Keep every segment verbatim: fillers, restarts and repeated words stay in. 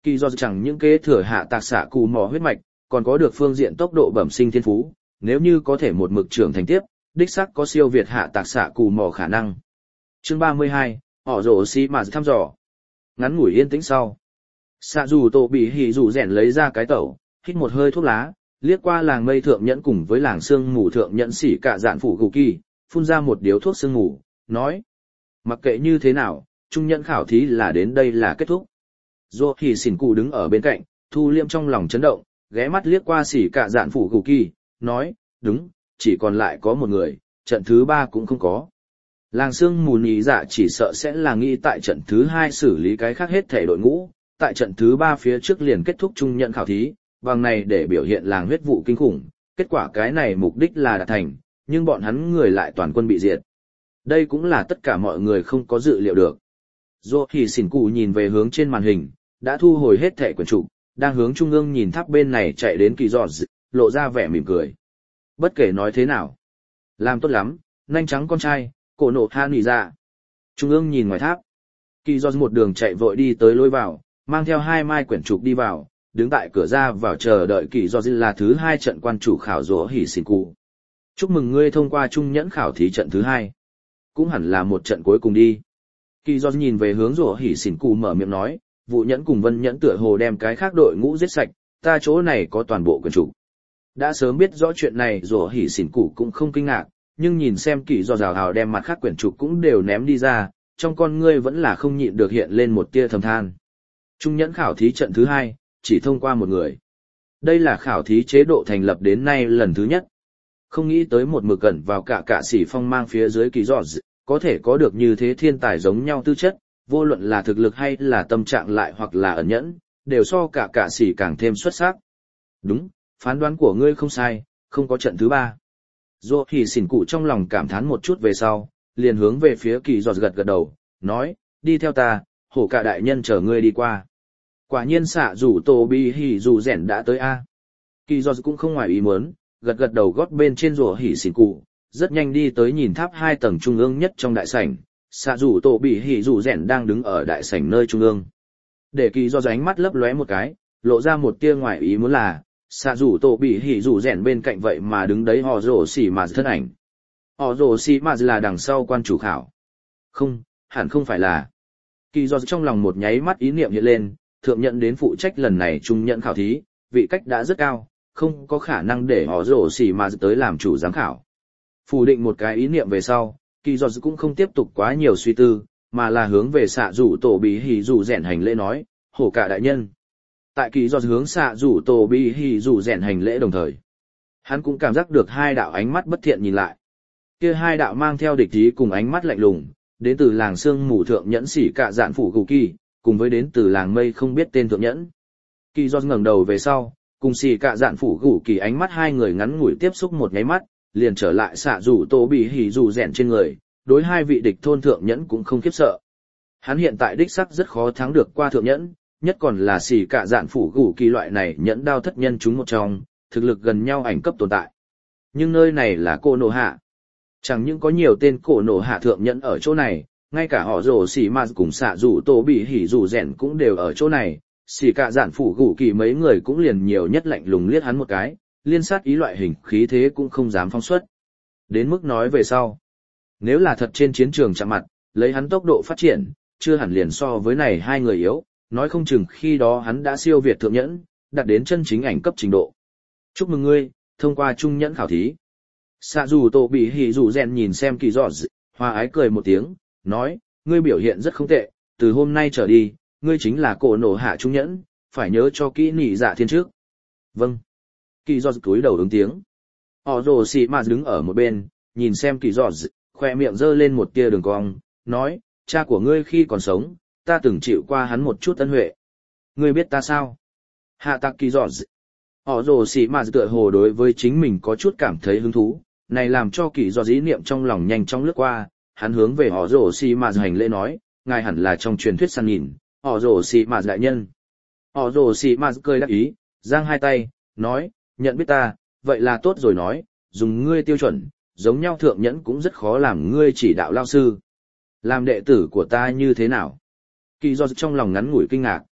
Kỳ do chẳng những kế thừa hạ tạc xạ cù mỏ huyết mạch, còn có được phương diện tốc độ bẩm sinh thiên phú, nếu như có thể một mực trưởng thành tiếp, đích xác có siêu việt hạ tạc xạ cù mỏ khả năng. Chương ba mươi hai, họ rổ xì mà thăm dò. Ngắn ngủi yên tĩnh sau. Xạ dù tổ bị hỉ dù rèn lấy ra cái tẩu, hít một hơi thuốc lá, liếc qua làng mây thượng nhẫn cùng với làng sương mù thượng nhẫn xỉ cả dạn phủ gù kỳ, phun ra một điếu thuốc sương mù, nói. Mặc kệ như thế nào, trung nhẫn khảo thí là đến đây là kết thúc. Dô thì xỉn cụ đứng ở bên cạnh, thu liêm trong lòng chấn động, ghé mắt liếc qua xỉ cả dạn phủ gù kỳ, nói, đúng, chỉ còn lại có một người, trận thứ ba cũng không có. Làng sương mù nhí dạ chỉ sợ sẽ là nghĩ tại trận thứ hai xử lý cái khác hết thể đội ngũ, tại trận thứ ba phía trước liền kết thúc trung nhận khảo thí, bằng này để biểu hiện làng huyết vụ kinh khủng, kết quả cái này mục đích là đạt thành, nhưng bọn hắn người lại toàn quân bị diệt. Đây cũng là tất cả mọi người không có dự liệu được. Dô thì xỉn cụ nhìn về hướng trên màn hình, đã thu hồi hết thẻ quyển trục, đang hướng trung ương nhìn tháp bên này chạy đến kỳ giọt, lộ ra vẻ mỉm cười. Bất kể nói thế nào, làm tốt lắm, nhanh trắng con trai, cổ nộ hạ nỉ ra. Trung ương nhìn ngoài tháp, kỳ giọt một đường chạy vội đi tới lối vào, mang theo hai mai quyển trục đi vào, đứng tại cửa ra vào chờ đợi kỳ giọt là thứ hai trận quan chủ khảo rỗ hỉ xỉn cụ. Chúc mừng ngươi thông qua trung nhẫn khảo thí trận thứ hai. Cũng hẳn là một trận cuối cùng đi. Kỳ giọt nhìn về hướng rỗ hỉ xỉn cụ mở miệng nói, vụ nhẫn cùng vân nhẫn tựa hồ đem cái khác đội ngũ giết sạch, ta chỗ này có toàn bộ quyển trục. Đã sớm biết rõ chuyện này rỗ hỉ xỉn cụ cũng không kinh ngạc, nhưng nhìn xem kỳ giọt rào hào đem mặt khác quyển trục cũng đều ném đi ra, trong con ngươi vẫn là không nhịn được hiện lên một tia thầm than. Trung nhẫn khảo thí trận thứ hai, chỉ thông qua một người. Đây là khảo thí chế độ thành lập đến nay lần thứ nhất. Không nghĩ tới một mực cẩn vào cả cả sỉ phong mang phía dưới kỳ giọt, có thể có được như thế thiên tài giống nhau tư chất, vô luận là thực lực hay là tâm trạng lại hoặc là ẩn nhẫn, đều so cả cả sỉ càng thêm xuất sắc. Đúng, phán đoán của ngươi không sai, không có trận thứ ba. Dô thì xỉn cụ trong lòng cảm thán một chút về sau, liền hướng về phía kỳ giọt gật gật đầu, nói, đi theo ta, hổ cả đại nhân chờ ngươi đi qua. Quả nhiên xạ rủ tổ bi hỉ rủ rèn đã tới a. Kỳ giọt cũng không ngoài ý muốn, gật gật đầu gót bên trên rùa hỉ xỉn cụ, rất nhanh đi tới nhìn tháp hai tầng trung ương nhất trong đại sảnh, xạ rủ tổ bị hỉ rủ rèn đang đứng ở đại sảnh nơi trung ương. Để kỳ giọt ánh mắt lấp lóe một cái, lộ ra một tia ngoài ý muốn là, xạ rủ tổ bị hỉ rủ rèn bên cạnh vậy mà đứng đấy họ rổ xỉ mà thân ảnh. Họ rổ xỉ mà là đằng sau quan chủ khảo. Không, hẳn không phải là. Kỳ giọt trong lòng một nháy mắt ý niệm hiện lên, thượng nhận đến phụ trách lần này trung nhận khảo thí, vị cách đã rất cao, không có khả năng để họ rổ xỉ mà tới làm chủ giám khảo. Phủ định một cái ý niệm về sau, kỳ giọt cũng không tiếp tục quá nhiều suy tư, mà là hướng về xạ rủ tổ bị hỉ rủ rèn hành lễ nói, hổ cả đại nhân. Tại kỳ giọt hướng xạ rủ tổ bị hỉ rủ rèn hành lễ đồng thời, hắn cũng cảm giác được hai đạo ánh mắt bất thiện nhìn lại. Kia hai đạo mang theo địch ý cùng ánh mắt lạnh lùng, đến từ làng sương mù thượng nhẫn xỉ cả dạn phủ gù kỳ, cùng với đến từ làng mây không biết tên thượng nhẫn. Kỳ giọt ngẩng đầu về sau, cùng xỉ cả dạn phủ gù kỳ ánh mắt hai người ngắn ngủi tiếp xúc một nháy mắt, liền trở lại xạ rủ tổ bị hỉ rủ rèn trên người, đối hai vị địch thôn thượng nhẫn cũng không khiếp sợ. Hắn hiện tại đích sắc rất khó thắng được qua thượng nhẫn, nhất còn là xỉ cả dạn phủ gù kỳ loại này nhẫn đao thất nhân chúng một trong, thực lực gần nhau ảnh cấp tồn tại. Nhưng nơi này là cô nộ hạ. Chẳng những có nhiều tên cổ nộ hạ thượng nhẫn ở chỗ này, ngay cả họ rồ xỉ mà cùng xạ rủ tổ bị hỉ rủ rèn cũng đều ở chỗ này, xỉ cả dạn phủ gù kỳ mấy người cũng liền nhiều nhất lạnh lùng liếc hắn một cái, liên sát ý loại hình khí thế cũng không dám phóng xuất. Đến mức nói về sau, nếu là thật trên chiến trường chạm mặt, lấy hắn tốc độ phát triển, chưa hẳn liền so với này hai người yếu, nói không chừng khi đó hắn đã siêu việt thượng nhẫn, đạt đến chân chính ảnh cấp trình độ. Chúc mừng ngươi, thông qua trung nhẫn khảo thí. Xạ dù tổ bị hỉ rủ rèn nhìn xem kỳ giọt, hòa ái cười một tiếng, nói, ngươi biểu hiện rất không tệ, từ hôm nay trở đi, ngươi chính là cổ nổ hạ trung nhẫn, phải nhớ cho kỹ nỉ dạ thiên trước. Vâng. Kỳ giọt cúi đầu ứng tiếng. Họ rồ xì mà đứng ở một bên, nhìn xem kỳ giọt, khoe miệng giơ lên một tia đường cong, nói, cha của ngươi khi còn sống, ta từng chịu qua hắn một chút ân huệ. Ngươi biết ta sao? Hạ tạc kỳ giọt. Họ rồ xì mà tựa hồ đối với chính mình có chút cảm thấy hứng thú, này làm cho kỳ giọt ý niệm trong lòng nhanh chóng lướt qua, hắn hướng về họ rồ xì mà hành lễ nói, ngài hẳn là trong truyền thuyết săn nhìn, họ rồ xì mà đại nhân. Họ rồ xì mà cười đắc ý, giang hai tay, nói, nhận biết ta, vậy là tốt rồi nói, dùng ngươi tiêu chuẩn, giống nhau thượng nhẫn cũng rất khó làm ngươi chỉ đạo lao sư. Làm đệ tử của ta như thế nào? Kỳ giọt trong lòng ngắn ngủi kinh ngạc.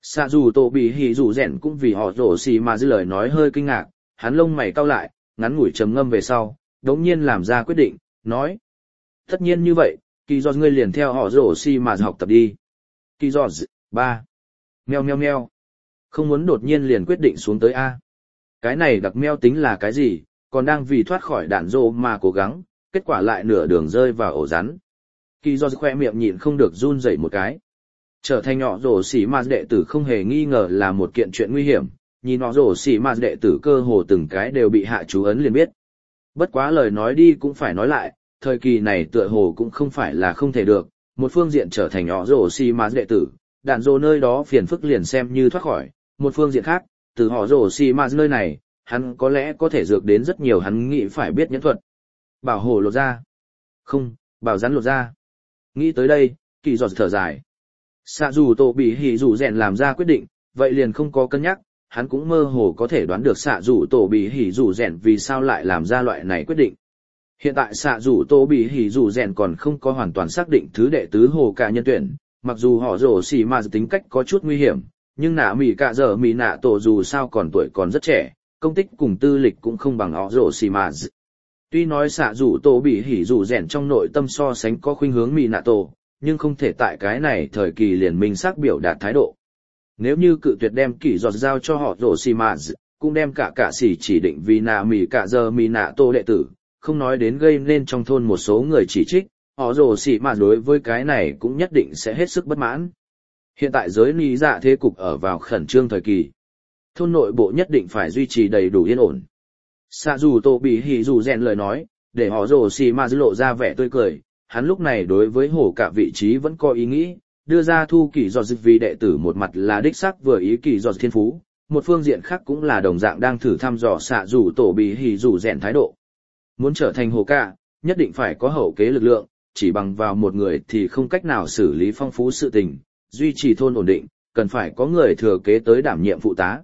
Xạ dù tổ bị hỉ dù rèn cũng vì họ rổ xì mà dư lời nói hơi kinh ngạc, hắn lông mày cau lại, ngắn ngủi trầm ngâm về sau, đống nhiên làm ra quyết định, nói. Tất nhiên như vậy, kỳ do ngươi liền theo họ rổ xì mà học tập đi. Kỳ do ba. Meo meo meo. Không muốn đột nhiên liền quyết định xuống tới A. Cái này đặc meo tính là cái gì, còn đang vì thoát khỏi đạn rô mà cố gắng, kết quả lại nửa đường rơi vào ổ rắn. Kỳ do khoe miệng nhịn không được run rẩy một cái. Trở thành nhỏ rổ xỉ mà đệ tử không hề nghi ngờ là một kiện chuyện nguy hiểm, nhìn nhỏ rổ xỉ mà đệ tử cơ hồ từng cái đều bị hạ chú ấn liền biết. Bất quá lời nói đi cũng phải nói lại, thời kỳ này tựa hồ cũng không phải là không thể được, một phương diện trở thành nhỏ rổ xỉ mà đệ tử, đạn rô nơi đó phiền phức liền xem như thoát khỏi, một phương diện khác, từ họ rổ xỉ mà nơi này, hắn có lẽ có thể dược đến rất nhiều hắn nghĩ phải biết nhẫn thuật. Bảo hổ lột ra. Không, bảo rắn lột ra. Nghĩ tới đây, kỳ giọt thở dài. Xạ dù tổ bị hỉ dù rèn làm ra quyết định, vậy liền không có cân nhắc, hắn cũng mơ hồ có thể đoán được xạ dù tổ bị hỉ dù rèn vì sao lại làm ra loại này quyết định. Hiện tại xạ dù tổ bị hỉ dù rèn còn không có hoàn toàn xác định thứ đệ tứ hồ cả nhân tuyển, mặc dù họ rổ xì mà tính cách có chút nguy hiểm, nhưng nạ mỉ cả giờ mỉ nạ tổ dù sao còn tuổi còn rất trẻ, công tích cùng tư lịch cũng không bằng họ rổ xì mà. Tuy nói xạ dù tổ bị hỉ dù rèn trong nội tâm so sánh có khuynh hướng mỉ nạ tổ, nhưng không thể tại cái này thời kỳ liền minh xác biểu đạt thái độ. Nếu như cự tuyệt đem kỷ giọt giao cho họ rổ xì mà, cũng đem cả cả xỉ chỉ định vì nạ mỉ cả giờ mỉ nạ tổ đệ tử, không nói đến gây nên trong thôn một số người chỉ trích, họ rổ xì mà đối với cái này cũng nhất định sẽ hết sức bất mãn. Hiện tại giới lý dạ thế cục ở vào khẩn trương thời kỳ. Thôn nội bộ nhất định phải duy trì đầy đủ yên ổn. Xạ dù tổ bị hỉ dù rèn lời nói, để họ rổ xì mà lộ ra vẻ tươi cười, hắn lúc này đối với hổ cả vị trí vẫn có ý nghĩ, đưa ra thu kỷ giọt dịch vì đệ tử một mặt là đích xác vừa ý kỷ giọt thiên phú, một phương diện khác cũng là đồng dạng đang thử thăm dò xạ dù tổ bị hỉ dù rèn thái độ. Muốn trở thành hổ cả, nhất định phải có hậu kế lực lượng, chỉ bằng vào một người thì không cách nào xử lý phong phú sự tình, duy trì thôn ổn định, cần phải có người thừa kế tới đảm nhiệm phụ tá.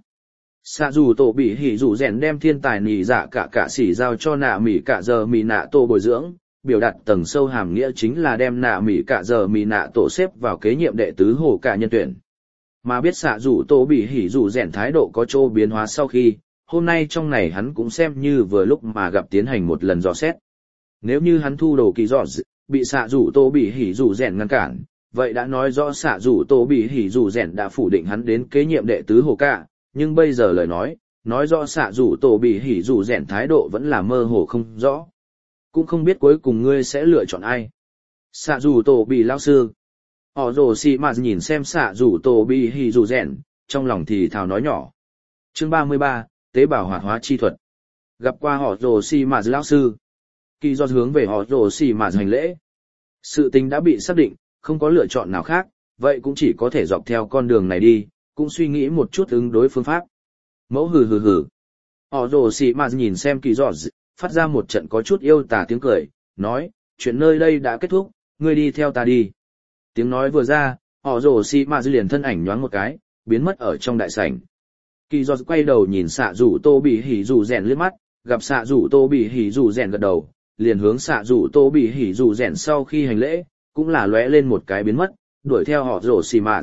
Xạ dù tổ bị hỉ dù rèn đem thiên tài nỉ dạ cả cả xỉ giao cho nạ mỉ cả giờ mỉ nạ tổ bồi dưỡng, biểu đạt tầng sâu hàm nghĩa chính là đem nạ mỉ cả giờ mỉ nạ tổ xếp vào kế nhiệm đệ tứ hồ cả nhân tuyển. Mà biết xạ dù tổ bị hỉ dù rèn thái độ có chỗ biến hóa sau khi, hôm nay trong này hắn cũng xem như vừa lúc mà gặp tiến hành một lần dò xét. Nếu như hắn thu đồ kỳ dò bị xạ dù tổ bị hỉ dù rèn ngăn cản, vậy đã nói rõ xạ dù tổ bị hỉ dù rèn đã phủ định hắn đến kế nhiệm đệ tứ hồ cả, nhưng bây giờ lời nói, nói rõ xạ dù tổ bị hỉ dù rèn thái độ vẫn là mơ hồ không rõ. Cũng không biết cuối cùng ngươi sẽ lựa chọn ai. Xạ dù tổ bị lao sư. Họ rồ xì mà nhìn xem xạ dù tổ bị hỉ dù rèn, trong lòng thì thào nói nhỏ. Chương ba mươi ba, tế bào hoạt hóa chi thuật. Gặp qua họ rồ xì mà lao sư. Kỳ do hướng về họ rồ xì mà hành lễ. Sự tình đã bị xác định, không có lựa chọn nào khác, vậy cũng chỉ có thể dọc theo con đường này đi, cũng suy nghĩ một chút ứng đối phương pháp. Mẫu hừ hừ hừ. Họ rồ xì mà nhìn xem kỳ do phát ra một trận có chút yêu tà tiếng cười, nói, chuyện nơi đây đã kết thúc, ngươi đi theo ta đi. Tiếng nói vừa ra, họ rồ xì mà liền thân ảnh nhoáng một cái, biến mất ở trong đại sảnh. Kỳ do quay đầu nhìn xạ rủ tô bị hỉ rủ rèn liếc mắt, gặp xạ rủ tô bị hỉ rủ rèn gật đầu, liền hướng xạ rủ tô bị hỉ rủ rèn sau khi hành lễ, cũng là lóe lên một cái biến mất, đuổi theo họ rồ xì mà.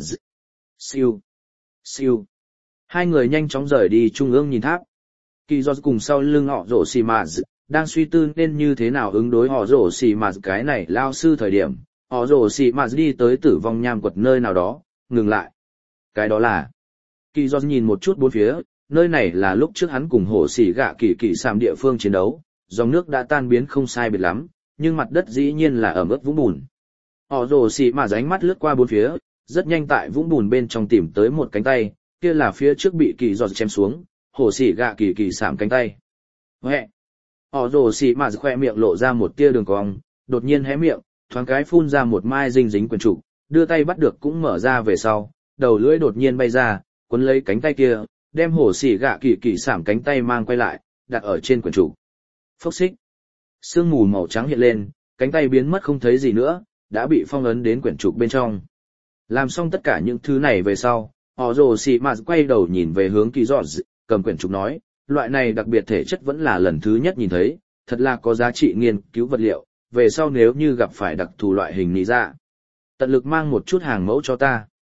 Siêu, siêu. Hai người nhanh chóng rời đi trung ương nhìn tháp. Kỳ do cùng sau lưng họ rổ xì mà đang suy tư nên như thế nào ứng đối họ rổ xì mà cái này lao sư thời điểm, họ rổ xì mà đi tới tử vong nham quật nơi nào đó, ngừng lại. Cái đó là, kỳ do nhìn một chút bốn phía, nơi này là lúc trước hắn cùng hổ xì gạ kỳ kỳ sàm địa phương chiến đấu, dòng nước đã tan biến không sai biệt lắm, nhưng mặt đất dĩ nhiên là ẩm ướt vũng bùn. Họ rổ xì mà ánh mắt lướt qua bốn phía, rất nhanh tại vũng bùn bên trong tìm tới một cánh tay, kia là phía trước bị kỳ giọt chém xuống, hổ xỉ gạ kỳ kỳ sảm cánh tay. Huệ! Họ rồ xỉ mà khoe miệng lộ ra một tia đường cong, đột nhiên hé miệng, thoáng cái phun ra một mai dinh dính quyển trục, đưa tay bắt được cũng mở ra về sau, đầu lưỡi đột nhiên bay ra, quấn lấy cánh tay kia, đem hổ xỉ gạ kỳ kỳ sảm cánh tay mang quay lại, đặt ở trên quyển trục. Phốc xích! Sương mù màu trắng hiện lên, cánh tay biến mất không thấy gì nữa, đã bị phong ấn đến quyển trục bên trong. Làm xong tất cả những thứ này về sau, họ rồ xỉ mà quay đầu nhìn về hướng kỳ giọt, cầm quyển trục nói, loại này đặc biệt thể chất vẫn là lần thứ nhất nhìn thấy, thật là có giá trị nghiên cứu vật liệu, về sau nếu như gặp phải đặc thù loại hình nị dạ, tận lực mang một chút hàng mẫu cho ta.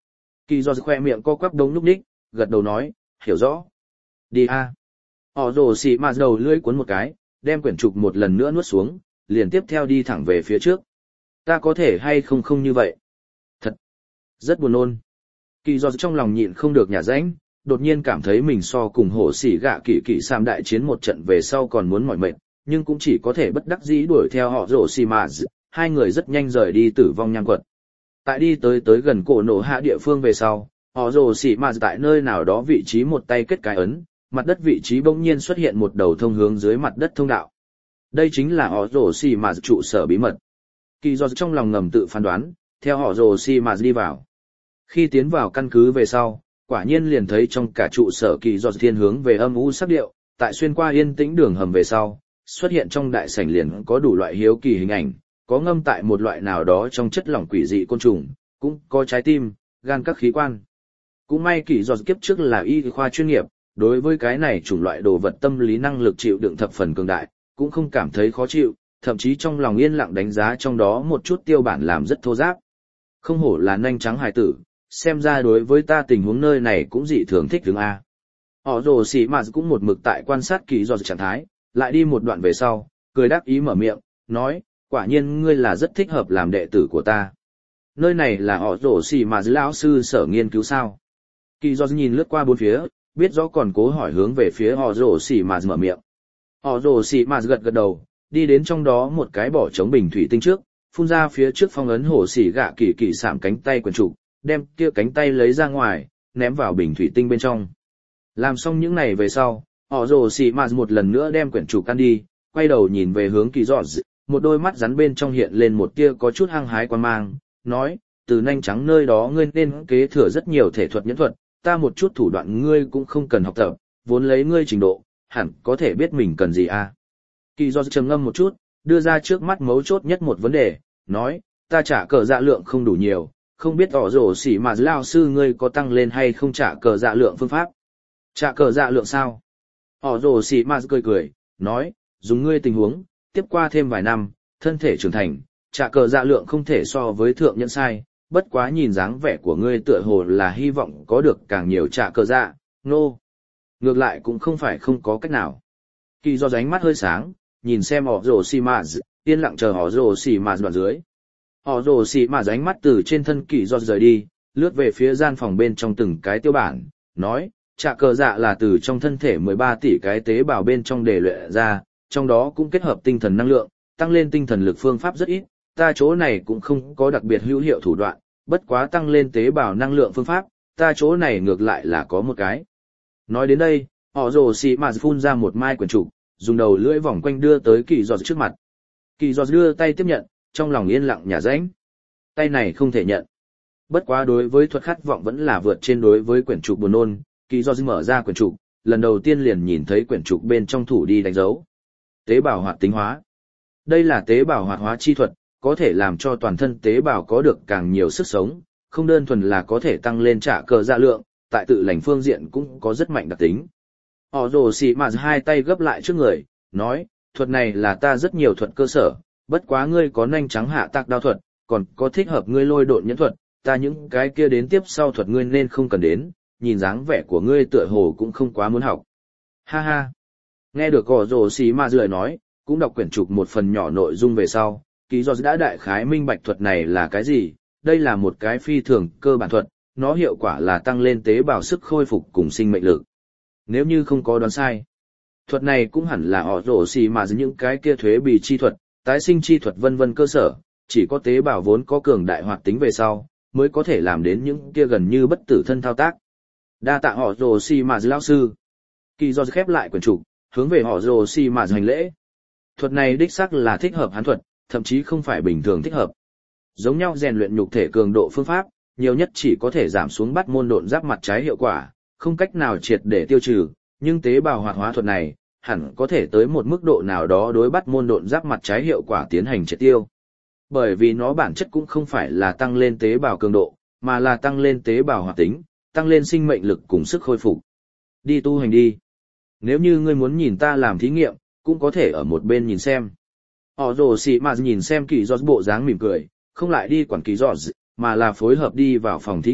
Kỳ do khoe miệng co quắp đống lúc đích, gật đầu nói, hiểu rõ. Đi a. Họ rồ xì mà đầu lưỡi cuốn một cái, đem quyển trục một lần nữa nuốt xuống, liền tiếp theo đi thẳng về phía trước. Ta có thể hay không không như vậy? Thật, rất buồn nôn. Kỳ do trong lòng nhịn không được nhả rãnh, đột nhiên cảm thấy mình so cùng hổ xỉ gạ kỳ kỳ sam đại chiến một trận về sau còn muốn mỏi mệt, nhưng cũng chỉ có thể bất đắc dĩ đuổi theo họ rồ xì mà. Hai người rất nhanh rời đi tử vong nham quật. Tại đi tới tới gần cổ nổ hạ địa phương về sau, họ rồ xì mà tại nơi nào đó vị trí một tay kết cái ấn, mặt đất vị trí bỗng nhiên xuất hiện một đầu thông hướng dưới mặt đất thông đạo. Đây chính là họ rồ xì mà trụ sở bí mật. Kỳ do trong lòng ngầm tự phán đoán, theo họ rồ xì mà đi vào. Khi tiến vào căn cứ về sau, quả nhiên liền thấy trong cả trụ sở kỳ do thiên hướng về âm u sắc điệu, tại xuyên qua yên tĩnh đường hầm về sau, xuất hiện trong đại sảnh liền có đủ loại hiếu kỳ hình ảnh, có ngâm tại một loại nào đó trong chất lỏng quỷ dị côn trùng, cũng có trái tim, gan các khí quan. Cũng may kỳ do kiếp trước là y khoa chuyên nghiệp, đối với cái này chủng loại đồ vật tâm lý năng lực chịu đựng thập phần cường đại, cũng không cảm thấy khó chịu, thậm chí trong lòng yên lặng đánh giá trong đó một chút tiêu bản làm rất thô giáp. Không hổ là nanh trắng hài tử, xem ra đối với ta tình huống nơi này cũng dị thường thích hướng A. Họ rồ xì mà cũng một mực tại quan sát kỳ do trạng thái, lại đi một đoạn về sau, cười đáp ý mở miệng, nói, quả nhiên ngươi là rất thích hợp làm đệ tử của ta. Nơi này là họ rồ xì mà lão sư sở nghiên cứu sao. Kỳ do nhìn lướt qua bốn phía, biết rõ còn cố hỏi hướng về phía họ rồ xì mà mở miệng. Họ rồ xì mà gật gật đầu, đi đến trong đó một cái bỏ trống bình thủy tinh trước, phun ra phía trước phong ấn hổ xì gạ kỳ kỳ sạm cánh tay quần trụ, đem kia cánh tay lấy ra ngoài, ném vào bình thủy tinh bên trong. Làm xong những này về sau, họ rồ xì mà một lần nữa đem quyển trục ăn đi, quay đầu nhìn về hướng kỳ giọt, một đôi mắt rắn bên trong hiện lên một tia có chút hăng hái quan mang, nói, từ nanh trắng nơi đó ngươi nên kế thừa rất nhiều thể thuật nhẫn thuật, ta một chút thủ đoạn ngươi cũng không cần học tập, vốn lấy ngươi trình độ, hẳn có thể biết mình cần gì à. Kỳ giọt trầm ngâm một chút, đưa ra trước mắt mấu chốt nhất một vấn đề, nói, ta trả cờ dạ lượng không đủ nhiều, không biết họ rồ xỉ mà lao sư ngươi có tăng lên hay không trả cờ dạ lượng phương pháp. Trả cờ dạ lượng sao? Họ rồ xỉ mà cười cười, nói, dùng ngươi tình huống, tiếp qua thêm vài năm, thân thể trưởng thành, trả cờ dạ lượng không thể so với thượng nhân sai, bất quá nhìn dáng vẻ của ngươi tựa hồ là hy vọng có được càng nhiều trả cờ dạ, nô. No. Ngược lại cũng không phải không có cách nào. Kỳ do ánh mắt hơi sáng, nhìn xem họ rồ xỉ mà, yên lặng chờ họ rồ xỉ mà đoạn dưới. Họ rồ xỉ mà ánh mắt từ trên thân kỳ do rời đi, lướt về phía gian phòng bên trong từng cái tiêu bản, nói, trả cờ dạ là từ trong thân thể mười ba tỷ cái tế bào bên trong để luyện ra, trong đó cũng kết hợp tinh thần năng lượng, tăng lên tinh thần lực phương pháp rất ít, ta chỗ này cũng không có đặc biệt hữu hiệu thủ đoạn, bất quá tăng lên tế bào năng lượng phương pháp, ta chỗ này ngược lại là có một cái. Nói đến đây, họ rồ xỉ mà phun ra một mai quyển trục, dùng đầu lưỡi vòng quanh đưa tới kỳ giọt trước mặt. Kỳ giọt đưa tay tiếp nhận, trong lòng yên lặng nhả rãnh. Tay này không thể nhận. Bất quá đối với thuật khát vọng vẫn là vượt trên đối với quyển trục buồn nôn, kỳ giọt mở ra quyển trục, lần đầu tiên liền nhìn thấy quyển trục bên trong thủ đi đánh dấu. Tế bào hoạt tính hóa. Đây là tế bào hoạt hóa chi thuật, có thể làm cho toàn thân tế bào có được càng nhiều sức sống, không đơn thuần là có thể tăng lên trả cờ dạ lượng, tại tự lành phương diện cũng có rất mạnh đặc tính. Họ rồ xì mà hai tay gấp lại trước người, nói, thuật này là ta rất nhiều thuật cơ sở, bất quá ngươi có nanh trắng hạ tạc đao thuật, còn có thích hợp ngươi lôi độn nhẫn thuật, ta những cái kia đến tiếp sau thuật ngươi nên không cần đến, nhìn dáng vẻ của ngươi tựa hồ cũng không quá muốn học. Ha ha. Nghe được họ rồ xì mà lời nói, cũng đọc quyển trục một phần nhỏ nội dung về sau, Kỳ do đã đại khái minh bạch thuật này là cái gì, đây là một cái phi thường cơ bản thuật, nó hiệu quả là tăng lên tế bào sức khôi phục cùng sinh mệnh lực. Nếu như không có đoán sai, thuật này cũng hẳn là họ rổ xì mà những cái kia thuế bì chi thuật, tái sinh chi thuật vân vân cơ sở, chỉ có tế bào vốn có cường đại hoạt tính về sau, mới có thể làm đến những kia gần như bất tử thân thao tác. Đa tạ họ rổ xì mà lão sư. Kỳ do khép lại quyển trục, hướng về họ rổ xì mà hành lễ. Thuật này đích xác là thích hợp hán thuật, thậm chí không phải bình thường thích hợp. Giống nhau rèn luyện nhục thể cường độ phương pháp, nhiều nhất chỉ có thể giảm xuống bắt môn độn giáp mặt trái hiệu quả, không cách nào triệt để tiêu trừ, nhưng tế bào hoạt hóa thuật này, hẳn có thể tới một mức độ nào đó đối bắt môn độn giáp mặt trái hiệu quả tiến hành triệt tiêu. Bởi vì nó bản chất cũng không phải là tăng lên tế bào cường độ, mà là tăng lên tế bào hoạt tính, tăng lên sinh mệnh lực cùng sức khôi phục. Đi tu hành đi. Nếu như ngươi muốn nhìn ta làm thí nghiệm, cũng có thể ở một bên nhìn xem. Họ rồ xì mà nhìn xem kỳ giọt bộ dáng mỉm cười, không lại đi quản kỳ giọt, mà là phối hợp đi vào phòng thí nghiệm,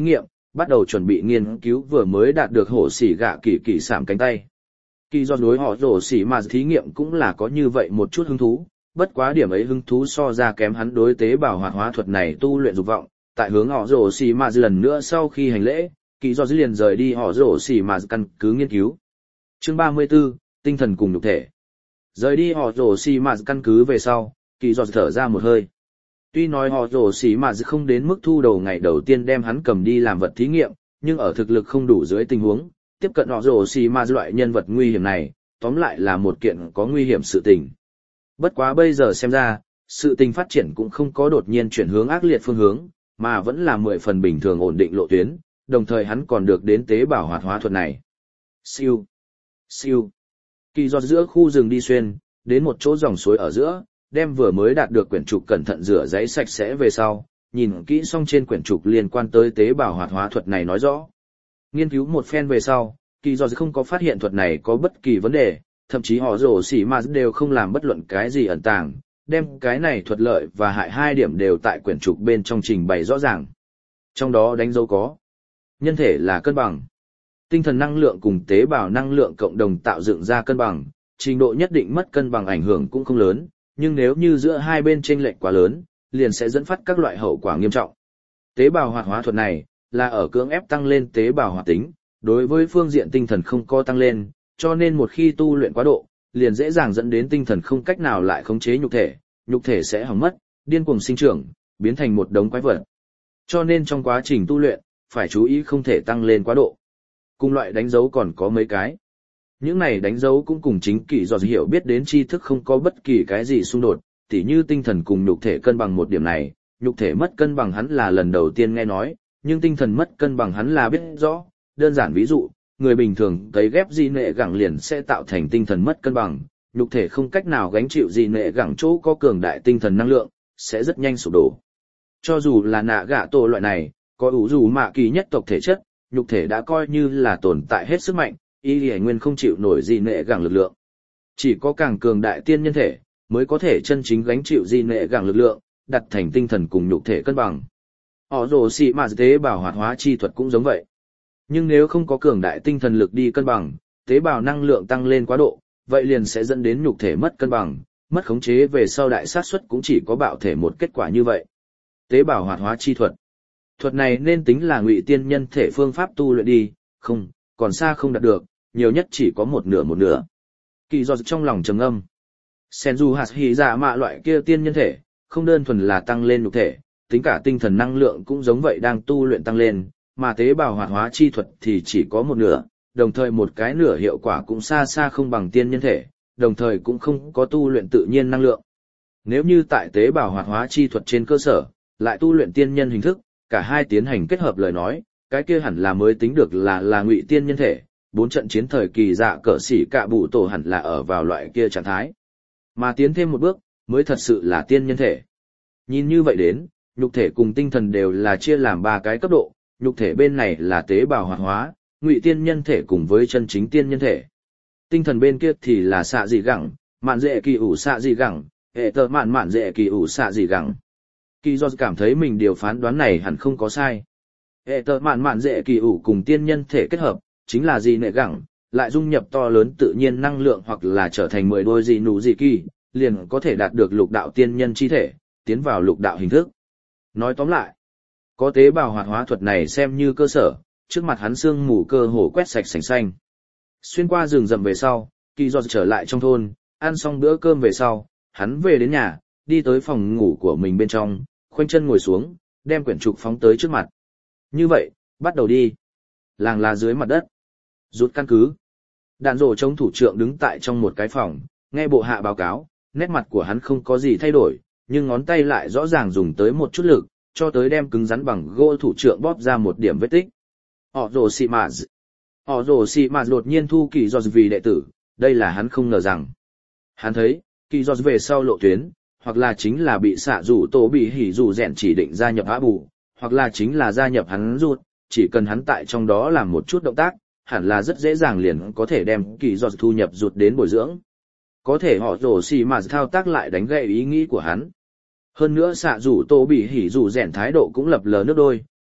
bắt đầu chuẩn bị nghiên cứu vừa mới đạt được hổ xỉ gạ kỳ kỳ sảm cánh tay. Kỳ do đối họ rổ xỉ mà thí nghiệm cũng là có như vậy một chút hứng thú, bất quá điểm ấy hứng thú so ra kém hắn đối tế bào hoạt hóa thuật này tu luyện dục vọng. Tại hướng họ rổ xỉ mà lần nữa sau khi hành lễ, kỳ do liền rời đi họ rổ xỉ mà căn cứ nghiên cứu. Chương ba mươi 34, tinh thần cùng nhục thể. Rời đi họ rổ xỉ mà căn cứ về sau, kỳ do thở ra một hơi. Tuy nói họ rổ xỉ mà không đến mức thu đầu ngày đầu tiên đem hắn cầm đi làm vật thí nghiệm, nhưng ở thực lực không đủ dưới tình huống, tiếp cận họ rổ xỉ mà loại nhân vật nguy hiểm này, tóm lại là một kiện có nguy hiểm sự tình. Bất quá bây giờ xem ra, sự tình phát triển cũng không có đột nhiên chuyển hướng ác liệt phương hướng, mà vẫn là mười phần bình thường ổn định lộ tuyến, đồng thời hắn còn được đến tế bào hoạt hóa thuật này. Siêu, siêu. Kỳ giọt giữa khu rừng đi xuyên, đến một chỗ dòng suối ở giữa, đem vừa mới đạt được quyển trục cẩn thận rửa giấy sạch sẽ về sau, nhìn kỹ xong trên quyển trục liên quan tới tế bào hoạt hóa thuật này nói rõ. Nghiên cứu một phen về sau, kỳ giọt không có phát hiện thuật này có bất kỳ vấn đề, thậm chí họ rổ xỉ mà đều không làm bất luận cái gì ẩn tàng, đem cái này thuật lợi và hại hai điểm đều tại quyển trục bên trong trình bày rõ ràng. Trong đó đánh dấu có: nhân thể là cân bằng, tinh thần năng lượng cùng tế bào năng lượng cộng đồng tạo dựng ra cân bằng, trình độ nhất định mất cân bằng ảnh hưởng cũng không lớn, nhưng nếu như giữa hai bên chênh lệch quá lớn, liền sẽ dẫn phát các loại hậu quả nghiêm trọng. Tế bào hoạt hóa thuật này là ở cưỡng ép tăng lên tế bào hoạt tính, đối với phương diện tinh thần không có tăng lên, cho nên một khi tu luyện quá độ, liền dễ dàng dẫn đến tinh thần không cách nào lại khống chế nhục thể, nhục thể sẽ hỏng mất, điên cuồng sinh trưởng, biến thành một đống quái vật. Cho nên trong quá trình tu luyện, phải chú ý không thể tăng lên quá độ. Cùng loại đánh dấu còn có mấy cái. Những này đánh dấu cũng cùng chính kỷ do hiểu biết đến tri thức không có bất kỳ cái gì xung đột, tỉ như tinh thần cùng nhục thể cân bằng một điểm này, nhục thể mất cân bằng hắn là lần đầu tiên nghe nói, nhưng tinh thần mất cân bằng hắn là biết rõ. Đơn giản ví dụ, người bình thường cấy ghép di nệ gẳng liền sẽ tạo thành tinh thần mất cân bằng, nhục thể không cách nào gánh chịu di nệ gẳng chỗ có cường đại tinh thần năng lượng, sẽ rất nhanh sụp đổ. Cho dù là nạ gạ tổ loại này, có ủ dù mạ kỳ nhất tộc thể chất, nhục thể đã coi như là tồn tại hết sức mạnh, y lì nguyên không chịu nổi di nệ gẳng lực lượng. Chỉ có càng cường đại tiên nhân thể, mới có thể chân chính gánh chịu di nệ gẳng lực lượng, đặt thành tinh thần cùng nhục thể cân bằng. Họ rồ xị mà tế bào hoạt hóa chi thuật cũng giống vậy. Nhưng nếu không có cường đại tinh thần lực đi cân bằng, tế bào năng lượng tăng lên quá độ, vậy liền sẽ dẫn đến nhục thể mất cân bằng, mất khống chế về sau đại sát suất cũng chỉ có bạo thể một kết quả như vậy. Tế bào hoạt hóa chi thuật. Thuật này nên tính là ngụy tiên nhân thể phương pháp tu luyện đi, không, còn xa không đạt được, nhiều nhất chỉ có một nửa một nửa. Kỳ do trong lòng trầm âm. Senju hạt hỉ dạ mạ loại kia tiên nhân thể, không đơn thuần là tăng lên nhục thể, tính cả tinh thần năng lượng cũng giống vậy đang tu luyện tăng lên, mà tế bào hoạt hóa chi thuật thì chỉ có một nửa, đồng thời một cái nửa hiệu quả cũng xa xa không bằng tiên nhân thể, đồng thời cũng không có tu luyện tự nhiên năng lượng. Nếu như tại tế bào hoạt hóa chi thuật trên cơ sở, lại tu luyện tiên nhân hình thức, cả hai tiến hành kết hợp lời nói, cái kia hẳn là mới tính được là là ngụy tiên nhân thể, bốn trận chiến thời kỳ dạ cỡ xỉ cạ bụ tổ hẳn là ở vào loại kia trạng thái. Mà tiến thêm một bước, mới thật sự là tiên nhân thể. Nhìn như vậy đến, nhục thể cùng tinh thần đều là chia làm ba cái cấp độ, nhục thể bên này là tế bào hoạt hóa, ngụy tiên nhân thể cùng với chân chính tiên nhân thể. Tinh thần bên kia thì là xạ dị gẳng, mạn dễ kỳ ủ xạ dị gẳng, hệ tờ mạn mạn dễ kỳ ủ xạ dị gẳng. Kỳ do cảm thấy mình điều phán đoán này hẳn không có sai. Hệ tờ mạn mạn dễ kỳ ủ cùng tiên nhân thể kết hợp, chính là dị nệ gẳng, lại dung nhập to lớn tự nhiên năng lượng hoặc là trở thành mười đôi dị nụ dị kỳ, liền có thể đạt được lục đạo tiên nhân chi thể, tiến vào lục đạo hình thức. Nói tóm lại, có tế bào hoạt hóa thuật này xem như cơ sở, trước mặt hắn sương mù cơ hồ quét sạch sành xanh. Xuyên qua rừng rậm về sau, Kỳ Giọt trở lại trong thôn, ăn xong bữa cơm về sau, hắn về đến nhà, đi tới phòng ngủ của mình bên trong, khoanh chân ngồi xuống, đem quyển trục phóng tới trước mặt. Như vậy, bắt đầu đi. Làng là dưới mặt đất. Rút căn cứ. Đạn rổ chống thủ trưởng đứng tại trong một cái phòng, nghe bộ hạ báo cáo, nét mặt của hắn không có gì thay đổi, nhưng ngón tay lại rõ ràng dùng tới một chút lực, cho tới đem cứng rắn bằng gỗ thủ trưởng bóp ra một điểm vết tích. Họ rồ xì mà Họ rồ xì mà đột nhiên thu Kỳ Giọt vì đệ tử, đây là hắn không ngờ rằng. Hắn thấy, Kỳ Giọt về sau lộ tuyến, hoặc là chính là bị xạ rủ tổ bị hỉ rủ rèn chỉ định gia nhập Á Bù, hoặc là chính là gia nhập hắn rụt, chỉ cần hắn tại trong đó làm một chút động tác, hẳn là rất dễ dàng liền có thể đem Kỳ Giọt thu nhập rụt đến bồi dưỡng. Có thể họ rồ xì mà thao tác lại đánh gãy ý nghĩ của hắn. Hơn nữa xạ rủ tổ bị hỉ rủ rèn thái độ cũng lập lờ nước đôi,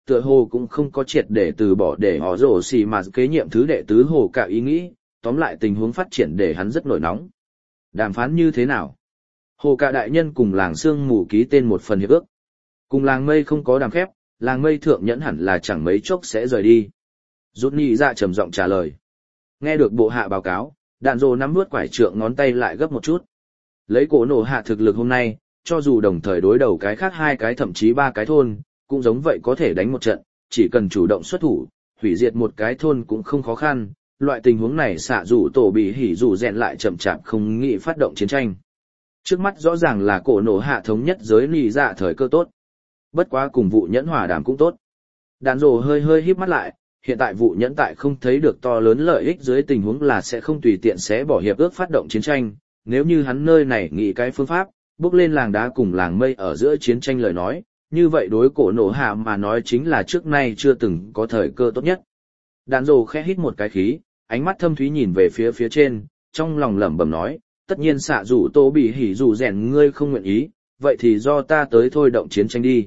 tựa hồ cũng không có triệt để từ bỏ để họ rổ xì mà kế nhiệm thứ đệ tứ hồ cả ý nghĩ, tóm lại tình huống phát triển để hắn rất nổi nóng. Đàm phán như thế nào? Hồ cả đại nhân cùng làng sương mù ký tên một phần hiệp ước. Cùng làng mây không có đàm phép, làng mây thượng nhẫn hẳn là chẳng mấy chốc sẽ rời đi. Rút nhị dạ trầm giọng trả lời. Nghe được bộ hạ báo cáo, đạn dồ nắm vuốt quải trượng ngón tay lại gấp một chút. Lấy cổ nổ hạ thực lực hôm nay, cho dù đồng thời đối đầu cái khác hai cái thậm chí ba cái thôn, cũng giống vậy có thể đánh một trận, chỉ cần chủ động xuất thủ, hủy diệt một cái thôn cũng không khó khăn. Loại tình huống này xạ rủ tổ bị hỉ rủ rèn lại chậm chạp không nghĩ phát động chiến tranh. Trước mắt rõ ràng là cổ nổ hạ thống nhất giới nì dạ thời cơ tốt. Bất quá cùng vụ nhẫn hòa đàm cũng tốt. Đàn rồ hơi hơi híp mắt lại, hiện tại vụ nhẫn tại không thấy được to lớn lợi ích dưới tình huống là sẽ không tùy tiện sẽ bỏ hiệp ước phát động chiến tranh. Nếu như hắn nơi này nghĩ cái phương pháp, bước lên làng đá cùng làng mây ở giữa chiến tranh lời nói, như vậy đối cổ nổ hạ mà nói chính là trước nay chưa từng có thời cơ tốt nhất. Đàn rồ khẽ hít một cái khí, ánh mắt thâm thúy nhìn về phía phía trên, trong lòng lẩm bẩm nói, tất nhiên xạ rủ tô bị hỉ rủ rèn ngươi không nguyện ý, vậy thì do ta tới thôi động chiến tranh đi.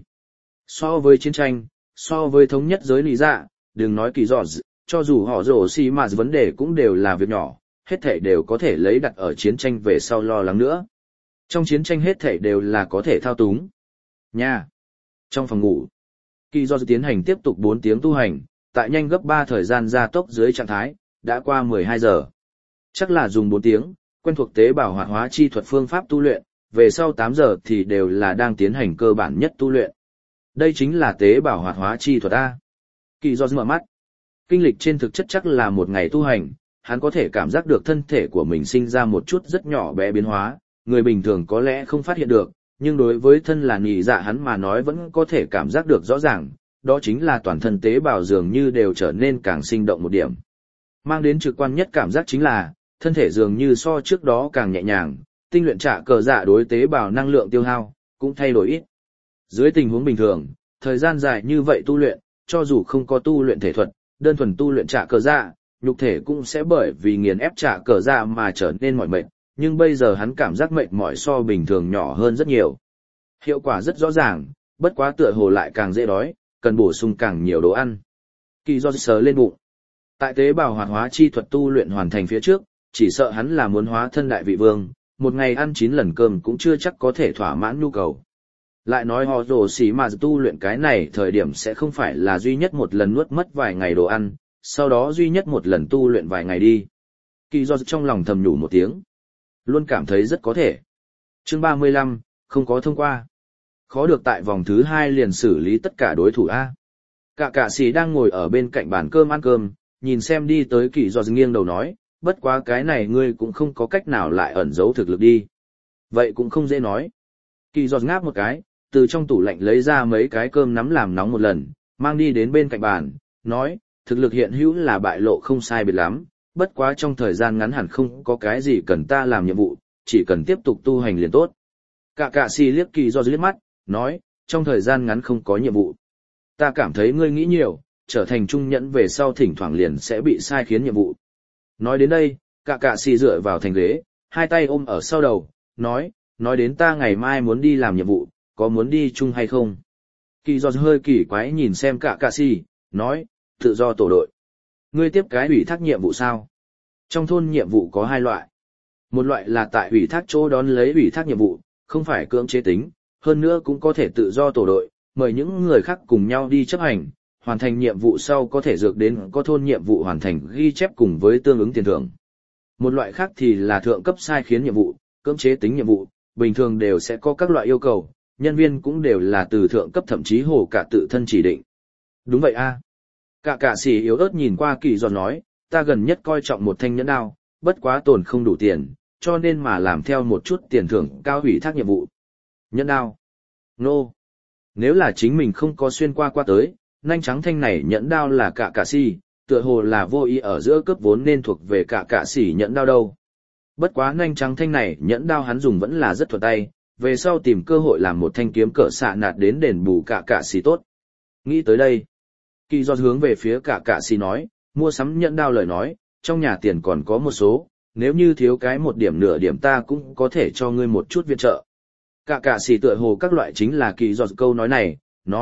So với chiến tranh, so với thống nhất giới lý dạ, đừng nói kỳ dọt, cho dù họ rổ xì mà vấn đề cũng đều là việc nhỏ, hết thảy đều có thể lấy đặt ở chiến tranh về sau lo lắng nữa. Trong chiến tranh hết thảy đều là có thể thao túng. Nha! Trong phòng ngủ, kỳ dọt tiến hành tiếp tục bốn tiếng tu hành, tại nhanh gấp ba thời gian gia tốc dưới trạng thái, đã qua mười hai giờ. Chắc là dùng bốn tiếng, quen thuộc tế bào hoạt hóa chi thuật phương pháp tu luyện, về sau tám giờ thì đều là đang tiến hành cơ bản nhất tu luyện. Đây chính là tế bào hoạt hóa chi thuật A. Kỳ do mở mắt. Kinh lịch trên thực chất chắc là một ngày tu hành, hắn có thể cảm giác được thân thể của mình sinh ra một chút rất nhỏ bé biến hóa, người bình thường có lẽ không phát hiện được, nhưng đối với thân là nhị dạ hắn mà nói vẫn có thể cảm giác được rõ ràng, đó chính là toàn thân tế bào dường như đều trở nên càng sinh động một điểm. Mang đến trực quan nhất cảm giác chính là, thân thể dường như so trước đó càng nhẹ nhàng, tinh luyện trả cờ dạ đối tế bào năng lượng tiêu hao, cũng thay đổi ít. Dưới tình huống bình thường, thời gian dài như vậy tu luyện, cho dù không có tu luyện thể thuật, đơn thuần tu luyện trả cờ dạ, nhục thể cũng sẽ bởi vì nghiền ép trả cờ dạ mà trở nên mỏi mệt, nhưng bây giờ hắn cảm giác mệt mỏi so bình thường nhỏ hơn rất nhiều. Hiệu quả rất rõ ràng, bất quá tựa hồ lại càng dễ đói, cần bổ sung càng nhiều đồ ăn. Kỳ do sờ lên bụng. Tại tế bào hoạt hóa chi thuật tu luyện hoàn thành phía trước, chỉ sợ hắn là muốn hóa thân đại vị vương, một ngày ăn chín lần cơm cũng chưa chắc có thể thỏa mãn nhu cầu. Lại nói họ rồ xỉ mà tu luyện cái này thời điểm sẽ không phải là duy nhất một lần nuốt mất vài ngày đồ ăn, sau đó duy nhất một lần tu luyện vài ngày đi. Kỳ do trong lòng thầm nhủ một tiếng. Luôn cảm thấy rất có thể. Chương ba mươi lăm, không có thông qua. Khó được tại vòng thứ hai liền xử lý tất cả đối thủ A. Cả cả sĩ đang ngồi ở bên cạnh bàn cơm ăn cơm, nhìn xem đi tới kỳ do nghiêng đầu nói, bất quá cái này ngươi cũng không có cách nào lại ẩn giấu thực lực đi. Vậy cũng không dễ nói. Kỳ do ngáp một cái, từ trong tủ lạnh lấy ra mấy cái cơm nắm làm nóng một lần, mang đi đến bên cạnh bàn, nói, thực lực hiện hữu là bại lộ không sai biệt lắm, bất quá trong thời gian ngắn hẳn không có cái gì cần ta làm nhiệm vụ, chỉ cần tiếp tục tu hành liền tốt. Cả cả si liếc kỳ do liếc mắt, nói, trong thời gian ngắn không có nhiệm vụ. Ta cảm thấy ngươi nghĩ nhiều, trở thành trung nhẫn về sau thỉnh thoảng liền sẽ bị sai khiến nhiệm vụ. Nói đến đây, cả cả si dựa vào thành ghế, hai tay ôm ở sau đầu, nói, nói đến ta ngày mai muốn đi làm nhiệm vụ, có muốn đi chung hay không? Kỳ do hơi kỳ quái nhìn xem cả cả si, nói, tự do tổ đội. Ngươi tiếp cái ủy thác nhiệm vụ sao? Trong thôn nhiệm vụ có hai loại. Một loại là tại ủy thác chỗ đón lấy ủy thác nhiệm vụ, không phải cưỡng chế tính, hơn nữa cũng có thể tự do tổ đội, mời những người khác cùng nhau đi chấp hành, hoàn thành nhiệm vụ sau có thể dược đến có thôn nhiệm vụ hoàn thành ghi chép cùng với tương ứng tiền thưởng. Một loại khác thì là thượng cấp sai khiến nhiệm vụ, cưỡng chế tính nhiệm vụ, bình thường đều sẽ có các loại yêu cầu, nhân viên cũng đều là từ thượng cấp thậm chí hồ cả tự thân chỉ định. Đúng vậy a. Cả cả sĩ yếu ớt nhìn qua kỳ giòn nói, ta gần nhất coi trọng một thanh nhẫn đao, bất quá tồn không đủ tiền, cho nên mà làm theo một chút tiền thưởng cao ủy thác nhiệm vụ. Nhẫn đao. Nô. No. Nếu là chính mình không có xuyên qua qua tới, nanh trắng thanh này nhẫn đao là cả cả sĩ, tựa hồ là vô ý ở giữa cấp vốn nên thuộc về cả cả sĩ nhẫn đao đâu. Bất quá nanh trắng thanh này nhẫn đao hắn dùng vẫn là rất thuận tay, về sau tìm cơ hội làm một thanh kiếm cỡ xạ nạt đến đền bù cả cả sĩ tốt. Nghĩ tới đây, kỳ do hướng về phía cả cả sĩ nói, mua sắm nhẫn đao lời nói, trong nhà tiền còn có một số, nếu như thiếu cái một điểm nửa điểm ta cũng có thể cho ngươi một chút viện trợ. Cả cả sĩ tựa hồ các loại chính là kỳ do câu nói này, nói,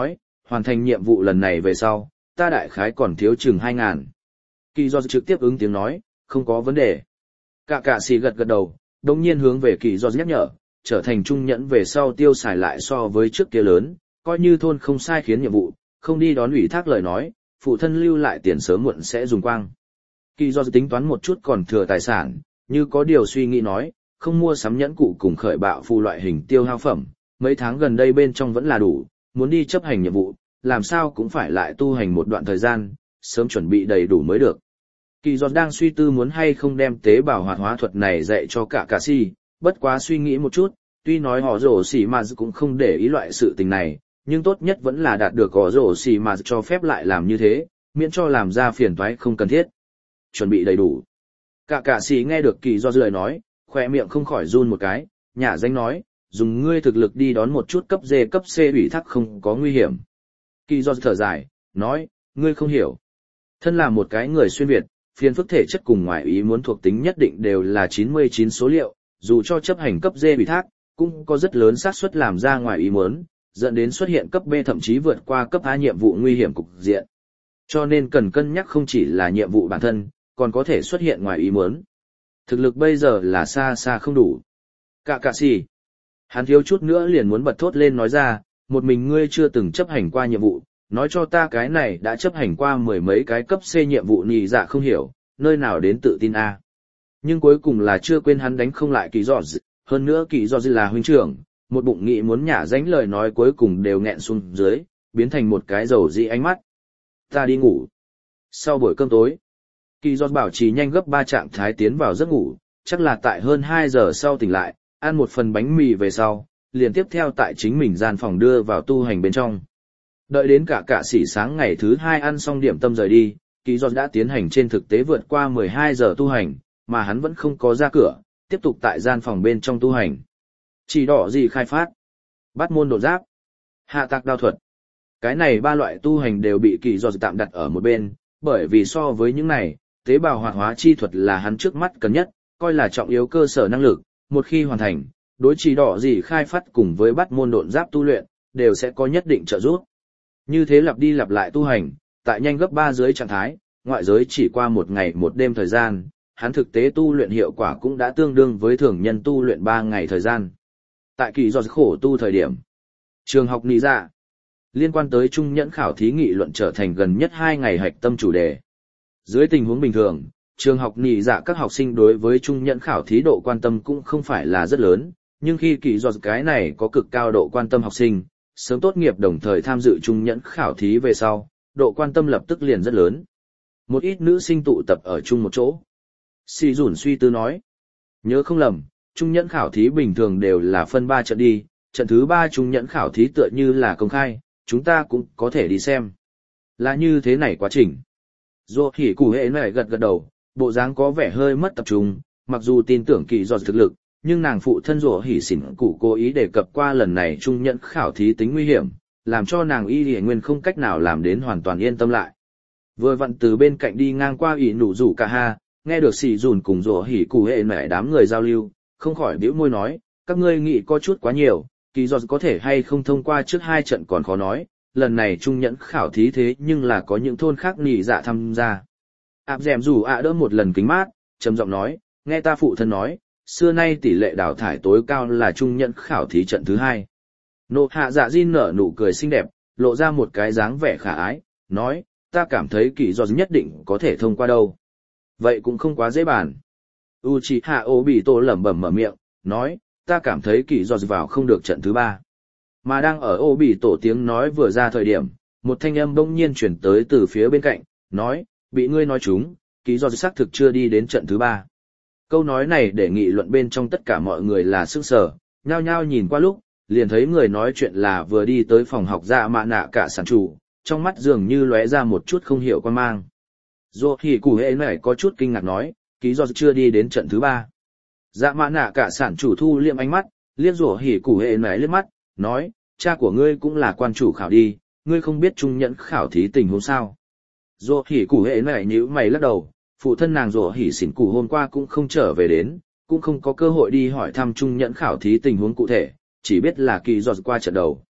hoàn thành nhiệm vụ lần này về sau, ta đại khái còn thiếu chừng hai ngàn. Kỳ do trực tiếp ứng tiếng nói, không có vấn đề. Cả cả xì gật gật đầu, đồng nhiên hướng về kỳ do nhắc nhở, trở thành trung nhẫn về sau tiêu xài lại so với trước kia lớn, coi như thôn không sai khiến nhiệm vụ, không đi đón ủy thác lời nói, phụ thân lưu lại tiền sớm muộn sẽ dùng quang. Kỳ do tính toán một chút còn thừa tài sản, như có điều suy nghĩ nói, không mua sắm nhẫn cụ cùng khởi bạo phù loại hình tiêu hao phẩm, mấy tháng gần đây bên trong vẫn là đủ, muốn đi chấp hành nhiệm vụ, làm sao cũng phải lại tu hành một đoạn thời gian, sớm chuẩn bị đầy đủ mới được. Kỳ do đang suy tư muốn hay không đem tế bào hoạt hóa thuật này dạy cho cả cả si, bất quá suy nghĩ một chút, tuy nói họ rổ xỉ mà cũng không để ý loại sự tình này, nhưng tốt nhất vẫn là đạt được họ rổ xỉ mà cho phép lại làm như thế, miễn cho làm ra phiền toái không cần thiết. Chuẩn bị đầy đủ. Cả cả sĩ nghe được kỳ do lời nói, khỏe miệng không khỏi run một cái, nhả danh nói, dùng ngươi thực lực đi đón một chút cấp D cấp C ủy thác không có nguy hiểm. Kỳ do thở dài, nói, ngươi không hiểu. Thân là một cái người xuyên Việt, phiền phức thể chất cùng ngoại ý muốn thuộc tính nhất định đều là chín mươi chín số liệu, dù cho chấp hành cấp D ủy thác, cũng có rất lớn xác suất làm ra ngoại ý muốn, dẫn đến xuất hiện cấp B thậm chí vượt qua cấp A nhiệm vụ nguy hiểm cục diện. Cho nên cần cân nhắc không chỉ là nhiệm vụ bản thân, còn có thể xuất hiện ngoài ý muốn. Thực lực bây giờ là xa xa không đủ. Cả cả si. Hắn thiếu chút nữa liền muốn bật thốt lên nói ra, một mình ngươi chưa từng chấp hành qua nhiệm vụ, nói cho ta cái này đã chấp hành qua mười mấy cái cấp C nhiệm vụ nhì dạ không hiểu, nơi nào đến tự tin A. Nhưng cuối cùng là chưa quên hắn đánh không lại kỳ dọ dị, hơn nữa kỳ dọ dị là huynh trưởng, một bụng nghĩ muốn nhả dánh lời nói cuối cùng đều nghẹn xuống dưới, biến thành một cái dầu dị ánh mắt. Ta đi ngủ. Sau buổi cơm tối, kỳ dọ bảo trì nhanh gấp ba trạng thái tiến vào giấc ngủ, chắc là tại hơn hai giờ sau tỉnh lại, ăn một phần bánh mì về sau, liền tiếp theo tại chính mình gian phòng đưa vào tu hành bên trong. Đợi đến cả cả xỉ sáng ngày thứ hai ăn xong điểm tâm rời đi, kỳ dọ đã tiến hành trên thực tế vượt qua mười hai giờ tu hành, mà hắn vẫn không có ra cửa, tiếp tục tại gian phòng bên trong tu hành. Chỉ đỏ gì khai phát, bắt môn đột giáp, hạ tạc đao thuật. Cái này ba loại tu hành đều bị kỳ dọ tạm đặt ở một bên, bởi vì so với những này, tế bào hoạt hóa chi thuật là hắn trước mắt cần nhất, coi là trọng yếu cơ sở năng lực, một khi hoàn thành, đối chỉ đỏ gì khai phát cùng với bắt môn độn giáp tu luyện, đều sẽ có nhất định trợ giúp. Như thế lặp đi lặp lại tu hành, tại nhanh gấp ba dưới trạng thái, ngoại giới chỉ qua một ngày một đêm thời gian, hắn thực tế tu luyện hiệu quả cũng đã tương đương với thường nhân tu luyện ba ngày thời gian. Tại kỳ do khổ tu thời điểm, trường học nị dạ, liên quan tới trung nhẫn khảo thí nghị luận trở thành gần nhất hai ngày hạch tâm chủ đề. Dưới tình huống bình thường, trường học nị dạ các học sinh đối với trung nhẫn khảo thí độ quan tâm cũng không phải là rất lớn, nhưng khi kỳ do cái này có cực cao độ quan tâm học sinh, sớm tốt nghiệp đồng thời tham dự trung nhẫn khảo thí về sau, độ quan tâm lập tức liền rất lớn. Một ít nữ sinh tụ tập ở chung một chỗ. Si dùn suy tư nói, nhớ không lầm, trung nhẫn khảo thí bình thường đều là phân ba trận đi, trận thứ ba trung nhẫn khảo thí tựa như là công khai, chúng ta cũng có thể đi xem. Là như thế này quá trình. Dô hỉ cụ hệ này gật gật đầu, bộ dáng có vẻ hơi mất tập trung, mặc dù tin tưởng kỳ do thực lực, nhưng nàng phụ thân rủa hỉ xỉn cụ cố ý đề cập qua lần này trung nhẫn khảo thí tính nguy hiểm, làm cho nàng y lìa nguyên không cách nào làm đến hoàn toàn yên tâm lại. Vừa vặn từ bên cạnh đi ngang qua ỷ nụ rủ cả ha, nghe được xì dùn cùng rủa hỉ cụ hệ mẹ đám người giao lưu, không khỏi bĩu môi nói, các ngươi nghĩ có chút quá nhiều, kỳ do có thể hay không thông qua trước hai trận còn khó nói, lần này trung nhẫn khảo thí thế nhưng là có những thôn khác nhị dạ tham gia. Áp dèm rủ ạ đỡ một lần kính mát, trầm giọng nói, nghe ta phụ thân nói, xưa nay tỷ lệ đào thải tối cao là trung nhẫn khảo thí trận thứ hai. Nộ hạ dạ Jin nở nụ cười xinh đẹp, lộ ra một cái dáng vẻ khả ái, nói, ta cảm thấy kỳ do nhất định có thể thông qua đâu. Vậy cũng không quá dễ bàn. Uchiha Obito lẩm bẩm mở miệng, nói, ta cảm thấy kỳ do vào không được trận thứ ba. Mà đang ở Obito tiếng nói vừa ra thời điểm, một thanh âm bỗng nhiên chuyển tới từ phía bên cạnh, nói, bị ngươi nói trúng, kỳ do xác thực chưa đi đến trận thứ ba. Câu nói này để nghị luận bên trong tất cả mọi người là sức sở, nhao nhao nhìn qua lúc, liền thấy người nói chuyện là vừa đi tới phòng học dạ mạ nạ cả sản chủ, trong mắt dường như lóe ra một chút không hiểu quan mang. Dô thì cụ hệ này có chút kinh ngạc nói, ký do chưa đi đến trận thứ ba. Dạ mạ nạ cả sản chủ thu liệm ánh mắt, liếc rủa hỉ cụ hệ này liếc mắt, nói, cha của ngươi cũng là quan chủ khảo đi, ngươi không biết trung nhẫn khảo thí tình huống sao. Dô hỉ cụ hệ này nhíu mày lắc đầu, phụ thân nàng rủa hỉ xỉn cụ hôm qua cũng không trở về đến, cũng không có cơ hội đi hỏi thăm trung nhẫn khảo thí tình huống cụ thể, chỉ biết là kỳ do qua trận đầu.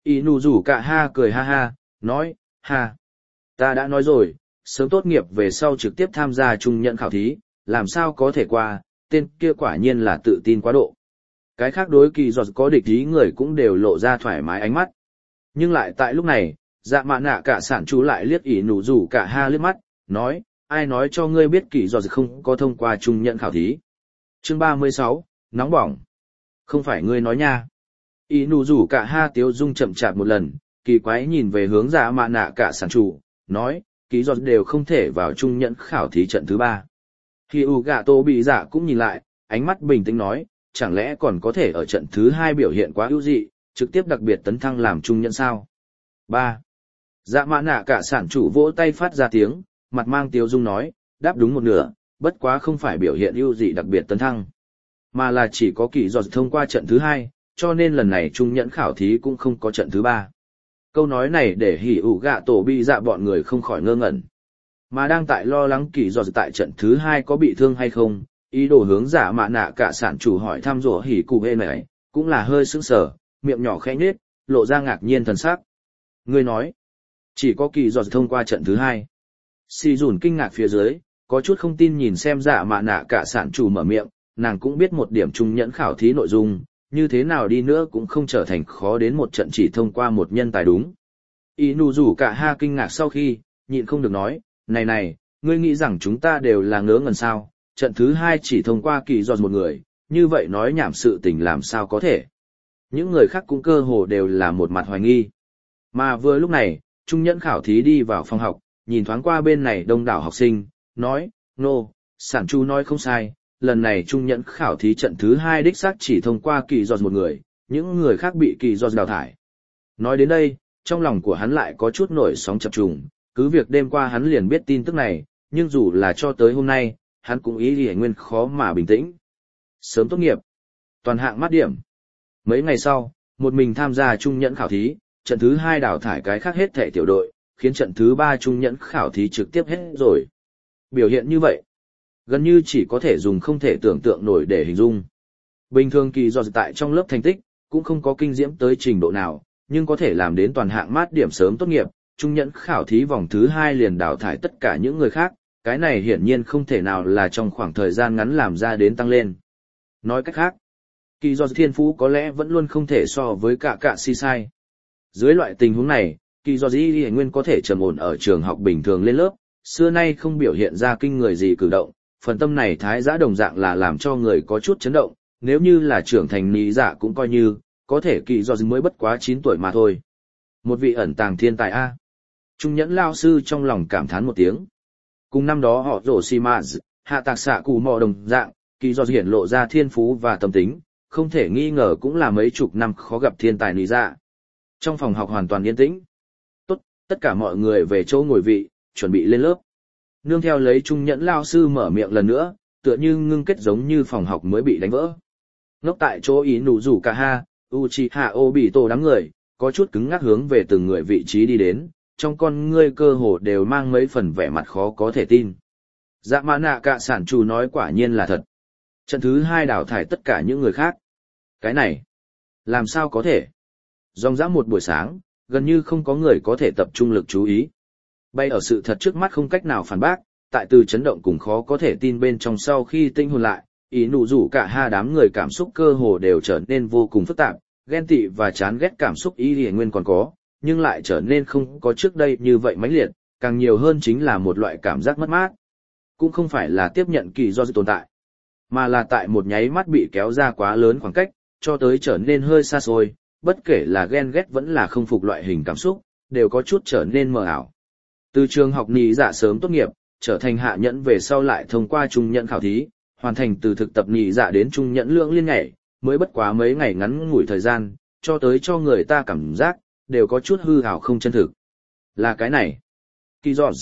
Ý nụ rủ cả ha cười ha ha, nói, ha. Ta đã nói rồi, sớm tốt nghiệp về sau trực tiếp tham gia trung nhận khảo thí, làm sao có thể qua, tên kia quả nhiên là tự tin quá độ. Cái khác đối kỳ giọt có địch ý người cũng đều lộ ra thoải mái ánh mắt. Nhưng lại tại lúc này, dạ mạ nạ cả sản chú lại liếc ỷ nụ rủ cả ha liếc mắt, nói, ai nói cho ngươi biết kỳ giọt không có thông qua trung nhận khảo thí. Chương ba mươi sáu, nóng bỏng. Không phải ngươi nói nha. Ỷ nụ rủ cả ha tiếu dung chậm chạp một lần, kỳ quái nhìn về hướng dạ mạ nạ cả sản chủ, nói, kỳ giọt đều không thể vào trung nhận khảo thí trận thứ ba. Khi U gạ tô bị dạ cũng nhìn lại, ánh mắt bình tĩnh nói, chẳng lẽ còn có thể ở trận thứ hai biểu hiện quá ưu dị, trực tiếp đặc biệt tấn thăng làm trung nhận sao? ba. Dạ mã nạ cả sản chủ vỗ tay phát ra tiếng, mặt mang tiếu dung nói, đáp đúng một nửa, bất quá không phải biểu hiện ưu dị đặc biệt tấn thăng, mà là chỉ có kỳ giọt thông qua trận thứ hai, cho nên lần này trung nhận khảo thí cũng không có trận thứ ba. Câu nói này để hỉ ủ gạ tổ bị dạ bọn người không khỏi ngơ ngẩn. Mà đang tại lo lắng kỳ giọt tại trận thứ hai có bị thương hay không, ý đồ hướng giả mạ nạ cả sản chủ hỏi thăm rủa hỉ cụ hê này, cũng là hơi sững sờ, miệng nhỏ khẽ nhếch, lộ ra ngạc nhiên thần sắc. Ngươi nói, chỉ có kỳ giọt thông qua trận thứ hai. Xì dùn kinh ngạc phía dưới, có chút không tin nhìn xem giả mạ nạ cả sản chủ mở miệng, nàng cũng biết một điểm trung nhẫn khảo thí nội dung, như thế nào đi nữa cũng không trở thành khó đến một trận chỉ thông qua một nhân tài đúng. Ý nụ rủ cả ha kinh ngạc sau khi, nhịn không được nói, này này, ngươi nghĩ rằng chúng ta đều là ngớ ngẩn sao, trận thứ hai chỉ thông qua kỳ giọt một người, như vậy nói nhảm sự tình làm sao có thể. Những người khác cũng cơ hồ đều là một mặt hoài nghi. Mà vừa lúc này, trung nhẫn khảo thí đi vào phòng học, nhìn thoáng qua bên này đông đảo học sinh, nói, nô, no, sản chu nói không sai, lần này trung nhẫn khảo thí trận thứ hai đích xác chỉ thông qua kỳ giọt một người, những người khác bị kỳ giọt đào thải. Nói đến đây, trong lòng của hắn lại có chút nổi sóng chập trùng, cứ việc đêm qua hắn liền biết tin tức này, nhưng dù là cho tới hôm nay, hắn cũng ý gì nguyên khó mà bình tĩnh. Sớm tốt nghiệp, toàn hạng mát điểm. Mấy ngày sau, một mình tham gia trung nhẫn khảo thí, trận thứ hai đào thải cái khác hết thể tiểu đội, khiến trận thứ ba trung nhẫn khảo thí trực tiếp hết rồi. Biểu hiện như vậy, gần như chỉ có thể dùng không thể tưởng tượng nổi để hình dung. Bình thường kỳ do tại trong lớp thành tích, cũng không có kinh diễm tới trình độ nào, nhưng có thể làm đến toàn hạng mát điểm sớm tốt nghiệp, trung nhẫn khảo thí vòng thứ hai liền đào thải tất cả những người khác, cái này hiển nhiên không thể nào là trong khoảng thời gian ngắn làm ra đến tăng lên. Nói cách khác, kỳ do thiên phú có lẽ vẫn luôn không thể so với cả cả si sai. Dưới loại tình huống này, kỳ do dĩ nguyên có thể trầm ổn ở trường học bình thường lên lớp, xưa nay không biểu hiện ra kinh người gì cử động, phần tâm này thái giã đồng dạng là làm cho người có chút chấn động, nếu như là trưởng thành ní giả cũng coi như, có thể kỳ do mới bất quá chín tuổi mà thôi. Một vị ẩn tàng thiên tài A. Trung nhẫn lao sư trong lòng cảm thán một tiếng. Cùng năm đó họ rổ xì mạ hạ tạc xạ cù mò đồng dạng, kỳ do hiển lộ ra thiên phú và tâm tính, không thể nghi ngờ cũng là mấy chục năm khó gặp thiên tài ní giả. Trong phòng học hoàn toàn yên tĩnh. Tốt, tất cả mọi người về chỗ ngồi vị, chuẩn bị lên lớp. Nương theo lấy trung nhẫn lao sư mở miệng lần nữa, tựa như ngưng kết giống như phòng học mới bị đánh vỡ. Ngốc tại chỗ ý nụ rủ cả ha, Uchiha Obito đám người, có chút cứng ngắc hướng về từng người vị trí đi đến, trong con ngươi cơ hồ đều mang mấy phần vẻ mặt khó có thể tin. Dạ mã nạ cả sản chủ nói quả nhiên là thật. Trận thứ hai đào thải tất cả những người khác. Cái này, làm sao có thể? Dòng dã một buổi sáng, gần như không có người có thể tập trung lực chú ý. Bay ở sự thật trước mắt không cách nào phản bác, tại từ chấn động cùng khó có thể tin bên trong sau khi tinh hồn lại, ý nụ rủ cả ha đám người cảm xúc cơ hồ đều trở nên vô cùng phức tạp, ghen tị và chán ghét cảm xúc ý liền nguyên còn có, nhưng lại trở nên không có trước đây như vậy mãnh liệt, càng nhiều hơn chính là một loại cảm giác mất mát. Cũng không phải là tiếp nhận kỳ do tồn tại, mà là tại một nháy mắt bị kéo ra quá lớn khoảng cách, cho tới trở nên hơi xa xôi, bất kể là ghen ghét vẫn là không phục loại hình cảm xúc, đều có chút trở nên mờ ảo. Từ trường học nhị dạ sớm tốt nghiệp, trở thành hạ nhẫn về sau lại thông qua trung nhẫn khảo thí, hoàn thành từ thực tập nhị dạ đến trung nhẫn lưỡng liên nhảy, mới bất quá mấy ngày ngắn ngủi thời gian, cho tới cho người ta cảm giác, đều có chút hư ảo không chân thực. Là cái này. Kỳ dọt.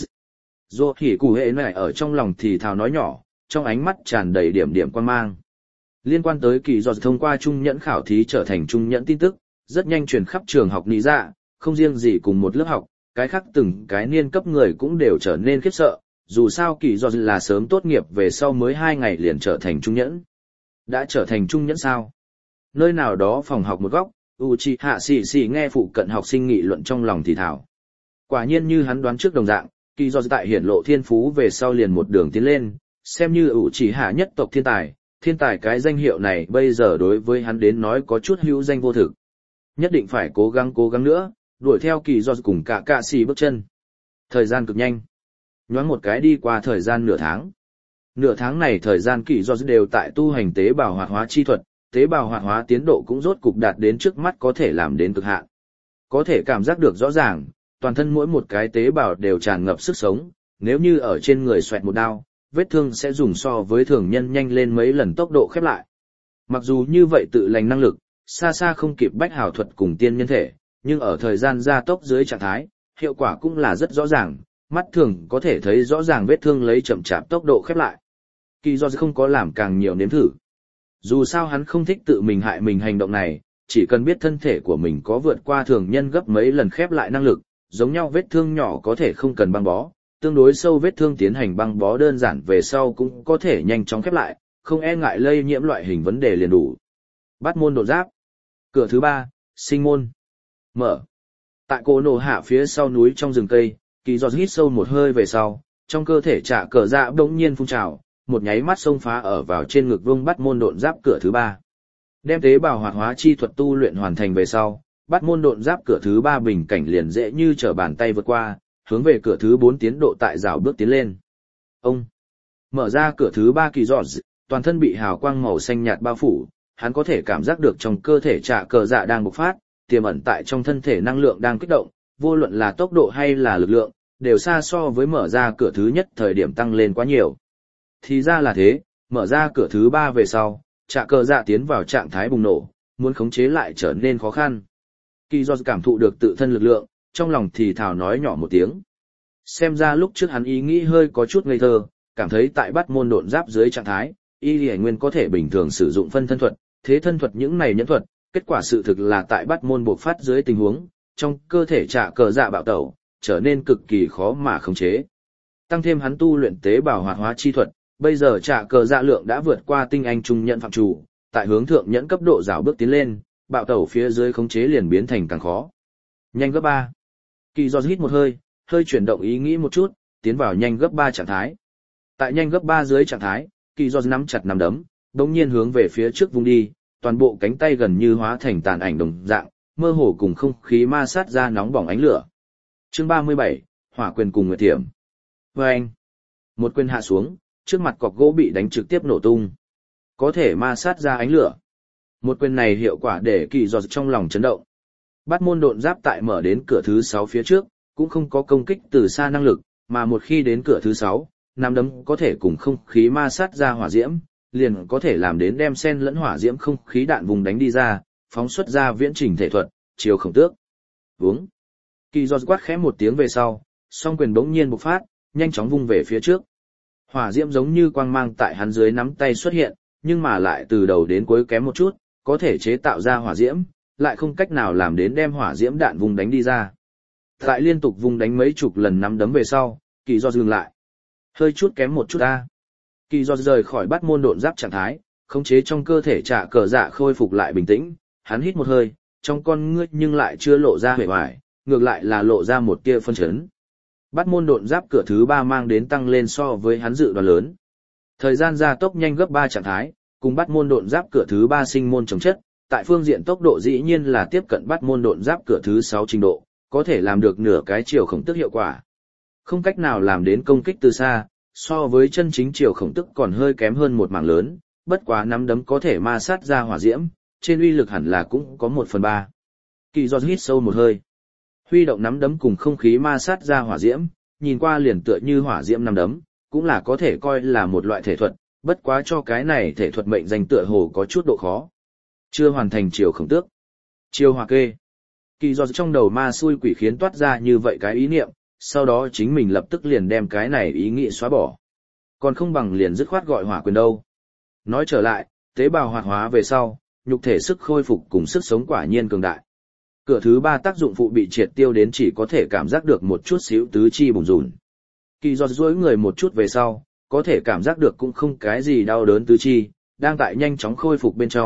Dô hỉ cụ hệ này ở trong lòng thì thào nói nhỏ, trong ánh mắt tràn đầy điểm điểm quan mang. Liên quan tới kỳ dọt thông qua trung nhẫn khảo thí trở thành trung nhẫn tin tức, rất nhanh truyền khắp trường học nhị dạ, không riêng gì cùng một lớp học, cái khác từng cái niên cấp người cũng đều trở nên khiếp sợ, dù sao kỳ dọt là sớm tốt nghiệp về sau mới hai ngày liền trở thành trung nhẫn. Đã trở thành trung nhẫn sao? Nơi nào đó phòng học một góc, Uchiha xì xì nghe phụ cận học sinh nghị luận trong lòng thì thào. Quả nhiên như hắn đoán trước đồng dạng, Kỳ Do tại hiển lộ thiên phú về sau liền một đường tiến lên, xem như Uchiha nhất tộc thiên tài, thiên tài cái danh hiệu này bây giờ đối với hắn đến nói có chút hữu danh vô thực. Nhất định phải cố gắng cố gắng nữa, đuổi theo Kỳ Do cùng cả cạ xì bước chân. Thời gian cực nhanh. Nhoáng một cái đi qua thời gian nửa tháng. Nửa tháng này thời gian Kỳ Do đều tại tu hành tế bào hoạt hóa chi thuật, tế bào hoạt hóa tiến độ cũng rốt cục đạt đến trước mắt có thể làm đến cực hạn. Có thể cảm giác được rõ ràng, toàn thân mỗi một cái tế bào đều tràn ngập sức sống, nếu như ở trên người xoẹt một đao, vết thương sẽ dùng so với thường nhân nhanh lên mấy lần tốc độ khép lại. Mặc dù như vậy tự lành năng lực, xa xa không kịp bách hào thuật cùng tiên nhân thể, nhưng ở thời gian gia tốc dưới trạng thái, hiệu quả cũng là rất rõ ràng, mắt thường có thể thấy rõ ràng vết thương lấy chậm chạp tốc độ khép lại. Kỳ Do không có làm càng nhiều nếm thử. Dù sao hắn không thích tự mình hại mình hành động này, chỉ cần biết thân thể của mình có vượt qua thường nhân gấp mấy lần khép lại năng lực, giống nhau vết thương nhỏ có thể không cần băng bó, tương đối sâu vết thương tiến hành băng bó đơn giản về sau cũng có thể nhanh chóng khép lại, không e ngại lây nhiễm loại hình vấn đề liền đủ. Bắt môn đột giáp. Cửa thứ ba, sinh môn. Mở. Tại cổ nổ hạ phía sau núi trong rừng cây, Kỳ Do hít sâu một hơi về sau, trong cơ thể trả cờ dạ bỗng nhiên phun trào, một nháy mắt xông phá ở vào trên ngực vương bắt môn độn giáp cửa thứ ba. Đem tế bào hoạt hóa chi thuật tu luyện hoàn thành về sau, bắt môn độn giáp cửa thứ ba bình cảnh liền dễ như trở bàn tay vượt qua, hướng về cửa thứ bốn tiến độ tại rào bước tiến lên. Ông mở ra cửa thứ ba Kỳ Do, toàn thân bị hào quang màu xanh nhạt bao phủ, hắn có thể cảm giác được trong cơ thể trả cờ dạ đang bộc phát, tiềm ẩn tại trong thân thể năng lượng đang kích động, vô luận là tốc độ hay là lực lượng, đều xa so với mở ra cửa thứ nhất thời điểm tăng lên quá nhiều. Thì ra là thế, mở ra cửa thứ ba về sau, trả cờ dạ tiến vào trạng thái bùng nổ, muốn khống chế lại trở nên khó khăn. Kỳ Do cảm thụ được tự thân lực lượng, trong lòng thì thào nói nhỏ một tiếng. Xem ra lúc trước hắn ý nghĩ hơi có chút ngây thơ, cảm thấy tại bắt môn độn giáp dưới trạng thái, y lì nguyên có thể bình thường sử dụng phân thân thuật, thế thân thuật những này nhẫn thuật, kết quả sự thực là tại bắt môn buộc phát dưới tình huống, trong cơ thể trả cờ dạ bạo tẩu, trở nên cực kỳ khó mà khống chế. Tăng thêm hắn tu luyện tế bào hoạt hóa chi thuật, bây giờ trả cờ dạ lượng đã vượt qua tinh anh trung nhẫn phạm chủ, tại hướng thượng nhẫn cấp độ rào bước tiến lên, bạo tẩu phía dưới khống chế liền biến thành càng khó. Nhanh gấp ba. Kỳ Do hít một hơi, hơi chuyển động ý nghĩ một chút, tiến vào nhanh gấp ba trạng thái. Tại nhanh gấp ba dưới trạng thái, Kỳ Do nắm chặt nắm đấm, đống nhiên hướng về phía trước vung đi, toàn bộ cánh tay gần như hóa thành tàn ảnh đồng dạng, mơ hồ cùng không khí ma sát ra nóng bỏng ánh lửa. Chương ba mươi bảy, Hỏa quyền cùng Nguyệt Tiệm. Vâng! Một quyền hạ xuống, trước mặt cọc gỗ bị đánh trực tiếp nổ tung. Có thể ma sát ra ánh lửa. Một quyền này hiệu quả để Kỳ Do trong lòng chấn động. Bắt môn độn giáp tại mở đến cửa thứ sáu phía trước, cũng không có công kích từ xa năng lực, mà một khi đến cửa thứ sáu, nắm đấm có thể cùng không khí ma sát ra hỏa diễm, liền có thể làm đến đem sen lẫn hỏa diễm không khí đạn vùng đánh đi ra, phóng xuất ra viễn trình thể thuật, chiều khổng tước. Vúng. Kỳ Do quát khẽ một tiếng về sau, song quyền bỗng nhiên bộc phát, nhanh chóng vung về phía trước. Hỏa diễm giống như quang mang tại hắn dưới nắm tay xuất hiện, nhưng mà lại từ đầu đến cuối kém một chút, có thể chế tạo ra hỏa diễm, lại không cách nào làm đến đem hỏa diễm đạn vùng đánh đi ra. Tại liên tục vùng đánh mấy chục lần nắm đấm về sau, Kỳ Do dừng lại. Hơi chút kém một chút ta. Kỳ Do rời khỏi bắt môn độn giáp trạng thái, khống chế trong cơ thể trả cờ dạ khôi phục lại bình tĩnh, hắn hít một hơi, trong con ngươi nhưng lại chưa lộ ra vẻ hoài, ngược lại là lộ ra một tia phân chấn. Bắt môn độn giáp cửa thứ ba mang đến tăng lên so với hắn dự đoán lớn. Thời gian gia tốc nhanh gấp ba trạng thái, cùng bắt môn độn giáp cửa thứ ba sinh môn chống chất, tại phương diện tốc độ dĩ nhiên là tiếp cận bắt môn độn giáp cửa thứ sáu trình độ, có thể làm được nửa cái chiều khổng tức hiệu quả. Không cách nào làm đến công kích từ xa, so với chân chính chiều khổng tức còn hơi kém hơn một mảng lớn, bất quá nắm đấm có thể ma sát ra hỏa diễm, trên uy lực hẳn là cũng có một phần ba. Kỳ Do hít sâu một hơi, huy động nắm đấm cùng không khí ma sát ra hỏa diễm, nhìn qua liền tựa như hỏa diễm nắm đấm, cũng là có thể coi là một loại thể thuật, bất quá cho cái này thể thuật mệnh danh tựa hồ có chút độ khó. Chưa hoàn thành chiều khổng tước. Chiều hỏa kê. Kỳ Do trong đầu ma xui quỷ khiến toát ra như vậy cái ý niệm, sau đó chính mình lập tức liền đem cái này ý nghĩ xóa bỏ. Còn không bằng liền dứt khoát gọi hỏa quyền đâu. Nói trở lại, tế bào hoạt hóa về sau, nhục thể sức khôi phục cùng sức sống quả nhiên cường đại. Cửa thứ ba tác dụng phụ bị triệt tiêu đến chỉ có thể cảm giác được một chút xíu tứ chi bùn rùn. Kỳ Do duỗi người một chút về sau, có thể cảm giác được cũng không cái gì đau đớn tứ chi, đang tại nhanh chóng khôi phục bên trong,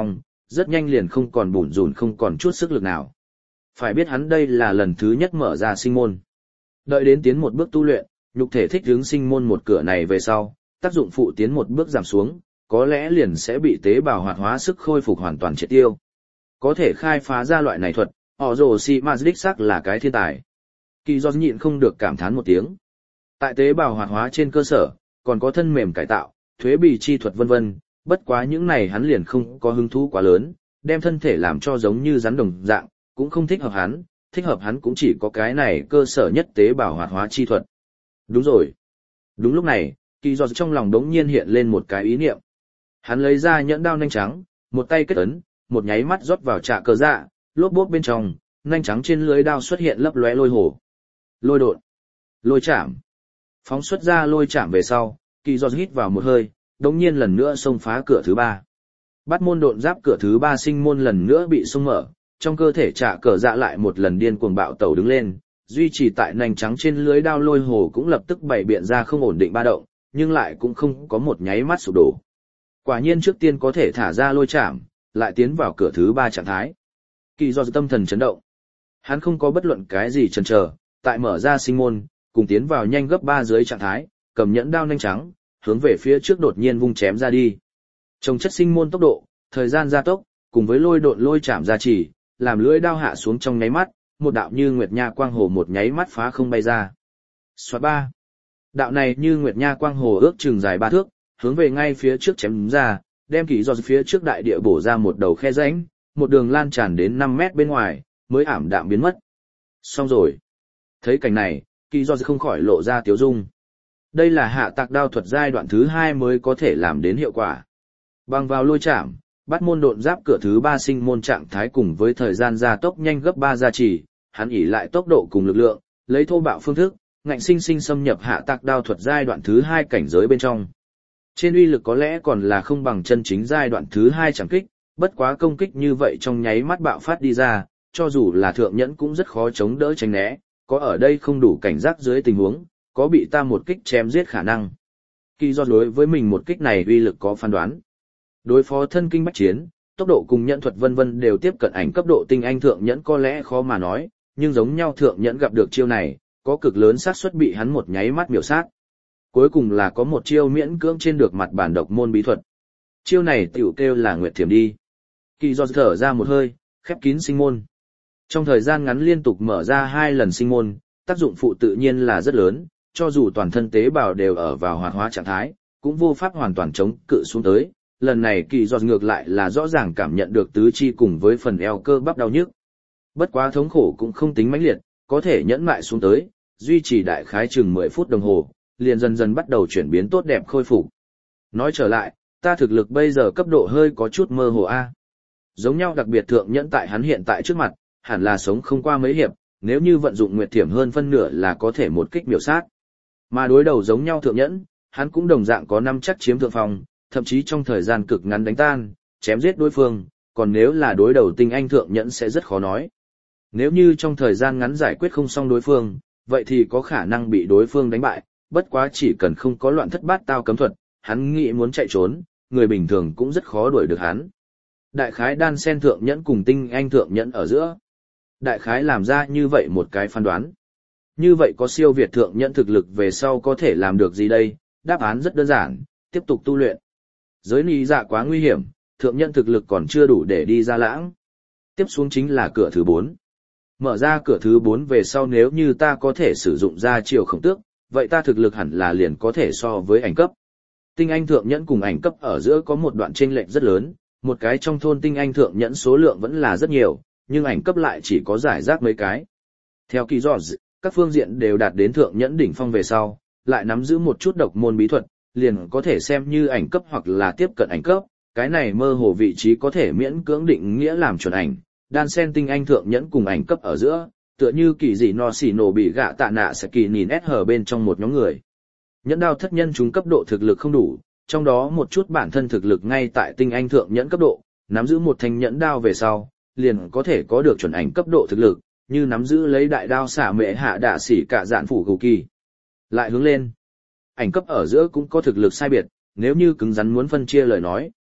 rất nhanh liền không còn bủn rủn không còn chút sức lực nào. Phải biết hắn đây là lần thứ nhất mở ra sinh môn. Đợi đến tiến một bước tu luyện, nhục thể thích ứng sinh môn một cửa này về sau, tác dụng phụ tiến một bước giảm xuống, có lẽ liền sẽ bị tế bào hoạt hóa sức khôi phục hoàn toàn triệt tiêu. Có thể khai phá ra loại này thuật, họ rồ si ma đích xác là cái thiên tài. Kỳ do nhịn không được cảm thán một tiếng. Tại tế bào hoạt hóa trên cơ sở, còn có thân mềm cải tạo, thuế bì chi thuật vân vân, bất quá những này hắn liền không có hứng thú quá lớn, đem thân thể làm cho giống như rắn đồng dạng, cũng không thích hợp hắn, thích hợp hắn cũng chỉ có cái này cơ sở nhất tế bào hoạt hóa chi thuật. Đúng rồi. Đúng lúc này, Kỳ do trong lòng đống nhiên hiện lên một cái ý niệm. Hắn lấy ra nhẫn đao nanh trắng, một tay kết ấn, một nháy mắt rót vào trạ cờ dạ, lốp bốp bên trong, nanh trắng trên lưới đao xuất hiện lấp lóe lôi hổ. Lôi độn, lôi chạm. Phóng xuất ra lôi chạm về sau, Kỳ do hít vào một hơi, đống nhiên lần nữa xông phá cửa thứ ba. Bắt môn độn giáp cửa thứ ba sinh môn lần nữa bị xông mở, trong cơ thể trạ cờ dạ lại một lần điên cuồng bạo tẩu đứng lên, duy trì tại nanh trắng trên lưới đao lôi hồ cũng lập tức bày biện ra không ổn định ba động, nhưng lại cũng không có một nháy mắt sụp đổ. Quả nhiên trước tiên có thể thả ra lôi chạm, lại tiến vào cửa thứ ba trạng thái. Kỳ do tâm thần chấn động. Hắn không có bất luận cái gì chần chờ, tại mở ra sinh môn, cùng tiến vào nhanh gấp ba dưới trạng thái, cầm nhẫn đao nanh trắng, hướng về phía trước đột nhiên vung chém ra đi. Trồng chất sinh môn tốc độ, thời gian gia tốc, cùng với lôi độn lôi chạm gia trì, làm lưỡi đao hạ xuống trong nháy mắt, một đạo như nguyệt nha quang hồ một nháy mắt phá không bay ra. Xoạt ba. Đạo này như nguyệt nha quang hồ ước chừng dài ba thước, hướng về ngay phía trước chém ra, đem Kỳ do phía trước đại địa bổ ra một đầu khe rãnh, một đường lan tràn đến năm mét bên ngoài, mới ảm đạm biến mất. Xong rồi. Thấy cảnh này, Kỳ do không khỏi lộ ra tiếu dung. Đây là hạ tạc đao thuật giai đoạn thứ hai mới có thể làm đến hiệu quả. Bằng vào lôi chạm, bắt môn độn giáp cửa thứ ba sinh môn trạng thái cùng với thời gian gia tốc nhanh gấp ba gia trì, hắn ỷ lại tốc độ cùng lực lượng, lấy thô bạo phương thức, ngạnh sinh sinh xâm nhập hạ tạc đao thuật giai đoạn thứ hai cảnh giới bên trong. Trên uy lực có lẽ còn là không bằng chân chính giai đoạn thứ hai chẳng kích, bất quá công kích như vậy trong nháy mắt bạo phát đi ra, cho dù là thượng nhẫn cũng rất khó chống đỡ tránh né, có ở đây không đủ cảnh giác dưới tình huống, có bị ta một kích chém giết khả năng. Kỳ do đối với mình một kích này uy lực có phán đoán. Đối phó thân kinh bách chiến, tốc độ cùng nhẫn thuật vân vân đều tiếp cận ảnh cấp độ tinh anh thượng nhẫn có lẽ khó mà nói, nhưng giống nhau thượng nhẫn gặp được chiêu này, có cực lớn xác suất bị hắn một nháy mắt miểu sát. Cuối cùng là có một chiêu miễn cưỡng trên được mặt bản độc môn bí thuật. Chiêu này tiểu kêu là nguyệt thiểm đi. Kỳ do thở ra một hơi, khép kín sinh môn. Trong thời gian ngắn liên tục mở ra hai lần sinh môn, tác dụng phụ tự nhiên là rất lớn, cho dù toàn thân tế bào đều ở vào hoạt hóa trạng thái, cũng vô pháp hoàn toàn chống cự xuống tới. Lần này Kỳ do ngược lại là rõ ràng cảm nhận được tứ chi cùng với phần eo cơ bắp đau nhức. Bất quá thống khổ cũng không tính mãnh liệt, có thể nhẫn mại xuống tới, duy trì đại khái chừng mười phút đồng hồ, liền dần dần bắt đầu chuyển biến tốt đẹp khôi phục. Nói trở lại, ta thực lực bây giờ cấp độ hơi có chút mơ hồ a. Giống nhau đặc biệt thượng nhẫn tại hắn hiện tại trước mặt, hẳn là sống không qua mấy hiệp, nếu như vận dụng nguyệt thiểm hơn phân nửa là có thể một kích miểu sát. Mà đối đầu giống nhau thượng nhẫn, hắn cũng đồng dạng có năm chắc chiếm thượng phòng, thậm chí trong thời gian cực ngắn đánh tan, chém giết đối phương, còn nếu là đối đầu tinh anh thượng nhẫn sẽ rất khó nói. Nếu như trong thời gian ngắn giải quyết không xong đối phương, vậy thì có khả năng bị đối phương đánh bại, bất quá chỉ cần không có loạn thất bát tao cấm thuật, hắn nghĩ muốn chạy trốn, người bình thường cũng rất khó đuổi được hắn. Đại khái đan sen thượng nhẫn cùng tinh anh thượng nhẫn ở giữa. Đại khái làm ra như vậy một cái phán đoán. Như vậy có siêu việt thượng nhẫn thực lực về sau có thể làm được gì đây? Đáp án rất đơn giản, tiếp tục tu luyện. Giới lý dạ quá nguy hiểm, thượng nhẫn thực lực còn chưa đủ để đi ra lãng. Tiếp xuống chính là cửa thứ bốn. Mở ra cửa thứ bốn về sau nếu như ta có thể sử dụng ra chiều khổng tước, vậy ta thực lực hẳn là liền có thể so với ảnh cấp. Tinh anh thượng nhẫn cùng ảnh cấp ở giữa có một đoạn chênh lệch rất lớn, một cái trong thôn tinh anh thượng nhẫn số lượng vẫn là rất nhiều, nhưng ảnh cấp lại chỉ có giải rác mấy cái. Theo Kỳ do, các phương diện đều đạt đến thượng nhẫn đỉnh phong về sau, lại nắm giữ một chút độc môn bí thuật, liền có thể xem như ảnh cấp hoặc là tiếp cận ảnh cấp, cái này mơ hồ vị trí có thể miễn cưỡng định nghĩa làm chuẩn ảnh, đan sen tinh anh thượng nhẫn cùng ảnh cấp ở giữa, tựa như kỳ dị no xỉ nổ bị gạ tạ nạ sẽ kỳ nhìn ét hờ bên trong một nhóm người. Nhẫn đao thất nhân chúng cấp độ thực lực không đủ, trong đó một chút bản thân thực lực ngay tại tinh anh thượng nhẫn cấp độ, nắm giữ một thanh nhẫn đao về sau, liền có thể có được chuẩn ảnh cấp độ thực lực, như nắm giữ lấy đại đao xả mệ hạ đạ xỉ cả dạn phủ gù kỳ. Lại hướng lên, ảnh cấp ở giữa cũng có thực lực sai biệt, nếu như cứng rắn muốn phân chia lời nói,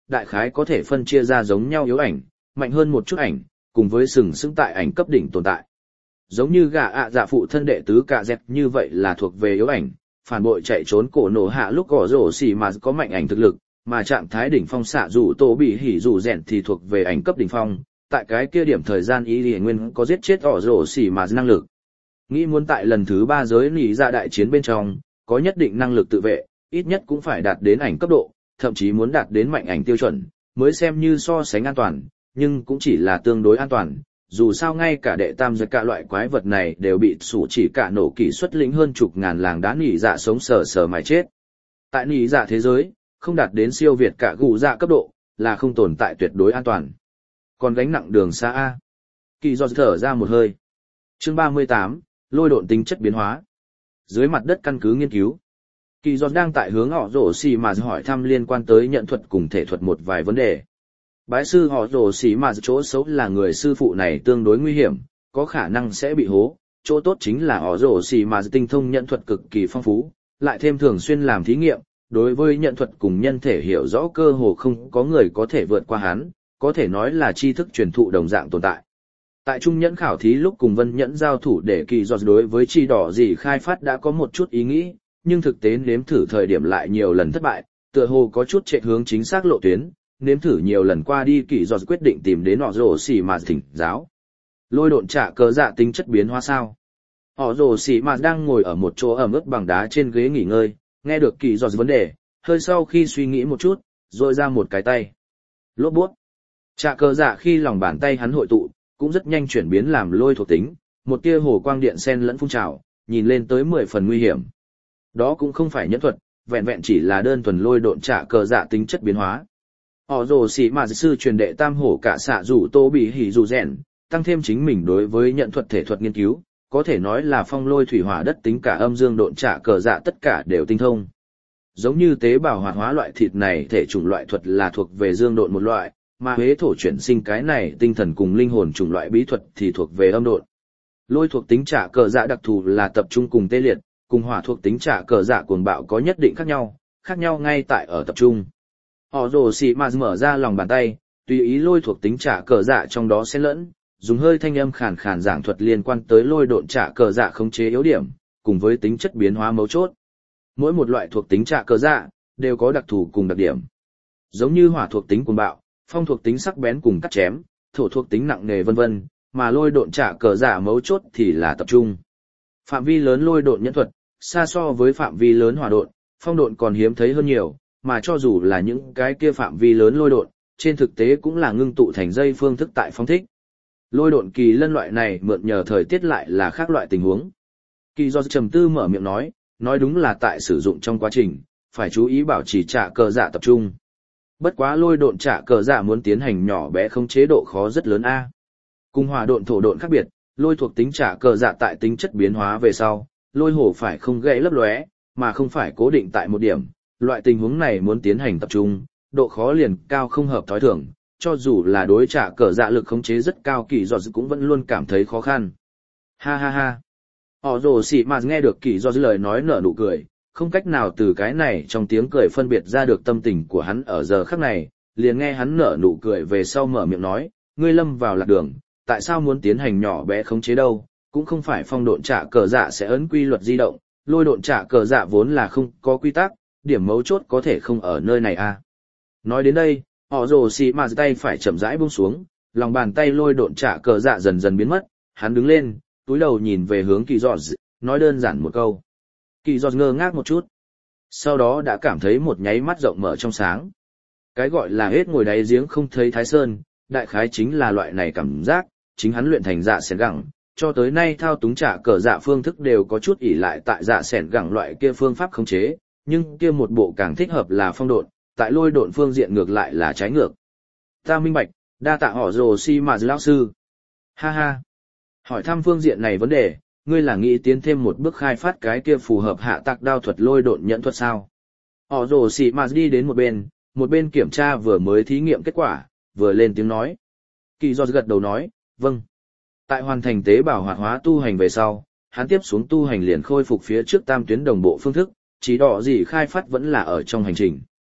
đại khái có thể phân chia ra giống nhau yếu ảnh, mạnh hơn một chút ảnh, cùng với sừng sững tại ảnh cấp đỉnh tồn tại. Giống như gã ạ dạ phụ thân đệ tứ cả dẹt như vậy là thuộc về yếu ảnh, phản bội chạy trốn cổ nổ hạ lúc gõ rổ xì mà có mạnh ảnh thực lực, mà trạng thái đỉnh phong xạ rủ tổ bị hỉ rủ rèn thì thuộc về ảnh cấp đỉnh phong, tại cái kia điểm thời gian ý liền nguyên có giết chết gõ rổ xì mà năng lực. Nghĩ muốn tại lần thứ ba giới nỉ ra đại chiến bên trong, có nhất định năng lực tự vệ, ít nhất cũng phải đạt đến ảnh cấp độ, thậm chí muốn đạt đến mạnh ảnh tiêu chuẩn, mới xem như so sánh an toàn, nhưng cũng chỉ là tương đối an toàn. Dù sao ngay cả đệ tam giật cả loại quái vật này đều bị sủ chỉ cả nổ kỹ xuất lĩnh hơn chục ngàn làng đá nỉ dạ sống sờ sờ mà chết. Tại nỉ dạ thế giới, không đạt đến siêu việt cả gù dạ cấp độ, là không tồn tại tuyệt đối an toàn. Còn gánh nặng đường xa A. Kỳ do thở ra một hơi. Chương ba mươi tám, lôi độn tính chất biến hóa. Dưới mặt đất căn cứ nghiên cứu. Kỳ do đang tại hướng họ rổ xì mà hỏi thăm liên quan tới nhận thuật cùng thể thuật một vài vấn đề. Bái sư họ rồ xỉ mà chỗ xấu là người sư phụ này tương đối nguy hiểm, có khả năng sẽ bị hố, chỗ tốt chính là họ rồ xỉ mà tinh thông nhận thuật cực kỳ phong phú, lại thêm thường xuyên làm thí nghiệm, đối với nhận thuật cùng nhân thể hiểu rõ cơ hồ không có người có thể vượt qua hắn, có thể nói là tri thức truyền thụ đồng dạng tồn tại. Tại trung nhẫn khảo thí lúc cùng vân nhẫn giao thủ để kỳ dọt đối với chi đỏ gì khai phát đã có một chút ý nghĩ, nhưng thực tế nếm thử thời điểm lại nhiều lần thất bại, tựa hồ có chút chạy hướng chính xác lộ tuyến. Nếm thử nhiều lần qua đi kỳ dọt quyết định tìm đến họ rồ xì mà thỉnh giáo. Lôi độn trả cờ dạ tính chất biến hóa sao? Họ rồ xì mà đang ngồi ở một chỗ ẩm ướt bằng đá trên ghế nghỉ ngơi, nghe được kỳ dọt vấn đề, hơi sau khi suy nghĩ một chút, rồi ra một cái tay. Lốp bút. Trả cờ dạ khi lòng bàn tay hắn hội tụ, cũng rất nhanh chuyển biến làm lôi thuộc tính, một tia hồ quang điện sen lẫn phun trào, nhìn lên tới mười phần nguy hiểm. Đó cũng không phải nhẫn thuật, vẹn vẹn chỉ là đơn thuần lôi độn trả cờ dạ tính chất biến hóa. Họ rồ xỉ mà sư truyền đệ tam hổ cả xạ rủ tô bị hỉ rủ rèn, tăng thêm chính mình đối với nhận thuật thể thuật nghiên cứu, có thể nói là phong lôi thủy hỏa đất tính cả âm dương độn trả cờ dạ tất cả đều tinh thông. Giống như tế bào hoạt hóa loại thịt này thể chủng loại thuật là thuộc về dương độn một loại, mà huế thổ chuyển sinh cái này tinh thần cùng linh hồn chủng loại bí thuật thì thuộc về âm độn. Lôi thuộc tính trả cờ dạ đặc thù là tập trung cùng tê liệt, cùng hỏa thuộc tính trả cờ dạ cuồng bạo có nhất định khác nhau, khác nhau ngay tại ở tập trung. Họ rồ xì mà mở ra lòng bàn tay, tùy ý lôi thuộc tính trả cờ dạ trong đó xen lẫn, dùng hơi thanh âm khàn khàn giảng thuật liên quan tới lôi độn trả cờ dạ khống chế yếu điểm, cùng với tính chất biến hóa mấu chốt. Mỗi một loại thuộc tính trả cờ dạ đều có đặc thù cùng đặc điểm. Giống như hỏa thuộc tính cuồng bạo, phong thuộc tính sắc bén cùng cắt chém, thổ thuộc tính nặng nề vân vân, mà lôi độn trả cờ dạ mấu chốt thì là tập trung. Phạm vi lớn lôi độn nhẫn thuật, xa so với phạm vi lớn hỏa độn, phong độn còn hiếm thấy hơn nhiều. Mà cho dù là những cái kia phạm vi lớn lôi độn, trên thực tế cũng là ngưng tụ thành dây phương thức tại phong thích. Lôi độn kỳ lân loại này mượn nhờ thời tiết lại là khác loại tình huống. Kỳ do trầm tư mở miệng nói, nói đúng là tại sử dụng trong quá trình, phải chú ý bảo trì trả cờ dạ tập trung. Bất quá lôi độn trả cờ dạ muốn tiến hành nhỏ bé không chế độ khó rất lớn a. Cùng hỏa độn thổ độn khác biệt, lôi thuộc tính trả cờ dạ tại tính chất biến hóa về sau, lôi hổ phải không gãy lấp lóe, mà không phải cố định tại một điểm. Loại tình huống này muốn tiến hành tập trung, độ khó liền cao không hợp thói thường, cho dù là đối trả cờ dạ lực khống chế rất cao kỳ dò cũng vẫn luôn cảm thấy khó khăn. Ha ha ha. Họ rồ xỉ mà nghe được kỳ dò lời nói nở nụ cười, không cách nào từ cái này trong tiếng cười phân biệt ra được tâm tình của hắn ở giờ khắc này, liền nghe hắn nở nụ cười về sau mở miệng nói, ngươi lâm vào lạc đường, tại sao muốn tiến hành nhỏ bé khống chế đâu, cũng không phải phong độn trả cờ dạ sẽ ấn quy luật di động, lôi độn trả cờ dạ vốn là không có quy tắc. Điểm mấu chốt có thể không ở nơi này à. Nói đến đây, họ rồ xì mà tay phải chậm rãi buông xuống, lòng bàn tay lôi độn trả cờ dạ dần dần biến mất, hắn đứng lên, túi đầu nhìn về hướng kỳ giọt, nói đơn giản một câu. Kỳ giọt ngơ ngác một chút, sau đó đã cảm thấy một nháy mắt rộng mở trong sáng. Cái gọi là hết ngồi đáy giếng không thấy thái sơn, đại khái chính là loại này cảm giác, chính hắn luyện thành dạ sẻn gẳng, cho tới nay thao túng trả cờ dạ phương thức đều có chút ỷ lại tại dạ sẻn gẳng loại kia phương pháp khống chế. Nhưng kia một bộ càng thích hợp là phong độn, tại lôi độn phương diện ngược lại là trái ngược. Ta minh bạch, đa tạ họ rồ si mà lão sư. Ha ha. Hỏi thăm phương diện này vấn đề, ngươi là nghĩ tiến thêm một bước khai phát cái kia phù hợp hạ tạc đao thuật lôi độn nhẫn thuật sao? Họ rồ si mà đi đến một bên, một bên kiểm tra vừa mới thí nghiệm kết quả, vừa lên tiếng nói. Kỳ do gật đầu nói, vâng. Tại hoàn thành tế bào hoạt hóa tu hành về sau, hắn tiếp xuống tu hành liền khôi phục phía trước tam tuyến đồng bộ phương thức. Chỉ đỏ gì khai phát vẫn là ở trong hành trình.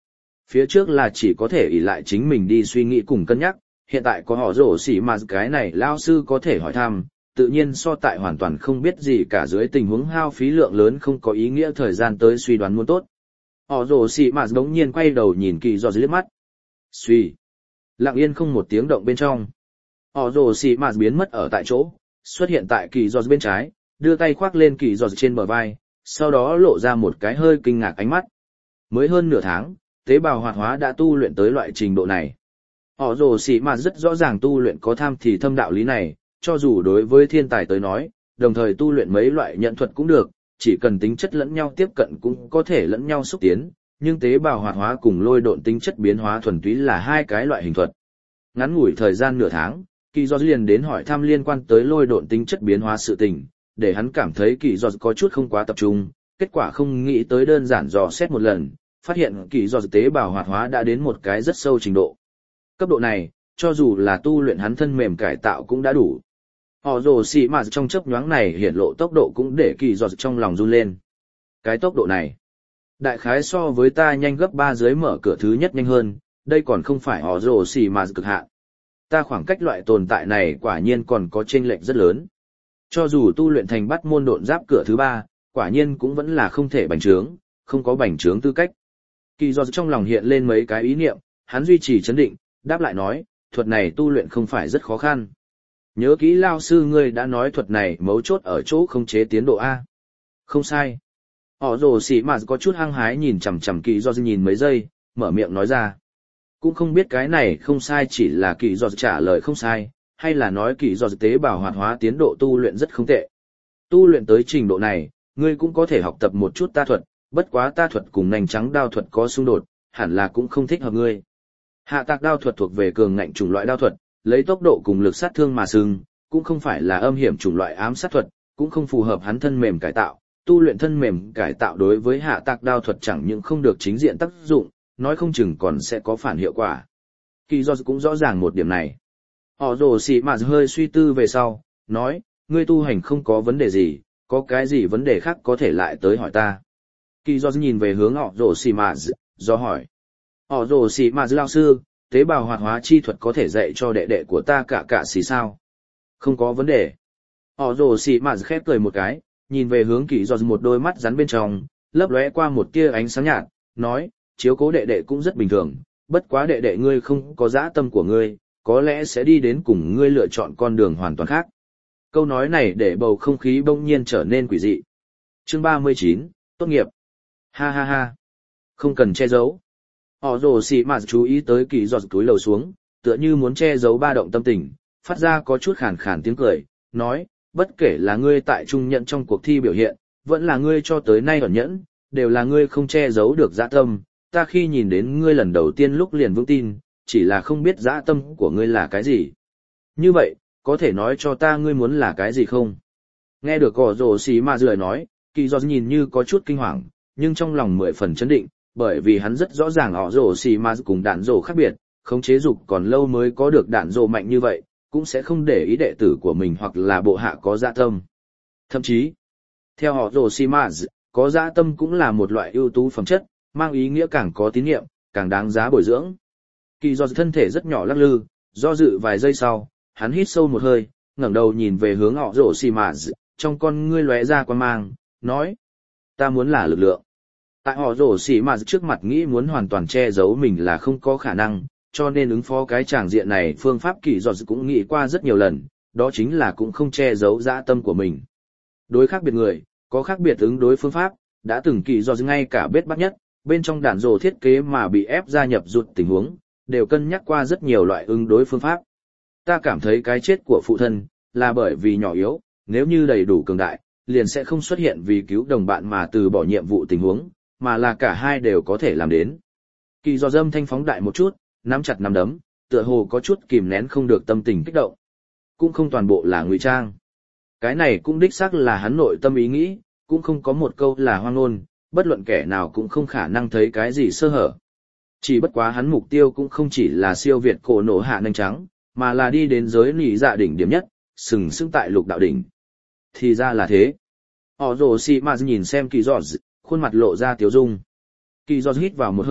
Phía trước là chỉ có thể ỷ lại chính mình đi suy nghĩ cùng cân nhắc, hiện tại có họ rổ xỉ mà cái này lao sư có thể hỏi thăm, tự nhiên so tại hoàn toàn không biết gì cả dưới tình huống hao phí lượng lớn không có ý nghĩa thời gian tới suy đoán muốn tốt. Họ rổ xỉ mà đống nhiên quay đầu nhìn kỳ giọt liếc mắt. Suy. Lặng yên không một tiếng động bên trong. Họ rổ xỉ mà biến mất ở tại chỗ, xuất hiện tại kỳ giọt bên trái, đưa tay khoác lên kỳ giọt trên bờ vai, sau đó lộ ra một cái hơi kinh ngạc ánh mắt. Mới hơn nửa tháng, tế bào hoạt hóa đã tu luyện tới loại trình độ này. Họ rồ xỉ mà rất rõ ràng tu luyện có tham thì thâm đạo lý này, cho dù đối với thiên tài tới nói, đồng thời tu luyện mấy loại nhận thuật cũng được, chỉ cần tính chất lẫn nhau tiếp cận cũng có thể lẫn nhau xúc tiến, nhưng tế bào hoạt hóa cùng lôi độn tính chất biến hóa thuần túy là hai cái loại hình thuật. Ngắn ngủi thời gian nửa tháng, Kỳ Giọt liền đến hỏi thăm liên quan tới lôi độn tính chất biến hóa sự tình, để hắn cảm thấy Kỳ Giọt có chút không quá tập trung, kết quả không nghĩ tới đơn giản dò xét một lần, phát hiện Kỳ Giọt tế bào hoạt hóa đã đến một cái rất sâu trình độ. Cấp độ này, cho dù là tu luyện hắn thân mềm cải tạo cũng đã đủ. Họ rồ xì mà trong chớp nhoáng này hiển lộ tốc độ cũng để Kỳ Giọt trong lòng run lên. Cái tốc độ này, đại khái so với ta nhanh gấp ba dưới mở cửa thứ nhất nhanh hơn, đây còn không phải họ rồ xì mà cực hạn. Ta khoảng cách loại tồn tại này quả nhiên còn có chênh lệch rất lớn. Cho dù tu luyện thành bắt môn độn giáp cửa thứ ba, quả nhiên cũng vẫn là không thể bành trướng, không có bành trướng tư cách. Kỳ Giọt trong lòng hiện lên mấy cái ý niệm, hắn duy trì chấn định, đáp lại nói, thuật này tu luyện không phải rất khó khăn. Nhớ kỹ lao sư ngươi đã nói thuật này mấu chốt ở chỗ không chế tiến độ A. Không sai. Họ rồ xỉ mà có chút hăng hái nhìn chằm chằm Kỳ Giọt nhìn mấy giây, mở miệng nói ra. Cũng không biết cái này không sai chỉ là Kỳ Giọt trả lời không sai, hay là nói Kỳ Giọt tế bào hoạt hóa tiến độ tu luyện rất không tệ. Tu luyện tới trình độ này, ngươi cũng có thể học tập một chút ta thuật, bất quá ta thuật cùng nành trắng đao thuật có xung đột, hẳn là cũng không thích hợp ngươi. Hạ tạc đao thuật thuộc về cường ngạnh chủng loại đao thuật, lấy tốc độ cùng lực sát thương mà sừng, cũng không phải là âm hiểm chủng loại ám sát thuật, cũng không phù hợp hắn thân mềm cải tạo. Tu luyện thân mềm cải tạo đối với hạ tạc đao thuật chẳng những không được chính diện tác dụng, nói không chừng còn sẽ có phản hiệu quả. Kỳ Giọt cũng rõ ràng một điểm này. Họ rồ xì mà hơi suy tư về sau, nói, ngươi tu hành không có vấn đề gì, có cái gì vấn đề khác có thể lại tới hỏi ta. Kỳ Giọt nhìn về hướng họ rồ xì mà, do hỏi. Họ rồ xì mà lao sư, tế bào hoạt hóa chi thuật có thể dạy cho đệ đệ của ta cả cả xì sao? Không có vấn đề. Họ rồ xì mà khép cười một cái, nhìn về hướng Kỳ Giọt một đôi mắt rắn bên trong, lấp lóe qua một tia ánh sáng nhạt, nói, chiếu cố đệ đệ cũng rất bình thường, bất quá đệ đệ ngươi không có dã tâm của ngươi, có lẽ sẽ đi đến cùng ngươi lựa chọn con đường hoàn toàn khác. Câu nói này để bầu không khí bỗng nhiên trở nên quỷ dị. Chương ba mươi chín, tốt nghiệp. Ha ha ha. Không cần che giấu. Họ rồ xì mà chú ý tới Kỳ Giọt túi lầu xuống, tựa như muốn che giấu ba động tâm tình, phát ra có chút khàn khàn tiếng cười, nói, bất kể là ngươi tại trung nhận trong cuộc thi biểu hiện, vẫn là ngươi cho tới nay ẩn nhẫn, đều là ngươi không che giấu được dã tâm. Ta khi nhìn đến ngươi lần đầu tiên lúc liền vững tin, chỉ là không biết dã tâm của ngươi là cái gì. Như vậy, có thể nói cho ta ngươi muốn là cái gì không? Nghe được gò rồ xì mà lời nói, Kỳ Giọt nhìn như có chút kinh hoàng, nhưng trong lòng mười phần chấn định, bởi vì hắn rất rõ ràng họ rồ xì mà cùng đạn rồ khác biệt, khống chế dục còn lâu mới có được đạn rồ mạnh như vậy, cũng sẽ không để ý đệ tử của mình hoặc là bộ hạ có dã tâm. Thậm chí, theo họ rồ xì mà, có dã tâm cũng là một loại ưu tú phẩm chất, mang ý nghĩa càng có tín nhiệm, càng đáng giá bồi dưỡng. Kỳ Giọt thân thể rất nhỏ lắc lư, do dự vài giây sau, hắn hít sâu một hơi, ngẩng đầu nhìn về hướng họ rồ xì mà, trong con ngươi lóe ra quan mang, nói, ta muốn là lực lượng. Tại họ rồ xì mà trước mặt nghĩ muốn hoàn toàn che giấu mình là không có khả năng, cho nên ứng phó cái tràng diện này phương pháp Kỳ Giọt cũng nghĩ qua rất nhiều lần, đó chính là cũng không che giấu dã tâm của mình. Đối khác biệt người, có khác biệt ứng đối phương pháp, đã từng Kỳ Giọt ngay cả biết bắt nhất, bên trong đạn rồ thiết kế mà bị ép gia nhập rụt tình huống, đều cân nhắc qua rất nhiều loại ứng đối phương pháp. Ta cảm thấy cái chết của phụ thân, là bởi vì nhỏ yếu, nếu như đầy đủ cường đại, liền sẽ không xuất hiện vì cứu đồng bạn mà từ bỏ nhiệm vụ tình huống, mà là cả hai đều có thể làm đến. Kỳ Giọt dâm thanh phóng đại một chút, nắm chặt nắm đấm, tựa hồ có chút kìm nén không được tâm tình kích động. Cũng không toàn bộ là ngụy trang. Cái này cũng đích xác là hắn nội tâm ý nghĩ, cũng không có một câu là hoang ngôn, bất luận kẻ nào cũng không khả năng thấy cái gì sơ hở. Chỉ bất quá hắn mục tiêu cũng không chỉ là siêu việt cổ nổ hạ nanh trắng, mà là đi đến giới nỉ dạ đỉnh điểm nhất, sừng sững tại lục đạo đỉnh. Thì ra là thế. Họ rồ xì mà nhìn xem Kỳ Giọt, khuôn mặt lộ ra tiếu dung. Kỳ Giọt hít vào một hơi,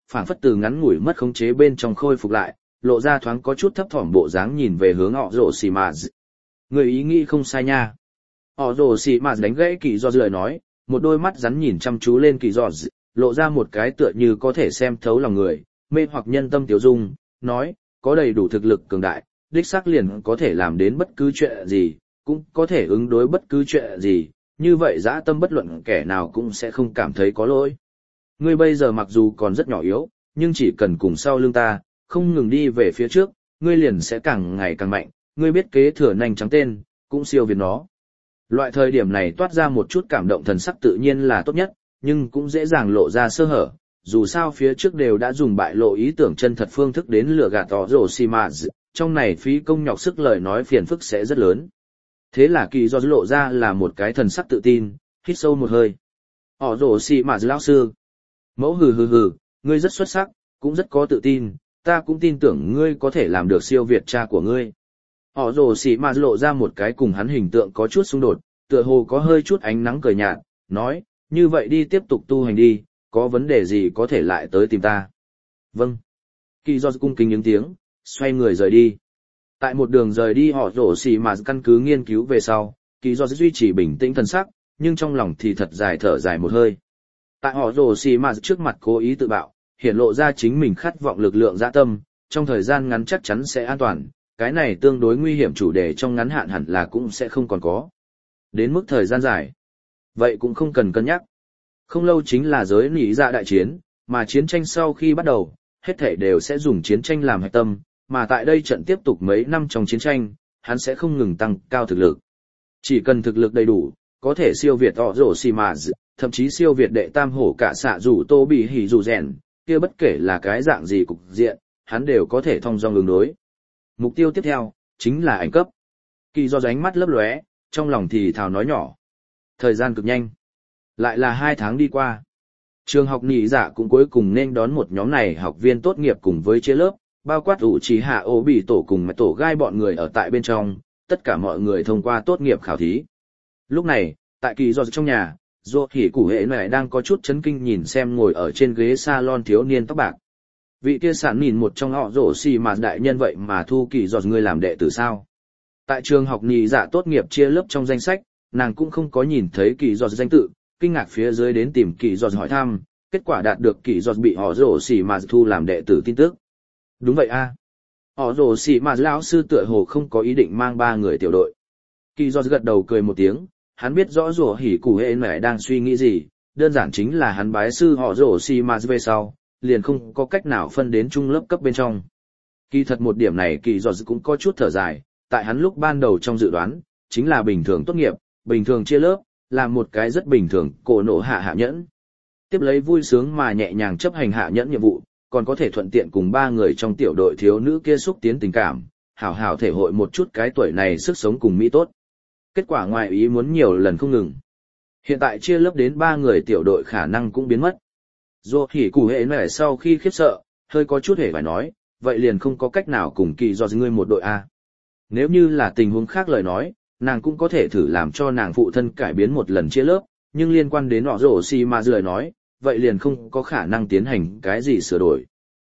phảng phất từ ngắn ngủi mất khống chế bên trong khôi phục lại, lộ ra thoáng có chút thấp thỏm bộ dáng nhìn về hướng họ rồ xì mà. Người ý nghĩ không sai nha. Họ rồ xì mà đánh gãy Kỳ Giọt lời nói, một đôi mắt rắn nhìn chăm chú lên Kỳ Giọt, lộ ra một cái tựa như có thể xem thấu lòng người, mê hoặc nhân tâm tiểu dung, nói, có đầy đủ thực lực cường đại, đích xác liền có thể làm đến bất cứ chuyện gì, cũng có thể ứng đối bất cứ chuyện gì, như vậy dã tâm bất luận kẻ nào cũng sẽ không cảm thấy có lỗi. Ngươi bây giờ mặc dù còn rất nhỏ yếu, nhưng chỉ cần cùng sau lưng ta, không ngừng đi về phía trước, ngươi liền sẽ càng ngày càng mạnh, ngươi biết kế thừa nành trắng tên, cũng siêu việt nó. Loại thời điểm này toát ra một chút cảm động thần sắc tự nhiên là tốt nhất, nhưng cũng dễ dàng lộ ra sơ hở, dù sao phía trước đều đã dùng bại lộ ý tưởng chân thật phương thức đến lừa gạt tỏ rổ xì mà, trong này phí công nhọc sức lời nói phiền phức sẽ rất lớn. Thế là Kỳ Giọt lộ ra là một cái thần sắc tự tin, hít sâu một hơi. Họ rổ xì mà lão sư. Mẫu hừ hừ hừ, ngươi rất xuất sắc, cũng rất có tự tin, ta cũng tin tưởng ngươi có thể làm được siêu việt cha của ngươi. Họ rồ xì mà lộ ra một cái cùng hắn hình tượng có chút xung đột, tựa hồ có hơi chút ánh nắng cười nhạt, nói, như vậy đi tiếp tục tu hành đi, có vấn đề gì có thể lại tới tìm ta. Vâng. Kỳ Giọt cung kính những tiếng, xoay người rời đi. Tại một đường rời đi họ rồ xì mà căn cứ nghiên cứu về sau, Kỳ Giọt duy trì bình tĩnh thần sắc, nhưng trong lòng thì thật dài thở dài một hơi. Tại họ rồ xì mà trước mặt cố ý tự bạo, hiển lộ ra chính mình khát vọng lực lượng dã tâm, trong thời gian ngắn chắc chắn sẽ an toàn, cái này tương đối nguy hiểm chủ đề trong ngắn hạn hẳn là cũng sẽ không còn có. Đến mức thời gian dài, vậy cũng không cần cân nhắc. Không lâu chính là giới nỉ dạ đại chiến, mà chiến tranh sau khi bắt đầu, hết thảy đều sẽ dùng chiến tranh làm hạch tâm, mà tại đây trận tiếp tục mấy năm trong chiến tranh, hắn sẽ không ngừng tăng cao thực lực. Chỉ cần thực lực đầy đủ, có thể siêu việt họ rổ xì mà, thậm chí siêu việt đệ tam hổ cả xạ rủ tô bị hỉ rủ rèn, kia bất kể là cái dạng gì cục diện, hắn đều có thể thông dong ứng đối. Mục tiêu tiếp theo, chính là ảnh cấp. Kỳ do ánh mắt lấp lóe, trong lòng thì thào nói nhỏ. Thời gian cực nhanh. Lại là hai tháng đi qua. Trường học nỉ dạ cũng cuối cùng nên đón một nhóm này học viên tốt nghiệp cùng với chia lớp, bao quát ủ trì hạ ố bị tổ cùng tổ gai bọn người ở tại bên trong, tất cả mọi người thông qua tốt nghiệp khảo thí. Lúc này, tại Kỳ do trong nhà, Dô Hỉ Củ Hệ này đang có chút chấn kinh nhìn xem ngồi ở trên ghế salon thiếu niên tóc bạc. Vị kia sản nhìn một trong họ rổ xì mà đại nhân vậy mà thu Kỳ Giọt người làm đệ tử sao? Tại trường học nhị dạ tốt nghiệp chia lớp trong danh sách, nàng cũng không có nhìn thấy Kỳ Giọt danh tự, kinh ngạc phía dưới đến tìm Kỳ Giọt hỏi thăm, kết quả đạt được Kỳ Giọt bị họ rổ xì mà thu làm đệ tử tin tức. Đúng vậy a. Họ rổ xì mà lão sư tựa hồ không có ý định mang ba người tiểu đội. Kỳ Giọt gật đầu cười một tiếng. Hắn biết rõ rủa hỉ củ hệ mẹ đang suy nghĩ gì, đơn giản chính là hắn bái sư họ rổ xì mà về sau, liền không có cách nào phân đến trung lớp cấp bên trong. Kỳ thật một điểm này Kỳ Giọt cũng có chút thở dài, tại hắn lúc ban đầu trong dự đoán, chính là bình thường tốt nghiệp, bình thường chia lớp, là một cái rất bình thường cổ nổ hạ hạ nhẫn. Tiếp lấy vui sướng mà nhẹ nhàng chấp hành hạ nhẫn nhiệm vụ, còn có thể thuận tiện cùng ba người trong tiểu đội thiếu nữ kia xúc tiến tình cảm, hảo hảo thể hội một chút cái tuổi này sức sống cùng mỹ tốt. Kết quả ngoài ý muốn nhiều lần không ngừng. Hiện tại chia lớp đến ba người tiểu đội khả năng cũng biến mất. Dô Hỉ Củ Hệ này sau khi khiếp sợ, hơi có chút hề phải nói, vậy liền không có cách nào cùng Kỳ Giọt ngươi một đội A. Nếu như là tình huống khác lời nói, nàng cũng có thể thử làm cho nàng phụ thân cải biến một lần chia lớp, nhưng liên quan đến họ rổ xì mà lời nói, vậy liền không có khả năng tiến hành cái gì sửa đổi.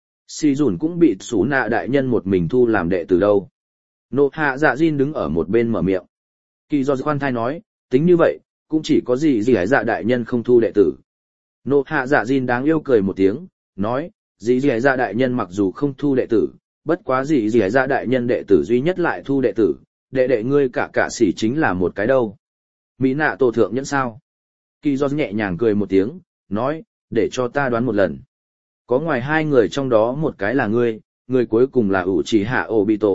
Xì dùn cũng bị xú nạ đại nhân một mình thu làm đệ từ đâu. Nộ hạ dạ Jin đứng ở một bên mở miệng. Kỳ do khoan thai nói, tính như vậy, cũng chỉ có gì gì hải dạ đại nhân không thu đệ tử. Nộ hạ dạ Jin đáng yêu cười một tiếng, nói, gì gì hải dạ đại nhân mặc dù không thu đệ tử, bất quá gì gì hải dạ đại nhân đệ tử duy nhất lại thu đệ tử, đệ đệ ngươi cả cả sỉ chính là một cái đâu. Mỹ nạ tổ thượng nhẫn sao? Kỳ do nhẹ nhàng cười một tiếng, nói, để cho ta đoán một lần. Có ngoài hai người trong đó một cái là ngươi, người cuối cùng là ủ chỉ hạ Obito.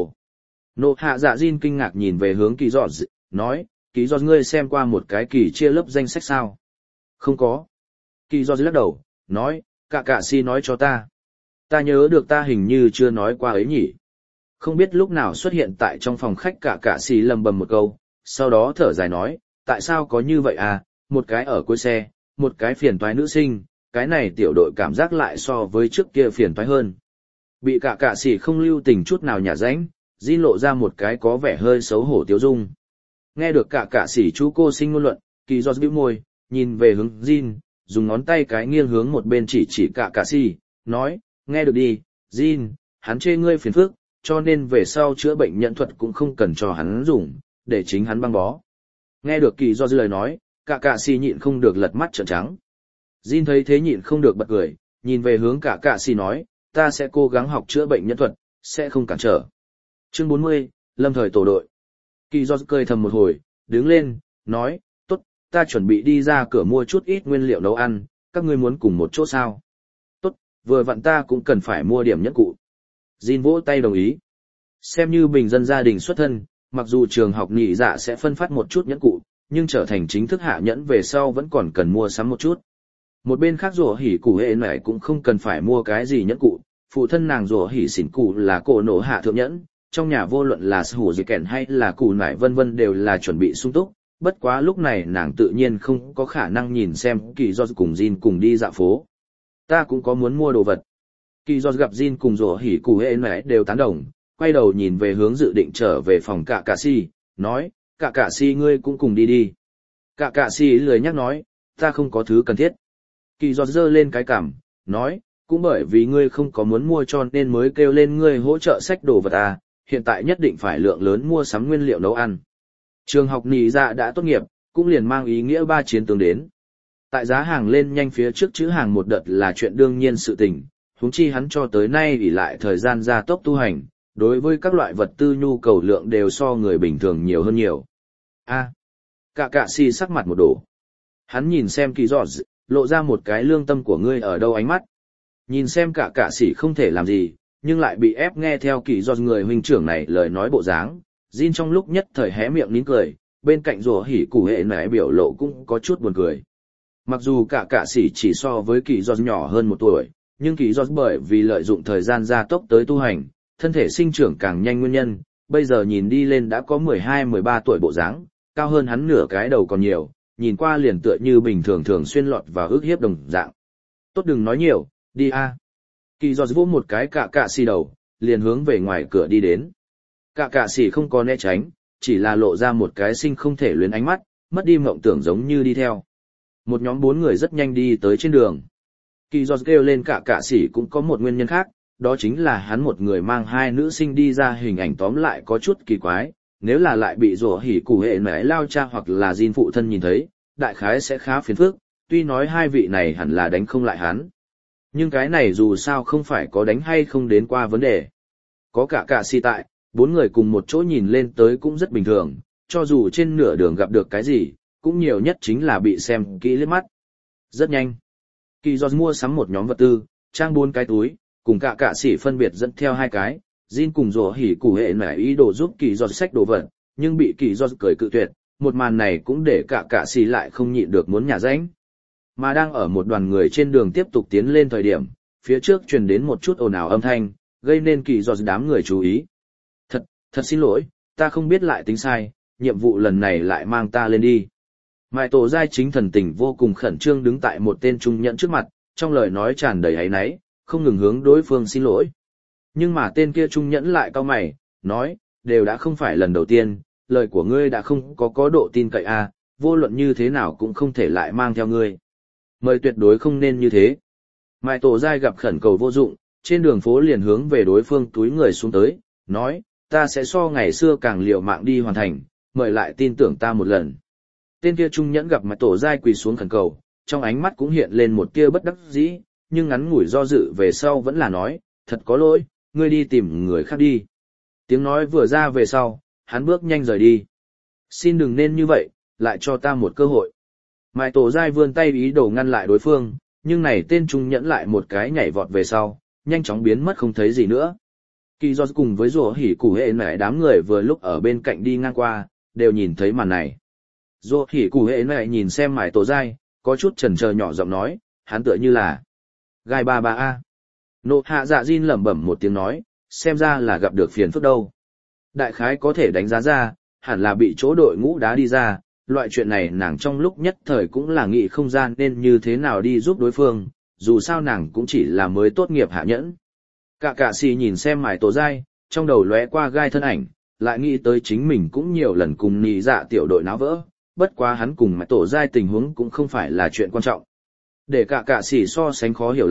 Nộ hạ dạ Jin kinh ngạc nhìn về hướng Kỳ do, nói, Kỳ do ngươi xem qua một cái kỳ chia lớp danh sách sao? Không có. Kỳ do lắc đầu, nói, cả cả si nói cho ta. Ta nhớ được ta hình như chưa nói qua ấy nhỉ. Không biết lúc nào xuất hiện tại trong phòng khách cả cả si lầm bầm một câu, sau đó thở dài nói, tại sao có như vậy à, một cái ở cuối xe, một cái phiền toái nữ sinh, cái này tiểu đội cảm giác lại so với trước kia phiền toái hơn. Bị cả cả si không lưu tình chút nào nhả rãnh, Jin lộ ra một cái có vẻ hơi xấu hổ tiêu dung. Nghe được cả cả sĩ chú cô sinh ngôn luận, Kỳ do bĩu môi, nhìn về hướng Jin, dùng ngón tay cái nghiêng hướng một bên chỉ chỉ cả cả sĩ, nói, nghe được đi, Jin, hắn chê ngươi phiền phức, cho nên về sau chữa bệnh nhận thuật cũng không cần cho hắn dùng, để chính hắn băng bó. Nghe được kỳ do dư lời nói, cả cạ xì nhịn không được lật mắt trợn trắng. Jin thấy thế nhịn không được bật cười, nhìn về hướng cả cạ xì nói, ta sẽ cố gắng học chữa bệnh nhân thuật, sẽ không cản trở. Chương bốn mươi, lâm thời tổ đội. Kỳ do cười thầm một hồi, đứng lên, nói, tốt, ta chuẩn bị đi ra cửa mua chút ít nguyên liệu nấu ăn, các ngươi muốn cùng một chỗ sao? Tốt, vừa vặn ta cũng cần phải mua điểm nhẫn cụ. Jin vỗ tay đồng ý. Xem như bình dân gia đình xuất thân, mặc dù trường học nhị dạ sẽ phân phát một chút nhẫn cụ, nhưng trở thành chính thức hạ nhẫn về sau vẫn còn cần mua sắm một chút. Một bên khác rủa hỉ cụ hệ này cũng không cần phải mua cái gì nhẫn cụ, phụ thân nàng rủa hỉ xỉn cụ là cổ nổ hạ thượng nhẫn, trong nhà vô luận là hủ gì kèn hay là cụ nải vân vân đều là chuẩn bị sung túc, bất quá lúc này nàng tự nhiên không có khả năng nhìn xem kỳ do cùng Jin cùng đi dạo phố. Ta cũng có muốn mua đồ vật. Kỳ do gặp Jin cùng rủa hỉ cụ hệ này đều tán đồng, quay đầu nhìn về hướng dự định trở về phòng cả cạ si, nói, cả cạ si ngươi cũng cùng đi đi. Cả cạ si lười nhắc nói, ta không có thứ cần thiết. Kỳ giọt giơ lên cái cằm, nói, cũng bởi vì ngươi không có muốn mua cho nên mới kêu lên ngươi hỗ trợ sách đồ vật à, hiện tại nhất định phải lượng lớn mua sắm nguyên liệu nấu ăn. Trường học nỉ dạ đã tốt nghiệp, cũng liền mang ý nghĩa ba chiến tướng đến. Tại giá hàng lên nhanh phía trước chữ hàng một đợt là chuyện đương nhiên sự tình, huống chi hắn cho tới nay ỷ lại thời gian gia tốc tu hành, đối với các loại vật tư nhu cầu lượng đều so người bình thường nhiều hơn nhiều. A, cả cạ si sắc mặt một đổ. Hắn nhìn xem kỳ giọt, lộ ra một cái lương tâm của ngươi ở đâu ánh mắt. Nhìn xem cả cạ sĩ không thể làm gì, nhưng lại bị ép nghe theo kỳ giọt người huynh trưởng này lời nói bộ dáng. Jin trong lúc nhất thời hé miệng nín cười, bên cạnh rùa hỉ củ hệ nẻ biểu lộ cũng có chút buồn cười. Mặc dù cả cạ sĩ chỉ so với kỳ giọt nhỏ hơn một tuổi, nhưng kỳ giọt bởi vì lợi dụng thời gian gia tốc tới tu hành, thân thể sinh trưởng càng nhanh nguyên nhân, bây giờ nhìn đi lên đã có mười hai mười ba tuổi bộ dáng, cao hơn hắn nửa cái đầu còn nhiều, nhìn qua liền tựa như bình thường thường xuyên lọt và ước hiếp đồng dạng. Tốt đừng nói nhiều, đi a. Kỳ giọt vỗ một cái cả cạ xì đầu, liền hướng về ngoài cửa đi đến. Cả cạ xì không có né tránh, chỉ là lộ ra một cái sinh không thể luyến ánh mắt, mất đi mộng tưởng giống như đi theo. Một nhóm bốn người rất nhanh đi tới trên đường. Kỳ giọt kêu lên cả cạ xì cũng có một nguyên nhân khác, đó chính là hắn một người mang hai nữ sinh đi ra hình ảnh tóm lại có chút kỳ quái, nếu là lại bị rủa hỉ cụ hệ nẻ lao cha hoặc là Jin phụ thân nhìn thấy, đại khái sẽ khá phiền phức, tuy nói hai vị này hẳn là đánh không lại hắn. Nhưng cái này dù sao không phải có đánh hay không đến qua vấn đề. Có cả cả si tại, bốn người cùng một chỗ nhìn lên tới cũng rất bình thường, cho dù trên nửa đường gặp được cái gì, cũng nhiều nhất chính là bị xem kỹ liếc mắt. Rất nhanh. Kỳ giọt mua sắm một nhóm vật tư, trang bốn cái túi, cùng cả cả sĩ phân biệt dẫn theo hai cái, Jin cùng rổ hỉ củ hệ nảy ý đồ giúp kỳ giọt xách đồ vật, nhưng bị kỳ giọt cười cự tuyệt, một màn này cũng để cả cả sĩ lại không nhịn được muốn nhả ránh. Mà đang ở một đoàn người trên đường tiếp tục tiến lên thời điểm, phía trước truyền đến một chút ồn ào âm thanh, gây nên kỳ giọt đám người chú ý. Thật, thật xin lỗi, ta không biết lại tính sai, nhiệm vụ lần này lại mang ta lên đi. Mại tổ giai chính thần tình vô cùng khẩn trương đứng tại một tên trung nhẫn trước mặt, trong lời nói tràn đầy áy náy, không ngừng hướng đối phương xin lỗi. Nhưng mà tên kia trung nhẫn lại cau mày, nói, đều đã không phải lần đầu tiên, lời của ngươi đã không có có độ tin cậy a, vô luận như thế nào cũng không thể lại mang theo ngươi. Mời tuyệt đối không nên như thế. Mại tổ giai gặp khẩn cầu vô dụng, trên đường phố liền hướng về đối phương túi người xuống tới, nói, ta sẽ so ngày xưa càng liều mạng đi hoàn thành, mời lại tin tưởng ta một lần. Tên kia trung nhẫn gặp mại tổ giai quỳ xuống khẩn cầu, trong ánh mắt cũng hiện lên một tia bất đắc dĩ, nhưng ngắn ngủi do dự về sau vẫn là nói, thật có lỗi, ngươi đi tìm người khác đi. Tiếng nói vừa ra về sau, hắn bước nhanh rời đi. Xin đừng nên như vậy, lại cho ta một cơ hội. Mại tổ giai vươn tay ý đồ ngăn lại đối phương, nhưng này tên trung nhẫn lại một cái nhảy vọt về sau, nhanh chóng biến mất không thấy gì nữa. Kỳ do cùng với rùa hỉ củ hệ nẻ đám người vừa lúc ở bên cạnh đi ngang qua, đều nhìn thấy màn này. Rùa hỉ củ hệ nẻ nhìn xem mại tổ giai, có chút chần chờ nhỏ giọng nói, hắn tựa như là gai ba ba a. Nộ hạ dạ Jin lẩm bẩm một tiếng nói, xem ra là gặp được phiền phức đâu. Đại khái có thể đánh giá ra, hẳn là bị chỗ đội ngũ đá đi ra, loại chuyện này nàng trong lúc nhất thời cũng là nghĩ không gian nên như thế nào đi giúp đối phương, dù sao nàng cũng chỉ là mới tốt nghiệp hạ nhẫn. Cả cả xì nhìn xem mải tổ dai, trong đầu lóe qua gai thân ảnh, lại nghĩ tới chính mình cũng nhiều lần cùng nì dạ tiểu đội náo vỡ, bất quá hắn cùng mải tổ dai tình huống cũng không phải là chuyện quan trọng. Để cả cả xì so sánh khó hiểu là,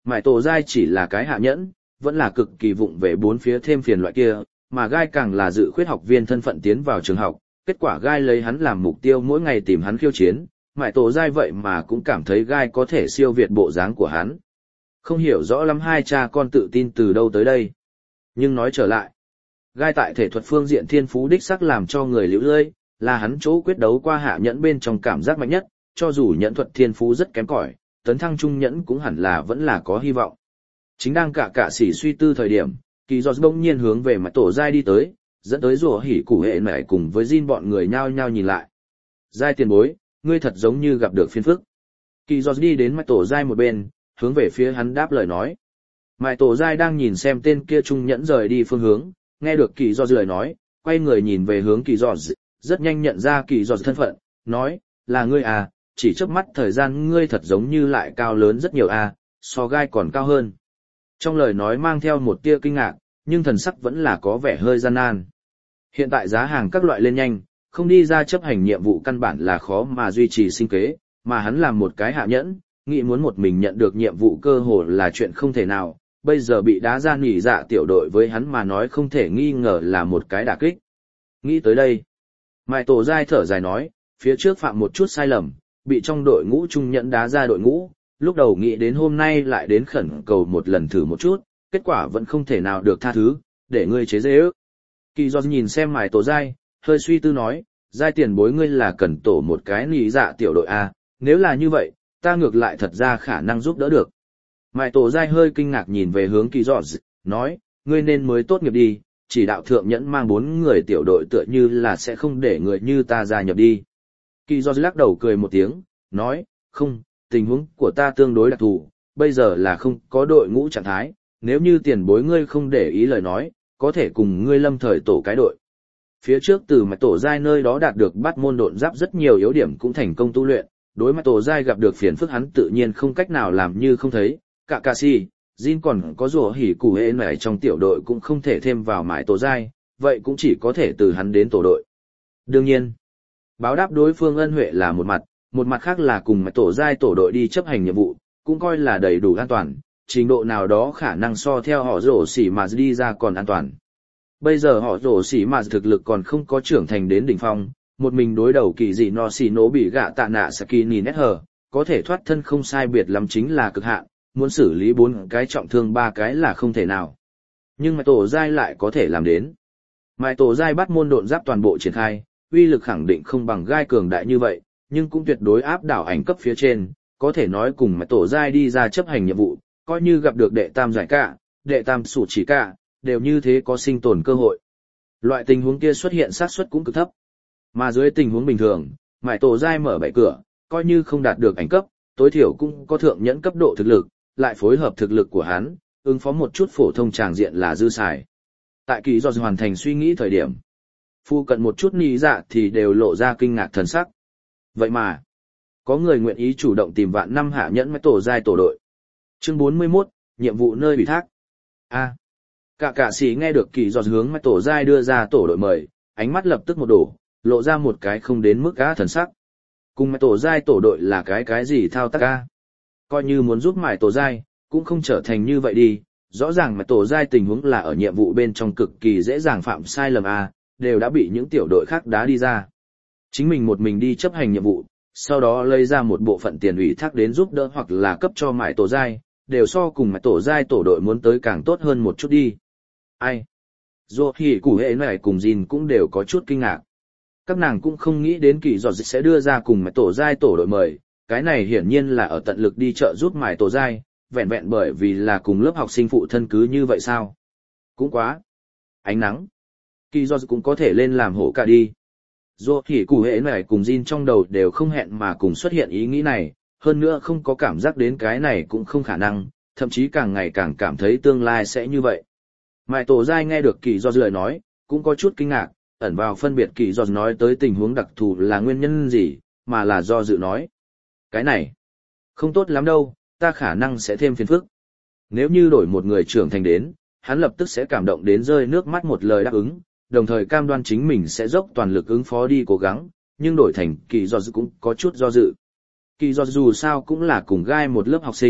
mải tổ giai chỉ là cái hạ nhẫn, vẫn là cực kỳ vụng về bốn phía thêm phiền loại kia, mà gai càng là dự khuyết học viên thân phận tiến vào trường học, kết quả gai lấy hắn làm mục tiêu mỗi ngày tìm hắn khiêu chiến, mải tổ giai vậy mà cũng cảm thấy gai có thể siêu việt bộ dáng của hắn. Không hiểu rõ lắm hai cha con tự tin từ đâu tới đây. Nhưng nói trở lại, gai tại thể thuật phương diện thiên phú đích sắc làm cho người liễu lơi, là hắn chỗ quyết đấu qua hạ nhẫn bên trong cảm giác mạnh nhất, cho dù nhẫn thuật thiên phú rất kém cỏi, tấn thăng trung nhẫn cũng hẳn là vẫn là có hy vọng. Chính đang cả cả sỉ suy tư thời điểm, Kỳ Giọt bỗng nhiên hướng về mặt tổ giai đi tới, dẫn tới rủa hỉ củ hệ mẹ cùng với Jin bọn người nhao nhao nhìn lại. Giai tiền bối, ngươi thật giống như gặp được phiền phức. Kỳ Giọt đi đến mặt tổ giai một bên, hướng về phía hắn đáp lời nói. Mại tổ giai đang nhìn xem tên kia trung nhẫn rời đi phương hướng, nghe được Kỳ Giọt lời nói, quay người nhìn về hướng Kỳ Giọt, rất nhanh nhận ra Kỳ Giọt thân phận, nói, là ngươi à, chỉ chớp mắt thời gian ngươi thật giống như lại cao lớn rất nhiều à, so gai còn cao hơn. Trong lời nói mang theo một tia kinh ngạc, nhưng thần sắc vẫn là có vẻ hơi gian nan. Hiện tại giá hàng các loại lên nhanh, không đi ra chấp hành nhiệm vụ căn bản là khó mà duy trì sinh kế, mà hắn làm một cái hạ nhẫn, nghĩ muốn một mình nhận được nhiệm vụ cơ hồ là chuyện không thể nào, bây giờ bị đá ra nghỉ dạ tiểu đội với hắn mà nói không thể nghi ngờ là một cái đả kích. Nghĩ tới đây, Mại tổ giai thở dài nói, phía trước phạm một chút sai lầm, bị trong đội ngũ trung nhẫn đá ra đội ngũ, lúc đầu nghĩ đến hôm nay lại đến khẩn cầu một lần thử một chút, kết quả vẫn không thể nào được tha thứ, để ngươi chế dễ ước. Kỳ Giọt nhìn xem Mại tổ giai, hơi suy tư nói, giai tiền bối ngươi là cần tổ một cái nghỉ dạ tiểu đội A, nếu là như vậy, ta ngược lại thật ra khả năng giúp đỡ được. Mại tổ giai hơi kinh ngạc nhìn về hướng Kỳ Giọt, nói, ngươi nên mới tốt nghiệp đi, chỉ đạo thượng nhẫn mang bốn người tiểu đội tựa như là sẽ không để người như ta gia nhập đi. Kỳ Giọt lắc đầu cười một tiếng, nói, không, tình huống của ta tương đối đặc thù, bây giờ là không có đội ngũ trạng thái, nếu như tiền bối ngươi không để ý lời nói, có thể cùng ngươi lâm thời tổ cái đội. Phía trước từ mạch tổ giai nơi đó đạt được bắt môn độn giáp rất nhiều yếu điểm cũng thành công tu luyện, đối mạch tổ giai gặp được phiền phức hắn tự nhiên không cách nào làm như không thấy, cả cà si, Jin còn có rùa hỉ củ hệ này trong tiểu đội cũng không thể thêm vào mãi tổ giai, vậy cũng chỉ có thể từ hắn đến tổ đội. Đương nhiên, báo đáp đối phương ân huệ là một mặt, một mặt khác là cùng mạch tổ giai tổ đội đi chấp hành nhiệm vụ, cũng coi là đầy đủ an toàn, trình độ nào đó khả năng so theo họ rổ xỉ mà đi ra còn an toàn. Bây giờ họ rổ xỉ mà thực lực còn không có trưởng thành đến đỉnh phong, một mình đối đầu kỳ dị no xỉ nổ bị gạ tạ nạ saki nhìn nét hờ, có thể thoát thân không sai biệt lắm chính là cực hạn, muốn xử lý bốn cái trọng thương ba cái là không thể nào. Nhưng mạch tổ giai lại có thể làm đến. Mạch tổ giai bắt môn độn giáp toàn bộ triển khai, uy lực khẳng định không bằng gai cường đại như vậy, nhưng cũng tuyệt đối áp đảo ảnh cấp phía trên, có thể nói cùng mạch tổ giai đi ra chấp hành nhiệm vụ, coi như gặp được đệ tam giải cả, đệ tam sủ chỉ cả, đều như thế có sinh tồn cơ hội. Loại tình huống kia xuất hiện xác suất cũng cực thấp. Mà dưới tình huống bình thường, mạch tổ giai mở bảy cửa, coi như không đạt được ảnh cấp, tối thiểu cũng có thượng nhẫn cấp độ thực lực, lại phối hợp thực lực của hắn, ứng phó một chút phổ thông tràng diện là dư xài. Tại Kỳ Giọt hoàn thành suy nghĩ thời điểm, phu cận một chút nhị dạ thì đều lộ ra kinh ngạc thần sắc. Vậy mà, có người nguyện ý chủ động tìm vạn năm hạ nhẫn với tổ giai tổ đội. Chương bốn mươi mốt, nhiệm vụ nơi ủy thác. A. Cả cả sĩ nghe được Kỳ Giọt hướng với tổ giai đưa ra tổ đội mời, ánh mắt lập tức một đổ, lộ ra một cái không đến mức á thần sắc. Cùng với tổ giai tổ đội là cái cái gì thao tác a? Coi như muốn giúp mải tổ giai, cũng không trở thành như vậy đi, rõ ràng mà tổ giai tình huống là ở nhiệm vụ bên trong cực kỳ dễ dàng phạm sai lầm a, đều đã bị những tiểu đội khác đá đi ra. Chính mình một mình đi chấp hành nhiệm vụ, sau đó lấy ra một bộ phận tiền ủy thác đến giúp đỡ hoặc là cấp cho mải tổ giai, đều so cùng mải tổ giai tổ đội muốn tới càng tốt hơn một chút đi. Ai? Dù thì củ hệ này cùng Jin cũng đều có chút kinh ngạc. Các nàng cũng không nghĩ đến Kỳ Giọt sẽ đưa ra cùng mải tổ giai tổ đội mời. Cái này hiển nhiên là ở tận lực đi chợ giúp mải tổ giai, vẹn vẹn bởi vì là cùng lớp học sinh phụ thân cứ như vậy sao? Cũng quá. Ánh nắng. Kỳ Giọt cũng có thể lên làm hổ cả đi. Dù thì củ hệ này cùng Jin trong đầu đều không hẹn mà cùng xuất hiện ý nghĩ này, hơn nữa không có cảm giác đến cái này cũng không khả năng, thậm chí càng ngày càng cảm thấy tương lai sẽ như vậy. Mải tổ giai nghe được Kỳ Giọt lời nói, cũng có chút kinh ngạc, ẩn vào phân biệt Kỳ Giọt nói tới tình huống đặc thù là nguyên nhân gì, mà là do dự nói. Cái này, không tốt lắm đâu, ta khả năng sẽ thêm phiền phức. Nếu như đổi một người trưởng thành đến, hắn lập tức sẽ cảm động đến rơi nước mắt một lời đáp ứng, đồng thời cam đoan chính mình sẽ dốc toàn lực ứng phó đi cố gắng, nhưng đổi thành Kỳ Giọt cũng có chút do dự. Kỳ Giọt dù sao cũng là cùng gai một lớp học sinh,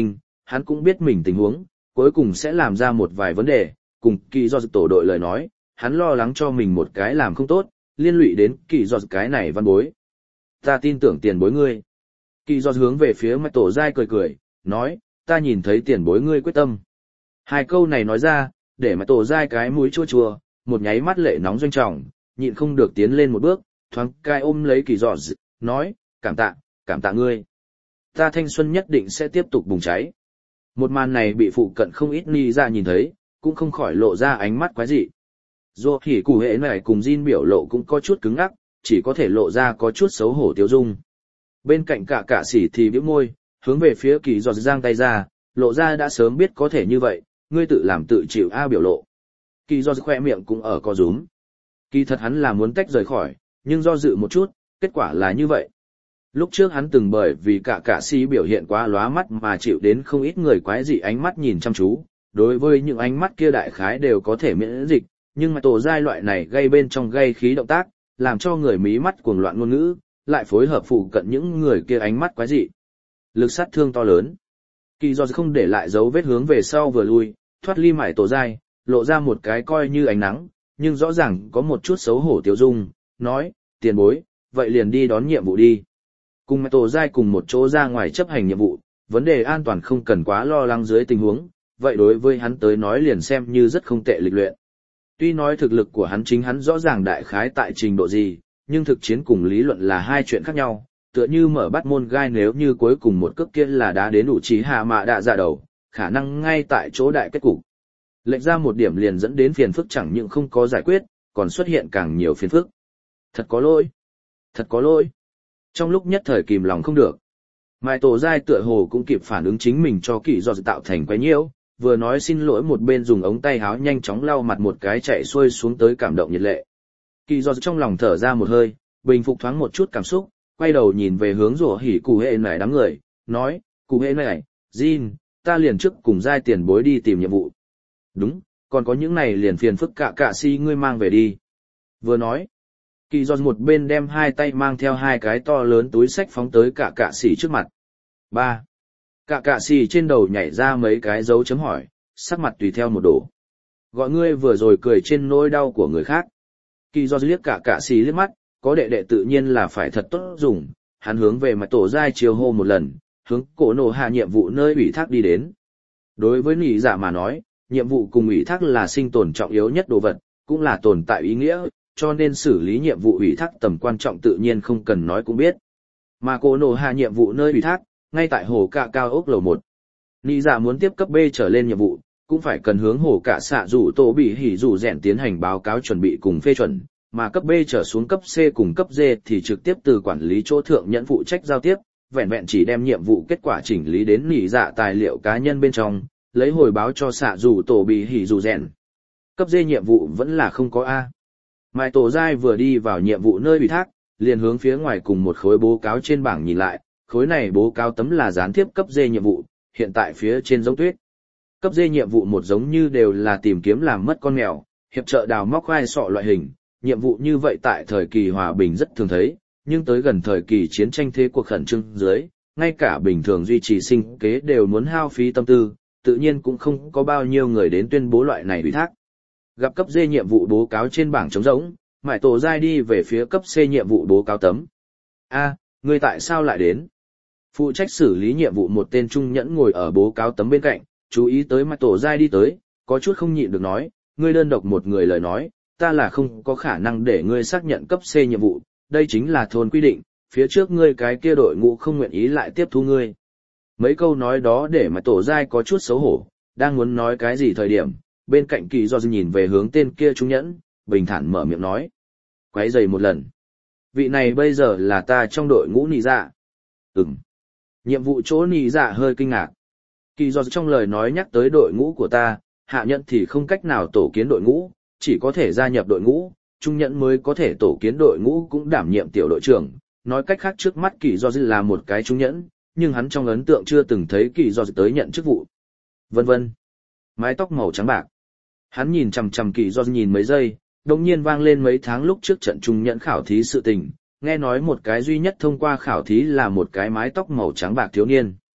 hắn cũng biết mình tình huống, cuối cùng sẽ làm ra một vài vấn đề, cùng kỳ do tổ đội lời nói, hắn lo lắng cho mình một cái làm không tốt, liên lụy đến kỳ do cái này văn bối. Ta tin tưởng tiền bối ngươi. Kỳ do hướng về phía Mạch Tổ Giai cười cười, nói, ta nhìn thấy tiền bối ngươi quyết tâm. Hai câu này nói ra, để Mạch Tổ Giai cái mũi chua chua, một nháy mắt lệ nóng doanh trọng, nhịn không được tiến lên một bước, thoáng cai ôm lấy kỳ do, nói, cảm tạ, cảm tạ ngươi. Ta thanh xuân nhất định sẽ tiếp tục bùng cháy. Một màn này bị phụ cận không ít ni ra nhìn thấy, cũng không khỏi lộ ra ánh mắt quái dị. Dù hỉ cụ hệ này cùng Jin biểu lộ cũng có chút cứng ngắc, chỉ có thể lộ ra có chút xấu hổ tiêu dung. Bên cạnh cả cả sỉ thì bĩu môi, hướng về phía kỳ giọt giang tay ra, lộ ra đã sớm biết có thể như vậy, ngươi tự làm tự chịu a biểu lộ. Kỳ giọt khoe miệng cũng ở co rúm. Kỳ thật hắn là muốn tách rời khỏi, nhưng do dự một chút, kết quả là như vậy. Lúc trước hắn từng bởi vì cả cả sĩ biểu hiện quá lóa mắt mà chịu đến không ít người quái dị ánh mắt nhìn chăm chú, đối với những ánh mắt kia đại khái đều có thể miễn dịch, nhưng mà tổ giai loại này gây bên trong gây khí động tác, làm cho người mí mắt cuồng loạn ngôn ngữ, lại phối hợp phụ cận những người kia ánh mắt quái dị. Lực sát thương to lớn. Kỳ do không để lại dấu vết hướng về sau vừa lui, thoát ly mải tổ giai, lộ ra một cái coi như ánh nắng, nhưng rõ ràng có một chút xấu hổ tiêu dung, nói, tiền bối, vậy liền đi đón nhiệm vụ đi. Cùng tổ giai cùng một chỗ ra ngoài chấp hành nhiệm vụ, vấn đề an toàn không cần quá lo lắng dưới tình huống, vậy đối với hắn tới nói liền xem như rất không tệ lịch luyện. Tuy nói thực lực của hắn chính hắn rõ ràng đại khái tại trình độ gì, nhưng thực chiến cùng lý luận là hai chuyện khác nhau, tựa như mở bắt môn gai nếu như cuối cùng một cước kia là đá đến đủ trí hạ mạ đạ dạ đầu, khả năng ngay tại chỗ đại kết cục. Lệch ra một điểm liền dẫn đến phiền phức chẳng những không có giải quyết, còn xuất hiện càng nhiều phiền phức. Thật có lỗi. Thật có lỗi. Trong lúc nhất thời kìm lòng không được. Mai tổ giai tựa hồ cũng kịp phản ứng chính mình cho kỳ do tạo thành quái nhiễu, vừa nói xin lỗi một bên dùng ống tay háo nhanh chóng lau mặt một cái chạy xuôi xuống tới cảm động nhiệt lệ. Kỳ do trong lòng thở ra một hơi, bình phục thoáng một chút cảm xúc, quay đầu nhìn về hướng rủa hỉ cụ hệ nải đám người, nói, cụ hệ nải, Jin, ta liền trước cùng giai tiền bối đi tìm nhiệm vụ. Đúng, còn có những này liền phiền phức cả cả si ngươi mang về đi. Vừa nói, kỳ do một bên đem hai tay mang theo hai cái to lớn túi sách phóng tới cả cả xỉ trước mặt. Ba. Cả cả xỉ trên đầu nhảy ra mấy cái dấu chấm hỏi, sắc mặt tùy theo một đổ. Gọi ngươi vừa rồi cười trên nỗi đau của người khác. Kỳ do liếc cả cả xỉ liếc mắt, có đệ đệ tự nhiên là phải thật tốt dùng, hắn hướng về mặt tổ giai chiều hô một lần, hướng cổ nổ hạ nhiệm vụ nơi ủy thác đi đến. Đối với nỉ dạ mà nói, nhiệm vụ cùng ủy thác là sinh tồn trọng yếu nhất đồ vật, cũng là tồn tại ý nghĩa, cho nên xử lý nhiệm vụ ủy thác tầm quan trọng tự nhiên không cần nói cũng biết. Mà cổ nổ hạ nhiệm vụ nơi ủy thác, ngay tại hồ cạ cao ốc lầu một. Nỉ dạ muốn tiếp cấp B trở lên nhiệm vụ, cũng phải cần hướng hồ cạ xạ rủ tổ bị hỉ rủ rèn tiến hành báo cáo chuẩn bị cùng phê chuẩn, mà cấp B trở xuống cấp C cùng cấp D thì trực tiếp từ quản lý chỗ thượng nhận phụ trách giao tiếp, vẹn vẹn chỉ đem nhiệm vụ kết quả chỉnh lý đến nỉ dạ tài liệu cá nhân bên trong, lấy hồi báo cho xạ rủ tổ bị hỉ rủ rèn. Cấp D nhiệm vụ vẫn là không có A. Mai tổ giai vừa đi vào nhiệm vụ nơi ủy thác, liền hướng phía ngoài cùng một khối bố cáo trên bảng nhìn lại, khối này bố cáo tấm là gián tiếp cấp D nhiệm vụ, hiện tại phía trên giống tuyết. Cấp D nhiệm vụ một giống như đều là tìm kiếm làm mất con mèo, hiệp trợ đào móc khoai sọ loại hình, nhiệm vụ như vậy tại thời kỳ hòa bình rất thường thấy, nhưng tới gần thời kỳ chiến tranh thế cuộc khẩn trương dưới, ngay cả bình thường duy trì sinh kế đều muốn hao phí tâm tư, tự nhiên cũng không có bao nhiêu người đến tuyên bố loại này ủy thác. Gặp cấp D nhiệm vụ bố cáo trên bảng trống rỗng, Mải Tổ giai đi về phía cấp C nhiệm vụ bố cáo tấm. A, ngươi tại sao lại đến? Phụ trách xử lý nhiệm vụ một tên trung nhẫn ngồi ở bố cáo tấm bên cạnh, chú ý tới Mải Tổ giai đi tới, có chút không nhịn được nói, ngươi đơn độc một người lời nói, ta là không có khả năng để ngươi xác nhận cấp C nhiệm vụ, đây chính là thôn quy định, phía trước ngươi cái kia đội ngũ không nguyện ý lại tiếp thu ngươi. Mấy câu nói đó để Mải Tổ giai có chút xấu hổ, đang muốn nói cái gì thời điểm, bên cạnh kỳ do nhìn về hướng tên kia trung nhẫn, bình thản mở miệng nói. Quấy rầy một lần. Vị này bây giờ là ta trong đội ngũ nị dạ. Ừm. Nhiệm vụ chỗ nị dạ hơi kinh ngạc. Kỳ do trong lời nói nhắc tới đội ngũ của ta, hạ nhẫn thì không cách nào tổ kiến đội ngũ, chỉ có thể gia nhập đội ngũ, trung nhẫn mới có thể tổ kiến đội ngũ cũng đảm nhiệm tiểu đội trưởng. Nói cách khác trước mắt kỳ do là một cái trung nhẫn, nhưng hắn trong ấn tượng chưa từng thấy kỳ do tới nhận chức vụ. Vân vân. Mái tóc màu trắng bạc. Hắn nhìn chằm chằm kỳ do nhìn mấy giây, đồng nhiên vang lên mấy tháng lúc trước trận trung nhẫn khảo thí sự tình, nghe nói một cái duy nhất thông qua khảo thí là một cái mái tóc màu trắng bạc thiếu niên.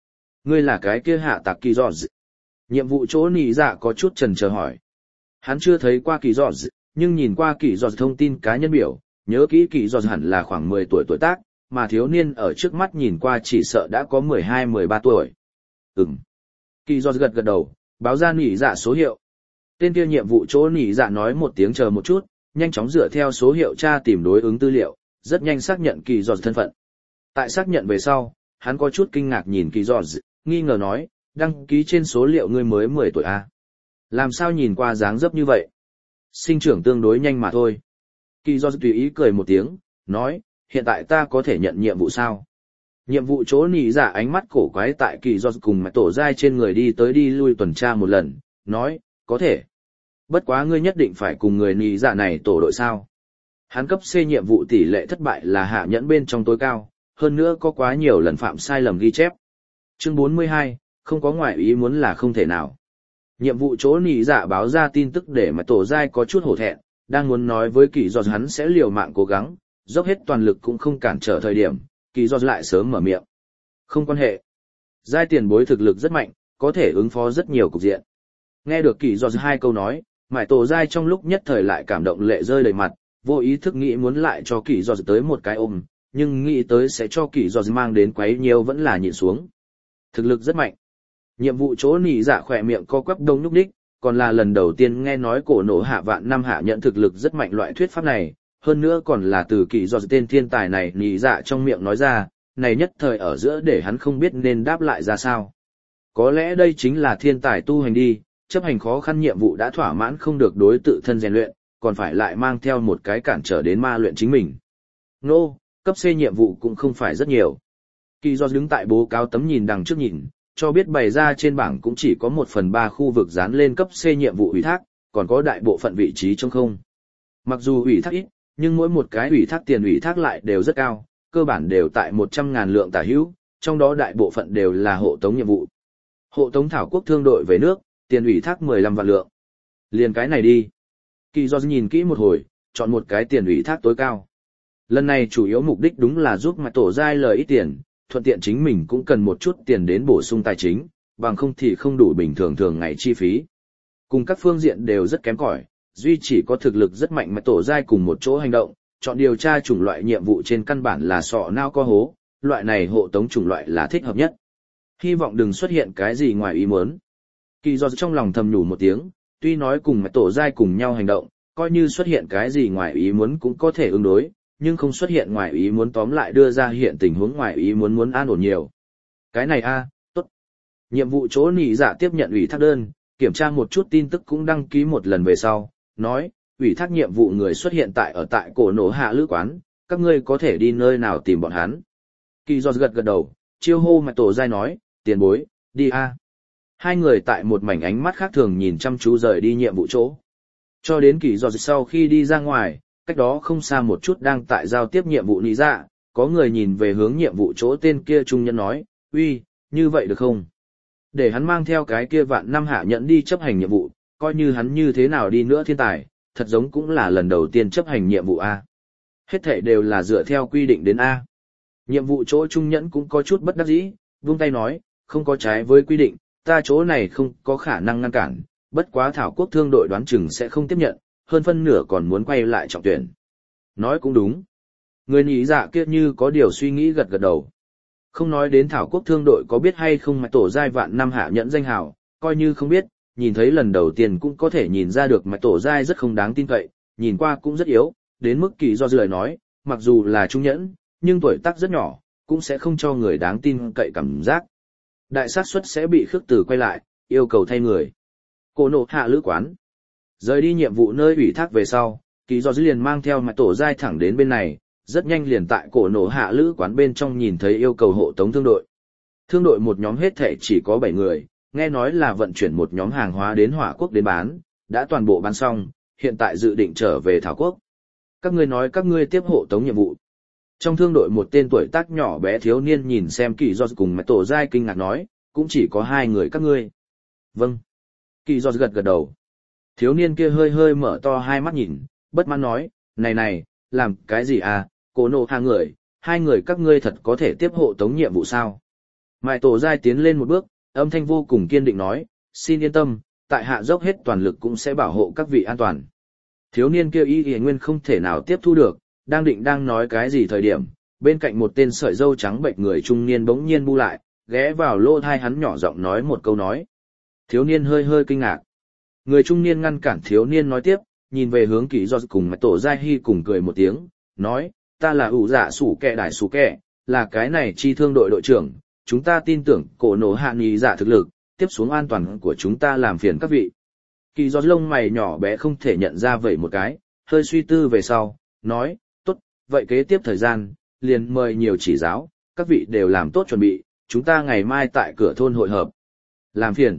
Ngươi là cái kia hạ tạc kỳ dò dị. Nhiệm vụ chỗ nỉ dạ có chút chần chờ hỏi. Hắn chưa thấy qua kỳ dò dị, nhưng nhìn qua kỳ dò dị thông tin cá nhân biểu, nhớ kỹ kỳ dò dị hẳn là khoảng mười tuổi tuổi tác, mà thiếu niên ở trước mắt nhìn qua chỉ sợ đã có mười hai mười ba tuổi. Ừm. Kỳ dò dị gật gật đầu, báo ra nỉ dạ số hiệu. Tên kia nhiệm vụ chỗ nỉ dạ nói một tiếng chờ một chút, nhanh chóng dựa theo số hiệu tra tìm đối ứng tư liệu, rất nhanh xác nhận kỳ dò dị thân phận. Tại xác nhận về sau, hắn có chút kinh ngạc nhìn kỳ dò dị, nghi ngờ nói, đăng ký trên số liệu ngươi mới mười tuổi à? Làm sao nhìn qua dáng dấp như vậy? Sinh trưởng tương đối nhanh mà thôi. Kỳ dò dị tùy ý cười một tiếng, nói, hiện tại ta có thể nhận nhiệm vụ sao? Nhiệm vụ chỗ nỉ dạ ánh mắt cổ quái tại kỳ dò dị cùng mạch tổ giai trên người đi tới đi lui tuần tra một lần, nói, có thể. Bất quá ngươi nhất định phải cùng người nỉ dạ này tổ đội sao? Hắn cấp C nhiệm vụ tỷ lệ thất bại là hạ nhẫn bên trong tối cao, hơn nữa có quá nhiều lần phạm sai lầm ghi chép. Chương bốn mươi hai, không có ngoại ý muốn là không thể nào. Nhiệm vụ chỗ nỉ dạ báo ra tin tức để mà tổ giai có chút hổ thẹn, đang muốn nói với kỳ dò hắn sẽ liều mạng cố gắng, dốc hết toàn lực cũng không cản trở thời điểm, kỳ dò lại sớm mở miệng. Không quan hệ. Giai tiền bối thực lực rất mạnh, có thể ứng phó rất nhiều cục diện. Nghe được kỳ dò hai câu nói, mải tổ giai trong lúc nhất thời lại cảm động lệ rơi đầy mặt, vô ý thức nghĩ muốn lại cho kỳ dò tới một cái ôm, nhưng nghĩ tới sẽ cho kỳ dò mang đến quấy nhiều vẫn là nhịn xuống. Thực lực rất mạnh. Nhiệm vụ chỗ nỉ dạ khỏe miệng co quắp đông nhúc đích, còn là lần đầu tiên nghe nói cổ nổ hạ vạn năm hạ nhận thực lực rất mạnh loại thuyết pháp này, hơn nữa còn là từ kỳ dò tên thiên tài này nỉ dạ trong miệng nói ra, này nhất thời ở giữa để hắn không biết nên đáp lại ra sao. Có lẽ đây chính là thiên tài tu hành đi, chấp hành khó khăn nhiệm vụ đã thỏa mãn không được đối tự thân rèn luyện, còn phải lại mang theo một cái cản trở đến ma luyện chính mình. Nô, no, cấp C nhiệm vụ cũng không phải rất nhiều. Kỳ do đứng tại bố cáo tấm nhìn đằng trước nhìn, cho biết bày ra trên bảng cũng chỉ có một phần ba khu vực dán lên cấp C nhiệm vụ ủy thác, còn có đại bộ phận vị trí trong không. Mặc dù ủy thác ít, nhưng mỗi một cái ủy thác tiền ủy thác lại đều rất cao, cơ bản đều tại một trăm ngàn lượng tả hữu, trong đó đại bộ phận đều là hộ tống nhiệm vụ. Hộ tống thảo quốc thương đội về nước, tiền ủy thác mười lăm vạn lượng. Liền cái này đi. Kỳ do nhìn kỹ một hồi, chọn một cái tiền ủy thác tối cao. Lần này chủ yếu mục đích đúng là giúp mạch tổ giai lời ít tiền, thuận tiện chính mình cũng cần một chút tiền đến bổ sung tài chính, bằng không thì không đủ bình thường thường ngày chi phí. Cùng các phương diện đều rất kém cỏi, duy chỉ có thực lực rất mạnh mạch tổ giai cùng một chỗ hành động, chọn điều tra chủng loại nhiệm vụ trên căn bản là sọ nao co hố, loại này hộ tống chủng loại là thích hợp nhất. Hy vọng đừng xuất hiện cái gì ngoài ý muốn. Kỳ do trong lòng thầm nhủ một tiếng, tuy nói cùng mạch tổ giai cùng nhau hành động, coi như xuất hiện cái gì ngoài ý muốn cũng có thể ứng đối, nhưng không xuất hiện ngoài ý muốn tóm lại đưa ra hiện tình huống ngoài ý muốn muốn an ổn nhiều. Cái này a, tốt. Nhiệm vụ chỗ nỉ dạ tiếp nhận ủy thác đơn, kiểm tra một chút tin tức cũng đăng ký một lần về sau, nói, ủy thác nhiệm vụ người xuất hiện tại ở tại cổ nổ hạ lữ quán, các ngươi có thể đi nơi nào tìm bọn hắn. Kỳ do gật gật đầu, chiêu hô mạch tổ giai nói, tiền bối, đi a. Hai người tại một mảnh ánh mắt khác thường nhìn chăm chú rời đi nhiệm vụ chỗ. Cho đến kỳ do sau khi đi ra ngoài, cách đó không xa một chút đang tại giao tiếp nhiệm vụ nỉ dạ, có người nhìn về hướng nhiệm vụ chỗ tên kia trung nhân nói, uy, như vậy được không? Để hắn mang theo cái kia vạn năm hạ nhẫn đi chấp hành nhiệm vụ, coi như hắn như thế nào đi nữa thiên tài, thật giống cũng là lần đầu tiên chấp hành nhiệm vụ A. Hết thảy đều là dựa theo quy định đến A. Nhiệm vụ chỗ trung nhẫn cũng có chút bất đắc dĩ, vung tay nói, không có trái với quy định, ta chỗ này không có khả năng ngăn cản, bất quá thảo quốc thương đội đoán chừng sẽ không tiếp nhận, hơn phân nửa còn muốn quay lại trọng tuyển. Nói cũng đúng. Người nhị dạ kia như có điều suy nghĩ gật gật đầu. Không nói đến thảo quốc thương đội có biết hay không mà tổ giai vạn năm hạ nhẫn danh hào, coi như không biết, nhìn thấy lần đầu tiên cũng có thể nhìn ra được mà tổ giai rất không đáng tin cậy, nhìn qua cũng rất yếu, đến mức kỳ do lời nói, mặc dù là trung nhẫn, nhưng tuổi tác rất nhỏ, cũng sẽ không cho người đáng tin cậy cảm giác. Đại xác suất sẽ bị khước từ quay lại, yêu cầu thay người. Cổ nổ hạ lữ quán. Rời đi nhiệm vụ nơi ủy thác về sau, kỳ do liền mang theo mà tổ giai thẳng đến bên này, rất nhanh liền tại cổ nổ hạ lữ quán bên trong nhìn thấy yêu cầu hộ tống thương đội. Thương đội một nhóm hết thể chỉ có bảy người, nghe nói là vận chuyển một nhóm hàng hóa đến hỏa quốc đến bán, đã toàn bộ bán xong, hiện tại dự định trở về thảo quốc. Các ngươi nói các ngươi tiếp hộ tống nhiệm vụ. Trong thương đội một tên tuổi tác nhỏ bé thiếu niên nhìn xem kỳ do cùng mà tổ giai kinh ngạc nói, cũng chỉ có hai người các ngươi. Vâng. Kỳ do gật gật đầu. Thiếu niên kia hơi hơi mở to hai mắt nhìn, bất mãn nói, này này, làm cái gì à, cổ nổ hạ người, hai người các ngươi thật có thể tiếp hộ tống nhiệm vụ sao? Mại tổ giai tiến lên một bước, âm thanh vô cùng kiên định nói, xin yên tâm, tại hạ dốc hết toàn lực cũng sẽ bảo hộ các vị an toàn. Thiếu niên kia y y nguyên không thể nào tiếp thu được, đang định đang nói cái gì thời điểm, bên cạnh một tên sợi râu trắng bệnh người trung niên bỗng nhiên bu lại, ghé vào lỗ thai hắn nhỏ giọng nói một câu nói. Thiếu niên hơi hơi kinh ngạc. Người trung niên ngăn cản thiếu niên nói tiếp, nhìn về hướng Kỷ Do cùng Mạch Tổ Giai Hy cùng cười một tiếng, nói, ta là ủ dạ sủ kẹ đại sủ kẹ, là cái này chi thương đội đội trưởng, chúng ta tin tưởng cổ nổ hạ nghỉ dạ thực lực, tiếp xuống an toàn của chúng ta làm phiền các vị. Kỷ Do lông mày nhỏ bé không thể nhận ra vậy một cái, hơi suy tư về sau, nói, tốt, vậy kế tiếp thời gian, liền mời nhiều chỉ giáo, các vị đều làm tốt chuẩn bị, chúng ta ngày mai tại cửa thôn hội hợp. Làm phiền.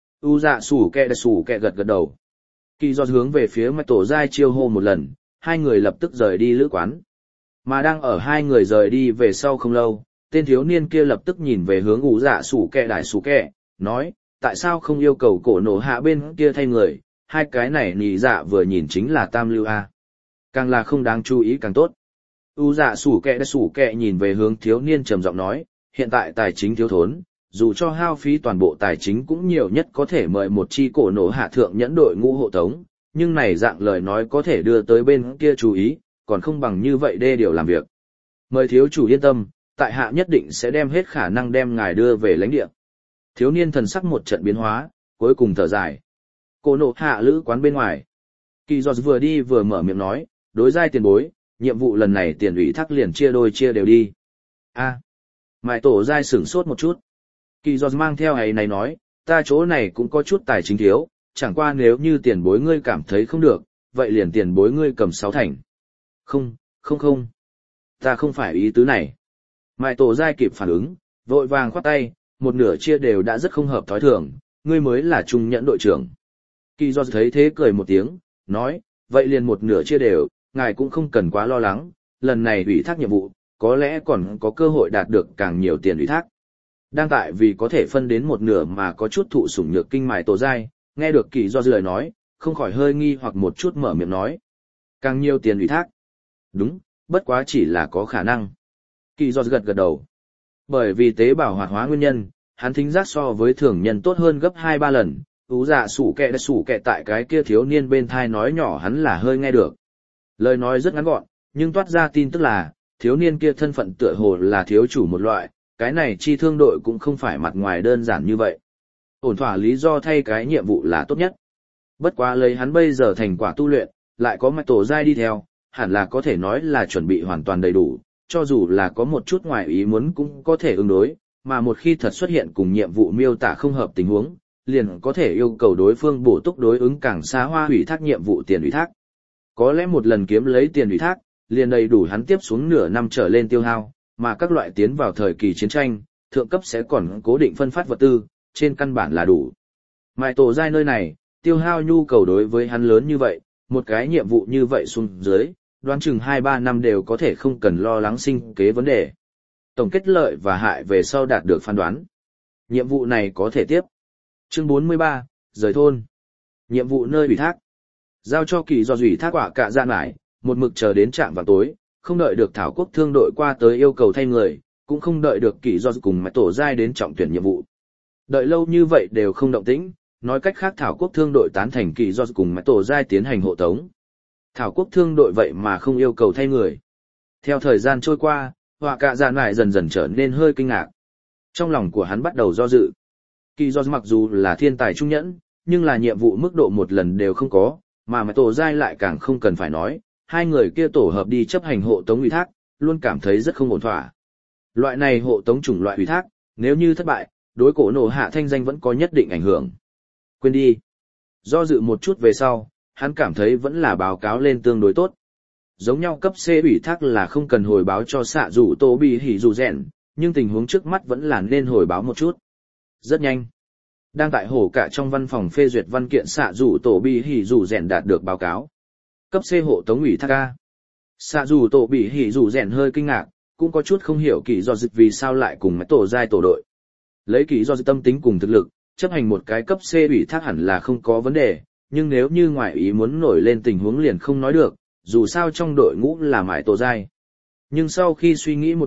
U dạ sủ kẹ đại sủ kẹ gật gật đầu. Kỳ do hướng về phía Mạch Tổ Giai chiêu hô một lần, hai người lập tức rời đi lữ quán. Mà đang ở hai người rời đi về sau không lâu, tên thiếu niên kia lập tức nhìn về hướng U dạ sủ kẹ đại sủ kẹ, nói, tại sao không yêu cầu cổ nổ hạ bên kia thay người, hai cái này nì dạ vừa nhìn chính là tam lưu A. Càng là không đáng chú ý càng tốt. U dạ sủ kẹ đại sủ kẹ nhìn về hướng thiếu niên trầm giọng nói, hiện tại tài chính thiếu thốn, dù cho hao phí toàn bộ tài chính cũng nhiều nhất có thể mời một chi cổ nổ hạ thượng nhẫn đội ngũ hộ tống, nhưng này dạng lời nói có thể đưa tới bên kia chú ý, còn không bằng như vậy đê điều làm việc. Mời thiếu chủ yên tâm, tại hạ nhất định sẽ đem hết khả năng đem ngài đưa về lãnh địa. Thiếu niên thần sắc một trận biến hóa, cuối cùng thở dài. Cổ nổ hạ lữ quán bên ngoài. Kỳ Giọt vừa đi vừa mở miệng nói, đối giai tiền bối, nhiệm vụ lần này tiền ủy thác liền chia đôi chia đều đi. A. Mại tổ giai sửng sốt một chút. Kỳ Giọt mang theo ấy này nói, ta chỗ này cũng có chút tài chính thiếu, chẳng qua nếu như tiền bối ngươi cảm thấy không được, vậy liền tiền bối ngươi cầm sáu thành. Không, không không. Ta không phải ý tứ này. Mại tổ giai kịp phản ứng, vội vàng khoát tay, một nửa chia đều đã rất không hợp thói thường, ngươi mới là trung nhẫn đội trưởng. Kỳ Giọt thấy thế cười một tiếng, nói, vậy liền một nửa chia đều, ngài cũng không cần quá lo lắng, lần này ủy thác nhiệm vụ, có lẽ còn có cơ hội đạt được càng nhiều tiền ủy thác. Đang tại vì có thể phân đến một nửa mà có chút thụ sủng nhược kinh mài tổ giai, nghe được Kỳ Do lời nói, không khỏi hơi nghi hoặc một chút mở miệng nói. Càng nhiều tiền ủy thác. Đúng, bất quá chỉ là có khả năng. Kỳ Do gật gật đầu. Bởi vì tế bào hoạt hóa nguyên nhân, hắn thính giác so với thường nhân tốt hơn gấp hai ba lần, ú dạ sủ kẹ đã sủ kẹ tại cái kia thiếu niên bên thai nói nhỏ hắn là hơi nghe được. Lời nói rất ngắn gọn, nhưng toát ra tin tức là, thiếu niên kia thân phận tựa hồ là thiếu chủ một loại, cái này chi thương đội cũng không phải mặt ngoài đơn giản như vậy. Ổn thỏa lý do thay cái nhiệm vụ là tốt nhất. Bất quá lấy hắn bây giờ thành quả tu luyện, lại có Mạch Tổ Giai đi theo, hẳn là có thể nói là chuẩn bị hoàn toàn đầy đủ, cho dù là có một chút ngoài ý muốn cũng có thể ứng đối, mà một khi thật xuất hiện cùng nhiệm vụ miêu tả không hợp tình huống, liền có thể yêu cầu đối phương bổ túc đối ứng càng xa hoa ủy thác nhiệm vụ tiền ủy thác. Có lẽ một lần kiếm lấy tiền ủy thác, liền đầy đủ hắn tiếp xuống nửa năm trở lên tiêu hao, mà các loại tiến vào thời kỳ chiến tranh, thượng cấp sẽ còn cố định phân phát vật tư, trên căn bản là đủ. Mại tổ giai nơi này, tiêu hao nhu cầu đối với hắn lớn như vậy, một cái nhiệm vụ như vậy xuống dưới, đoán chừng hai ba năm đều có thể không cần lo lắng sinh kế vấn đề. Tổng kết lợi và hại về sau đạt được phán đoán. Nhiệm vụ này có thể tiếp. Chương bốn mươi ba, rời thôn. Nhiệm vụ nơi ủy thác. Giao cho Kỳ Do ủy thác quả cạ dạ nải, một mực chờ đến trạm vào tối, không đợi được Thảo Quốc thương đội qua tới yêu cầu thay người, cũng không đợi được Kỳ Do cùng Mạch Tổ Giai đến trọng tuyển nhiệm vụ. Đợi lâu như vậy đều không động tĩnh, nói cách khác Thảo Quốc thương đội tán thành Kỳ Do cùng Mạch Tổ Giai tiến hành hộ tống. Thảo Quốc thương đội vậy mà không yêu cầu thay người. Theo thời gian trôi qua, họa cạ dạ nải dần dần trở nên hơi kinh ngạc. Trong lòng của hắn bắt đầu do dự. Kỳ Do mặc dù là thiên tài trung nhẫn, nhưng là nhiệm vụ mức độ một lần đều không có, mà Mạch Tổ Giai lại càng không cần phải nói, hai người kia tổ hợp đi chấp hành hộ tống ủy thác, luôn cảm thấy rất không ổn thỏa. Loại này hộ tống chủng loại ủy thác, nếu như thất bại, đối cổ nổ hạ thanh danh vẫn có nhất định ảnh hưởng. Quên đi. Do dự một chút về sau, hắn cảm thấy vẫn là báo cáo lên tương đối tốt. Giống nhau cấp C ủy thác là không cần hồi báo cho xạ rủ tô bị hỉ dù rèn, nhưng tình huống trước mắt vẫn là nên hồi báo một chút. Rất nhanh. Đang tại hổ cả trong văn phòng phê duyệt văn kiện xạ rủ tổ bị hỉ dù rèn đạt được báo cáo. Cấp C hộ tống ủy thác A. Xạ rủ tổ bị hỉ dù rèn hơi kinh ngạc, cũng có chút không hiểu Kỳ Do dịch vì sao lại cùng Mạch Tổ Giai tổ đội. Lấy Kỳ Do dịch tâm tính cùng thực lực, chấp hành một cái cấp C ủy thác hẳn là không có vấn đề, nhưng nếu như ngoại ý muốn nổi lên tình huống liền không nói được, dù sao trong đội ngũ là Mạch Tổ Giai. Nhưng sau khi suy nghĩ một chút,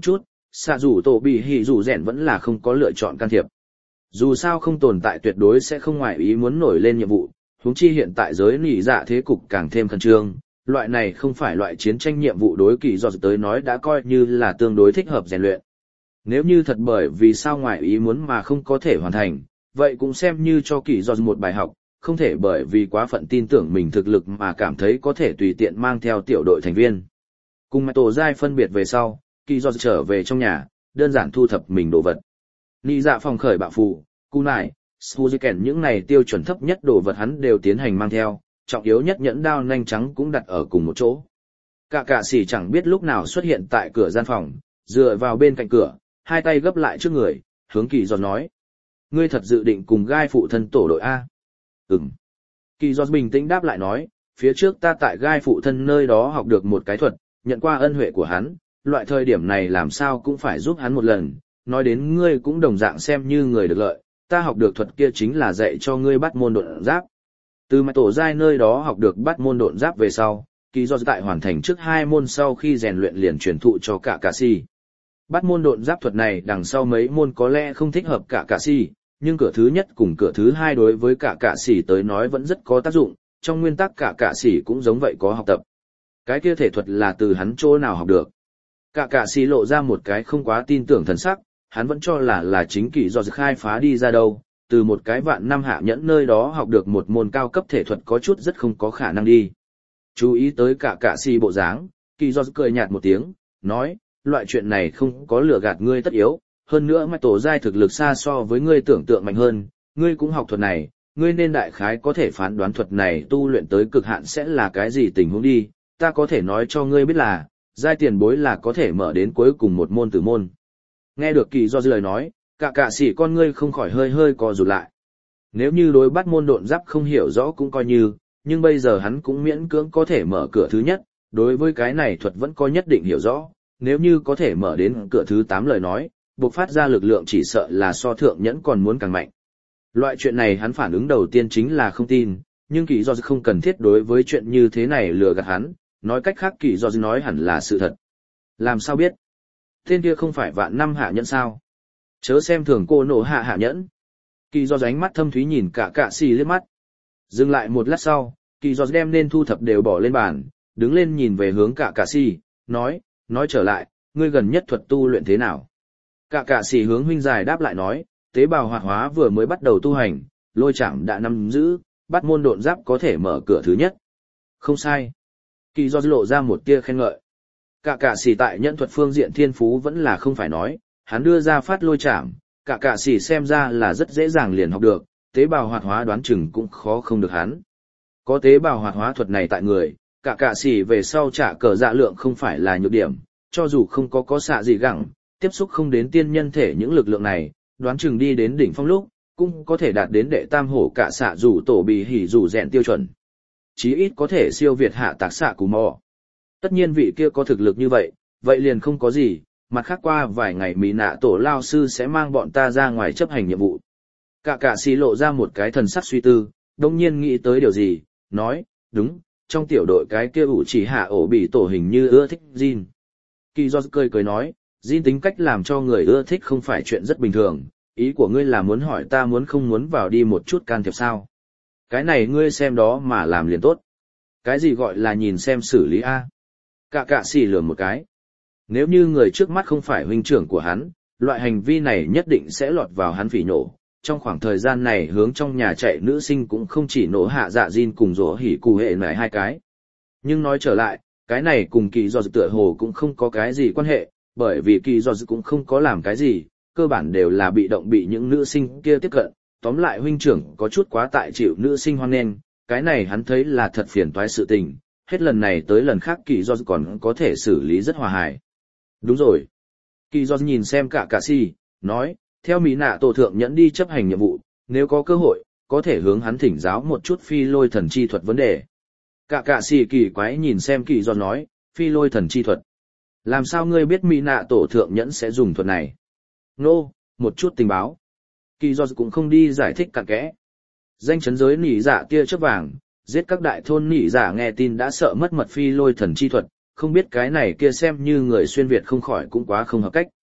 xạ rủ tổ bị hỉ rủ rèn vẫn là không có lựa chọn can thiệp. Dù sao không tồn tại tuyệt đối sẽ không ngoài ý muốn nổi lên nhiệm vụ, huống chi hiện tại giới nỉ dạ thế cục càng thêm khẩn trương, loại này không phải loại chiến tranh nhiệm vụ đối kỳ do tới nói đã coi như là tương đối thích hợp rèn luyện. Nếu như thật bởi vì sao ngoài ý muốn mà không có thể hoàn thành, vậy cũng xem như cho kỳ do một bài học, không thể bởi vì quá phận tin tưởng mình thực lực mà cảm thấy có thể tùy tiện mang theo tiểu đội thành viên. Cùng mẹ tổ giai phân biệt về sau, kỳ do trở về trong nhà, đơn giản thu thập mình đồ vật. Nị dạ phòng khởi bạo phù, cu nải, Suzuken những này tiêu chuẩn thấp nhất đồ vật hắn đều tiến hành mang theo, trọng yếu nhất nhẫn đao nanh trắng cũng đặt ở cùng một chỗ. Cả cả sĩ chẳng biết lúc nào xuất hiện tại cửa gian phòng, dựa vào bên cạnh cửa, hai tay gấp lại trước người, hướng kỳ giọt nói. Ngươi thật dự định cùng gai phụ thân tổ đội A? Ừm. Kỳ giọt bình tĩnh đáp lại nói, phía trước ta tại gai phụ thân nơi đó học được một cái thuật, nhận qua ân huệ của hắn, loại thời điểm này làm sao cũng phải giúp hắn một lần, nói đến ngươi cũng đồng dạng xem như người được lợi, ta học được thuật kia chính là dạy cho ngươi bắt môn độn giáp. Từ mạch tổ giai nơi đó học được bắt môn độn giáp về sau, kỳ do tại hoàn thành trước hai môn sau khi rèn luyện liền truyền thụ cho cả cả si. Bắt môn độn giáp thuật này đằng sau mấy môn có lẽ không thích hợp cả cả si, nhưng cửa thứ nhất cùng cửa thứ hai đối với cả cả si tới nói vẫn rất có tác dụng, trong nguyên tắc cả cả si cũng giống vậy có học tập. Cái kia thể thuật là từ hắn chỗ nào học được. Cả cả si lộ ra một cái không quá tin tưởng thần sắc, hắn vẫn cho là là chính kỳ do khai phá đi ra đâu, từ một cái vạn năm hạ nhẫn nơi đó học được một môn cao cấp thể thuật có chút rất không có khả năng đi. Chú ý tới cả cả si bộ dáng, kỳ do cười nhạt một tiếng, nói, loại chuyện này không có lừa gạt ngươi tất yếu, hơn nữa mà tổ giai thực lực xa so với ngươi tưởng tượng mạnh hơn, ngươi cũng học thuật này, ngươi nên đại khái có thể phán đoán thuật này tu luyện tới cực hạn sẽ là cái gì tình huống đi, ta có thể nói cho ngươi biết là, giai tiền bối là có thể mở đến cuối cùng một môn tử môn. Nghe được kỳ do lời nói, cả cả sĩ con ngươi không khỏi hơi hơi co rụt lại. Nếu như đối bắt môn độn giáp không hiểu rõ cũng coi như, nhưng bây giờ hắn cũng miễn cưỡng có thể mở cửa thứ nhất, đối với cái này thuật vẫn có nhất định hiểu rõ, nếu như có thể mở đến cửa thứ tám lời nói, bộc phát ra lực lượng chỉ sợ là so thượng nhẫn còn muốn càng mạnh. Loại chuyện này hắn phản ứng đầu tiên chính là không tin, nhưng kỳ do không cần thiết đối với chuyện như thế này lừa gạt hắn, nói cách khác kỳ do nói hẳn là sự thật. Làm sao biết? Tên kia không phải vạn năm hạ nhẫn sao? Chớ xem thường cô nổ hạ hạ nhẫn. Kỳ do ánh mắt thâm thúy nhìn cả cạ xì liếc mắt. Dừng lại một lát sau, kỳ do đem nên thu thập đều bỏ lên bàn, đứng lên nhìn về hướng cả cạ xì, nói, nói trở lại, ngươi gần nhất thuật tu luyện thế nào? Cả cạ xì hướng huynh dài đáp lại nói, tế bào hoạt hóa vừa mới bắt đầu tu hành, lôi chạm đã nắm giữ, bắt môn độn giáp có thể mở cửa thứ nhất. Không sai. Kỳ do lộ ra một tia khen ngợi. Cả cả sĩ tại nhẫn thuật phương diện thiên phú vẫn là không phải nói, hắn đưa ra phát lôi chạm, cả cả sĩ xem ra là rất dễ dàng liền học được, tế bào hoạt hóa đoán chừng cũng khó không được hắn. Có tế bào hoạt hóa thuật này tại người, cả cả sĩ về sau trả cờ dạ lượng không phải là nhược điểm, cho dù không có có xạ gì gẳng, tiếp xúc không đến tiên nhân thể những lực lượng này, đoán chừng đi đến đỉnh phong lúc, cũng có thể đạt đến đệ tam hổ cả xạ rủ tổ bì hỉ rủ rèn tiêu chuẩn. Chí ít có thể siêu việt hạ tạc xạ cù mò. Tất nhiên vị kia có thực lực như vậy, vậy liền không có gì, mặt khác qua vài ngày mỹ nạ tổ lao sư sẽ mang bọn ta ra ngoài chấp hành nhiệm vụ. Cả cả xì lộ ra một cái thần sắc suy tư, đông nhiên nghĩ tới điều gì, nói, đúng, trong tiểu đội cái kia ủ chỉ hạ ổ bị tổ hình như ưa thích Jin. Kỳ do cười cười nói, Jin tính cách làm cho người ưa thích không phải chuyện rất bình thường, ý của ngươi là muốn hỏi ta muốn không muốn vào đi một chút can thiệp sao. Cái này ngươi xem đó mà làm liền tốt. Cái gì gọi là nhìn xem xử lý A? Cả cả xì lườm một cái. Nếu như người trước mắt không phải huynh trưởng của hắn, loại hành vi này nhất định sẽ lọt vào hắn phỉ nổ. Trong khoảng thời gian này hướng trong nhà chạy nữ sinh cũng không chỉ nổ hạ dạ Jin cùng rỗ hỉ cụ hệ này hai cái. Nhưng nói trở lại, cái này cùng kỳ do tựa hồ cũng không có cái gì quan hệ, bởi vì kỳ do cũng không có làm cái gì, cơ bản đều là bị động bị những nữ sinh kia tiếp cận. Tóm lại huynh trưởng có chút quá tại chịu nữ sinh hoan nghênh, cái này hắn thấy là thật phiền toái sự tình, hết lần này tới lần khác kỳ do còn có thể xử lý rất hòa hài. Đúng rồi. Kỳ do nhìn xem cả cả si, nói, theo mỹ nạ tổ thượng nhẫn đi chấp hành nhiệm vụ, nếu có cơ hội, có thể hướng hắn thỉnh giáo một chút phi lôi thần chi thuật vấn đề. Cả cả si kỳ quái nhìn xem kỳ do nói, phi lôi thần chi thuật. Làm sao ngươi biết mỹ nạ tổ thượng nhẫn sẽ dùng thuật này? Nô, no, một chút tình báo. Kỳ do cũng không đi giải thích cặn kẽ. Danh chấn giới nỉ dạ kia chớp vàng, giết các đại thôn nỉ dạ nghe tin đã sợ mất mật phi lôi thần chi thuật, không biết cái này kia xem như người xuyên Việt không khỏi cũng quá không hợp cách.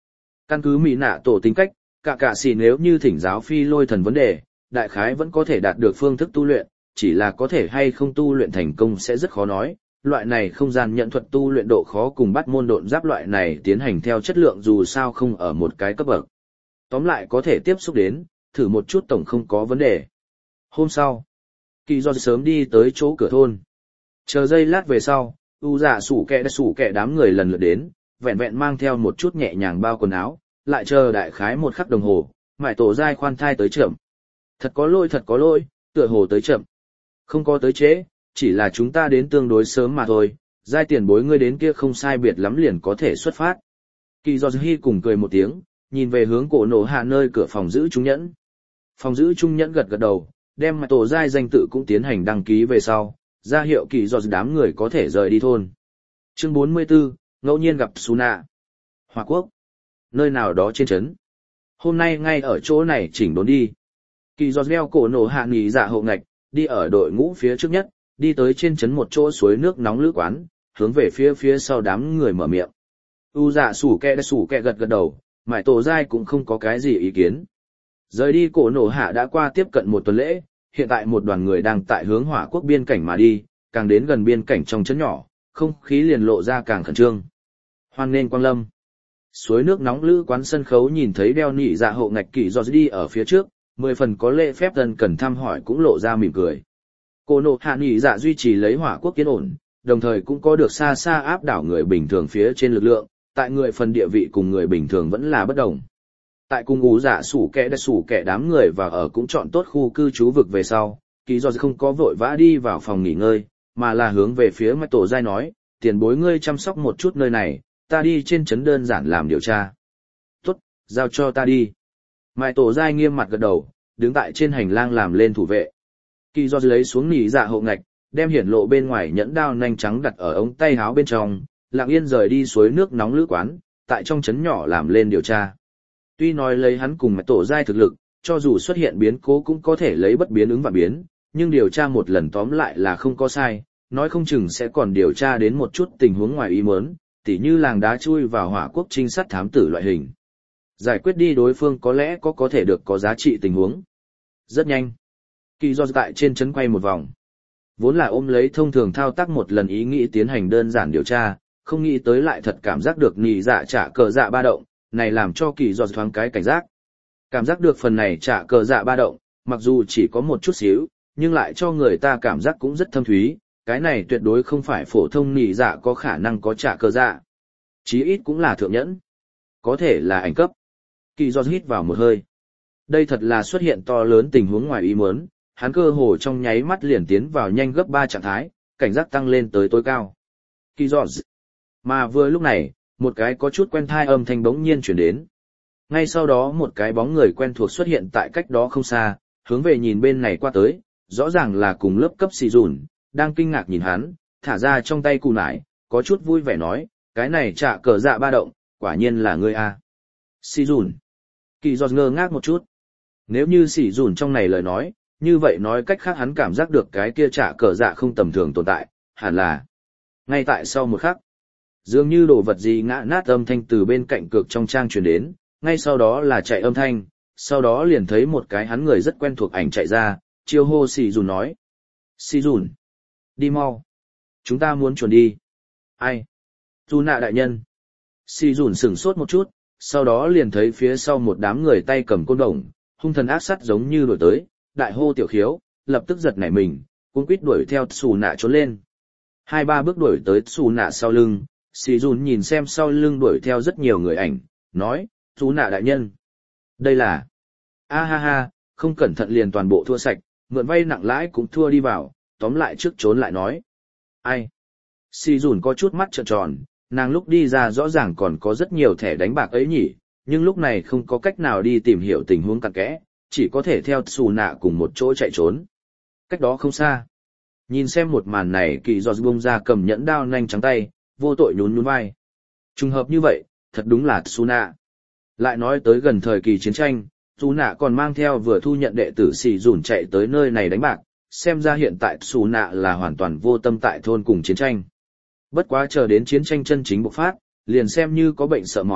Căn cứ Mỹ nạ tổ tính cách, cả cả xì nếu như thỉnh giáo phi lôi thần vấn đề, đại khái vẫn có thể đạt được phương thức tu luyện, chỉ là có thể hay không tu luyện thành công sẽ rất khó nói. Loại này không gian nhận thuật tu luyện độ khó cùng bắt môn độn giáp loại này tiến hành theo chất lượng dù sao không ở một cái cấp bậc. Tóm lại có thể tiếp xúc đến, thử một chút tổng không có vấn đề. Hôm sau, Kỳ Do sớm đi tới chỗ cửa thôn. Chờ giây lát về sau, u dạ sủ kẹ đã sủ kẹ đám người lần lượt đến, vẹn vẹn mang theo một chút nhẹ nhàng bao quần áo, lại chờ đại khái một khắc đồng hồ, mải tổ dai khoan thai tới chậm. Thật có lỗi thật có lỗi, tựa hồ tới chậm. Không có tới trễ, chỉ là chúng ta đến tương đối sớm mà thôi, giai tiền bối ngươi đến kia không sai biệt lắm liền có thể xuất phát. Kỳ Do Hi cùng cười một tiếng, nhìn về hướng cổ nổ hạ nơi cửa phòng giữ trung nhẫn. Phòng giữ trung nhẫn gật gật đầu, đem mải tổ dai danh tự cũng tiến hành đăng ký về sau, ra hiệu Kỳ Do đám người có thể rời đi thôn. Chương bốn mươi tư, ngẫu nhiên gặp Suna. Hòa Quốc. Nơi nào đó trên trấn. Hôm nay ngay ở chỗ này chỉnh đốn đi. Kỳ Do đeo cổ nổ hạ nghỉ dạ hậu ngạch, đi ở đội ngũ phía trước nhất, đi tới trên trấn một chỗ suối nước nóng lữ quán, hướng về phía phía sau đám người mở miệng. U dạ sủ kẹ đã sủ kẹ gật gật đầu, mải tổ dai cũng không có cái gì ý kiến. Rời đi cổ nổ hạ đã qua tiếp cận một tuần lễ, hiện tại một đoàn người đang tại hướng Hỏa Quốc biên cảnh mà đi, càng đến gần biên cảnh trong trấn nhỏ, không khí liền lộ ra càng khẩn trương. Hoan nghênh quang lâm. Suối nước nóng lữ quán sân khấu nhìn thấy đeo nị dạ hộ ngạch Kỳ Do đi ở phía trước, mười phần có lễ phép dân cần thăm hỏi cũng lộ ra mỉm cười. Cổ nổ hạ nị dạ duy trì lấy Hỏa Quốc yên ổn, đồng thời cũng có được xa xa áp đảo người bình thường phía trên lực lượng, tại người phần địa vị cùng người bình thường vẫn là bất đồng. Tại cung ú dạ sủ kẻ đã sủ kẻ đám người và ở cũng chọn tốt khu cư trú vực về sau, Kỳ Do không có vội vã đi vào phòng nghỉ ngơi, mà là hướng về phía Mạch Tổ Giai nói, tiền bối ngươi chăm sóc một chút nơi này, ta đi trên trấn đơn giản làm điều tra. Tốt, giao cho ta đi. Mạch Tổ Giai nghiêm mặt gật đầu, đứng tại trên hành lang làm lên thủ vệ. Kỳ Do lấy xuống nỉ dạ hậu ngạch, đem hiển lộ bên ngoài nhẫn đao nanh trắng đặt ở ống tay áo bên trong, lặng yên rời đi suối nước nóng lữ quán, tại trong trấn nhỏ làm lên điều tra. Tuy nói lấy hắn cùng Mạch Tổ Giai thực lực, cho dù xuất hiện biến cố cũng có thể lấy bất biến ứng và biến, nhưng điều tra một lần tóm lại là không có sai, nói không chừng sẽ còn điều tra đến một chút tình huống ngoài ý muốn, tỉ như làng đá chui vào Hỏa Quốc trinh sát thám tử loại hình. Giải quyết đi đối phương có lẽ có có thể được có giá trị tình huống. Rất nhanh. Kỳ Do tại trên trấn quay một vòng. Vốn là ôm lấy thông thường thao tác một lần ý nghĩ tiến hành đơn giản điều tra, không nghĩ tới lại thật cảm giác được nị dạ trả cờ dạ ba động, này làm cho Kỳ Do thoáng cái cảnh giác. Cảm giác được phần này trả cờ dạ ba động, mặc dù chỉ có một chút xíu, nhưng lại cho người ta cảm giác cũng rất thâm thúy, cái này tuyệt đối không phải phổ thông nị dạ có khả năng có trả cờ dạ. Chí ít cũng là thượng nhẫn. Có thể là ảnh cấp. Kỳ Do hít vào một hơi. Đây thật là xuất hiện to lớn tình huống ngoài ý muốn, hắn cơ hồ trong nháy mắt liền tiến vào nhanh gấp ba trạng thái, cảnh giác tăng lên tới tối cao. Kỳ Do. Mà vừa lúc này, một cái có chút quen thai âm thanh bỗng nhiên chuyển đến. Ngay sau đó một cái bóng người quen thuộc xuất hiện tại cách đó không xa, hướng về nhìn bên này qua tới, rõ ràng là cùng lớp cấp xì dùn, đang kinh ngạc nhìn hắn, thả ra trong tay cù nải, có chút vui vẻ nói, cái này trả cờ dạ ba động, quả nhiên là ngươi a. Xì dùn. Kỳ Do ngơ ngác một chút. Nếu như xì dùn trong này lời nói, như vậy nói cách khác hắn cảm giác được cái kia trả cờ dạ không tầm thường tồn tại, hẳn là. Ngay tại sau một khắc, dường như đồ vật gì ngã nát âm thanh từ bên cạnh cược trong trang truyền đến, ngay sau đó là chạy âm thanh, sau đó liền thấy một cái hắn người rất quen thuộc ảnh chạy ra, chiêu hô xì dùn nói. Xì dùn, đi mau. Chúng ta muốn chuẩn đi. Ai? Dù nạ đại nhân. Xì dùn sửng sốt một chút, sau đó liền thấy phía sau một đám người tay cầm côn đồng, hung thần ác sắt giống như đuổi tới, đại hô tiểu khiếu, lập tức giật nảy mình, cuống quýt đuổi theo xù nạ trốn lên. Hai ba bước đuổi tới xù nạ sau lưng, xì dùn nhìn xem sau lưng đuổi theo rất nhiều người ảnh, nói, xù nạ đại nhân. Đây là... A ha ha, không cẩn thận liền toàn bộ thua sạch, mượn vay nặng lãi cũng thua đi vào, tóm lại trước trốn lại nói. Ai? Xì dùn có chút mắt trợn tròn, nàng lúc đi ra rõ ràng còn có rất nhiều thẻ đánh bạc ấy nhỉ, nhưng lúc này không có cách nào đi tìm hiểu tình huống cặn kẽ, chỉ có thể theo xù nạ cùng một chỗ chạy trốn. Cách đó không xa. Nhìn xem một màn này Kỳ Do bông ra cầm nhẫn đao nhanh trắng tay, vô tội nhún nhún vai. Trùng hợp như vậy, thật đúng là xù nạ. Lại nói tới gần thời kỳ chiến tranh, xù nạ còn mang theo vừa thu nhận đệ tử xì dùn chạy tới nơi này đánh bạc, xem ra hiện tại xù nạ là hoàn toàn vô tâm tại thôn cùng chiến tranh. Bất quá chờ đến chiến tranh chân chính bộc phát, liền xem như có bệnh sợ máu,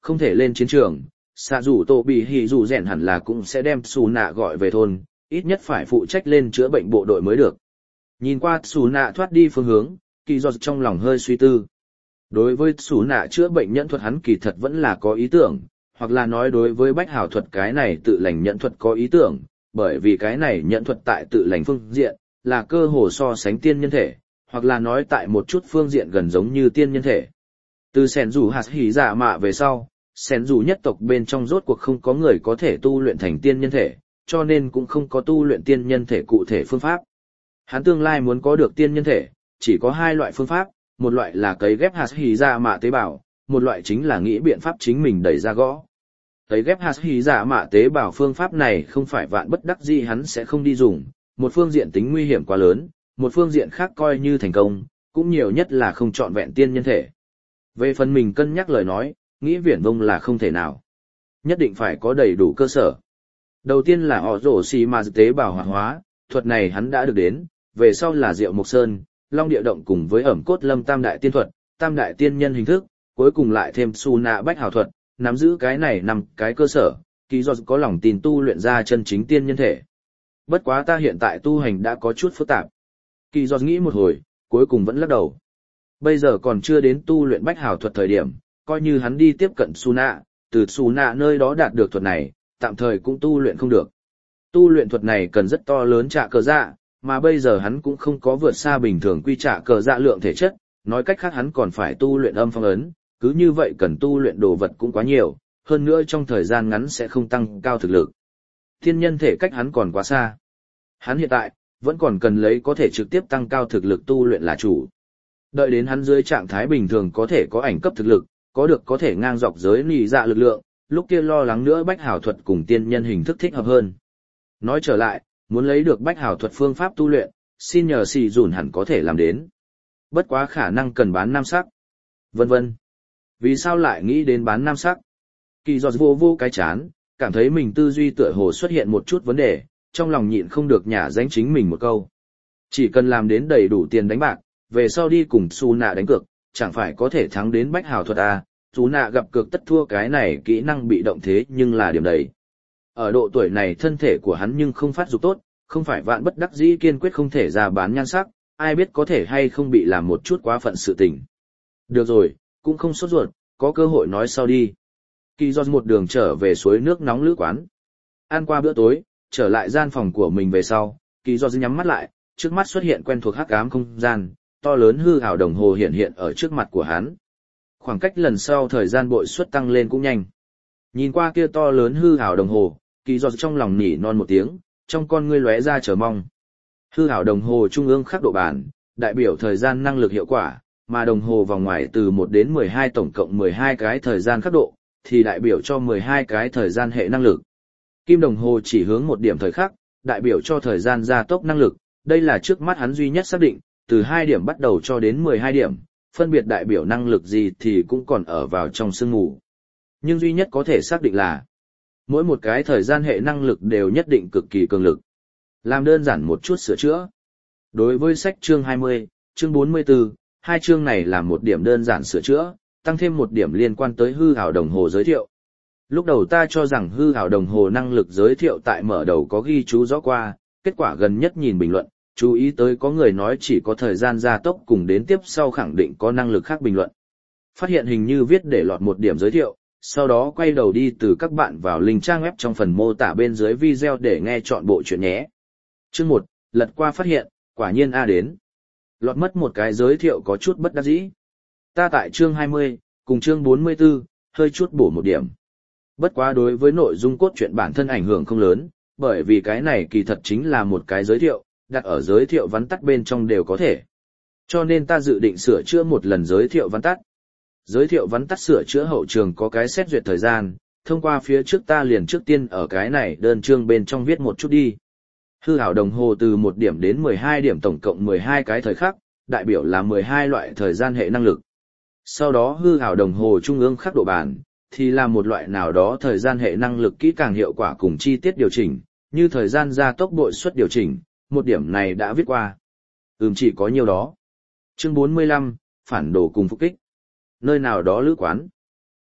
không thể lên chiến trường, xạ rủ tổ bị hỉ rủ rèn hẳn là cũng sẽ đem xù nạ gọi về thôn, ít nhất phải phụ trách lên chữa bệnh bộ đội mới được. Nhìn qua xù nạ thoát đi phương hướng, kỳ giọt trong lòng hơi suy tư. Đối với xù nạ chữa bệnh nhẫn thuật hắn kỳ thật vẫn là có ý tưởng, hoặc là nói đối với bách hảo thuật cái này tự lành nhẫn thuật có ý tưởng, bởi vì cái này nhẫn thuật tại tự lành phương diện, là cơ hồ so sánh tiên nhân thể, hoặc là nói tại một chút phương diện gần giống như tiên nhân thể. Từ sẻn rủ hạt hỉ dạ mạ về sau, sẻn rủ nhất tộc bên trong rốt cuộc không có người có thể tu luyện thành tiên nhân thể, cho nên cũng không có tu luyện tiên nhân thể cụ thể phương pháp. Hắn tương lai muốn có được tiên nhân thể, chỉ có hai loại phương pháp, một loại là cấy ghép hạt hỉ dạ mạ tế bào, một loại chính là nghĩ biện pháp chính mình đẩy ra gõ. Cấy ghép hạt hỉ dạ mạ tế bào phương pháp này không phải vạn bất đắc dĩ hắn sẽ không đi dùng, một phương diện tính nguy hiểm quá lớn, một phương diện khác coi như thành công, cũng nhiều nhất là không chọn vẹn tiên nhân thể. Về phần mình cân nhắc lời nói, nghĩ viển vông là không thể nào. Nhất định phải có đầy đủ cơ sở. Đầu tiên là họ rổ xì mà tế bào hoạt hóa, thuật này hắn đã được đến, về sau là Diệu Mộc Sơn, Long Địa Động cùng với ẩm cốt lâm tam đại tiên thuật, tam đại tiên nhân hình thức, cuối cùng lại thêm su nạ bách hào thuật, nắm giữ cái này nằm cái cơ sở, kỳ do có lòng tin tu luyện ra chân chính tiên nhân thể. Bất quá ta hiện tại tu hành đã có chút phức tạp. Kỳ do nghĩ một hồi, cuối cùng vẫn lắc đầu. Bây giờ còn chưa đến tu luyện bách hào thuật thời điểm, coi như hắn đi tiếp cận su nạ, từ su nạ nơi đó đạt được thuật này, tạm thời cũng tu luyện không được. Tu luyện thuật này cần rất to lớn trạ cờ dạ, mà bây giờ hắn cũng không có vượt xa bình thường quy trạ cờ dạ lượng thể chất, nói cách khác hắn còn phải tu luyện âm phong ấn, cứ như vậy cần tu luyện đồ vật cũng quá nhiều, hơn nữa trong thời gian ngắn sẽ không tăng cao thực lực. Thiên nhân thể cách hắn còn quá xa. Hắn hiện tại, vẫn còn cần lấy có thể trực tiếp tăng cao thực lực tu luyện là chủ. Đợi đến hắn dưới trạng thái bình thường có thể có ảnh cấp thực lực, có được có thể ngang dọc giới nì dạ lực lượng, lúc kia lo lắng nữa bách hảo thuật cùng tiên nhân hình thức thích hợp hơn. Nói trở lại, muốn lấy được bách hảo thuật phương pháp tu luyện, xin nhờ xì dùn hẳn có thể làm đến. Bất quá khả năng cần bán nam sắc. Vân vân. Vì sao lại nghĩ đến bán nam sắc? Kỳ giọt vô vô cái chán, cảm thấy mình tư duy tựa hồ xuất hiện một chút vấn đề, trong lòng nhịn không được nhả danh chính mình một câu. Chỉ cần làm đến đầy đủ tiền đánh bạc, về sau đi cùng Su Nạ đánh cược, chẳng phải có thể thắng đến bách hào thuật à, Su Nạ gặp cược tất thua cái này kỹ năng bị động thế nhưng là điểm đấy. Ở độ tuổi này thân thể của hắn nhưng không phát dục tốt, không phải vạn bất đắc dĩ kiên quyết không thể ra bán nhan sắc, ai biết có thể hay không bị làm một chút quá phận sự tình. Được rồi, cũng không sốt ruột, có cơ hội nói sau đi. Kỳ do một đường trở về suối nước nóng lữ quán. Ăn qua bữa tối, trở lại gian phòng của mình về sau, Kỳ do nhắm mắt lại, trước mắt xuất hiện quen thuộc hắc ám không gian, to lớn hư ảo đồng hồ hiện hiện ở trước mặt của hắn. Khoảng cách lần sau thời gian bội suất tăng lên cũng nhanh. Nhìn qua kia to lớn hư ảo đồng hồ, Kỳ do trong lòng nỉ non một tiếng, trong con ngươi lóe ra chờ mong. Hư ảo đồng hồ trung ương khắc độ bản, đại biểu thời gian năng lực hiệu quả, mà đồng hồ vòng ngoài từ một đến mười hai tổng cộng mười hai cái thời gian khắc độ, thì đại biểu cho mười hai cái thời gian hệ năng lực. Kim đồng hồ chỉ hướng một điểm thời khắc, đại biểu cho thời gian gia tốc năng lực, đây là trước mắt hắn duy nhất xác định, từ hai điểm bắt đầu cho đến mười hai điểm, phân biệt đại biểu năng lực gì thì cũng còn ở vào trong sương mù. Nhưng duy nhất có thể xác định là, mỗi một cái thời gian hệ năng lực đều nhất định cực kỳ cường lực. Làm đơn giản một chút sửa chữa. Đối với sách chương hai mươi, chương bốn mươi tư, hai chương này là một điểm đơn giản sửa chữa, tăng thêm một điểm liên quan tới hư ảo đồng hồ giới thiệu. Lúc đầu ta cho rằng hư ảo đồng hồ năng lực giới thiệu tại mở đầu có ghi chú rõ qua, kết quả gần nhất nhìn bình luận, chú ý tới có người nói chỉ có thời gian gia tốc cùng đến tiếp sau khẳng định có năng lực khác bình luận. Phát hiện hình như viết để lọt một điểm giới thiệu, sau đó quay đầu đi từ các bạn vào link trang web trong phần mô tả bên dưới video để nghe chọn bộ chuyện nhé. Chương một, lật qua phát hiện, quả nhiên A đến. Lọt mất một cái giới thiệu có chút bất đắc dĩ. Ta tại chương hai mươi, cùng chương bốn mươi tư, hơi chút bổ một điểm. Bất quá đối với nội dung cốt truyện bản thân ảnh hưởng không lớn, bởi vì cái này kỳ thật chính là một cái giới thiệu, đặt ở giới thiệu vắn tắt bên trong đều có thể. Cho nên ta dự định sửa chữa một lần giới thiệu vắn tắt. Giới thiệu vắn tắt sửa chữa hậu trường có cái xét duyệt thời gian, thông qua phía trước ta liền trước tiên ở cái này đơn chương bên trong viết một chút đi. Hư ảo đồng hồ từ một điểm đến mười hai điểm tổng cộng mười hai cái thời khắc, đại biểu là mười hai loại thời gian hệ năng lực. Sau đó hư ảo đồng hồ trung ương khắc độ bản, thì là một loại nào đó thời gian hệ năng lực kỹ càng hiệu quả cùng chi tiết điều chỉnh, như thời gian gia tốc bội suất điều chỉnh, một điểm này đã viết qua. Ừm chỉ có nhiều đó. Chương bốn mươi lăm, phản đồ cùng phục kích. Nơi nào đó lữ quán.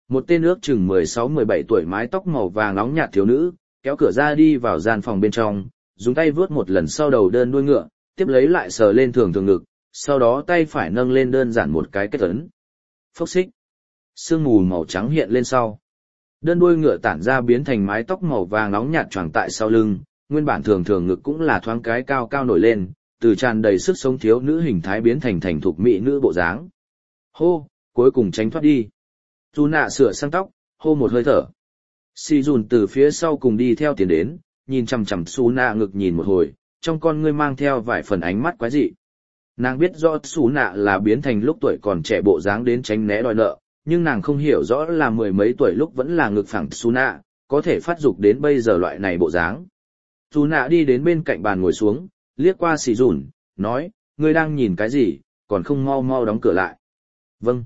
Một tên ước chừng mười sáu mười bảy tuổi mái tóc màu vàng nóng nhạt thiếu nữ, kéo cửa ra đi vào gian phòng bên trong, dùng tay vướt một lần sau đầu đơn đuôi ngựa, tiếp lấy lại sờ lên thường thường ngực, sau đó tay phải nâng lên đơn giản một cái kết ấn. Phốc xích. Sương mù màu trắng hiện lên sau. Đơn đuôi ngựa tản ra biến thành mái tóc màu vàng nóng nhạt choàng tại sau lưng, nguyên bản thường thường ngực cũng là thoáng cái cao cao nổi lên, từ tràn đầy sức sống thiếu nữ hình thái biến thành thành thục mỹ nữ bộ dáng. Hô, cuối cùng tránh thoát đi. Dù nạ sửa sang tóc, hô một hơi thở. Si dùn từ phía sau cùng đi theo tiến đến, nhìn chằm chằm Su nạ ngực nhìn một hồi, trong con ngươi mang theo vài phần ánh mắt quái dị. Nàng biết rõ Su nạ là biến thành lúc tuổi còn trẻ bộ dáng đến tránh né đòi nợ, nhưng nàng không hiểu rõ là mười mấy tuổi lúc vẫn là ngực phẳng Su nạ, có thể phát dục đến bây giờ loại này bộ dáng. Su nạ đi đến bên cạnh bàn ngồi xuống, liếc qua Si dùn, nói, ngươi đang nhìn cái gì, còn không mau mau đóng cửa lại. Vâng.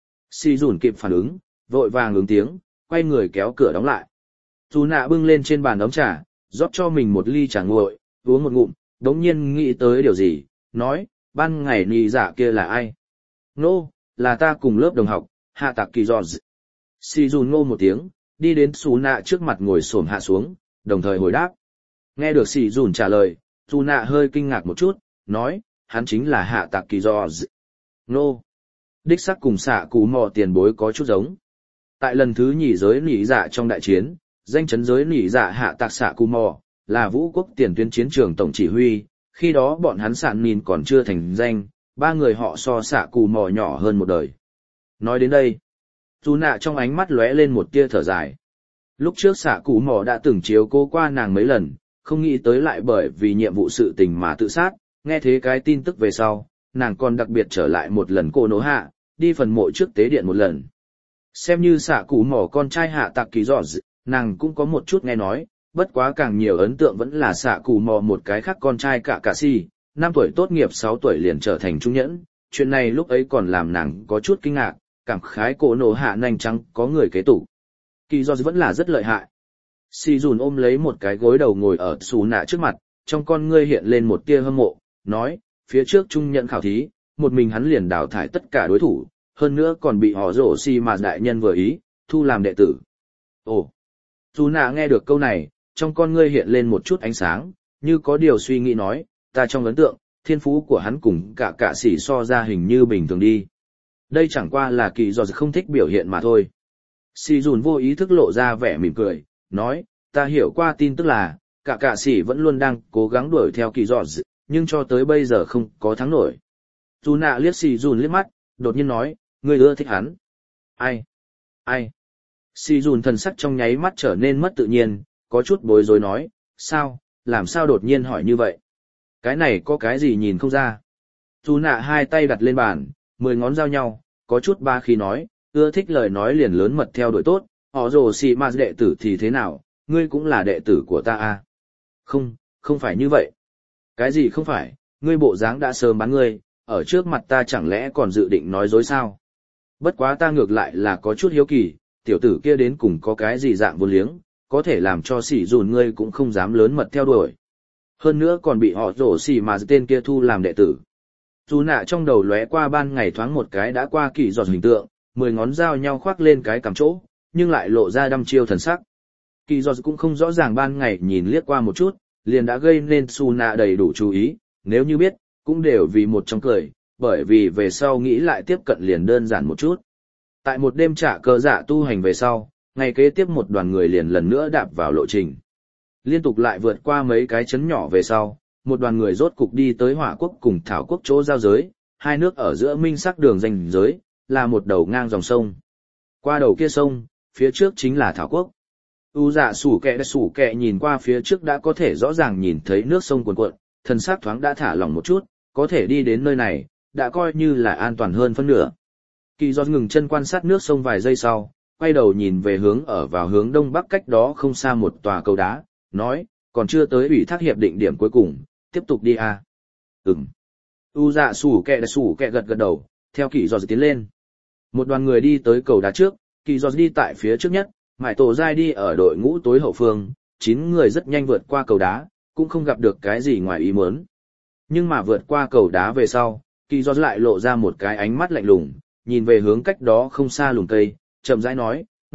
Si dùn kịp phản ứng, vội vàng ứng tiếng, quay người kéo cửa đóng lại. Su nạ bưng lên trên bàn ấm trà, rót cho mình một ly trà nguội, uống một ngụm, đống nhiên nghĩ tới điều gì, nói, ban ngày nì giả kia là ai? Nô, là ta cùng lớp đồng học, hạ tạc kỳ giò dị. Si dùn ngô một tiếng, đi đến Su nạ trước mặt ngồi xổm hạ xuống, đồng thời hồi đáp. Nghe được Si dùn trả lời, Su nạ hơi kinh ngạc một chút, nói, hắn chính là hạ tạc kỳ giò dị. Nô. Đích xác cùng xạ cú mò tiền bối có chút giống. Tại lần thứ nhì giới nỉ dạ trong đại chiến, danh chấn giới nỉ dạ hạ tạc xạ cú mò, là vũ quốc tiền tuyến chiến trường tổng chỉ huy, khi đó bọn hắn sạn mìn còn chưa thành danh, ba người họ so xạ cú mò nhỏ hơn một đời. Nói đến đây, dù nạ trong ánh mắt lóe lên một tia thở dài. Lúc trước xạ cú mò đã từng chiếu cố qua nàng mấy lần, không nghĩ tới lại bởi vì nhiệm vụ sự tình mà tự sát, nghe thế cái tin tức về sau, nàng còn đặc biệt trở lại một lần cô nỗ hạ, đi phần mộ trước tế điện một lần. Xem như xạ cú mỏ con trai hạ tạc kỳ giỏ dị, nàng cũng có một chút nghe nói, bất quá càng nhiều ấn tượng vẫn là xạ cú mỏ một cái khác con trai cả cả si, năm tuổi tốt nghiệp sáu tuổi liền trở thành trung nhẫn, chuyện này lúc ấy còn làm nàng có chút kinh ngạc, cảm khái cổ nổ hạ nhanh trắng có người kế tục. Kỳ giỏ dị vẫn là rất lợi hại. Si dùn ôm lấy một cái gối đầu ngồi ở xù nạ trước mặt, trong con ngươi hiện lên một tia hâm mộ, nói, phía trước trung nhẫn khảo thí, một mình hắn liền đào thải tất cả đối thủ, hơn nữa còn bị họ rổ xi mà đại nhân vừa ý, thu làm đệ tử. Ồ! Dù nạ nghe được câu này, trong con ngươi hiện lên một chút ánh sáng, như có điều suy nghĩ nói, ta trong ấn tượng, thiên phú của hắn cùng cả cả sĩ so ra hình như bình thường đi. Đây chẳng qua là kỳ do không thích biểu hiện mà thôi. Si dùn vô ý thức lộ ra vẻ mỉm cười, nói, ta hiểu qua tin tức là, cả cả sĩ vẫn luôn đang cố gắng đuổi theo kỳ do, nhưng cho tới bây giờ không có thắng nổi. Dù nạ liếc Si dùn liếc mắt, đột nhiên nói, ngươi ưa thích hắn. Ai? Ai? Si dùn thần sắc trong nháy mắt trở nên mất tự nhiên, có chút bối rối nói, sao, làm sao đột nhiên hỏi như vậy? Cái này có cái gì nhìn không ra? Dù nạ hai tay đặt lên bàn, mười ngón giao nhau, có chút ba khi nói, ưa thích lời nói liền lớn mật theo đuổi tốt, họ rồ xì mà đệ tử thì thế nào, ngươi cũng là đệ tử của ta à? Không, không phải như vậy. Cái gì không phải, ngươi bộ dáng đã sớm bán ngươi, ở trước mặt ta chẳng lẽ còn dự định nói dối sao? Bất quá ta ngược lại là có chút hiếu kỳ, tiểu tử kia đến cùng có cái gì dạng vô liếng, có thể làm cho sỉ dùn ngươi cũng không dám lớn mật theo đuổi. Hơn nữa còn bị họ rổ xỉ mà tên kia thu làm đệ tử. Dù nạ trong đầu lóe qua ban ngày thoáng một cái đã qua kỳ giọt hình tượng, mười ngón dao nhau khoác lên cái cằm chỗ, nhưng lại lộ ra đăm chiêu thần sắc. Kỳ giọt cũng không rõ ràng ban ngày nhìn liếc qua một chút, liền đã gây nên su nạ đầy đủ chú ý, nếu như biết, cũng đều vì một trong cười, bởi vì về sau nghĩ lại tiếp cận liền đơn giản một chút. Tại một đêm trả cơ dạ tu hành về sau, ngày kế tiếp một đoàn người liền lần nữa đạp vào lộ trình. Liên tục lại vượt qua mấy cái chấn nhỏ về sau, một đoàn người rốt cục đi tới Hỏa Quốc cùng Thảo Quốc chỗ giao giới, hai nước ở giữa minh sắc đường ranh giới, là một đầu ngang dòng sông. Qua đầu kia sông, phía trước chính là Thảo Quốc. U dạ sủ kẹ đã sủ kẹ nhìn qua phía trước đã có thể rõ ràng nhìn thấy nước sông cuồn cuộn, thân xác thoáng đã thả lỏng một chút, có thể đi đến nơi này, đã coi như là an toàn hơn phân nửa. Kỳ giọt ngừng chân quan sát nước sông vài giây sau, quay đầu nhìn về hướng ở vào hướng đông bắc cách đó không xa một tòa cầu đá, nói, còn chưa tới ủy thác hiệp định điểm cuối cùng, tiếp tục đi à. Ừm. U dạ sủ kẹ đã sủ kẹ gật gật đầu, theo kỳ giọt tiến lên. Một đoàn người đi tới cầu đá trước, kỳ giọt đi tại phía trước nhất, mải tổ dai đi ở đội ngũ tối hậu phương, chín người rất nhanh vượt qua cầu đá, cũng không gặp được cái gì ngoài ý muốn. Nhưng mà vượt qua cầu đá về sau, kỳ giọt lại lộ ra một cái ánh mắt lạnh lùng, nhìn về hướng cách đó không xa lùm cây, chậm rãi nói,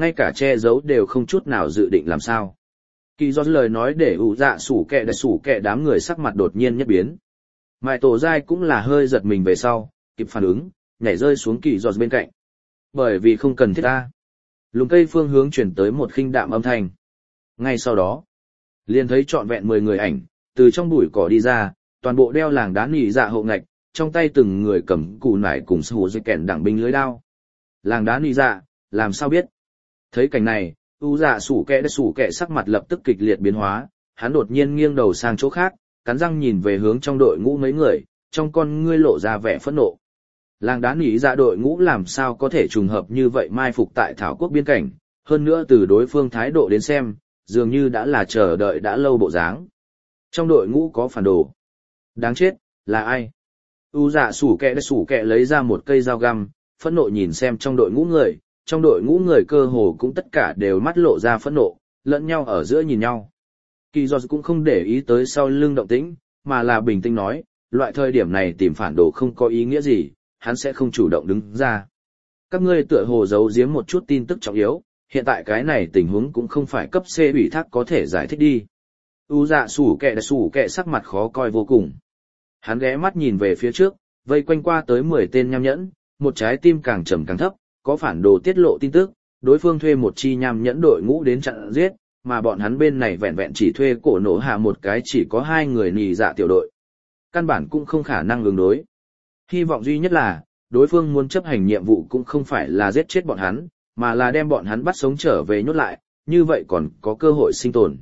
ngay cả che giấu đều không chút nào dự định làm sao. Kỳ do lời nói để ủ dạ sủ kẹ đã sủ kẹ đám người sắc mặt đột nhiên nhất biến. Mại tổ dai cũng là hơi giật mình về sau, kịp phản ứng, nhảy rơi xuống kỳ do bên cạnh. Bởi vì không cần thiết ta. Lùm cây phương hướng chuyển tới một khinh đạm âm thanh. Ngay sau đó, liền thấy trọn vẹn mười người ảnh, từ trong bụi cỏ đi ra, toàn bộ đeo làng đá nỉ dạ hộ ngạch, trong tay từng người cầm cù nải cùng sủ dây kèn đẳng binh lưới đao. Làng đá nỉ dạ, làm sao biết? Thấy cảnh này, u dạ sủ kẹ đã sủ kẹ sắc mặt lập tức kịch liệt biến hóa, hắn đột nhiên nghiêng đầu sang chỗ khác, cắn răng nhìn về hướng trong đội ngũ mấy người, trong con ngươi lộ ra vẻ phẫn nộ. Làng đá nỉ dạ đội ngũ làm sao có thể trùng hợp như vậy mai phục tại thảo quốc biên cảnh, hơn nữa từ đối phương thái độ đến xem, dường như đã là chờ đợi đã lâu bộ dáng. Trong đội ngũ có phản đồ. Đáng chết, là ai? U dạ sủ kẹ đã sủ kẹ lấy ra một cây dao găm, phẫn nộ nhìn xem trong đội ngũ người, trong đội ngũ người cơ hồ cũng tất cả đều mắt lộ ra phẫn nộ, lẫn nhau ở giữa nhìn nhau. Kỳ Giọt cũng không để ý tới sau lưng động tĩnh, mà là bình tĩnh nói, loại thời điểm này tìm phản đồ không có ý nghĩa gì, hắn sẽ không chủ động đứng ra. Các ngươi tựa hồ giấu giếm một chút tin tức trọng yếu, hiện tại cái này tình huống cũng không phải cấp C ủy thác có thể giải thích đi. U dạ sủ kẹ đã sủ kẹ sắc mặt khó coi vô cùng. Hắn ghé mắt nhìn về phía trước, vây quanh qua tới mười tên nham nhẫn, một trái tim càng trầm càng thấp, có phản đồ tiết lộ tin tức, đối phương thuê một chi nham nhẫn đội ngũ đến chặn giết, mà bọn hắn bên này vẹn vẹn chỉ thuê cổ nổ hạ một cái chỉ có hai người nì dạ tiểu đội. Căn bản cũng không khả năng ứng đối. Hy vọng duy nhất là, đối phương muốn chấp hành nhiệm vụ cũng không phải là giết chết bọn hắn, mà là đem bọn hắn bắt sống trở về nhốt lại, như vậy còn có cơ hội sinh tồn.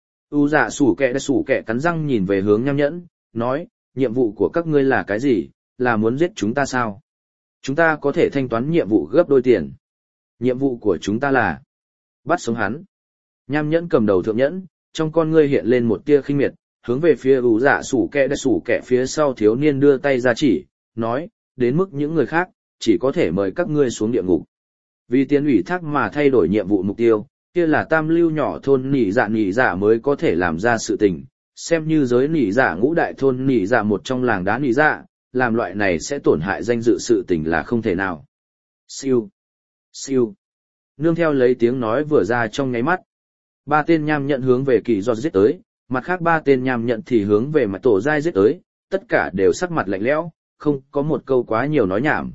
U dạ sủ kẹ đã sủ kẹ cắn răng nhìn về hướng nham nhẫn, nói, nhiệm vụ của các ngươi là cái gì, là muốn giết chúng ta sao? Chúng ta có thể thanh toán nhiệm vụ gấp đôi tiền. Nhiệm vụ của chúng ta là bắt sống hắn. Nham nhẫn cầm đầu thượng nhẫn, trong con ngươi hiện lên một tia khinh miệt, hướng về phía ủ dạ sủ kẹ đã sủ kẹ phía sau thiếu niên đưa tay ra chỉ, nói, đến mức những người khác, chỉ có thể mời các ngươi xuống địa ngục. Vì tiền ủy thác mà thay đổi nhiệm vụ mục tiêu, kia là tam lưu nhỏ thôn nỉ dạ nỉ dạ mới có thể làm ra sự tình, xem như giới nỉ dạ ngũ đại thôn nỉ dạ một trong làng đá nỉ dạ, làm loại này sẽ tổn hại danh dự sự tình là không thể nào. Siêu, siêu, nương theo lấy tiếng nói vừa ra trong nháy mắt. Ba tên nham nhận hướng về kỳ giọt giết tới, mặt khác ba tên nham nhận thì hướng về mặt tổ giai giết tới, tất cả đều sắc mặt lạnh lẽo, không có một câu quá nhiều nói nhảm.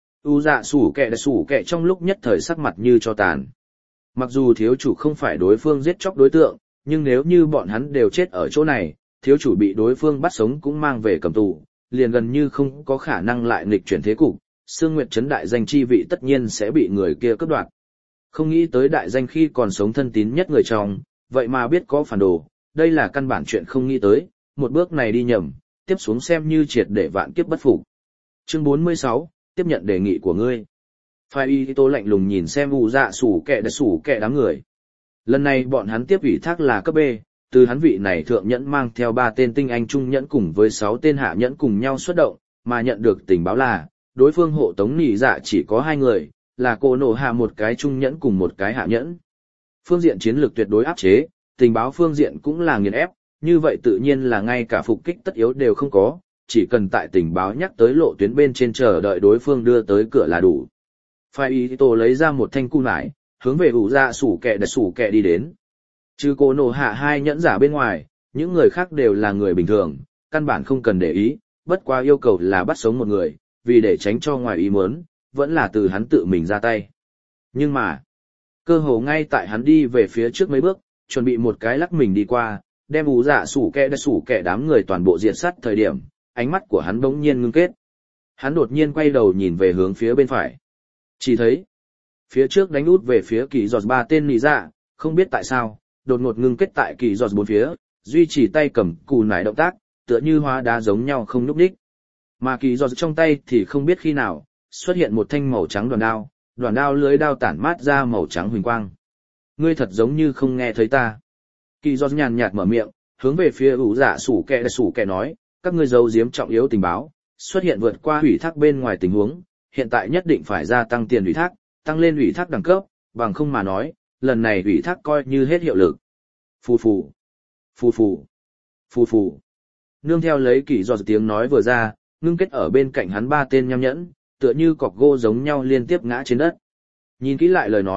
U dạ sủ kẹ đã sủ kẹ trong lúc nhất thời sắc mặt như cho tàn. Mặc dù thiếu chủ không phải đối phương giết chóc đối tượng, nhưng nếu như bọn hắn đều chết ở chỗ này, thiếu chủ bị đối phương bắt sống cũng mang về cầm tù, liền gần như không có khả năng lại nghịch chuyển thế cục, Sương Nguyệt Trấn đại danh chi vị tất nhiên sẽ bị người kia cướp đoạt. Không nghĩ tới đại danh khi còn sống thân tín nhất người trong, vậy mà biết có phản đồ, đây là căn bản chuyện không nghĩ tới, một bước này đi nhầm, tiếp xuống xem như triệt để vạn kiếp bất phục. Chương bốn mươi sáu, tiếp nhận đề nghị của ngươi. Phai y tô lạnh lùng nhìn xem u dạ sủ kẹ đã sủ kẹ đám người. Lần này bọn hắn tiếp ủy thác là cấp B, từ hắn vị này thượng nhẫn mang theo ba tên tinh anh trung nhẫn cùng với sáu tên hạ nhẫn cùng nhau xuất động, mà nhận được tình báo là, đối phương hộ tống nỉ dạ chỉ có hai người, là cô nổ hạ một cái trung nhẫn cùng một cái hạ nhẫn. Phương diện chiến lược tuyệt đối áp chế, tình báo phương diện cũng là nghiền ép, như vậy tự nhiên là ngay cả phục kích tất yếu đều không có, chỉ cần tại tình báo nhắc tới lộ tuyến bên trên chờ đợi đối phương đưa tới cửa là đủ. Phai y tô lấy ra một thanh cung nải, hướng về ủ dạ sủ kẹ đã sủ kẹ đi đến. Trừ cô nổ hạ hai nhẫn giả bên ngoài, những người khác đều là người bình thường, căn bản không cần để ý, bất quá yêu cầu là bắt sống một người, vì để tránh cho ngoài ý muốn, vẫn là từ hắn tự mình ra tay. Nhưng mà, cơ hồ ngay tại hắn đi về phía trước mấy bước, chuẩn bị một cái lắc mình đi qua, đem ủ dạ sủ kẹ đã sủ kẹ đám người toàn bộ diệt sát thời điểm, ánh mắt của hắn bỗng nhiên ngưng kết. Hắn đột nhiên quay đầu nhìn về hướng phía bên phải. Chỉ thấy, phía trước đánh út về phía kỳ giọt ba tên nỉ dạ, không biết tại sao, đột ngột ngưng kết tại kỳ giọt bốn phía, duy trì tay cầm cù nải động tác, tựa như hóa đá giống nhau không nhúc nhích. Mà kỳ giọt trong tay thì không biết khi nào, xuất hiện một thanh màu trắng đoàn đao, đoàn đao lưới đao tản mát ra màu trắng huỳnh quang. Ngươi thật giống như không nghe thấy ta. Kỳ giọt nhàn nhạt mở miệng, hướng về phía ủ dạ sủ kẹ đã sủ kẹ nói, các ngươi giấu giếm trọng yếu tình báo, xuất hiện vượt qua ủy thác bên ngoài tình huống, hiện tại nhất định phải gia tăng tiền ủy thác, tăng lên ủy thác đẳng cấp, bằng không mà nói, lần này ủy thác coi như hết hiệu lực. Phù phù, phù phù, phù phù. Nương theo lấy kỳ giọt tiếng nói vừa ra, ngưng kết ở bên cạnh hắn ba tên nham nhẫn, tựa như cọc gỗ giống nhau liên tiếp ngã trên đất. Nhìn kỹ lại lời nói,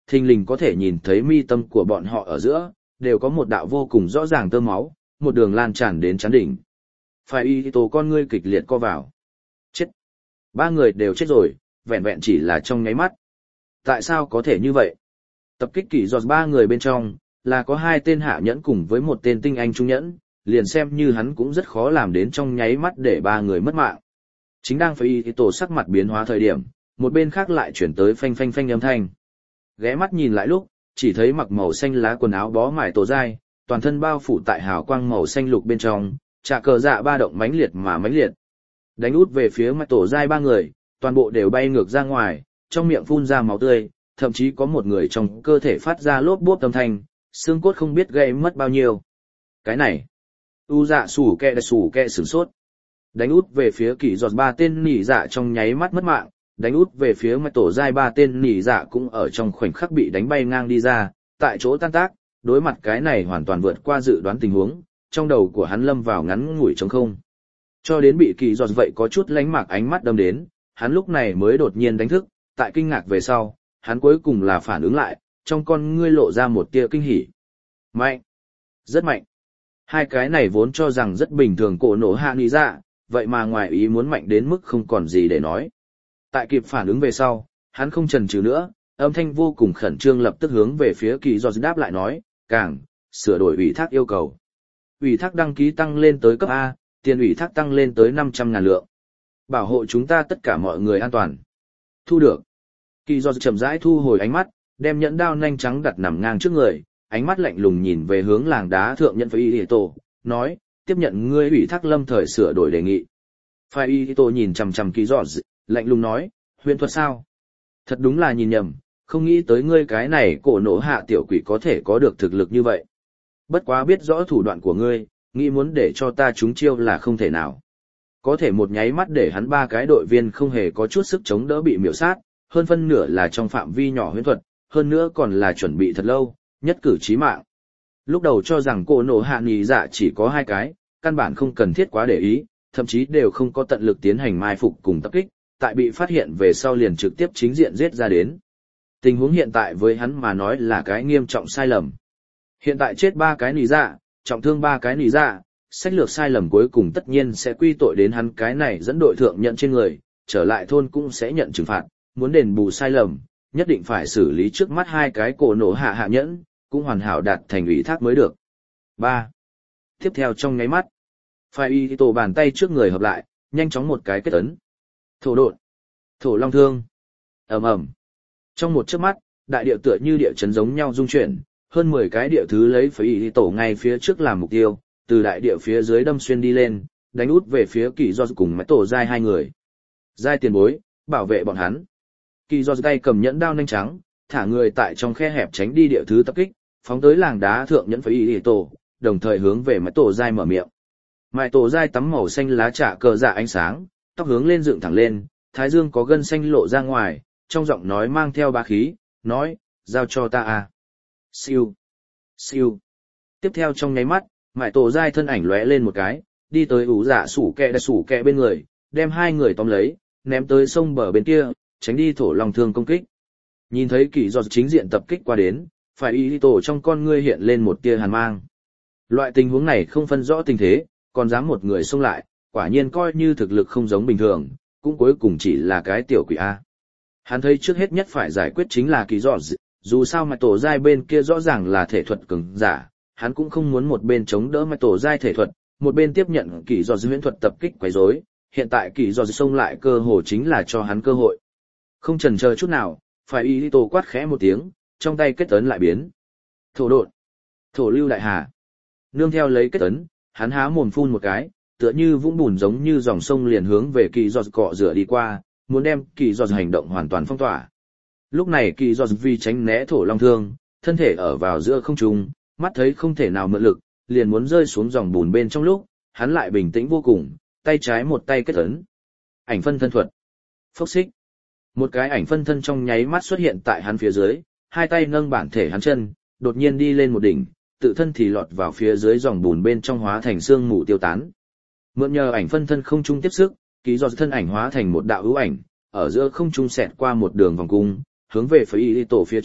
thình lình có thể nhìn thấy mi tâm của bọn họ ở giữa, đều có một đạo vô cùng rõ ràng tơ máu, một đường lan tràn đến chán đỉnh. Phải y tổ con ngươi kịch liệt co vào. Chết. Ba người đều chết rồi, vẹn vẹn chỉ là trong nháy mắt. Tại sao có thể như vậy? Tập kích kỷ giọt ba người bên trong, là có hai tên hạ nhẫn cùng với một tên tinh anh trung nhẫn, liền xem như hắn cũng rất khó làm đến trong nháy mắt để ba người mất mạng. Chính đang phải y tổ sắc mặt biến hóa thời điểm, một bên khác lại chuyển tới phanh phanh phanh âm thanh. Ghé mắt nhìn lại lúc, chỉ thấy mặc màu xanh lá quần áo bó mải tổ dai, toàn thân bao phủ tại hào quang màu xanh lục bên trong, trả cờ dạ ba động mãnh liệt mà mãnh liệt. Đánh út về phía mạch tổ dai ba người, toàn bộ đều bay ngược ra ngoài, trong miệng phun ra máu tươi, thậm chí có một người trong cơ thể phát ra lốp bốp âm thanh, xương cốt không biết gây mất bao nhiêu. Cái này, u dạ sủ kẹ đã sủ kẹ sửng sốt. Đánh út về phía kỷ giọt ba tên nỉ dạ trong nháy mắt mất mạng, đánh út về phía mạch tổ dai ba tên nỉ dạ cũng ở trong khoảnh khắc bị đánh bay ngang đi ra, tại chỗ tan tác, đối mặt cái này hoàn toàn vượt qua dự đoán tình huống, trong đầu của hắn lâm vào ngắn ngủi trống không. Cho đến bị kỳ giọt vậy có chút lánh mạc ánh mắt đâm đến, hắn lúc này mới đột nhiên đánh thức, tại kinh ngạc về sau, hắn cuối cùng là phản ứng lại, trong con ngươi lộ ra một tia kinh hỉ. Mạnh! Rất mạnh! Hai cái này vốn cho rằng rất bình thường cổ nổ hạ nỉ dạ, vậy mà ngoài ý muốn mạnh đến mức không còn gì để nói. Tại kịp phản ứng về sau, hắn không chần chừ nữa, âm thanh vô cùng khẩn trương lập tức hướng về phía kỳ giọt đáp lại nói, càng, sửa đổi ủy thác yêu cầu. Ủy thác đăng ký tăng lên tới cấp A, tiền ủy thác tăng lên tới năm trăm ngàn lượng. Bảo hộ chúng ta tất cả mọi người an toàn. Thu được. Kỳ giọt chậm rãi thu hồi ánh mắt, đem nhẫn đao nanh trắng đặt nằm ngang trước người, ánh mắt lạnh lùng nhìn về hướng làng đá thượng nhận phải y tổ, nói, tiếp nhận ngươi ủy thác lâm thời sửa đổi đề nghị. Phải y tổ nhìn chằm chằm kỳ giọt, lạnh lùng nói, huyền thuật sao? Thật đúng là nhìn nhầm, không nghĩ tới ngươi cái này cổ nổ hạ tiểu quỷ có thể có được thực lực như vậy. Bất quá biết rõ thủ đoạn của ngươi, nghĩ muốn để cho ta trúng chiêu là không thể nào. Có thể một nháy mắt để hắn ba cái đội viên không hề có chút sức chống đỡ bị miểu sát, hơn phân nửa là trong phạm vi nhỏ huyễn thuật, hơn nữa còn là chuẩn bị thật lâu, nhất cử chí mạng. Lúc đầu cho rằng cổ nổ hạ nghỉ dạ chỉ có hai cái, căn bản không cần thiết quá để ý, thậm chí đều không có tận lực tiến hành mai phục cùng tập kích, tại bị phát hiện về sau liền trực tiếp chính diện giết ra đến. Tình huống hiện tại với hắn mà nói là cái nghiêm trọng sai lầm. Hiện tại chết ba cái nỉ dạ, trọng thương ba cái nỉ dạ, sách lược sai lầm cuối cùng tất nhiên sẽ quy tội đến hắn cái này dẫn đội thượng nhận trên người, trở lại thôn cũng sẽ nhận trừng phạt, muốn đền bù sai lầm, nhất định phải xử lý trước mắt hai cái cổ nổ hạ hạ nhẫn, cũng hoàn hảo đạt thành ủy thác mới được. ba. Tiếp theo trong nháy mắt, phải y tổ bàn tay trước người hợp lại, nhanh chóng một cái kết ấn. Thổ độn, thổ long thương, ầm ầm. Trong một chớp mắt, đại địa tựa như địa chấn giống nhau rung chuyển, hơn mười cái địa thứ lấy phải y tổ ngay phía trước làm mục tiêu, từ đại địa phía dưới đâm xuyên đi lên, đánh út về phía kỳ do cùng máy tổ giai hai người. Giai tiền bối, bảo vệ bọn hắn. Kỳ do tay cầm nhẫn đao nhanh trắng, thả người tại trong khe hẹp tránh đi địa thứ tập kích, phóng tới làng đá thượng nhẫn phải y tổ, đồng thời hướng về máy tổ giai mở miệng. Máy tổ giai tắm màu xanh lá trà cờ dạ ánh sáng, tóc hướng lên dựng thẳng lên, thái dương có gân xanh lộ ra ngoài, trong giọng nói mang theo bá khí, nói, giao cho ta à. Siêu, siêu. Tiếp theo trong nháy mắt, mại tổ giai thân ảnh lóe lên một cái, đi tới ủ dạ sủ kẹ đã sủ kẹ bên người, đem hai người tóm lấy, ném tới sông bờ bên kia, tránh đi thổ lòng thương công kích. Nhìn thấy kỳ do chính diện tập kích qua đến, phải y tổ trong con ngươi hiện lên một tia hàn mang. Loại tình huống này không phân rõ tình thế, còn dám một người xông lại, quả nhiên coi như thực lực không giống bình thường, cũng cuối cùng chỉ là cái tiểu quỷ A. Hắn thấy trước hết nhất phải giải quyết chính là kỳ do, dù sao mà tổ giai bên kia rõ ràng là thể thuật cường giả, hắn cũng không muốn một bên chống đỡ mà tổ giai thể thuật, một bên tiếp nhận kỳ do huyễn thuật tập kích quấy rối. Hiện tại kỳ do xông lại cơ hội chính là cho hắn cơ hội. Không chần chờ chút nào, phải y tổ quát khẽ một tiếng, trong tay kết ấn lại biến. Thổ độn, thổ lưu đại hà. Nương theo lấy kết ấn, hắn há mồm phun một cái, tựa như vũng bùn giống như dòng sông liền hướng về kỳ do cọ rửa đi qua, muốn đem kỳ do hành động hoàn toàn phong tỏa. Lúc này kỳ do vì tránh né thổ long thương, thân thể ở vào giữa không trung, mắt thấy không thể nào mượn lực, liền muốn rơi xuống dòng bùn bên trong lúc, hắn lại bình tĩnh vô cùng, tay trái một tay kết ấn. Ảnh phân thân thuật. Phốc xích. Một cái ảnh phân thân trong nháy mắt xuất hiện tại hắn phía dưới, hai tay nâng bản thể hắn chân, đột nhiên đi lên một đỉnh, tự thân thì lọt vào phía dưới dòng bùn bên trong hóa thành xương mù tiêu tán. Mượn nhờ ảnh phân thân không trung tiếp sức, kỳ do thân ảnh hóa thành một đạo hữu ảnh, ở giữa không trung xẹt qua một đường vòng cung, hướng về phía y tổ phía trước,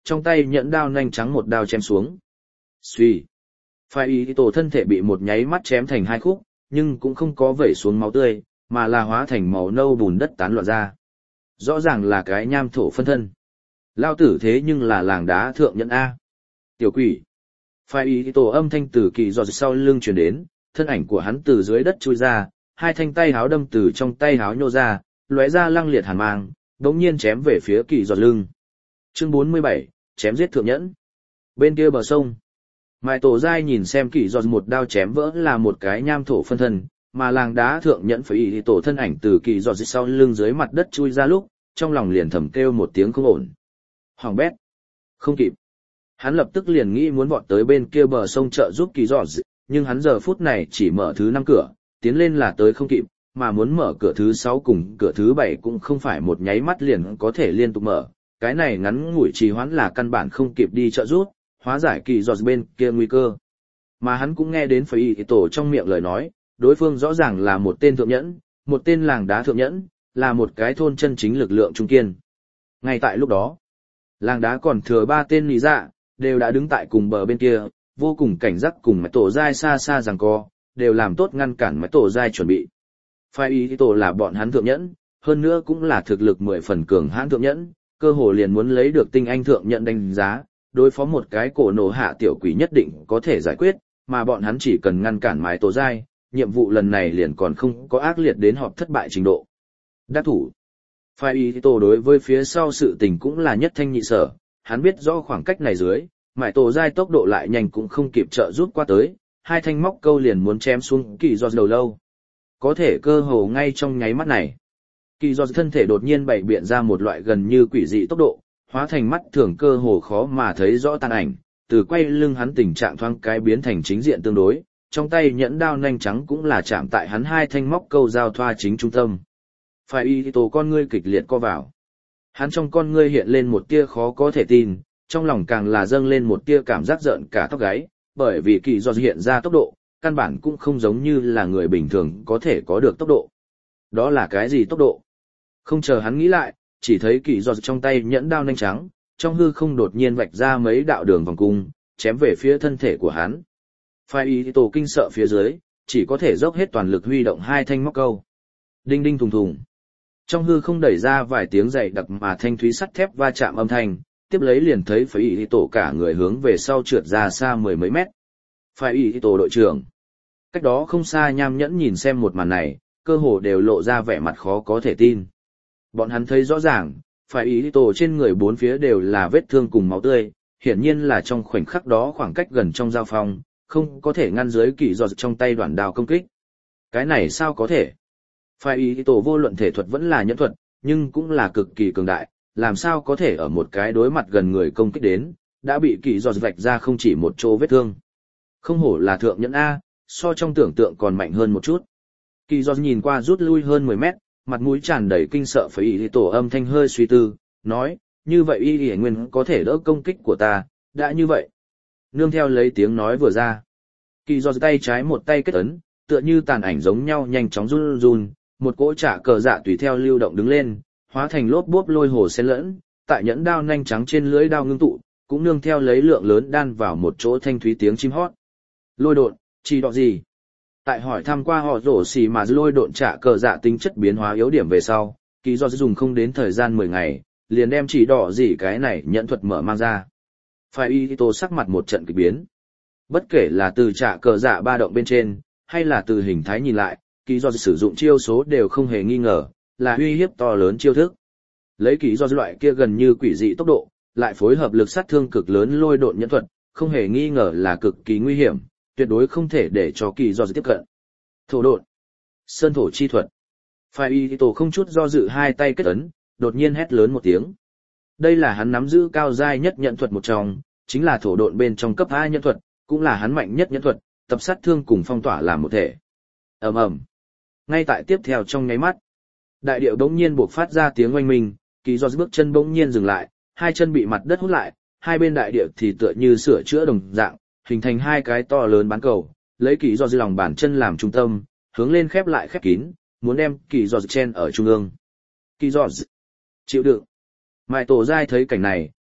trong tay nhẫn đao nhanh trắng một đao chém xuống. Xuy. Phải ý tổ thân thể bị một nháy mắt chém thành hai khúc, nhưng cũng không có vẩy xuống máu tươi, mà là hóa thành màu nâu bùn đất tán loạn ra. Rõ ràng là cái nham thổ phân thân. Lao tử thế nhưng là làng đá thượng nhẫn A. Tiểu quỷ. Phải ý tổ âm thanh từ kỳ giọt sau lưng truyền đến, thân ảnh của hắn từ dưới đất chui ra, hai thanh tay háo đâm từ trong tay háo nhô ra, lóe ra lăng liệt hàn mang, đống nhiên chém về phía kỳ giọt lưng. Chương bốn mươi bảy, chém giết thượng nhẫn. Bên kia bờ sông, Mại Tổ Giai nhìn xem kỳ giọt một đao chém vỡ là một cái nham thổ phân thân, mà làng đá thượng nhẫn phải ý tổ thân ảnh từ kỳ giọt sau lưng dưới mặt đất chui ra lúc, trong lòng liền thầm kêu một tiếng không ổn. Hoàng bét. Không kịp. Hắn lập tức liền nghĩ muốn vọt tới bên kia bờ sông trợ giúp kỳ giọt, nhưng hắn giờ phút này chỉ mở thứ năm cửa, tiến lên là tới không kịp, mà muốn mở cửa thứ sáu cùng cửa thứ bảy cũng không phải một nháy mắt liền có thể liên tục mở, cái này ngắn ngủi trì hoãn là căn bản không kịp đi trợ giúp, hóa giải kỳ giọt bên kia nguy cơ. Mà hắn cũng nghe đến phải ý tổ trong miệng lời nói, đối phương rõ ràng là một tên thượng nhẫn, một tên làng đá thượng nhẫn, là một cái thôn chân chính lực lượng trung kiên. Ngay tại lúc đó, làng đá còn thừa ba tên lý dạ, đều đã đứng tại cùng bờ bên kia, vô cùng cảnh giác cùng Mại Tổ Giai xa xa giằng co, đều làm tốt ngăn cản Mại Tổ Giai chuẩn bị. Phải ý tổ là bọn hắn thượng nhẫn, hơn nữa cũng là thực lực mười phần cường hãn thượng nhẫn, cơ hồ liền muốn lấy được tinh anh thượng nhẫn đánh giá, đối phó một cái cổ nổ hạ tiểu quỷ nhất định có thể giải quyết, mà bọn hắn chỉ cần ngăn cản Mại Tổ Giai, nhiệm vụ lần này liền còn không có ác liệt đến họp thất bại trình độ. Đắc thủ. Phải ý tổ đối với phía sau sự tình cũng là nhất thanh nhị sở, hắn biết rõ khoảng cách này dưới, Mại Tổ Giai tốc độ lại nhanh cũng không kịp trợ giúp qua tới, hai thanh móc câu liền muốn chém xuống kỳ giọt đầu lâu. Có thể cơ hồ ngay trong nháy mắt này, kỳ giọt thân thể đột nhiên bày biện ra một loại gần như quỷ dị tốc độ, hóa thành mắt thường cơ hồ khó mà thấy rõ tàn ảnh, từ quay lưng hắn tình trạng thoáng cái biến thành chính diện tương đối, trong tay nhẫn đao nhanh trắng cũng là chạm tại hắn hai thanh móc câu giao thoa chính trung tâm. Phải y tổ con ngươi kịch liệt co vào. Hắn trong con ngươi hiện lên một tia khó có thể tin, trong lòng càng là dâng lên một tia cảm giác giận cả tóc gáy, bởi vì kỳ giọt hiện ra tốc độ, căn bản cũng không giống như là người bình thường có thể có được tốc độ. Đó là cái gì tốc độ? Không chờ hắn nghĩ lại, chỉ thấy kỳ giọt trong tay nhẫn đao nhanh trắng, trong hư không đột nhiên vạch ra mấy đạo đường vòng cung, chém về phía thân thể của hắn. Phải y tổ kinh sợ phía dưới, chỉ có thể dốc hết toàn lực huy động hai thanh móc câu. Đinh đinh thùng thùng. Trong hư không đẩy ra vài tiếng dày đặc mà thanh thúy sắt thép va chạm âm thanh, tiếp lấy liền thấy phải y tổ cả người hướng về sau trượt ra xa mười mấy mét. Phải y tổ đội trưởng. Cách đó không xa nham nhẫn nhìn xem một màn này, cơ hồ đều lộ ra vẻ mặt khó có thể tin. Bọn hắn thấy rõ ràng, phải ý tổ trên người bốn phía đều là vết thương cùng máu tươi, hiển nhiên là trong khoảnh khắc đó khoảng cách gần trong giao phong, không có thể ngăn dưới kỳ giọt trong tay đoạn đao công kích. Cái này sao có thể? Phải ý tổ vô luận thể thuật vẫn là nhẫn thuật, nhưng cũng là cực kỳ cường đại, làm sao có thể ở một cái đối mặt gần người công kích đến, đã bị kỳ giọt vạch ra không chỉ một chỗ vết thương. Không hổ là thượng nhẫn A, so trong tưởng tượng còn mạnh hơn một chút. Kỳ giọt nhìn qua rút lui hơn mười mét, mặt mũi tràn đầy kinh sợ phải y tổ âm thanh hơi suy tư, nói, như vậy y y nguyên có thể đỡ công kích của ta, đã như vậy. Nương theo lấy tiếng nói vừa ra. Kỳ giọt tay trái một tay kết ấn, tựa như tàn ảnh giống nhau nhanh chóng run run, một cỗ trả cờ dạ tùy theo lưu động đứng lên, hóa thành lốp bốp lôi hồ xen lẫn, tại nhẫn đao nhanh trắng trên lưỡi đao ngưng tụ, cũng nương theo lấy lượng lớn đan vào một chỗ thanh thúy tiếng chim hót. Lôi độn, chỉ đọ gì? Tại hỏi thăm qua họ rổ xì mà lôi độn trả cờ dạ tính chất biến hóa yếu điểm về sau, kỳ do dùng không đến thời gian mười ngày, liền đem chỉ đỏ gì cái này nhận thuật mở mang ra. Phải y tô sắc mặt một trận kỳ biến. Bất kể là từ trả cờ dạ ba động bên trên, hay là từ hình thái nhìn lại, kỳ do sử dụng chiêu số đều không hề nghi ngờ, là uy hiếp to lớn chiêu thức. Lấy kỳ do loại kia gần như quỷ dị tốc độ, lại phối hợp lực sát thương cực lớn lôi độn nhẫn thuật, không hề nghi ngờ là cực kỳ nguy hiểm, tuyệt đối không thể để cho kỳ do tiếp cận. Thổ độn, sơn thổ chi thuật. Phải y tổ không chút do dự hai tay kết ấn, đột nhiên hét lớn một tiếng. Đây là hắn nắm giữ cao giai nhất nhận thuật một trong, chính là thổ độn bên trong cấp hai nhận thuật, cũng là hắn mạnh nhất nhận thuật, tập sát thương cùng phong tỏa làm một thể. Ầm ầm. Ngay tại tiếp theo trong nháy mắt, đại địa bỗng nhiên buộc phát ra tiếng oanh minh, kỳ do bước chân bỗng nhiên dừng lại, hai chân bị mặt đất hút lại, hai bên đại địa thì tựa như sửa chữa đồng dạng, hình thành hai cái to lớn bán cầu, lấy kỳ do lòng bàn chân làm trung tâm, hướng lên khép lại khép kín, muốn đem kỳ do chen ở trung ương. Kỳ do chịu đựng. Mại tổ giai thấy cảnh này,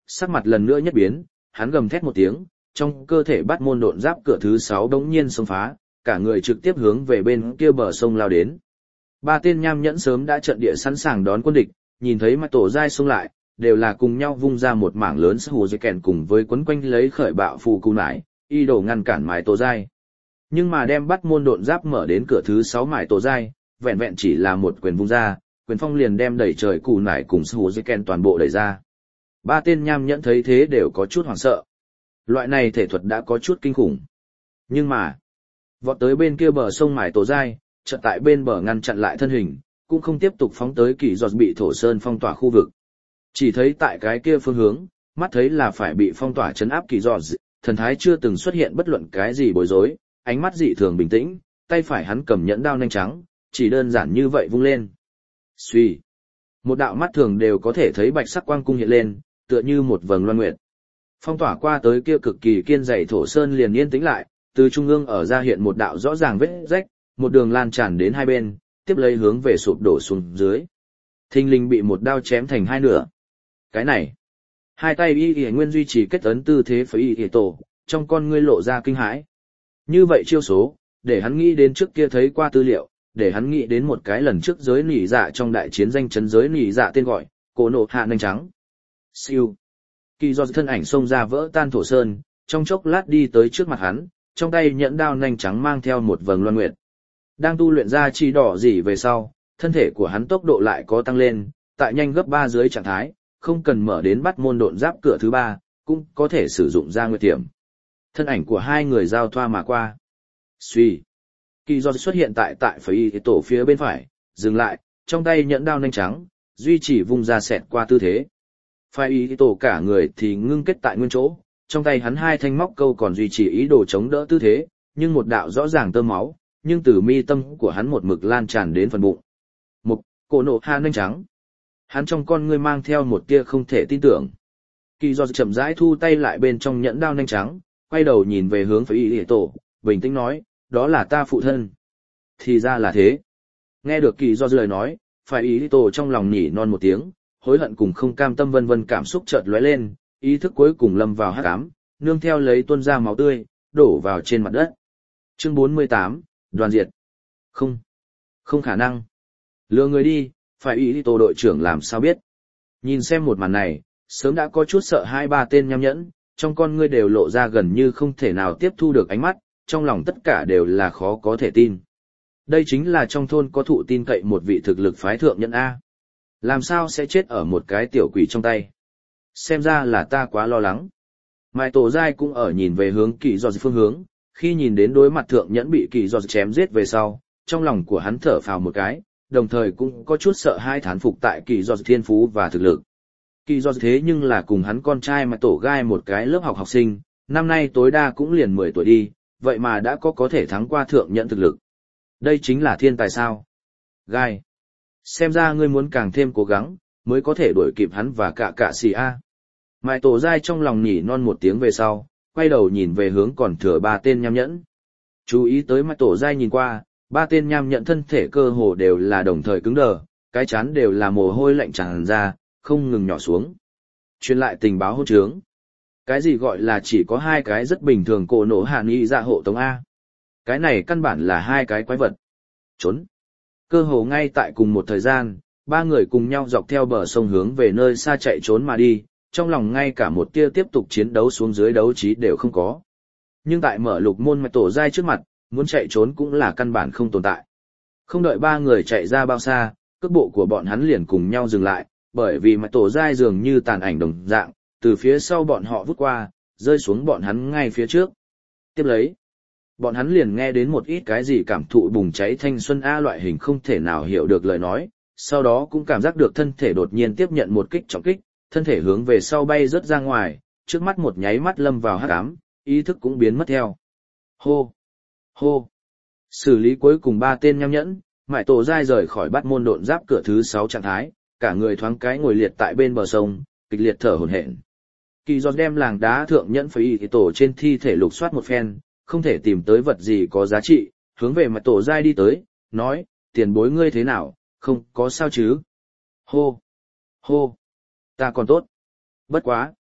sắc mặt lần nữa nhất biến, hắn gầm thét một tiếng, trong cơ thể bắt môn độn giáp cửa thứ sáu đống nhiên xông phá, cả người trực tiếp hướng về bên kia bờ sông lao đến. Ba tên nham nhẫn sớm đã trận địa sẵn sàng đón quân địch, nhìn thấy mặt tổ giai xông lại, đều là cùng nhau vung ra một mảng lớn sức hù dây kèn cùng với quấn quanh lấy khởi bạo phù cù nải, y đổ ngăn cản mái tổ giai. Nhưng mà đem bắt môn độn giáp mở đến cửa thứ sáu mái tổ giai, vẹn vẹn chỉ là một quyền vung ra, quyền phong liền đem đẩy trời cù nải cùng sức hù dây kèn toàn bộ đẩy ra. Ba tên nham nhẫn thấy thế đều có chút hoảng sợ. Loại này thể thuật đã có chút kinh khủng. Nhưng mà, vọt tới bên kia bờ sông mái tổ giai, chợt tại bên bờ ngăn chặn lại thân hình, cũng không tiếp tục phóng tới kỳ giọt bị thổ sơn phong tỏa khu vực. Chỉ thấy tại cái kia phương hướng, mắt thấy là phải bị phong tỏa chấn áp kỳ giọt, thần thái chưa từng xuất hiện bất luận cái gì bối rối, ánh mắt dị thường bình tĩnh, tay phải hắn cầm nhẫn đao nhanh trắng, chỉ đơn giản như vậy vung lên. Xuy, một đạo mắt thường đều có thể thấy bạch sắc quang cung hiện lên, tựa như một vầng loan nguyệt. Phong tỏa qua tới kia cực kỳ kiên dày thổ sơn liền yên tĩnh lại, từ trung ương ở ra hiện một đạo rõ ràng vết rách, một đường lan tràn đến hai bên, tiếp lấy hướng về sụp đổ xuống dưới. Thinh linh bị một đao chém thành hai nửa. Cái này, hai tay y y nguyên duy trì kết ấn tư thế với y y tổ, trong con ngươi lộ ra kinh hãi. Như vậy chiêu số, để hắn nghĩ đến trước kia thấy qua tư liệu, để hắn nghĩ đến một cái lần trước giới nỉ dạ trong đại chiến danh chấn giới nỉ dạ tên gọi, cổ nộ hạ nanh trắng. Siêu. Kỳ do thân ảnh xông ra vỡ tan thổ sơn, trong chốc lát đi tới trước mặt hắn, trong tay nhẫn đao nanh trắng mang theo một vầng loan nguyệt. Đang tu luyện ra chi đỏ gì về sau, thân thể của hắn tốc độ lại có tăng lên, tại nhanh gấp ba dưới trạng thái, không cần mở đến bắt môn độn giáp cửa thứ ba, cũng có thể sử dụng ra nguyệt tiềm. Thân ảnh của hai người giao thoa mà qua. Suy. Kỳ do xuất hiện tại tại phải tổ phía bên phải, dừng lại, trong tay nhẫn đao nanh trắng, duy trì vung ra xẹt qua tư thế. Phải ý tổ cả người thì ngưng kết tại nguyên chỗ, trong tay hắn hai thanh móc câu còn duy trì ý đồ chống đỡ tư thế, nhưng một đạo rõ ràng tơ máu, nhưng từ mi tâm của hắn một mực lan tràn đến phần bụng. Một, cổ nộ hạ nanh trắng. Hắn trong con ngươi mang theo một tia không thể tin tưởng. Kỳ do chậm rãi thu tay lại bên trong nhẫn đao nanh trắng, quay đầu nhìn về hướng phải ý tổ, bình tĩnh nói, đó là ta phụ thân. Thì ra là thế. Nghe được kỳ do lời nói, phải ý tổ trong lòng nhỉ non một tiếng, hối hận cùng không cam tâm vân vân cảm xúc chợt lóe lên, ý thức cuối cùng lâm vào hắc ám, nương theo lấy tuôn ra máu tươi, đổ vào trên mặt đất. Chương bốn mươi tám, đoàn diệt. Không. Không khả năng. Lừa người đi, phải ý tổ đội trưởng làm sao biết. Nhìn xem một màn này, sớm đã có chút sợ hai ba tên nham nhẫn, trong con ngươi đều lộ ra gần như không thể nào tiếp thu được ánh mắt, trong lòng tất cả đều là khó có thể tin. Đây chính là trong thôn có thụ tin cậy một vị thực lực phái thượng nhẫn A. Làm sao sẽ chết ở một cái tiểu quỷ trong tay? Xem ra là ta quá lo lắng. Mai tổ giai cũng ở nhìn về hướng kỳ do phương hướng, khi nhìn đến đối mặt thượng nhẫn bị kỳ do chém giết về sau, trong lòng của hắn thở phào một cái, đồng thời cũng có chút sợ hai thán phục tại kỳ do thiên phú và thực lực. Kỳ do thế nhưng là cùng hắn con trai mà tổ gai một cái lớp học học sinh, năm nay tối đa cũng liền mười tuổi đi, vậy mà đã có có thể thắng qua thượng nhẫn thực lực. Đây chính là thiên tài sao? Gai. Xem ra ngươi muốn càng thêm cố gắng, mới có thể đuổi kịp hắn và cả cả xì A. Mai tổ giai trong lòng nhỉ non một tiếng về sau, quay đầu nhìn về hướng còn thừa ba tên nham nhẫn. Chú ý tới mai tổ giai nhìn qua, ba tên nham nhẫn thân thể cơ hồ đều là đồng thời cứng đờ, cái chán đều là mồ hôi lạnh tràn ra, không ngừng nhỏ xuống. Truyền lại tình báo hỗn trướng. Cái gì gọi là chỉ có hai cái rất bình thường cổ nổ hạ nghi dạ hộ tống A. Cái này căn bản là hai cái quái vật. Trốn. Cơ hồ ngay tại cùng một thời gian, ba người cùng nhau dọc theo bờ sông hướng về nơi xa chạy trốn mà đi, trong lòng ngay cả một tia tiếp tục chiến đấu xuống dưới đấu trí đều không có. Nhưng tại mở lục môn mạch tổ giai trước mặt, muốn chạy trốn cũng là căn bản không tồn tại. Không đợi ba người chạy ra bao xa, cước bộ của bọn hắn liền cùng nhau dừng lại, bởi vì mạch tổ giai dường như tàn ảnh đồng dạng, từ phía sau bọn họ vút qua, rơi xuống bọn hắn ngay phía trước. Tiếp lấy, bọn hắn liền nghe đến một ít cái gì cảm thụ bùng cháy thanh xuân A loại hình không thể nào hiểu được lời nói, sau đó cũng cảm giác được thân thể đột nhiên tiếp nhận một kích trọng kích, thân thể hướng về sau bay rớt ra ngoài, trước mắt một nháy mắt lâm vào hắc ám, ý thức cũng biến mất theo. Hô! Hô! Xử lý cuối cùng ba tên nham nhẫn, mại tổ giai rời khỏi bắt môn độn giáp cửa thứ sáu trạng thái, cả người thoáng cái ngồi liệt tại bên bờ sông, kịch liệt thở hổn hển. Kỳ giọt đem làng đá thượng nhẫn phải y tổ trên thi thể lục soát một phen, không thể tìm tới vật gì có giá trị, hướng về mặt tổ giai đi tới, nói, tiền bối ngươi thế nào, không có sao chứ. Hô! Hô! Ta còn tốt. Bất quá.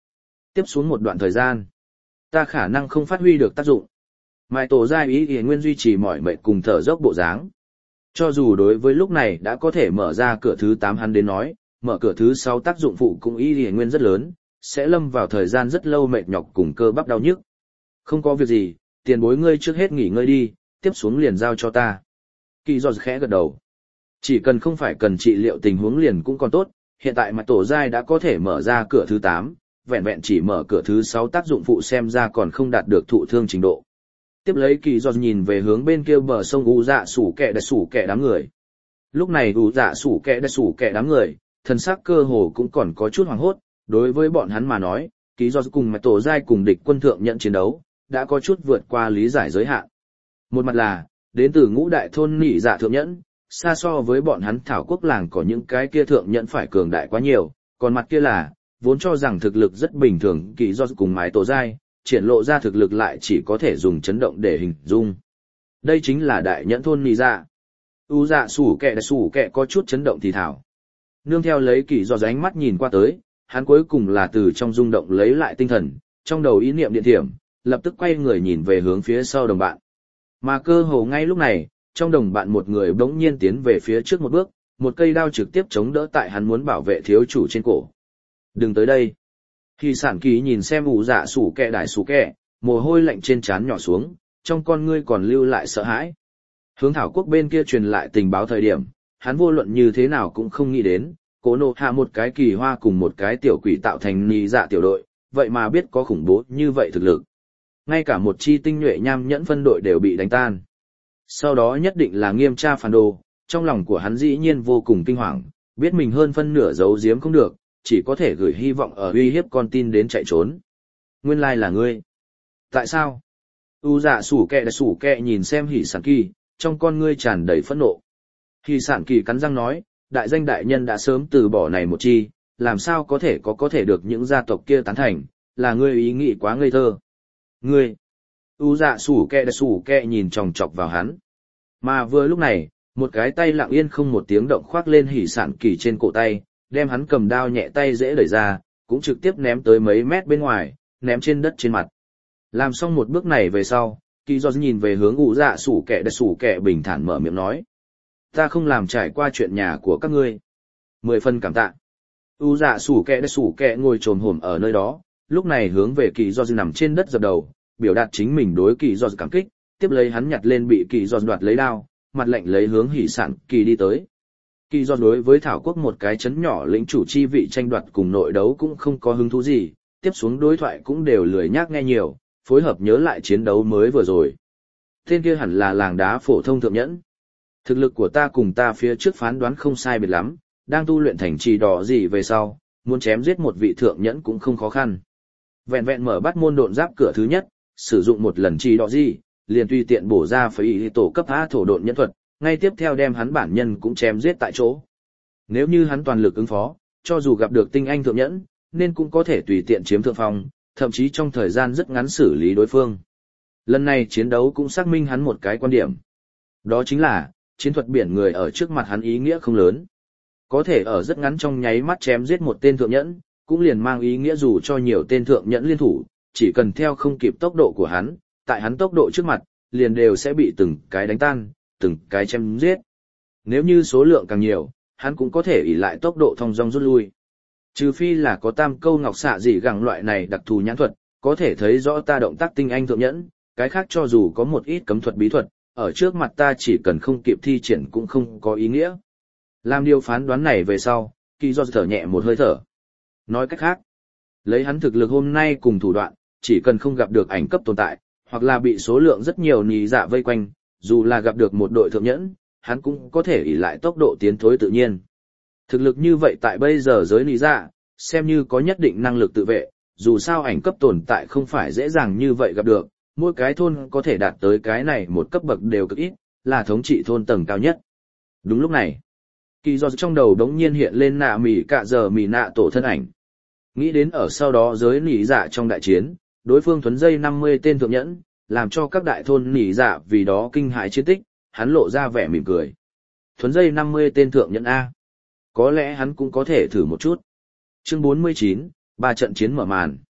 Tiếp xuống một đoạn thời gian, ta khả năng không phát huy được tác dụng. Mai tổ giai ý thì nguyên duy trì mỏi mệt cùng thở dốc bộ dáng. Cho dù đối với lúc này đã có thể mở ra cửa thứ tám hắn đến nói, mở cửa thứ sáu tác dụng phụ cũng ý thì nguyên rất lớn, sẽ lâm vào thời gian rất lâu mệt nhọc cùng cơ bắp đau nhức. Không có việc gì, tiền bối ngươi trước hết nghỉ ngơi đi, tiếp xuống liền giao cho ta. Kỳ giọt khẽ gật đầu. Chỉ cần không phải cần trị liệu tình huống liền cũng còn tốt, hiện tại mặt tổ giai đã có thể mở ra cửa thứ tám, vẹn vẹn chỉ mở cửa thứ sáu tác dụng phụ xem ra còn không đạt được thụ thương trình độ. Tiếp lấy kỳ giọt nhìn về hướng bên kia bờ sông u dạ sủ kẹ đã sủ kẹ đám người. Lúc này u dạ sủ kẹ đã sủ kẹ đám người, thần sắc cơ hồ cũng còn có chút hoảng hốt, đối với bọn hắn mà nói, kỳ giọt cùng mặt tổ giai cùng địch quân thượng nhận chiến đấu, đã có chút vượt qua lý giải giới hạn. Một mặt là, đến từ ngũ đại thôn nỉ dạ thượng nhẫn, xa so với bọn hắn thảo quốc làng có những cái kia thượng nhẫn phải cường đại quá nhiều, còn mặt kia là, vốn cho rằng thực lực rất bình thường kỳ do cùng mái tổ giai, triển lộ ra thực lực lại chỉ có thể dùng chấn động để hình dung. Đây chính là đại nhẫn thôn nỉ dạ. U dạ sủ kẹ đã sủ kẹ có chút chấn động thì thảo. Nương theo lấy kỳ do ánh mắt nhìn qua tới, hắn cuối cùng là từ trong rung động lấy lại tinh thần, trong đầu ý niệm điện thiểm, lập tức quay người nhìn về hướng phía sau đồng bạn. Mà cơ hồ ngay lúc này, trong đồng bạn một người bỗng nhiên tiến về phía trước một bước, một cây đao trực tiếp chống đỡ tại hắn muốn bảo vệ thiếu chủ trên cổ. Đừng tới đây. Khi sản kỳ nhìn xem ủ dạ sủ kẹ đại sủ kẹ, mồ hôi lạnh trên trán nhỏ xuống, trong con ngươi còn lưu lại sợ hãi. Hướng thảo quốc bên kia truyền lại tình báo thời điểm, hắn vô luận như thế nào cũng không nghĩ đến, cố nộ hạ một cái kỳ hoa cùng một cái tiểu quỷ tạo thành nì dạ tiểu đội, vậy mà biết có khủng bố như vậy thực lực. Ngay cả một chi tinh nhuệ nham nhẫn phân đội đều bị đánh tan. Sau đó nhất định là nghiêm tra phản đồ, trong lòng của hắn dĩ nhiên vô cùng kinh hoàng, biết mình hơn phân nửa giấu giếm không được, chỉ có thể gửi hy vọng ở uy hiếp con tin đến chạy trốn. Nguyên lai là ngươi. Tại sao? U dạ sủ kẹ đã sủ kẹ nhìn xem hỉ sản kỳ, trong con ngươi tràn đầy phẫn nộ. Hỉ sản kỳ cắn răng nói, đại danh đại nhân đã sớm từ bỏ này một chi, làm sao có thể có có thể được những gia tộc kia tán thành, là ngươi ý nghĩ quá ngây thơ. Ngươi! U dạ sủ kẹ đã sủ kẹ nhìn chòng chọc vào hắn. Mà vừa lúc này, một cái tay lặng yên không một tiếng động khoác lên hỉ sản kỳ trên cổ tay, đem hắn cầm đao nhẹ tay dễ đẩy ra, cũng trực tiếp ném tới mấy mét bên ngoài, ném trên đất trên mặt. Làm xong một bước này về sau, kỳ do nhìn về hướng u dạ sủ kẹ đã sủ kẹ bình thản mở miệng nói. Ta không làm trải qua chuyện nhà của các ngươi. Mười phân cảm tạ. U dạ sủ kẹ đã sủ kẹ ngồi trồm hổm ở nơi đó, lúc này hướng về kỳ do nằm trên đất dập đầu, biểu đạt chính mình đối kỳ do cảm kích, tiếp lấy hắn nhặt lên bị kỳ do đoạt lấy đao, mặt lạnh lấy hướng hỉ sản kỳ đi tới. Kỳ do đối với thảo quốc một cái chấn nhỏ lĩnh chủ chi vị tranh đoạt cùng nội đấu cũng không có hứng thú gì, tiếp xuống đối thoại cũng đều lười nhác nghe nhiều, phối hợp nhớ lại chiến đấu mới vừa rồi. Tên kia hẳn là làng đá phổ thông thượng nhẫn. Thực lực của ta cùng ta phía trước phán đoán không sai biệt lắm, đang tu luyện thành trì đỏ gì về sau, muốn chém giết một vị thượng nhẫn cũng không khó khăn. Vẹn vẹn mở bắt môn độn giáp cửa thứ nhất, sử dụng một lần trì đỏ gì, liền tùy tiện bổ ra phải ý tổ cấp á thổ độn nhẫn thuật, ngay tiếp theo đem hắn bản nhân cũng chém giết tại chỗ. Nếu như hắn toàn lực ứng phó, cho dù gặp được tinh anh thượng nhẫn, nên cũng có thể tùy tiện chiếm thượng phong, thậm chí trong thời gian rất ngắn xử lý đối phương. Lần này chiến đấu cũng xác minh hắn một cái quan điểm. Đó chính là, chiến thuật biển người ở trước mặt hắn ý nghĩa không lớn. Có thể ở rất ngắn trong nháy mắt chém giết một tên thượng nhẫn, cũng liền mang ý nghĩa dù cho nhiều tên thượng nhẫn liên thủ, chỉ cần theo không kịp tốc độ của hắn, tại hắn tốc độ trước mặt, liền đều sẽ bị từng cái đánh tan, từng cái chém giết. Nếu như số lượng càng nhiều, hắn cũng có thể ỷ lại tốc độ thông dong rút lui. Trừ phi là có tam câu ngọc xạ dị gẳng loại này đặc thù nhãn thuật, có thể thấy rõ ta động tác tinh anh thượng nhẫn, cái khác cho dù có một ít cấm thuật bí thuật, ở trước mặt ta chỉ cần không kịp thi triển cũng không có ý nghĩa. Làm điều phán đoán này về sau, Kỳ do thở nhẹ một hơi thở. Nói cách khác, lấy hắn thực lực hôm nay cùng thủ đoạn, chỉ cần không gặp được ảnh cấp tồn tại, hoặc là bị số lượng rất nhiều nì dạ vây quanh, dù là gặp được một đội thượng nhẫn, hắn cũng có thể ỷ lại tốc độ tiến thối tự nhiên. Thực lực như vậy tại bây giờ giới nì dạ, xem như có nhất định năng lực tự vệ, dù sao ảnh cấp tồn tại không phải dễ dàng như vậy gặp được, mỗi cái thôn có thể đạt tới cái này một cấp bậc đều cực ít, là thống trị thôn tầng cao nhất. Đúng lúc này, Kỳ do trong đầu đống nhiên hiện lên nạ mỉ cạ giờ mỉ nạ tổ thân ảnh. Nghĩ đến ở sau đó giới nỉ dạ trong đại chiến, đối phương thuấn dây năm mươi tên thượng nhẫn, làm cho các đại thôn nỉ dạ vì đó kinh hãi chiến tích, hắn lộ ra vẻ mỉm cười. Thuấn dây năm mươi tên thượng nhẫn A. Có lẽ hắn cũng có thể thử một chút. Chương bốn mươi chín, ba trận chiến mở màn.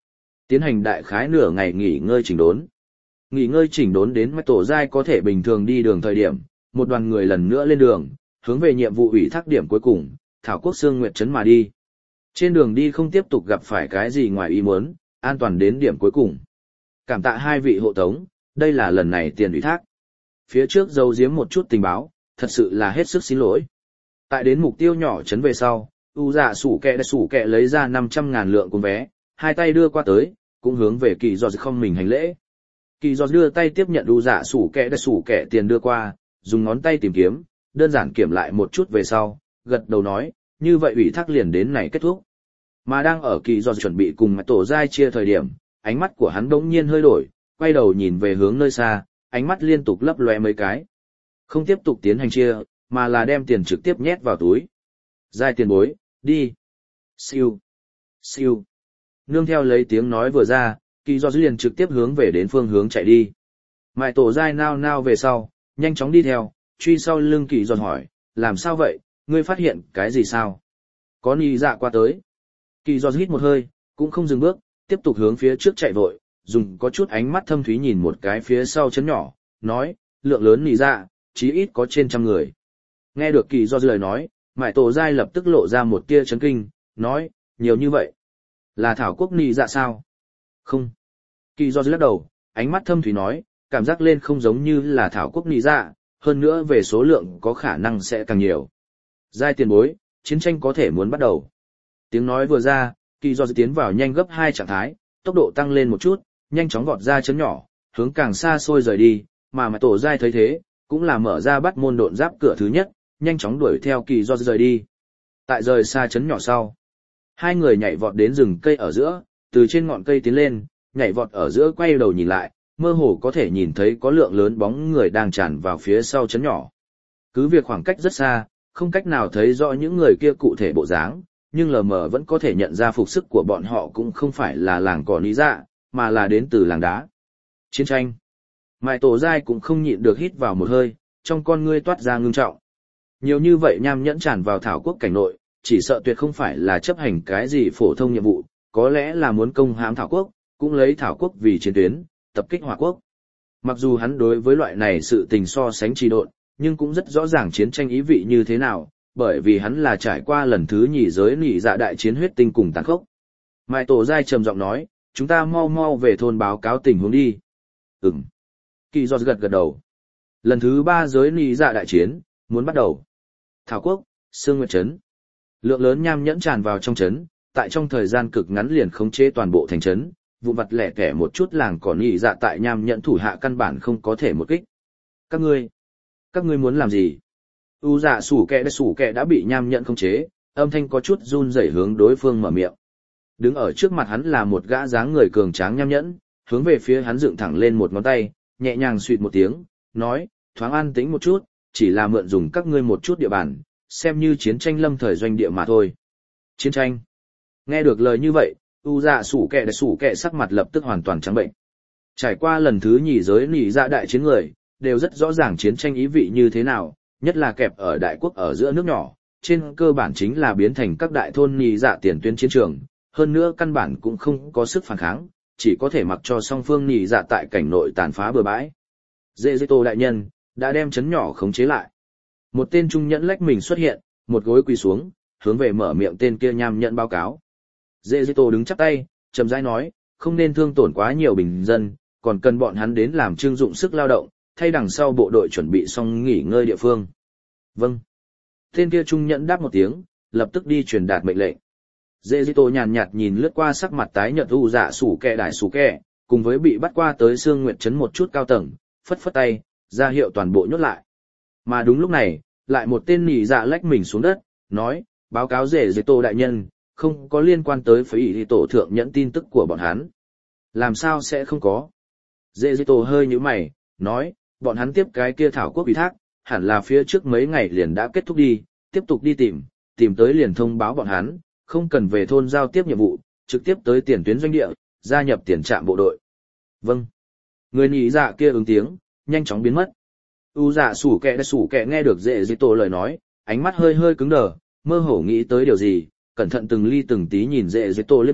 Tiến hành đại khái nửa ngày nghỉ ngơi chỉnh đốn. Nghỉ ngơi chỉnh đốn đến Mạch Tổ Giai có thể bình thường đi đường thời điểm, một đoàn người lần nữa lên đường, hướng về nhiệm vụ ủy thác điểm cuối cùng, Thảo Quốc Sương Nguyệt Trấn mà đi. Trên đường đi không tiếp tục gặp phải cái gì ngoài ý muốn, an toàn đến điểm cuối cùng. Cảm tạ hai vị hộ tống, đây là lần này tiền ủy thác. Phía trước giấu giếm một chút tình báo, thật sự là hết sức xin lỗi. Tại đến mục tiêu nhỏ trấn về sau, U Dạ Sủ Kẹ đã sủ kẹ lấy ra năm trăm ngàn lượng cuốn vé, hai tay đưa qua tới, cũng hướng về Kỳ Giọt không mình hành lễ. Kỳ Giọt đưa tay tiếp nhận U Dạ Sủ Kẹ đã sủ kẹ tiền đưa qua, dùng ngón tay tìm kiếm, đơn giản kiểm lại một chút về sau, gật đầu nói, như vậy ủy thác liền đến này kết thúc. Mà đang ở Kỳ Giọt chuẩn bị cùng Mạch Tổ Giai chia thời điểm, ánh mắt của hắn đống nhiên hơi đổi, quay đầu nhìn về hướng nơi xa, ánh mắt liên tục lấp loe mấy cái. Không tiếp tục tiến hành chia, mà là đem tiền trực tiếp nhét vào túi. Giai tiền bối, đi. Siêu. Siêu. Nương theo lấy tiếng nói vừa ra, Kỳ Giọt liền trực tiếp hướng về đến phương hướng chạy đi. Mại Tổ Giai nao nao về sau, nhanh chóng đi theo, truy sau lưng Kỳ Giọt hỏi, làm sao vậy, ngươi phát hiện cái gì sao? Có nì dạ qua tới. Kỳ Giọt hít một hơi, cũng không dừng bước, tiếp tục hướng phía trước chạy vội, dùng có chút ánh mắt thâm thúy nhìn một cái phía sau chấn nhỏ, nói, lượng lớn nì dạ, chí ít có trên trăm người. Nghe được Kỳ Giọt lời nói, Mại Tổ Giai lập tức lộ ra một tia chấn kinh, nói, nhiều như vậy. Là Thảo Quốc nì dạ sao? Không. Kỳ Giọt lắc đầu, ánh mắt thâm thúy nói, cảm giác lên không giống như là Thảo Quốc nì dạ, hơn nữa về số lượng có khả năng sẽ càng nhiều. Giai tiền bối, chiến tranh có thể muốn bắt đầu. Tiếng nói vừa ra, Kỳ Giọt tiến vào nhanh gấp hai trạng thái, tốc độ tăng lên một chút, nhanh chóng vọt ra chấn nhỏ, hướng càng xa xôi rời đi, mà Mại Tổ Giai thấy thế, cũng là mở ra bắt môn độn giáp cửa thứ nhất, nhanh chóng đuổi theo Kỳ Giọt rời đi. Tại rời xa chấn nhỏ sau, hai người nhảy vọt đến rừng cây ở giữa, từ trên ngọn cây tiến lên, nhảy vọt ở giữa quay đầu nhìn lại, mơ hồ có thể nhìn thấy có lượng lớn bóng người đang tràn vào phía sau chấn nhỏ. Cứ việc khoảng cách rất xa, không cách nào thấy rõ những người kia cụ thể bộ dáng, nhưng lờ mờ vẫn có thể nhận ra phục sức của bọn họ cũng không phải là làng cỏ lý dạ, mà là đến từ làng đá. Chiến tranh. Mại Tổ Giai cũng không nhịn được hít vào một hơi, trong con ngươi toát ra ngưng trọng. Nhiều như vậy nham nhẫn tràn vào Thảo Quốc cảnh nội, chỉ sợ tuyệt không phải là chấp hành cái gì phổ thông nhiệm vụ, có lẽ là muốn công hãm Thảo Quốc, cũng lấy Thảo Quốc vì chiến tuyến, tập kích Hỏa Quốc. Mặc dù hắn đối với loại này sự tình so sánh trì độn, nhưng cũng rất rõ ràng chiến tranh ý vị như thế nào, bởi vì hắn là trải qua lần thứ nhì giới nỉ dạ đại chiến huyết tinh cùng tàn khốc. Mại Tổ Giai trầm giọng nói, chúng ta mau mau về thôn báo cáo tình huống đi. Ừm. Kỳ Giọt gật gật đầu. Lần thứ ba giới nỉ dạ đại chiến, muốn bắt đầu. Thảo Quốc, Sương Nguyệt Trấn. Lượng lớn nham nhẫn tràn vào trong trấn, tại trong thời gian cực ngắn liền khống chế toàn bộ thành trấn, vụn vặt lẻ tẻ một chút làng cỏ nỉ dạ tại nham nhẫn thủ hạ căn bản không có thể một kích. Các ngươi, các ngươi muốn làm gì? U Dạ Sủ Kẹ đã sủ kẹ đã bị nham nhẫn khống chế, âm thanh có chút run rẩy hướng đối phương mở miệng. Đứng ở trước mặt hắn là một gã dáng người cường tráng nham nhẫn, hướng về phía hắn dựng thẳng lên một ngón tay, nhẹ nhàng suýt một tiếng, nói, thoáng an tĩnh một chút, chỉ là mượn dùng các ngươi một chút địa bàn, xem như chiến tranh lâm thời doanh địa mà thôi. Chiến tranh. Nghe được lời như vậy, U Dạ Sủ Kẹ đã sủ kẹ sắc mặt lập tức hoàn toàn trắng bệnh. Trải qua lần thứ nhì giới nỉ dạ đại chiến người, đều rất rõ ràng chiến tranh ý vị như thế nào, nhất là kẹp ở đại quốc ở giữa nước nhỏ, trên cơ bản chính là biến thành các đại thôn nỉ dạ tiền tuyến chiến trường, hơn nữa căn bản cũng không có sức phản kháng, chỉ có thể mặc cho song phương nỉ dạ tại cảnh nội tàn phá bừa bãi. Dê Dê Tô đại nhân đã đem chấn nhỏ khống chế lại. Một tên trung nhẫn lách mình xuất hiện, một gối quỳ xuống, hướng về mở miệng tên kia nham nhẫn báo cáo. Dê Dê Tô đứng chắp tay, trầm rãi nói, không nên thương tổn quá nhiều bình dân, còn cần bọn hắn đến làm trưng dụng sức lao động, thay đằng sau bộ đội chuẩn bị xong nghỉ ngơi địa phương. Vâng. Tên kia trung nhẫn đáp một tiếng, lập tức đi truyền đạt mệnh lệnh. Dê Dê Tô nhàn nhạt nhìn lướt qua sắc mặt tái nhợt U Dạ Sủ Kẹ đại sủ kẹ, cùng với bị bắt qua tới Sương Nguyệt Trấn một chút cao tầng, phất phất tay, ra hiệu toàn bộ nhốt lại. Mà đúng lúc này, lại một tên nỉ dạ lách mình xuống đất, nói, báo cáo Dê Dê Tô đại nhân, không có liên quan tới phế ý tổ thượng nhẫn tin tức của bọn hắn. Làm sao sẽ không có? Dê Dê Tô hơi nhíu mày, nói, bọn hắn tiếp cái kia Thảo Quốc ủy thác, hẳn là phía trước mấy ngày liền đã kết thúc đi, tiếp tục đi tìm, tìm tới liền thông báo bọn hắn, không cần về thôn giao tiếp nhiệm vụ, trực tiếp tới tiền tuyến doanh địa, gia nhập tiền trạm bộ đội. Vâng. Người nhị dạ kia ứng tiếng, nhanh chóng biến mất. U Dạ Sủ Kẹ đã sủ kẹ nghe được Dê Dê Tô lời nói, ánh mắt hơi hơi cứng đờ, mơ hồ nghĩ tới điều gì, cẩn thận từng ly từng tí nhìn Dê Dê Tô liếc mắt,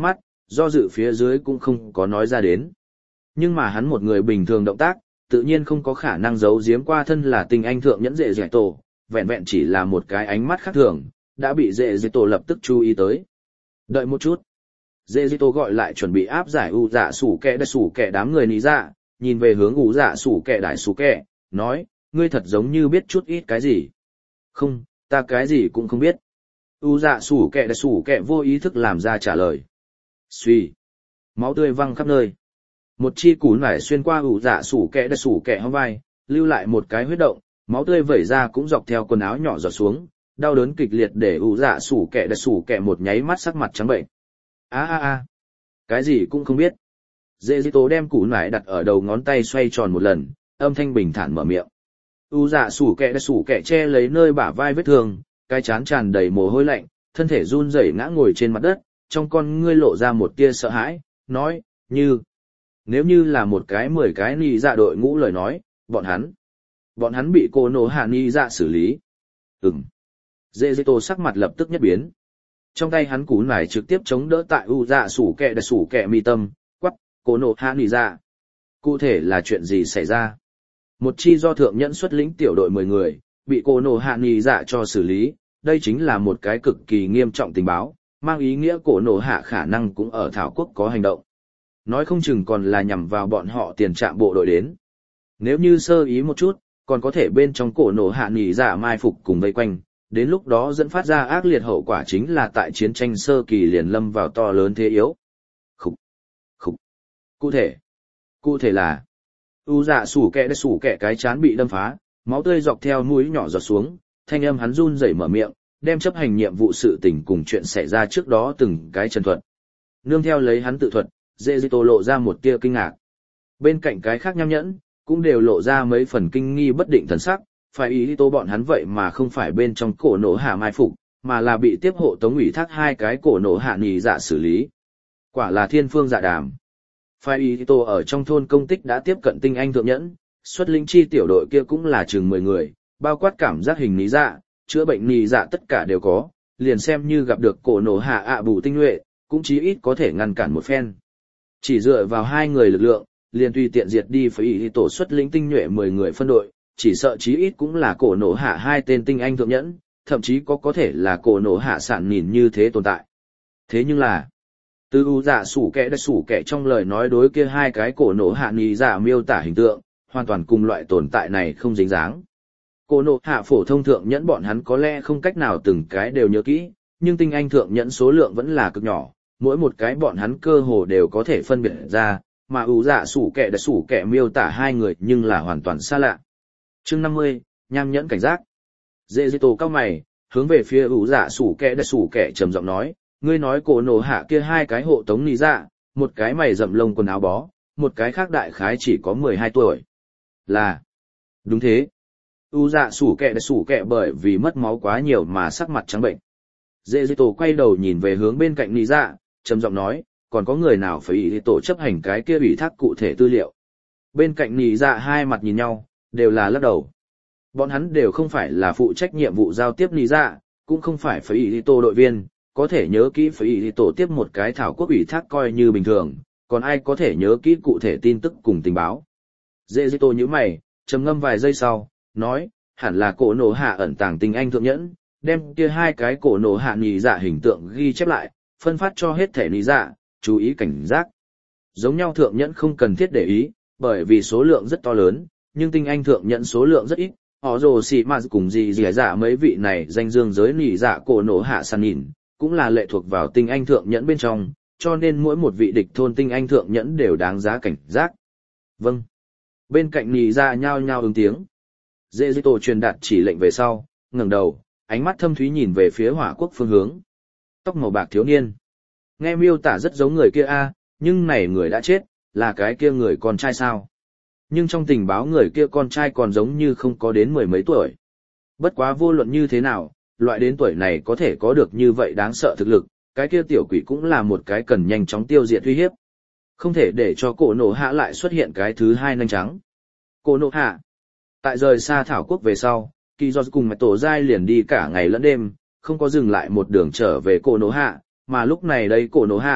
do dự phía dưới cũng không có nói ra đến. Nhưng mà hắn một người bình thường động tác, tự nhiên không có khả năng giấu giếm qua thân là tinh anh thượng nhẫn dễ dẻ tổ, vẹn vẹn chỉ là một cái ánh mắt khác thường, đã bị dễ dẻ tổ lập tức chú ý tới. Đợi một chút. Dễ dẻ tổ gọi lại chuẩn bị áp giải u dạ sủ kẹ đại sủ kẹ đám người ní dạ, nhìn về hướng u dạ sủ kẹ đại sủ kẹ, nói, ngươi thật giống như biết chút ít cái gì. Không, ta cái gì cũng không biết. U dạ sủ kẹ đại sủ kẹ vô ý thức làm ra trả lời. Xuy. Máu tươi văng khắp nơi. Một chi củ nải xuyên qua ủ dạ sủ kẹ đã sủ kẹ hông vai, lưu lại một cái huyết động, máu tươi vẩy ra cũng dọc theo quần áo nhỏ giọt xuống, đau đớn kịch liệt để ủ dạ sủ kẹ đã sủ kẹ một nháy mắt sắc mặt trắng bệnh. A a a, cái gì cũng không biết. Dễ dĩ tố đem củ nải đặt ở đầu ngón tay xoay tròn một lần, âm thanh bình thản mở miệng. ủ dạ sủ kẹ đã sủ kẹ che lấy nơi bả vai vết thương, cái chán tràn đầy mồ hôi lạnh, thân thể run rẩy ngã ngồi trên mặt đất, trong con ngươi lộ ra một tia sợ hãi, nói, như nếu như là một cái mười cái nì dạ đội ngũ lời nói, bọn hắn, bọn hắn bị cô nổ hạ nì dạ xử lý. Ừm. Dễ dễ tô sắc mặt lập tức nhất biến. Trong tay hắn cú nải trực tiếp chống đỡ tại u dạ sủ kẹ đã sủ kẹ mi tâm, quắc, cô nổ hạ nì dạ. Cụ thể là chuyện gì xảy ra? Một chi do thượng nhẫn xuất lĩnh tiểu đội mười người, bị cô nổ hạ nì dạ cho xử lý, đây chính là một cái cực kỳ nghiêm trọng tình báo, mang ý nghĩa cổ nổ hạ khả năng cũng ở Thảo Quốc có hành động. Nói không chừng còn là nhằm vào bọn họ tiền trạm bộ đội đến. Nếu như sơ ý một chút, còn có thể bên trong cổ nổ hạ nỉ dạ mai phục cùng vây quanh, đến lúc đó dẫn phát ra ác liệt hậu quả chính là tại chiến tranh sơ kỳ liền lâm vào to lớn thế yếu. Khúc, khúc. Cụ thể, cụ thể là, u dạ sủ kẹ đã sủ kẹ cái chán bị đâm phá, máu tươi dọc theo mũi nhỏ giọt xuống, thanh âm hắn run rẩy mở miệng, đem chấp hành nhiệm vụ sự tình cùng chuyện xảy ra trước đó từng cái chân thuật. Nương theo lấy hắn tự thuật, dễ dĩ tổ lộ ra một tia kinh ngạc. Bên cạnh cái khác nham nhẫn, cũng đều lộ ra mấy phần kinh nghi bất định thần sắc, phải ý tô bọn hắn vậy mà không phải bên trong cổ nổ hạ mai phục, mà là bị tiếp hộ tống ủy thác hai cái cổ nổ hạ nì dạ xử lý. Quả là thiên phương dạ đàm. Phải ý tô ở trong thôn công tích đã tiếp cận tinh anh thượng nhẫn, xuất linh chi tiểu đội kia cũng là chừng mười người, bao quát cảm giác hình nì dạ, chữa bệnh nì dạ tất cả đều có, liền xem như gặp được cổ nổ hạ ạ bù tinh nhuệ, cũng chí ít có thể ngăn cản một phen. Chỉ dựa vào hai người lực lượng, liền tùy tiện diệt đi phải ý tổ xuất lĩnh tinh nhuệ mười người phân đội, chỉ sợ chí ít cũng là cổ nổ hạ hai tên tinh anh thượng nhẫn, thậm chí có có thể là cổ nổ hạ sản nhìn như thế tồn tại. Thế nhưng là, từ u dạ sủ kẻ đã sủ kẻ trong lời nói đối kia hai cái cổ nổ hạ nì dạ miêu tả hình tượng, hoàn toàn cùng loại tồn tại này không dính dáng. Cổ nổ hạ phổ thông thượng nhẫn bọn hắn có lẽ không cách nào từng cái đều nhớ kỹ, nhưng tinh anh thượng nhẫn số lượng vẫn là cực nhỏ, mỗi một cái bọn hắn cơ hồ đều có thể phân biệt ra, mà ủ dạ sủ kẻ đã sủ kẻ miêu tả hai người nhưng là hoàn toàn xa lạ. Chương năm mươi, nham nhẫn cảnh giác. Dễ dĩ tổ cao mày, hướng về phía ủ dạ sủ kẻ đã sủ kẻ trầm giọng nói, ngươi nói cổ nổ hạ kia hai cái hộ tống nì dạ, một cái mày rậm lông quần áo bó, một cái khác đại khái chỉ có mười hai tuổi. Là, đúng thế. U dạ sủ kẹ đã sủ kẹ bởi vì mất máu quá nhiều mà sắc mặt trắng bệnh. Dễ dĩ tổ quay đầu nhìn về hướng bên cạnh nì dạ, trầm giọng nói, còn có người nào phải ý tổ chấp hành cái kia ủy thác cụ thể tư liệu. Bên cạnh nì dạ hai mặt nhìn nhau, đều là lắc đầu. Bọn hắn đều không phải là phụ trách nhiệm vụ giao tiếp nì dạ, cũng không phải phải ý tổ đội viên, có thể nhớ kỹ phải ý tổ tiếp một cái thảo quốc ủy thác coi như bình thường, còn ai có thể nhớ kỹ cụ thể tin tức cùng tình báo. Dễ dĩ tổ như mày, trầm ngâm vài giây sau, nói, hẳn là cổ nổ hạ ẩn tàng tinh anh thượng nhẫn, đem kia hai cái cổ nổ hạ nì dạ hình tượng ghi chép lại, phân phát cho hết thể nì dạ, chú ý cảnh giác. Giống nhau thượng nhẫn không cần thiết để ý, bởi vì số lượng rất to lớn, nhưng tinh anh thượng nhẫn số lượng rất ít, họ rồ xì mà cùng gì gì dạ mấy vị này danh dương giới nì dạ cổ nổ hạ sàn nhìn, cũng là lệ thuộc vào tinh anh thượng nhẫn bên trong, cho nên mỗi một vị địch thôn tinh anh thượng nhẫn đều đáng giá cảnh giác. Vâng. Bên cạnh nì dạ nhao nhao ứng tiếng. Dễ dĩ tổ truyền đạt chỉ lệnh về sau, ngẩng đầu, ánh mắt thâm thúy nhìn về phía hỏa quốc phương hướng. Tóc màu bạc thiếu niên. Nghe miêu tả rất giống người kia a, nhưng này người đã chết, là cái kia người con trai sao? Nhưng trong tình báo người kia con trai còn giống như không có đến mười mấy tuổi. Bất quá vô luận như thế nào, loại đến tuổi này có thể có được như vậy đáng sợ thực lực, cái kia tiểu quỷ cũng là một cái cần nhanh chóng tiêu diệt uy hiếp. Không thể để cho cổ nổ hạ lại xuất hiện cái thứ hai nanh trắng. Cổ nổ hạ. Tại rời xa thảo quốc về sau, kỳ do cùng mạch tổ giai liền đi cả ngày lẫn đêm, không có dừng lại một đường trở về cổ nổ hạ, mà lúc này đây cổ nổ hạ,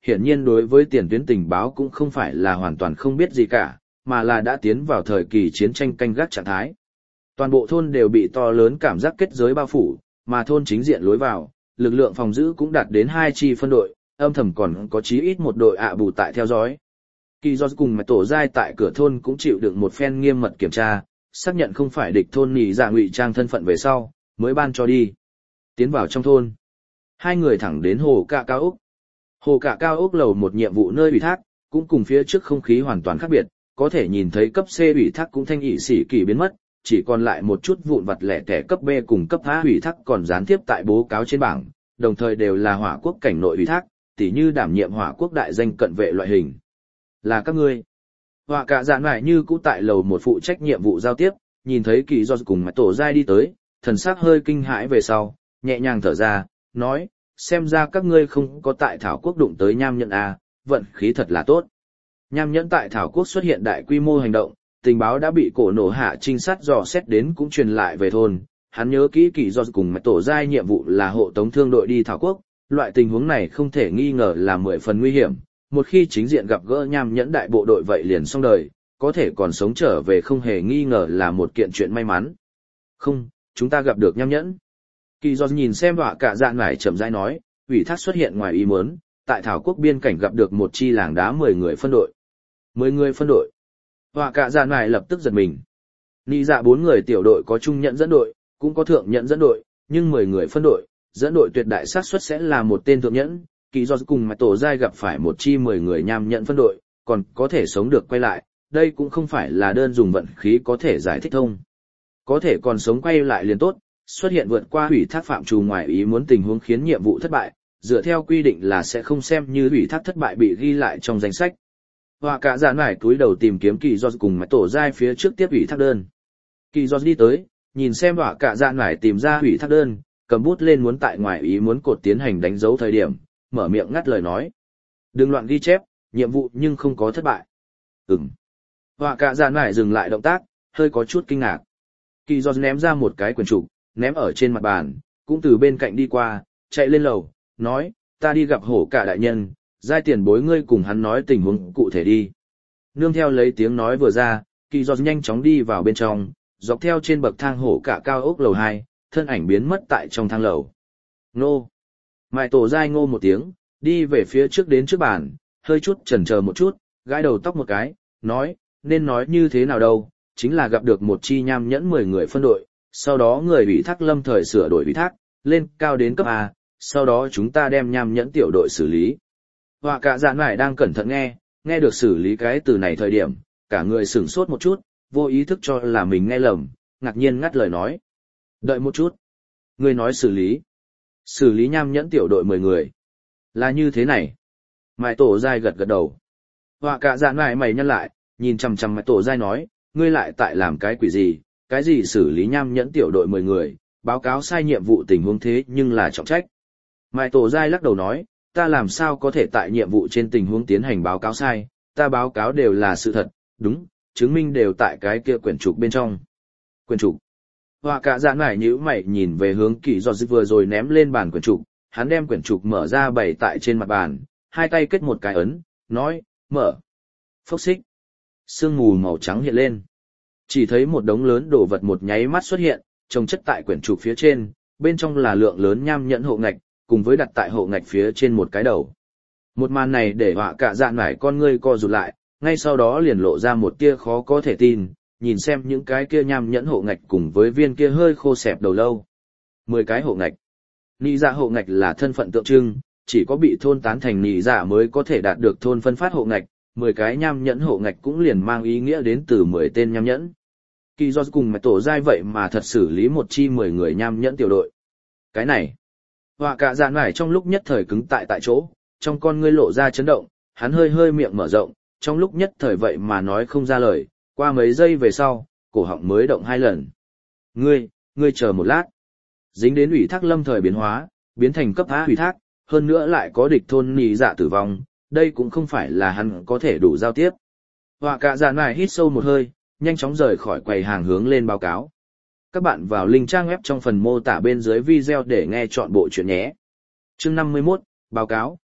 hiển nhiên đối với tiền tuyến tình báo cũng không phải là hoàn toàn không biết gì cả, mà là đã tiến vào thời kỳ chiến tranh canh gác trạng thái. Toàn bộ thôn đều bị to lớn cảm giác kết giới bao phủ, mà thôn chính diện lối vào, lực lượng phòng giữ cũng đạt đến hai chi phân đội, âm thầm còn có chí ít một đội ạ bù tại theo dõi. Kỳ do cùng mạch tổ giai tại cửa thôn cũng chịu đựng một phen nghiêm mật kiểm tra, xác nhận không phải địch thôn nhị dạ ngụy trang thân phận về sau, mới ban cho đi. Tiến vào trong thôn, hai người thẳng đến hồ cạ cao ốc. Hồ cạ cao ốc lầu một nhiệm vụ nơi ủy thác, cũng cùng phía trước không khí hoàn toàn khác biệt, có thể nhìn thấy cấp C ủy thác cũng thanh ỷ sĩ kỳ biến mất, chỉ còn lại một chút vụn vặt lẻ tẻ cấp B cùng cấp A ủy thác còn gián tiếp tại bố cáo trên bảng, đồng thời đều là hỏa quốc cảnh nội ủy thác, tỉ như đảm nhiệm hỏa quốc đại danh cận vệ loại hình. Là các ngươi. Hỏa cả dạn lại như cũ tại lầu một phụ trách nhiệm vụ giao tiếp, nhìn thấy kỳ do cùng mạch tổ giai đi tới, thần sắc hơi kinh hãi về sau, nhẹ nhàng thở ra, nói, xem ra các ngươi không có tại Thảo Quốc đụng tới nham nhẫn A, vận khí thật là tốt. Nham nhẫn tại Thảo Quốc xuất hiện đại quy mô hành động, tình báo đã bị cổ nổ hạ trinh sát dò xét đến cũng truyền lại về thôn. Hắn nhớ kỹ kỳ do cùng mạch tổ giai nhiệm vụ là hộ tống thương đội đi Thảo Quốc, loại tình huống này không thể nghi ngờ là mười phần nguy hiểm. Một khi chính diện gặp gỡ nham nhẫn đại bộ đội vậy liền xong đời, có thể còn sống trở về không hề nghi ngờ là một kiện chuyện may mắn. Không, chúng ta gặp được nham nhẫn. Kỳ do nhìn xem họa cả dạn lại chậm rãi nói, ủy thác xuất hiện ngoài ý muốn, tại Thảo Quốc biên cảnh gặp được một chi làng đá mười người phân đội. mười người phân đội. Họa cả dạn lại lập tức giật mình. Nị dạ bốn người tiểu đội có trung nhận dẫn đội, cũng có thượng nhận dẫn đội, nhưng mười người phân đội, dẫn đội tuyệt đại xác suất sẽ là một tên thượng nhẫn. Kỳ do cùng mạch tổ giai gặp phải một chi mười người nham nhận phân đội, còn có thể sống được quay lại, đây cũng không phải là đơn dùng vận khí có thể giải thích thông. Có thể còn sống quay lại liền tốt, xuất hiện vượt qua ủy thác phạm trù ngoài ý muốn tình huống khiến nhiệm vụ thất bại, dựa theo quy định là sẽ không xem như ủy thác thất bại bị ghi lại trong danh sách. Họa cả dạn nải túi đầu tìm kiếm kỳ do cùng mạch tổ giai phía trước tiếp ủy thác đơn. Kỳ do đi tới, nhìn xem họa cả dạn nải tìm ra ủy thác đơn, cầm bút lên muốn tại ngoài ý muốn cột tiến hành đánh dấu thời điểm, mở miệng ngắt lời nói. Đừng loạn ghi chép, nhiệm vụ nhưng không có thất bại. Ừm. Họa cả dạn nải dừng lại động tác, hơi có chút kinh ngạc. Kỳ do ném ra một cái quyển trục, ném ở trên mặt bàn, cũng từ bên cạnh đi qua, chạy lên lầu, nói, ta đi gặp hổ cả đại nhân, giai tiền bối ngươi cùng hắn nói tình huống cụ thể đi. Nương theo lấy tiếng nói vừa ra, kỳ do nhanh chóng đi vào bên trong, dọc theo trên bậc thang hổ cả cao ốc lầu hai, thân ảnh biến mất tại trong thang lầu. Nô! Mại tổ giai ngô một tiếng, đi về phía trước đến trước bàn, hơi chút chần chờ một chút, gãi đầu tóc một cái, nói, nên nói như thế nào đâu, chính là gặp được một chi nham nhẫn mười người phân đội, sau đó người ủy thác lâm thời sửa đổi ủy thác, lên cao đến cấp A, sau đó chúng ta đem nham nhẫn tiểu đội xử lý. Họa cả dạn nải đang cẩn thận nghe, nghe được xử lý cái từ này thời điểm, cả người sửng sốt một chút, vô ý thức cho là mình nghe lầm, ngạc nhiên ngắt lời nói. Đợi một chút. Ngươi nói xử lý. Xử lý nham nhẫn tiểu đội mười người. Là như thế này. Mại tổ giai gật gật đầu. Họa cả dạn nải mày nhăn lại, nhìn chằm chằm mại tổ giai nói, ngươi lại tại làm cái quỷ gì, cái gì xử lý nham nhẫn tiểu đội mười người, báo cáo sai nhiệm vụ tình huống thế nhưng là trọng trách. Mại tổ giai lắc đầu nói, ta làm sao có thể tại nhiệm vụ trên tình huống tiến hành báo cáo sai, ta báo cáo đều là sự thật, đúng, chứng minh đều tại cái kia quyển trục bên trong. Quyển trục. Họa cả dạn nải nhíu mày nhìn về hướng kỳ do vừa rồi ném lên bàn quyển trục, hắn đem quyển trục mở ra bày tại trên mặt bàn, hai tay kết một cái ấn, nói, mở. Phốc xích. Sương mù màu trắng hiện lên. Chỉ thấy một đống lớn đồ vật một nháy mắt xuất hiện, trồng chất tại quyển trục phía trên, bên trong là lượng lớn nham nhẫn hộ ngạch, cùng với đặt tại hộ ngạch phía trên một cái đầu. Một màn này để họa cả dạn nải con ngươi co rụt lại, ngay sau đó liền lộ ra một tia khó có thể tin, nhìn xem những cái kia nham nhẫn hộ ngạch cùng với viên kia hơi khô xẹp đầu lâu. Mười cái hộ ngạch. Nị dạ hộ ngạch là thân phận tượng trưng, chỉ có bị thôn tán thành nị dạ mới có thể đạt được thôn phân phát hộ ngạch, mười cái nham nhẫn hộ ngạch cũng liền mang ý nghĩa đến từ mười tên nham nhẫn. Kỳ do cùng mạch tổ giai vậy mà thật xử lý một chi mười người nham nhẫn tiểu đội. Cái này, họa cả dạn nải trong lúc nhất thời cứng tại tại chỗ, trong con ngươi lộ ra chấn động, hắn hơi hơi miệng mở rộng, trong lúc nhất thời vậy mà nói không ra lời, qua mấy giây về sau, cổ họng mới động hai lần. Ngươi, ngươi chờ một lát. Dính đến ủy thác lâm thời biến hóa, biến thành cấp A ủy thác, hơn nữa lại có địch thôn nị dạ tử vong, đây cũng không phải là hắn có thể đủ giao tiếp. Họa cả dạn nải hít sâu một hơi, nhanh chóng rời khỏi quầy hàng hướng lên báo cáo. Các bạn vào link trang web trong phần mô tả bên dưới video để nghe chọn bộ chuyện nhé. Chương năm mươi mốt, báo cáo.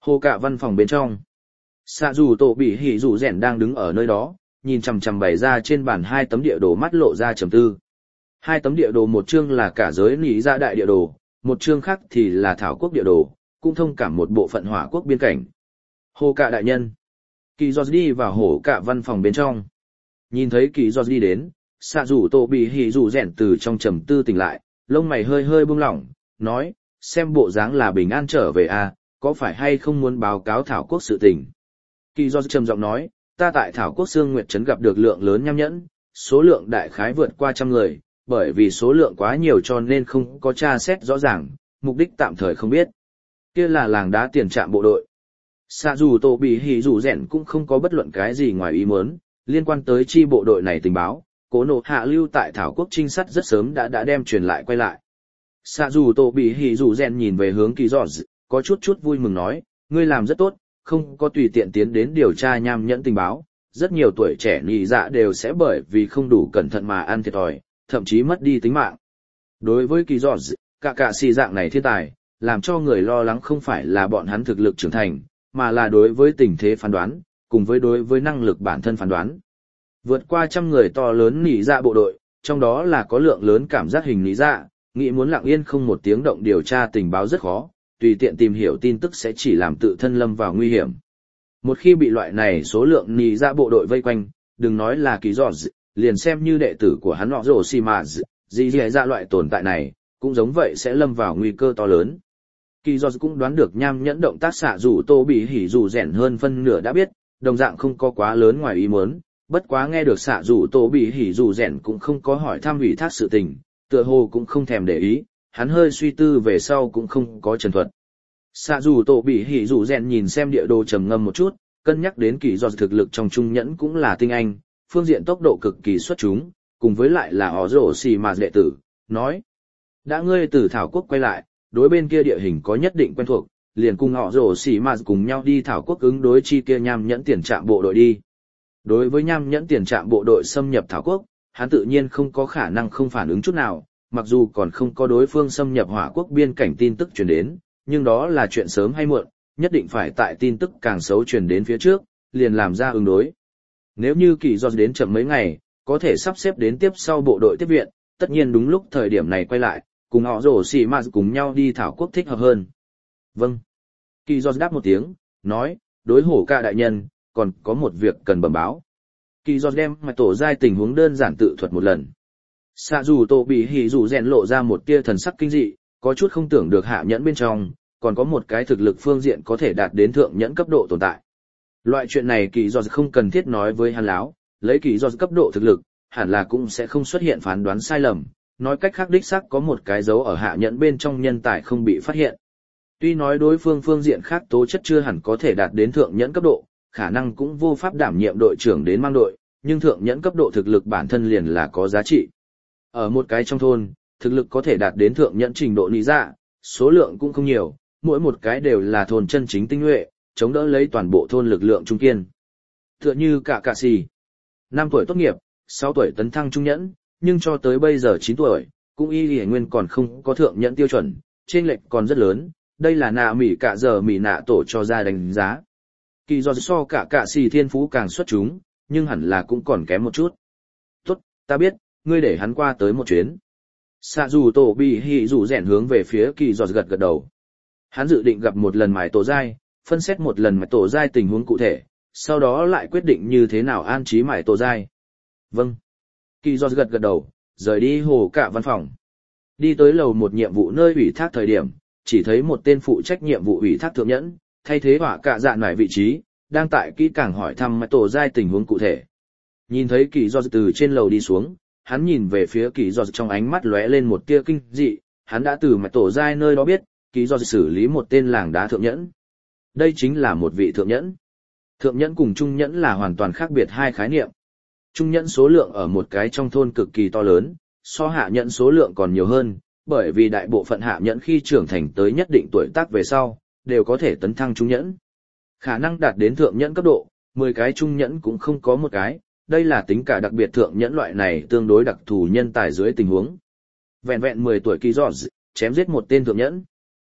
Hồ Cạ văn phòng bên trong. Xạ dù tổ bị hỉ dù rèn đang đứng ở nơi đó, nhìn chằm chằm bày ra trên bàn hai tấm địa đồ, mắt lộ ra trầm tư. Hai tấm địa đồ, một chương là cả giới nỉ dạ đại địa đồ, một chương khác thì là thảo quốc địa đồ, cũng thông cảm một bộ phận hỏa quốc biên cảnh. Hồ Cạ đại nhân. Kỳ Giọt đi vào Hồ Cạ văn phòng bên trong. Nhìn thấy Kỳ Giọt đi đến, xạ dù tổ bị hỉ dù rèn từ trong trầm tư tỉnh lại, lông mày hơi hơi buông lỏng, nói, xem bộ dáng là bình an trở về à, có phải hay không muốn báo cáo thảo quốc sự tình. Kỳ Giọt trầm giọng nói, ta tại thảo quốc Sương Nguyệt Trấn gặp được lượng lớn nham nhẫn, số lượng đại khái vượt qua trăm người, bởi vì số lượng quá nhiều cho nên không có tra xét rõ ràng, mục đích tạm thời không biết. Kia là làng đá tiền trạm bộ đội. Xạ dù tổ bị hỉ dù rèn cũng không có bất luận cái gì ngoài ý muốn, liên quan tới chi bộ đội này tình báo, Cố Nộ Hạ lưu tại thảo quốc trinh sát rất sớm đã đã đem truyền lại quay lại. Xạ dù tổ bị hỉ dù rèn nhìn về hướng Kỳ Giọt, có chút chút vui mừng nói, ngươi làm rất tốt, không có tùy tiện tiến đến điều tra nham nhẫn tình báo, rất nhiều tuổi trẻ nhị dạ đều sẽ bởi vì không đủ cẩn thận mà ăn thiệt thòi, thậm chí mất đi tính mạng. Đối với Kỳ Giọt, cả cả xì dạng này thiên tài, làm cho người lo lắng không phải là bọn hắn thực lực trưởng thành, mà là đối với tình thế phán đoán, cùng với đối với năng lực bản thân phán đoán. Vượt qua trăm người to lớn nhị dạ bộ đội, trong đó là có lượng lớn cảm giác hình nhị dạ, nghĩ muốn lặng yên không một tiếng động điều tra tình báo rất khó, tùy tiện tìm hiểu tin tức sẽ chỉ làm tự thân lâm vào nguy hiểm. Một khi bị loại này số lượng nhị dạ bộ đội vây quanh, đừng nói là Kỳ Giọt, liền xem như đệ tử của hắn họ rồ xì mà gì gì dạ loại tồn tại này, cũng giống vậy sẽ lâm vào nguy cơ to lớn. Kỳ Giọt cũng đoán được nham nhẫn động tác xạ dù tô bị hỉ dù rèn hơn phân nửa đã biết, đồng dạng không có quá lớn ngoài ý muốn, bất quá nghe được xạ dù tô bị hỉ dù rèn cũng không có hỏi thăm ủy thác sự tình, tựa hồ cũng không thèm để ý, hắn hơi suy tư về sau cũng không có trần thuật. Xạ dù tổ bị hỉ dù rèn nhìn xem địa đồ trầm ngâm một chút, cân nhắc đến Kỳ Giọt thực lực trong trung nhẫn cũng là tinh anh, phương diện tốc độ cực kỳ xuất chúng, cùng với lại là họ rổ xì mà đệ tử, nói. Đã ngươi từ thảo quốc quay lại, đối bên kia địa hình có nhất định quen thuộc, liền cùng họ rổ xì mà cùng nhau đi thảo quốc ứng đối chi kia nham nhẫn tiền trạm bộ đội đi. Đối với nham nhẫn tiền trạm bộ đội xâm nhập thảo quốc, hắn tự nhiên không có khả năng không phản ứng chút nào, mặc dù còn không có đối phương xâm nhập hỏa quốc biên cảnh tin tức truyền đến, nhưng đó là chuyện sớm hay muộn, nhất định phải tại tin tức càng xấu truyền đến phía trước, liền làm ra ứng đối. Nếu như Kỳ Giọt đến chậm mấy ngày, có thể sắp xếp đến tiếp sau bộ đội tiếp viện, tất nhiên đúng lúc thời điểm này quay lại, cùng họ rổ xì mà cùng nhau đi thảo quốc thích hợp hơn. Vâng. Kỳ Giọt đáp một tiếng, nói, đối Hổ Cạ đại nhân, còn có một việc cần bẩm báo. Kỳ Giọt đem mà tổ giai tình huống đơn giản tự thuật một lần. Xạ dù tổ bị hỉ dù rèn lộ ra một tia thần sắc kinh dị, có chút không tưởng được hạ nhẫn bên trong, còn có một cái thực lực phương diện có thể đạt đến thượng nhẫn cấp độ tồn tại. Loại chuyện này Kỳ Giọt không cần thiết nói với hắn láo, lấy Kỳ Giọt cấp độ thực lực, hẳn là cũng sẽ không xuất hiện phán đoán sai lầm, nói cách khác đích xác có một cái dấu ở hạ nhẫn bên trong nhân tài không bị phát hiện. Tuy nói đối phương phương diện khác tố chất chưa hẳn có thể đạt đến thượng nhẫn cấp độ, khả năng cũng vô pháp đảm nhiệm đội trưởng đến mang đội, nhưng thượng nhẫn cấp độ thực lực bản thân liền là có giá trị. Ở một cái trong thôn, thực lực có thể đạt đến thượng nhẫn trình độ nị dạ, số lượng cũng không nhiều, mỗi một cái đều là thôn chân chính tinh nhuệ, chống đỡ lấy toàn bộ thôn lực lượng trung kiên. Tựa như cả cả xì. năm tuổi tốt nghiệp, sáu tuổi tấn thăng trung nhẫn, nhưng cho tới bây giờ chín tuổi, cũng y lì nguyên còn không có thượng nhẫn tiêu chuẩn, chênh lệch còn rất lớn, đây là nạ mỉ cả giờ mỉ nạ tổ cho ra đánh giá. Kỳ Giọt so cả cả xì thiên phú càng xuất chúng, nhưng hẳn là cũng còn kém một chút. Tốt, ta biết, ngươi để hắn qua tới một chuyến. Xạ dù tổ bị hỉ dù rèn hướng về phía Kỳ Giọt gật gật đầu. Hắn dự định gặp một lần mài tổ giai, phân xét một lần mài tổ giai tình huống cụ thể, sau đó lại quyết định như thế nào an trí mài tổ giai. Vâng. Kỳ Giọt gật gật đầu, rời đi Hồ Cạ văn phòng. Đi tới lầu một nhiệm vụ nơi ủy thác thời điểm, chỉ thấy một tên phụ trách nhiệm vụ ủy thác thượng nhẫn, thay thế Hỏa Cạ dạ nải vị trí, đang tại kỹ càng hỏi thăm mài tổ giai tình huống cụ thể. Nhìn thấy Kỳ Giọt từ trên lầu đi xuống, hắn nhìn về phía Kỳ Giọt trong ánh mắt lóe lên một tia kinh dị, hắn đã từ mạch tổ giai nơi đó biết, Kỳ Giọt xử lý một tên làng đá thượng nhẫn. Đây chính là một vị thượng nhẫn. Thượng nhẫn cùng trung nhẫn là hoàn toàn khác biệt hai khái niệm. Trung nhẫn số lượng ở một cái trong thôn cực kỳ to lớn, so hạ nhẫn số lượng còn nhiều hơn, bởi vì đại bộ phận hạ nhẫn khi trưởng thành tới nhất định tuổi tác về sau, đều có thể tấn thăng trung nhẫn. Khả năng đạt đến thượng nhẫn cấp độ, mười cái trung nhẫn cũng không có một cái. Đây là tính cả đặc biệt thượng nhẫn loại này tương đối đặc thù nhân tài dưới tình huống. Vẹn vẹn mười tuổi Kỳ Giọt, chém giết một tên thượng nhẫn.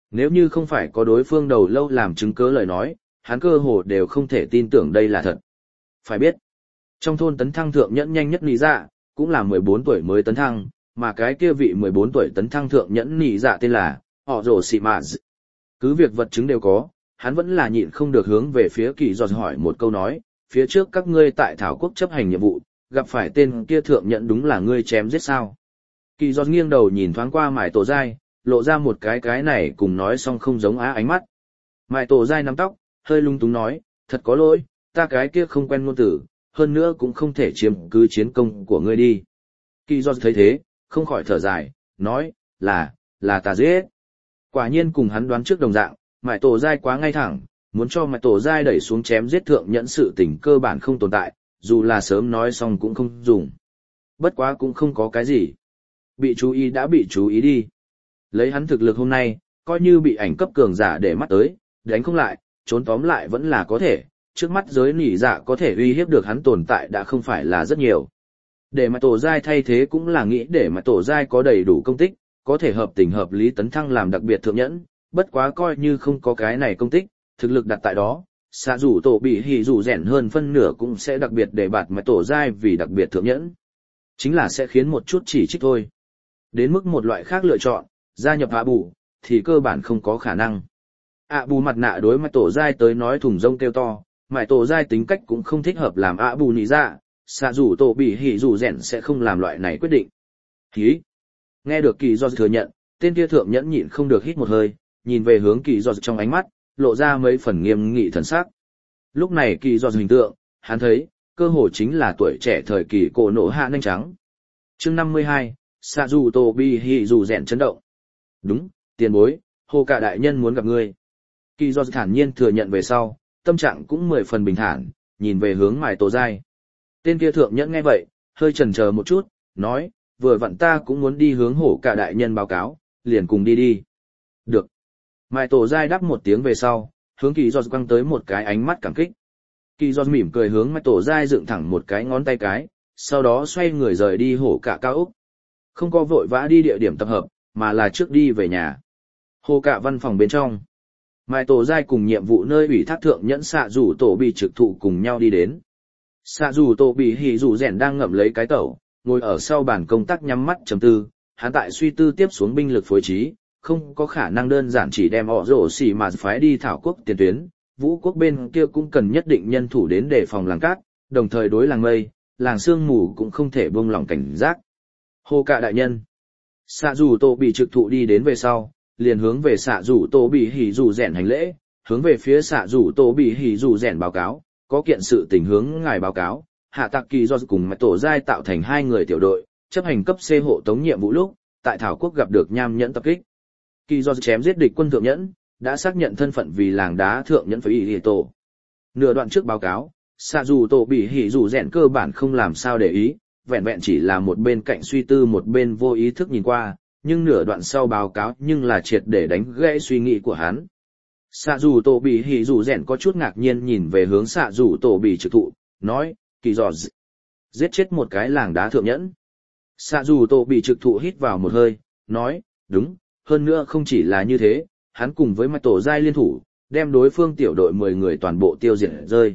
Nếu như không phải có đối phương đầu lâu làm chứng cớ lời nói, hắn cơ hồ đều không thể tin tưởng đây là thật. Phải biết, trong thôn tấn thăng thượng nhẫn nhanh nhất nỉ dạ, cũng là mười bốn tuổi mới tấn thăng, mà cái kia vị mười bốn tuổi tấn thăng thượng nhẫn nỉ dạ tên là họ rồ xì mạ. Cứ việc vật chứng đều có, hắn vẫn là nhịn không được hướng về phía kỳ giọt hỏi một câu nói, phía trước các ngươi tại Thảo Quốc chấp hành nhiệm vụ, gặp phải tên kia thượng nhẫn đúng là ngươi chém giết sao. Kỳ giọt nghiêng đầu nhìn thoáng qua mải tổ dai, lộ ra một cái cái này cùng nói xong không giống á ánh mắt. Mải tổ dai nắm tóc, hơi lung túng nói, thật có lỗi, ta cái kia không quen ngôn tử, hơn nữa cũng không thể chiếm cứ chiến công của ngươi đi. Kỳ giọt thấy thế, không khỏi thở dài, nói, là, là ta giết. Quả nhiên cùng hắn đoán trước đồng dạng, mải tổ dai quá ngay thẳng, muốn cho mải tổ dai đẩy xuống chém giết thượng nhẫn sự tình cơ bản không tồn tại, dù là sớm nói xong cũng không dùng. Bất quá cũng không có cái gì. Bị chú ý đã bị chú ý đi. Lấy hắn thực lực hôm nay, coi như bị ảnh cấp cường giả để mắt tới, đánh không lại, trốn tóm lại vẫn là có thể, trước mắt giới nỉ dạ có thể uy hiếp được hắn tồn tại đã không phải là rất nhiều. Để mà tổ giai thay thế cũng là nghĩ để mà tổ giai có đầy đủ công tích, có thể hợp tình hợp lý tấn thăng làm đặc biệt thượng nhẫn, bất quá coi như không có cái này công tích, thực lực đặt tại đó, xạ rủ tổ bị hỉ rủ rèn hơn phân nửa cũng sẽ đặc biệt để bạt mà tổ giai vì đặc biệt thượng nhẫn. Chính là sẽ khiến một chút chỉ trích thôi. Đến mức một loại khác lựa chọn, gia nhập ạ bù, thì cơ bản không có khả năng. ạ bù mặt nạ đối mà tổ giai tới nói thùng rông kêu to, mải tổ giai tính cách cũng không thích hợp làm ạ bù nỉ dạ, xạ rủ tổ bị hỉ rủ rèn sẽ không làm loại này quyết định. Hí! Nghe được kỳ do thừa nhận, tên kia thượng nhẫn nhịn không được hít một hơi, nhìn về hướng kỳ do trong ánh mắt, lộ ra mấy phần nghiêm nghị thần sắc. Lúc này kỳ do hình tượng, hắn thấy, cơ hồ chính là tuổi trẻ thời kỳ cổ nổ hạ nhanh trắng. Chương năm mươi hai, xạ rủ tổ bị hỉ rủ rèn chấn động. Đúng, tiền bối, hồ cả đại nhân muốn gặp ngươi. Kỳ do thản nhiên thừa nhận về sau, tâm trạng cũng mười phần bình thản, nhìn về hướng mải tổ giai. Tên kia thượng nhẫn nghe vậy, hơi chần chờ một chút, nói, vừa vặn ta cũng muốn đi hướng hổ cả đại nhân báo cáo, liền cùng đi đi. Được. Mải tổ giai đáp một tiếng về sau, hướng kỳ do quăng tới một cái ánh mắt cảm kích. Kỳ do mỉm cười hướng mải tổ giai dựng thẳng một cái ngón tay cái, sau đó xoay người rời đi hổ cả cao ốc. Không có vội vã đi địa điểm tập hợp, mà là trước đi về nhà. Hồ cả văn phòng bên trong. Mải tổ giai cùng nhiệm vụ nơi ủy thác thượng nhẫn xạ rủ tổ bị trực thụ cùng nhau đi đến. Xạ rủ tổ bị hỉ rủ rèn đang ngậm lấy cái tẩu, ngồi ở sau bàn công tác nhắm mắt trầm tư, hắn tại suy tư tiếp xuống binh lực phối trí, không có khả năng đơn giản chỉ đem họ rổ xỉ mà phái đi thảo quốc tiền tuyến, vũ quốc bên kia cũng cần nhất định nhân thủ đến đề phòng làng cát, đồng thời đối làng mây, làng sương mù cũng không thể buông lỏng cảnh giác. Hồ cả đại nhân. Xạ rủ tổ bị trực thụ đi đến về sau, liền hướng về xạ rủ tổ bị hỉ rủ rèn hành lễ, hướng về phía xạ rủ tổ bị hỉ rủ rèn báo cáo, có kiện sự tình hướng ngài báo cáo, hạ tạc kỳ do cùng mạch tổ giai tạo thành hai người tiểu đội, chấp hành cấp C hộ tống nhiệm vụ lúc, tại Thảo Quốc gặp được nham nhẫn tập kích. Kỳ do chém giết địch quân thượng nhẫn, đã xác nhận thân phận vì làng đá thượng nhẫn với ý hỉ tổ. Nửa đoạn trước báo cáo, xạ rủ tổ bị hỉ rủ rèn cơ bản không làm sao để ý, vẹn vẹn chỉ là một bên cạnh suy tư một bên vô ý thức nhìn qua, nhưng nửa đoạn sau báo cáo nhưng là triệt để đánh gãy suy nghĩ của hắn. Xạ rủ tổ bị hỉ rủ rèn có chút ngạc nhiên nhìn về hướng xạ rủ tổ bị trực thụ, nói, kỳ dò d... giết chết một cái làng đá thượng nhẫn. Xạ rủ tổ bị trực thụ hít vào một hơi, nói, đúng, hơn nữa không chỉ là như thế, hắn cùng với mạch tổ giai liên thủ, đem đối phương tiểu đội mười người toàn bộ tiêu diệt rơi.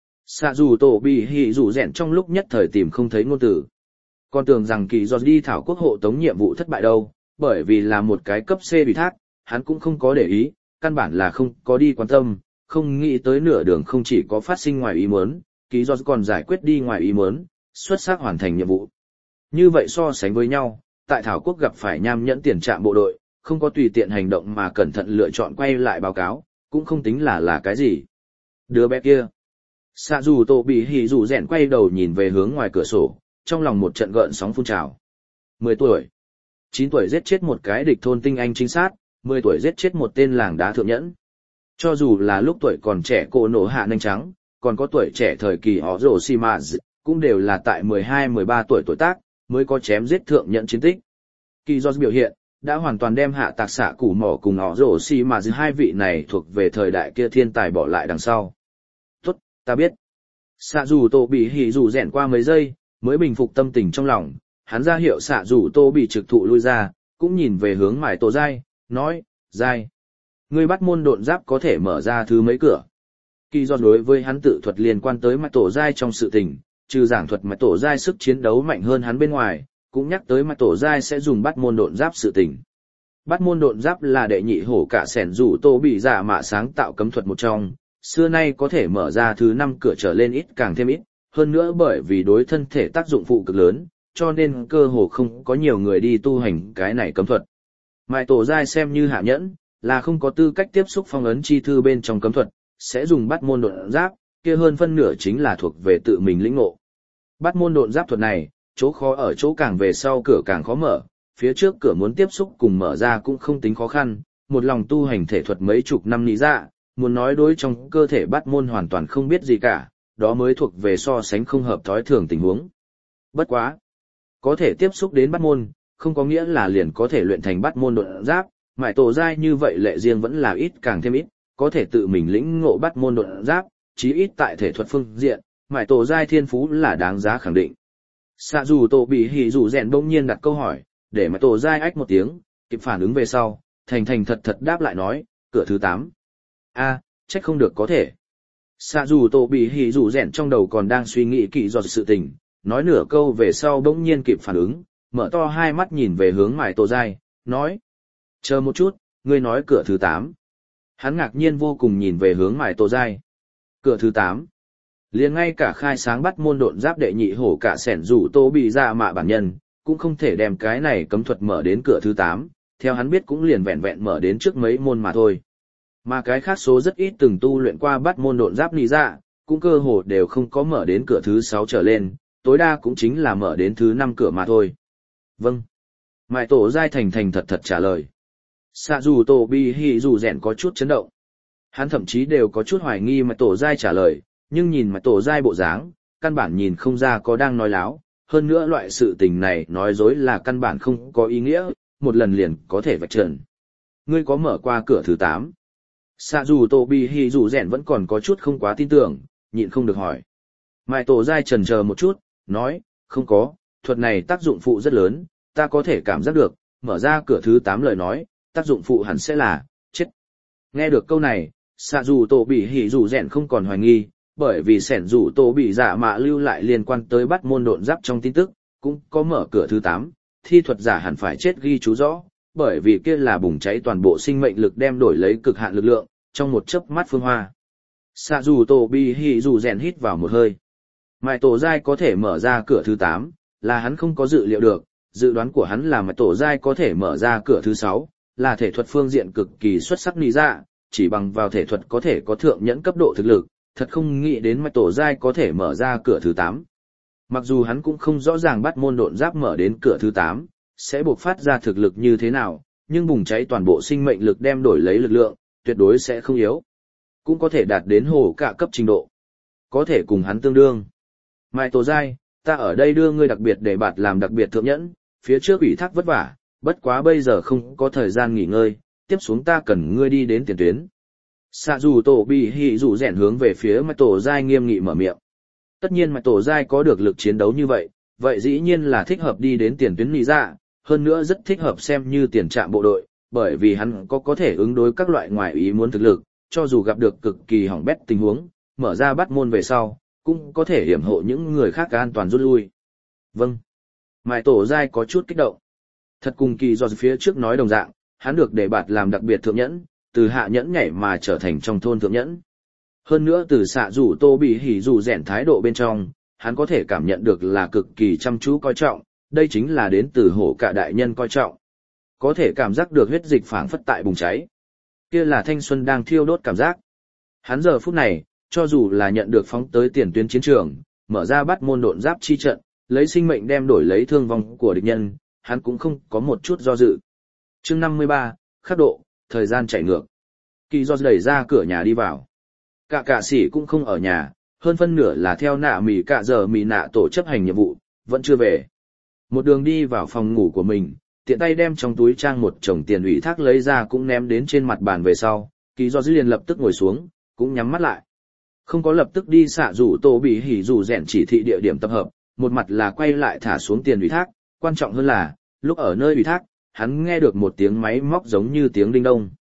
Xạ rủ tổ bị hỉ rủ rèn trong lúc nhất thời tìm không thấy ngôn từ. Còn tưởng rằng kỳ dò đi thảo quốc hộ tống nhiệm vụ thất bại đâu, bởi vì là một cái cấp C bị thác, hắn cũng không có để ý, căn bản là không có đi quan tâm, không nghĩ tới nửa đường không chỉ có phát sinh ngoài ý muốn, kỳ dò còn giải quyết đi ngoài ý muốn, xuất sắc hoàn thành nhiệm vụ. Như vậy so sánh với nhau, tại Thảo Quốc gặp phải nham nhẫn tiền trạm bộ đội, không có tùy tiện hành động mà cẩn thận lựa chọn quay lại báo cáo, cũng không tính là là cái gì. Đứa bé kia. Xạ dù tổ bị hỉ dù rèn quay đầu nhìn về hướng ngoài cửa sổ, trong lòng một trận gợn sóng phun trào. mười tuổi. chín tuổi giết chết một cái địch thôn tinh anh trinh sát, mười tuổi giết chết một tên làng đá thượng nhẫn. Cho dù là lúc tuổi còn trẻ cổ nổ hạ nanh trắng, còn có tuổi trẻ thời kỳ họ rồ xì mà cũng đều là tại mười hai mười ba tuổi tuổi tác, mới có chém giết thượng nhẫn chiến tích. Kỳ do biểu hiện, đã hoàn toàn đem hạ tạc xạ củ mỏ cùng họ rồ xì mà hai vị này thuộc về thời đại kia thiên tài bỏ lại đằng sau. Tốt, ta biết. Xạ dù tổ bị hỉ dù rèn qua mấy giây, mới bình phục tâm tình trong lòng, hắn ra hiệu xạ dù tô bị trực thụ lui ra, cũng nhìn về hướng mải tổ giai, nói, giai. Ngươi bắt môn độn giáp có thể mở ra thứ mấy cửa. Kỳ do đối với hắn tự thuật liên quan tới mạch tổ giai trong sự tình, trừ giảng thuật mạch tổ giai sức chiến đấu mạnh hơn hắn bên ngoài, cũng nhắc tới mạch tổ giai sẽ dùng bắt môn độn giáp sự tình. Bắt môn độn giáp là đệ nhị hổ cả sẻn rủ tô bị giả mạ sáng tạo cấm thuật một trong, xưa nay có thể mở ra thứ năm cửa trở lên ít càng thêm ít, hơn nữa bởi vì đối thân thể tác dụng phụ cực lớn, cho nên cơ hồ không có nhiều người đi tu hành cái này cấm thuật. Mại tổ giai xem như hạ nhẫn, là không có tư cách tiếp xúc phong ấn chi thư bên trong cấm thuật, sẽ dùng bắt môn độn giáp, kia hơn phân nửa chính là thuộc về tự mình lĩnh ngộ. Bắt môn độn giáp thuật này, chỗ khó ở chỗ càng về sau cửa càng khó mở, phía trước cửa muốn tiếp xúc cùng mở ra cũng không tính khó khăn, một lòng tu hành thể thuật mấy chục năm lý ra, muốn nói đối trong cơ thể bắt môn hoàn toàn không biết gì cả, đó mới thuộc về so sánh không hợp thói thường tình huống. Bất quá, có thể tiếp xúc đến bắt môn, không có nghĩa là liền có thể luyện thành bắt môn độn giáp, mại tổ giai như vậy lệ riêng vẫn là ít càng thêm ít, có thể tự mình lĩnh ngộ bắt môn độn giáp, chí ít tại thể thuật phương diện, mại tổ giai thiên phú là đáng giá khẳng định. Xạ dù tổ bị hỉ dù rèn đông nhiên đặt câu hỏi, để mại tổ giai ách một tiếng, kịp phản ứng về sau, thành thành thật thật đáp lại nói, cửa thứ tám. A, trách không được có thể. Xạ dù tổ bị hỉ dù rèn trong đầu còn đang suy nghĩ kỹ do sự tình, nói nửa câu về sau bỗng nhiên kịp phản ứng, mở to hai mắt nhìn về hướng mại tổ giai, nói. Chờ một chút, ngươi nói cửa thứ tám. Hắn ngạc nhiên vô cùng nhìn về hướng mại tổ giai. Cửa thứ tám. Liền ngay cả khai sáng bắt môn độn giáp đệ nhị hổ cả sẻn rủ tô bị ra mạ bản nhân, cũng không thể đem cái này cấm thuật mở đến cửa thứ tám, theo hắn biết cũng liền vẹn vẹn mở đến trước mấy môn mà thôi. Mà cái khác số rất ít từng tu luyện qua bắt môn độn giáp nị dạ, cũng cơ hồ đều không có mở đến cửa thứ sáu trở lên, tối đa cũng chính là mở đến thứ năm cửa mà thôi. Vâng. Mại tổ giai thành thành thật thật trả lời. Xạ dù tổ bi hỉ dù rèn có chút chấn động. Hắn thậm chí đều có chút hoài nghi mại tổ giai trả lời, nhưng nhìn mại tổ giai bộ dáng, căn bản nhìn không ra có đang nói láo, hơn nữa loại sự tình này nói dối là căn bản không có ý nghĩa, một lần liền có thể vạch trần. Ngươi có mở qua cửa thứ tám. Xạ dù tổ bi hỉ dù rèn vẫn còn có chút không quá tin tưởng, nhịn không được hỏi. Mại tổ giai chần chờ một chút, nói, không có, thuật này tác dụng phụ rất lớn, ta có thể cảm giác được, mở ra cửa thứ tám lời nói, tác dụng phụ hẳn sẽ là, chết. Nghe được câu này, xạ dù tổ bị hỉ dù rèn không còn hoài nghi, bởi vì sẻn dù tổ bị giả mạ lưu lại liên quan tới bắt môn độn giáp trong tin tức, cũng có mở cửa thứ tám, thi thuật giả hẳn phải chết ghi chú rõ, bởi vì kia là bùng cháy toàn bộ sinh mệnh lực đem đổi lấy cực hạn lực lượng, trong một chớp mắt phương hoa. Xạ dù tổ bị hỉ dù rèn hít vào một hơi. Mại tổ giai có thể mở ra cửa thứ tám, là hắn không có dự liệu được, dự đoán của hắn là mại tổ giai có thể mở ra cửa thứ sáu, là thể thuật phương diện cực kỳ xuất sắc lý dạ, chỉ bằng vào thể thuật có thể có thượng nhẫn cấp độ thực lực, thật không nghĩ đến mạch tổ giai có thể mở ra cửa thứ tám. Mặc dù hắn cũng không rõ ràng bắt môn độn giáp mở đến cửa thứ tám, sẽ buộc phát ra thực lực như thế nào, nhưng bùng cháy toàn bộ sinh mệnh lực đem đổi lấy lực lượng, tuyệt đối sẽ không yếu. Cũng có thể đạt đến hồ cả cấp trình độ. Có thể cùng hắn tương đương. Mạch tổ giai, ta ở đây đưa ngươi đặc biệt để bạt làm đặc biệt thượng nhẫn, phía trước ủy thác vất vả, bất quá bây giờ không có thời gian nghỉ ngơi, tiếp xuống ta cần ngươi đi đến tiền tuyến. Xạ dù tổ bị hỉ dù rèn hướng về phía mạch tổ giai nghiêm nghị mở miệng. Tất nhiên mạch tổ giai có được lực chiến đấu như vậy, vậy dĩ nhiên là thích hợp đi đến tiền tuyến lý dạ, hơn nữa rất thích hợp xem như tiền trạm bộ đội, bởi vì hắn có có thể ứng đối các loại ngoại ý muốn thực lực, cho dù gặp được cực kỳ hỏng bét tình huống, mở ra bắt môn về sau, cũng có thể hiểm hộ những người khác an toàn rút lui. Vâng. Mạch tổ giai có chút kích động. Thật cùng kỳ do phía trước nói đồng dạng, hắn được đề bạt làm đặc biệt thượng nhẫn, từ hạ nhẫn nhảy mà trở thành trong thôn thượng nhẫn. Hơn nữa từ xạ rủ tô bị hỉ rủ rèn thái độ bên trong, hắn có thể cảm nhận được là cực kỳ chăm chú coi trọng, đây chính là đến từ hổ cả đại nhân coi trọng. Có thể cảm giác được huyết dịch phảng phất tại bùng cháy. Kia là thanh xuân đang thiêu đốt cảm giác. Hắn giờ phút này, cho dù là nhận được phóng tới tiền tuyến chiến trường, mở ra bắt môn độn giáp chi trận, lấy sinh mệnh đem đổi lấy thương vong của địch nhân, hắn cũng không có một chút do dự. Chương năm mươi ba, khắc độ, thời gian chạy ngược. Kỳ do đẩy ra cửa nhà đi vào. Cả cả sĩ cũng không ở nhà, hơn phân nửa là theo nạ mỉ cả giờ mỉ nạ tổ chấp hành nhiệm vụ, vẫn chưa về. Một đường đi vào phòng ngủ của mình, tiện tay đem trong túi trang một chồng tiền ủy thác lấy ra cũng ném đến trên mặt bàn về sau, Kỳ do liền lập tức ngồi xuống, cũng nhắm mắt lại. Không có lập tức đi xạ rủ tổ bị hỉ rủ rèn chỉ thị địa điểm tập hợp, một mặt là quay lại thả xuống tiền ủy thác, quan trọng hơn là, lúc ở nơi ủy thác, hắn nghe được một tiếng máy móc giống như tiếng đinh đông.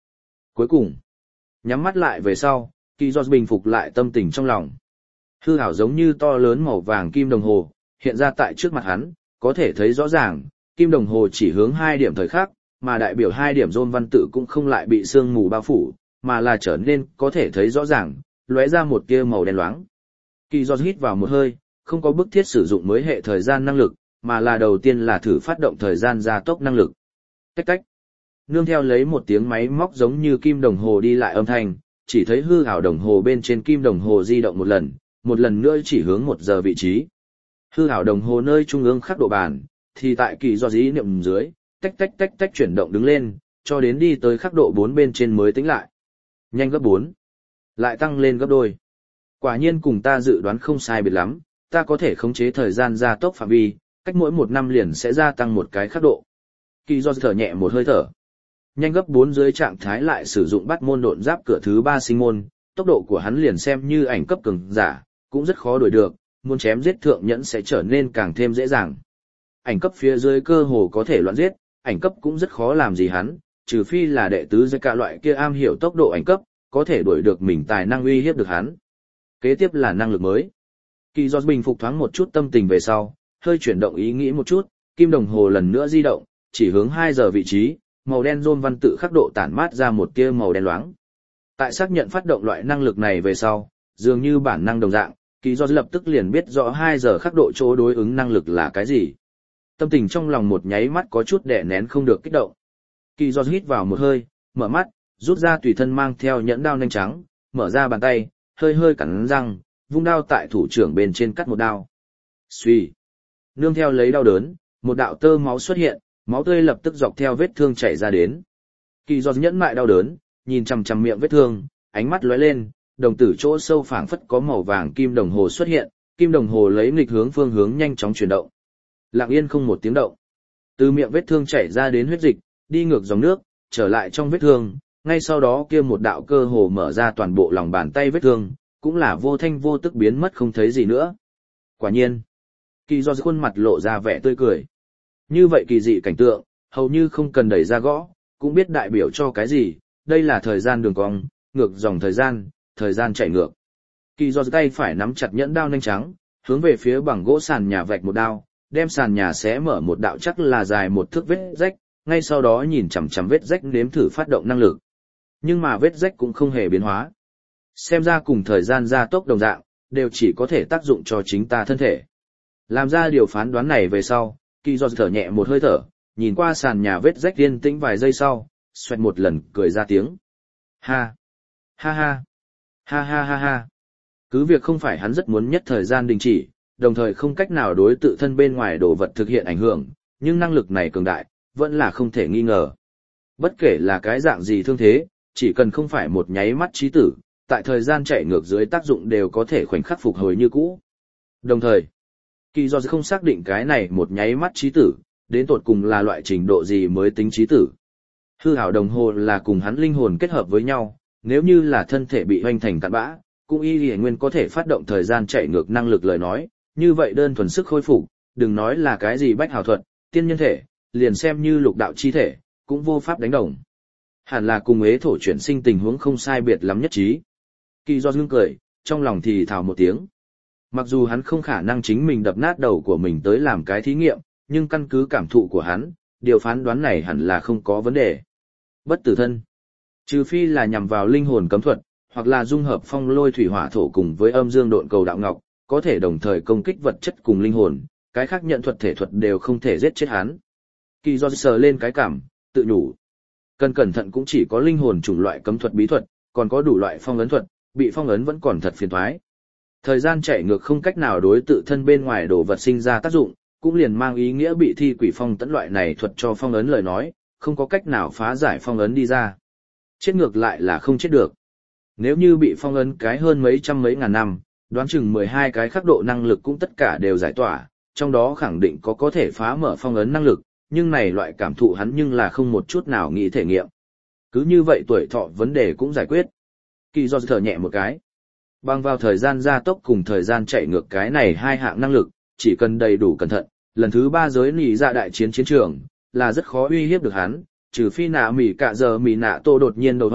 Cuối cùng, nhắm mắt lại về sau, Kỳ Giọt bình phục lại tâm tình trong lòng. Hư ảo giống như to lớn màu vàng kim đồng hồ, hiện ra tại trước mặt hắn, có thể thấy rõ ràng, kim đồng hồ chỉ hướng hai điểm thời khắc, mà đại biểu hai điểm rôn văn tự cũng không lại bị sương mù bao phủ, mà là trở nên có thể thấy rõ ràng, lóe ra một tia màu đen loáng. Kỳ Giọt hít vào một hơi, không có bức thiết sử dụng mới hệ thời gian năng lực, mà là đầu tiên là thử phát động thời gian gia tốc năng lực. Tách tách. Nương theo lấy một tiếng máy móc giống như kim đồng hồ đi lại âm thanh, chỉ thấy hư ảo đồng hồ bên trên kim đồng hồ di động một lần, một lần nữa chỉ hướng một giờ vị trí. Hư ảo đồng hồ nơi trung ương khắc độ bàn, thì tại Kỳ Giọt ý niệm dưới, tách tách tách tách chuyển động đứng lên, cho đến đi tới khắc độ bốn bên trên mới tính lại. Nhanh gấp bốn, lại tăng lên gấp đôi. Quả nhiên cùng ta dự đoán không sai biệt lắm, ta có thể khống chế thời gian gia tốc phạm vi, cách mỗi một năm liền sẽ gia tăng một cái khắc độ. Kỳ Giọt thở nhẹ một hơi thở. Nhanh gấp bốn dưới trạng thái lại sử dụng bắt môn độn giáp cửa thứ ba sinh môn, tốc độ của hắn liền xem như ảnh cấp cường giả, cũng rất khó đuổi được, muốn chém giết thượng nhẫn sẽ trở nên càng thêm dễ dàng. Ảnh cấp phía dưới cơ hồ có thể loạn giết, ảnh cấp cũng rất khó làm gì hắn, trừ phi là đệ tứ dưới cả loại kia am hiểu tốc độ ảnh cấp, có thể đuổi được mình tài năng uy hiếp được hắn. Kế tiếp là năng lực mới. Kỳ Giọt bình phục thoáng một chút tâm tình về sau, hơi chuyển động ý nghĩ một chút, kim đồng hồ lần nữa di động, chỉ hướng hai giờ vị trí, màu đen rôn văn tự khắc độ tản mát ra một tia màu đen loáng. Tại xác nhận phát động loại năng lực này về sau, dường như bản năng đồng dạng, Kỳ Giọt lập tức liền biết rõ hai giờ khắc độ chỗ đối ứng năng lực là cái gì. Tâm tình trong lòng một nháy mắt có chút đè nén không được kích động. Kỳ Giọt hít vào một hơi, mở mắt, rút ra tùy thân mang theo nhẫn đao nhanh trắng, mở ra bàn tay, hơi hơi cắn răng, vung đao tại thủ trưởng bên trên cắt một đao. Xuy. Nương theo lấy đau đớn, một đạo tơ máu xuất hiện, máu tươi lập tức dọc theo vết thương chảy ra đến. Kỳ Giọt nhẫn mại đau đớn, nhìn chằm chằm miệng vết thương, ánh mắt lóe lên, đồng tử chỗ sâu phảng phất có màu vàng kim đồng hồ xuất hiện, kim đồng hồ lấy nghịch hướng phương hướng nhanh chóng chuyển động. Lặng yên không một tiếng động. Từ miệng vết thương chảy ra đến huyết dịch, đi ngược dòng nước, trở lại trong vết thương, ngay sau đó kia một đạo cơ hồ mở ra toàn bộ lòng bàn tay vết thương, cũng là vô thanh vô tức biến mất không thấy gì nữa. Quả nhiên, Kỳ Giọt khuôn mặt lộ ra vẻ tươi cười. Như vậy kỳ dị cảnh tượng, hầu như không cần đẩy ra gõ, cũng biết đại biểu cho cái gì, đây là thời gian đường cong, ngược dòng thời gian, thời gian chạy ngược. Kỳ Giọt tay phải nắm chặt nhẫn đao nhanh trắng, hướng về phía bằng gỗ sàn nhà vạch một đao, đem sàn nhà xé mở một đạo chắc là dài một thước vết rách, ngay sau đó nhìn chằm chằm vết rách nếm thử phát động năng lực. Nhưng mà vết rách cũng không hề biến hóa. Xem ra cùng thời gian gia tốc đồng dạng, đều chỉ có thể tác dụng cho chính ta thân thể. Làm ra điều phán đoán này về sau, Kỳ Giọt thở nhẹ một hơi thở, nhìn qua sàn nhà vết rách yên tĩnh vài giây sau, xoẹt một lần cười ra tiếng. Ha! Ha ha! Ha ha ha ha! Cứ việc không phải hắn rất muốn nhất thời gian đình chỉ, đồng thời không cách nào đối tự thân bên ngoài đồ vật thực hiện ảnh hưởng, nhưng năng lực này cường đại, vẫn là không thể nghi ngờ. Bất kể là cái dạng gì thương thế, chỉ cần không phải một nháy mắt chí tử, tại thời gian chạy ngược dưới tác dụng đều có thể khoảnh khắc phục hồi như cũ. Đồng thời, Kỳ Giọt không xác định cái này một nháy mắt chí tử, đến tột cùng là loại trình độ gì mới tính chí tử. Hư ảo đồng hồ là cùng hắn linh hồn kết hợp với nhau, nếu như là thân thể bị hoành thành cặn bã, cũng y lìa nguyên có thể phát động thời gian chạy ngược năng lực lời nói, như vậy đơn thuần sức khôi phục, đừng nói là cái gì bách hào thuật, tiên nhân thể, liền xem như lục đạo chi thể, cũng vô pháp đánh đồng. Hẳn là cùng ế thổ chuyển sinh tình huống không sai biệt lắm nhất trí. Kỳ Giọt ngưng cười, trong lòng thì thào một tiếng. Mặc dù hắn không khả năng chính mình đập nát đầu của mình tới làm cái thí nghiệm, nhưng căn cứ cảm thụ của hắn, điều phán đoán này hẳn là không có vấn đề. Bất tử thân. Trừ phi là nhằm vào linh hồn cấm thuật, hoặc là dung hợp phong lôi thủy hỏa thổ cùng với âm dương độn cầu đạo ngọc, có thể đồng thời công kích vật chất cùng linh hồn, cái khác nhận thuật thể thuật đều không thể giết chết hắn. Kỳ Giọt sờ lên cái cảm, tự nhủ. Cần cẩn thận cũng chỉ có linh hồn chủng loại cấm thuật bí thuật, còn có đủ loại phong ấn thuật, bị phong ấn vẫn còn thật phiền toái. Thời gian chạy ngược không cách nào đối tự thân bên ngoài đồ vật sinh ra tác dụng, cũng liền mang ý nghĩa bị thi quỷ phong tấn loại này thuật cho phong ấn lời nói, không có cách nào phá giải phong ấn đi ra. Chết ngược lại là không chết được. Nếu như bị phong ấn cái hơn mấy trăm mấy ngàn năm, đoán chừng mười hai cái khắc độ năng lực cũng tất cả đều giải tỏa, trong đó khẳng định có có thể phá mở phong ấn năng lực, nhưng này loại cảm thụ hắn nhưng là không một chút nào nghĩ thể nghiệm. Cứ như vậy tuổi thọ vấn đề cũng giải quyết. Kỳ Giọt thở nhẹ một cái. Bằng vào thời gian gia tốc cùng thời gian chạy ngược cái này hai hạng năng lực, chỉ cần đầy đủ cẩn thận, lần thứ ba giới nỉ ra đại chiến chiến trường, là rất khó uy hiếp được hắn, trừ phi nạ mỉ cả giờ mỉ nạ tô đột nhiên đầu thoát,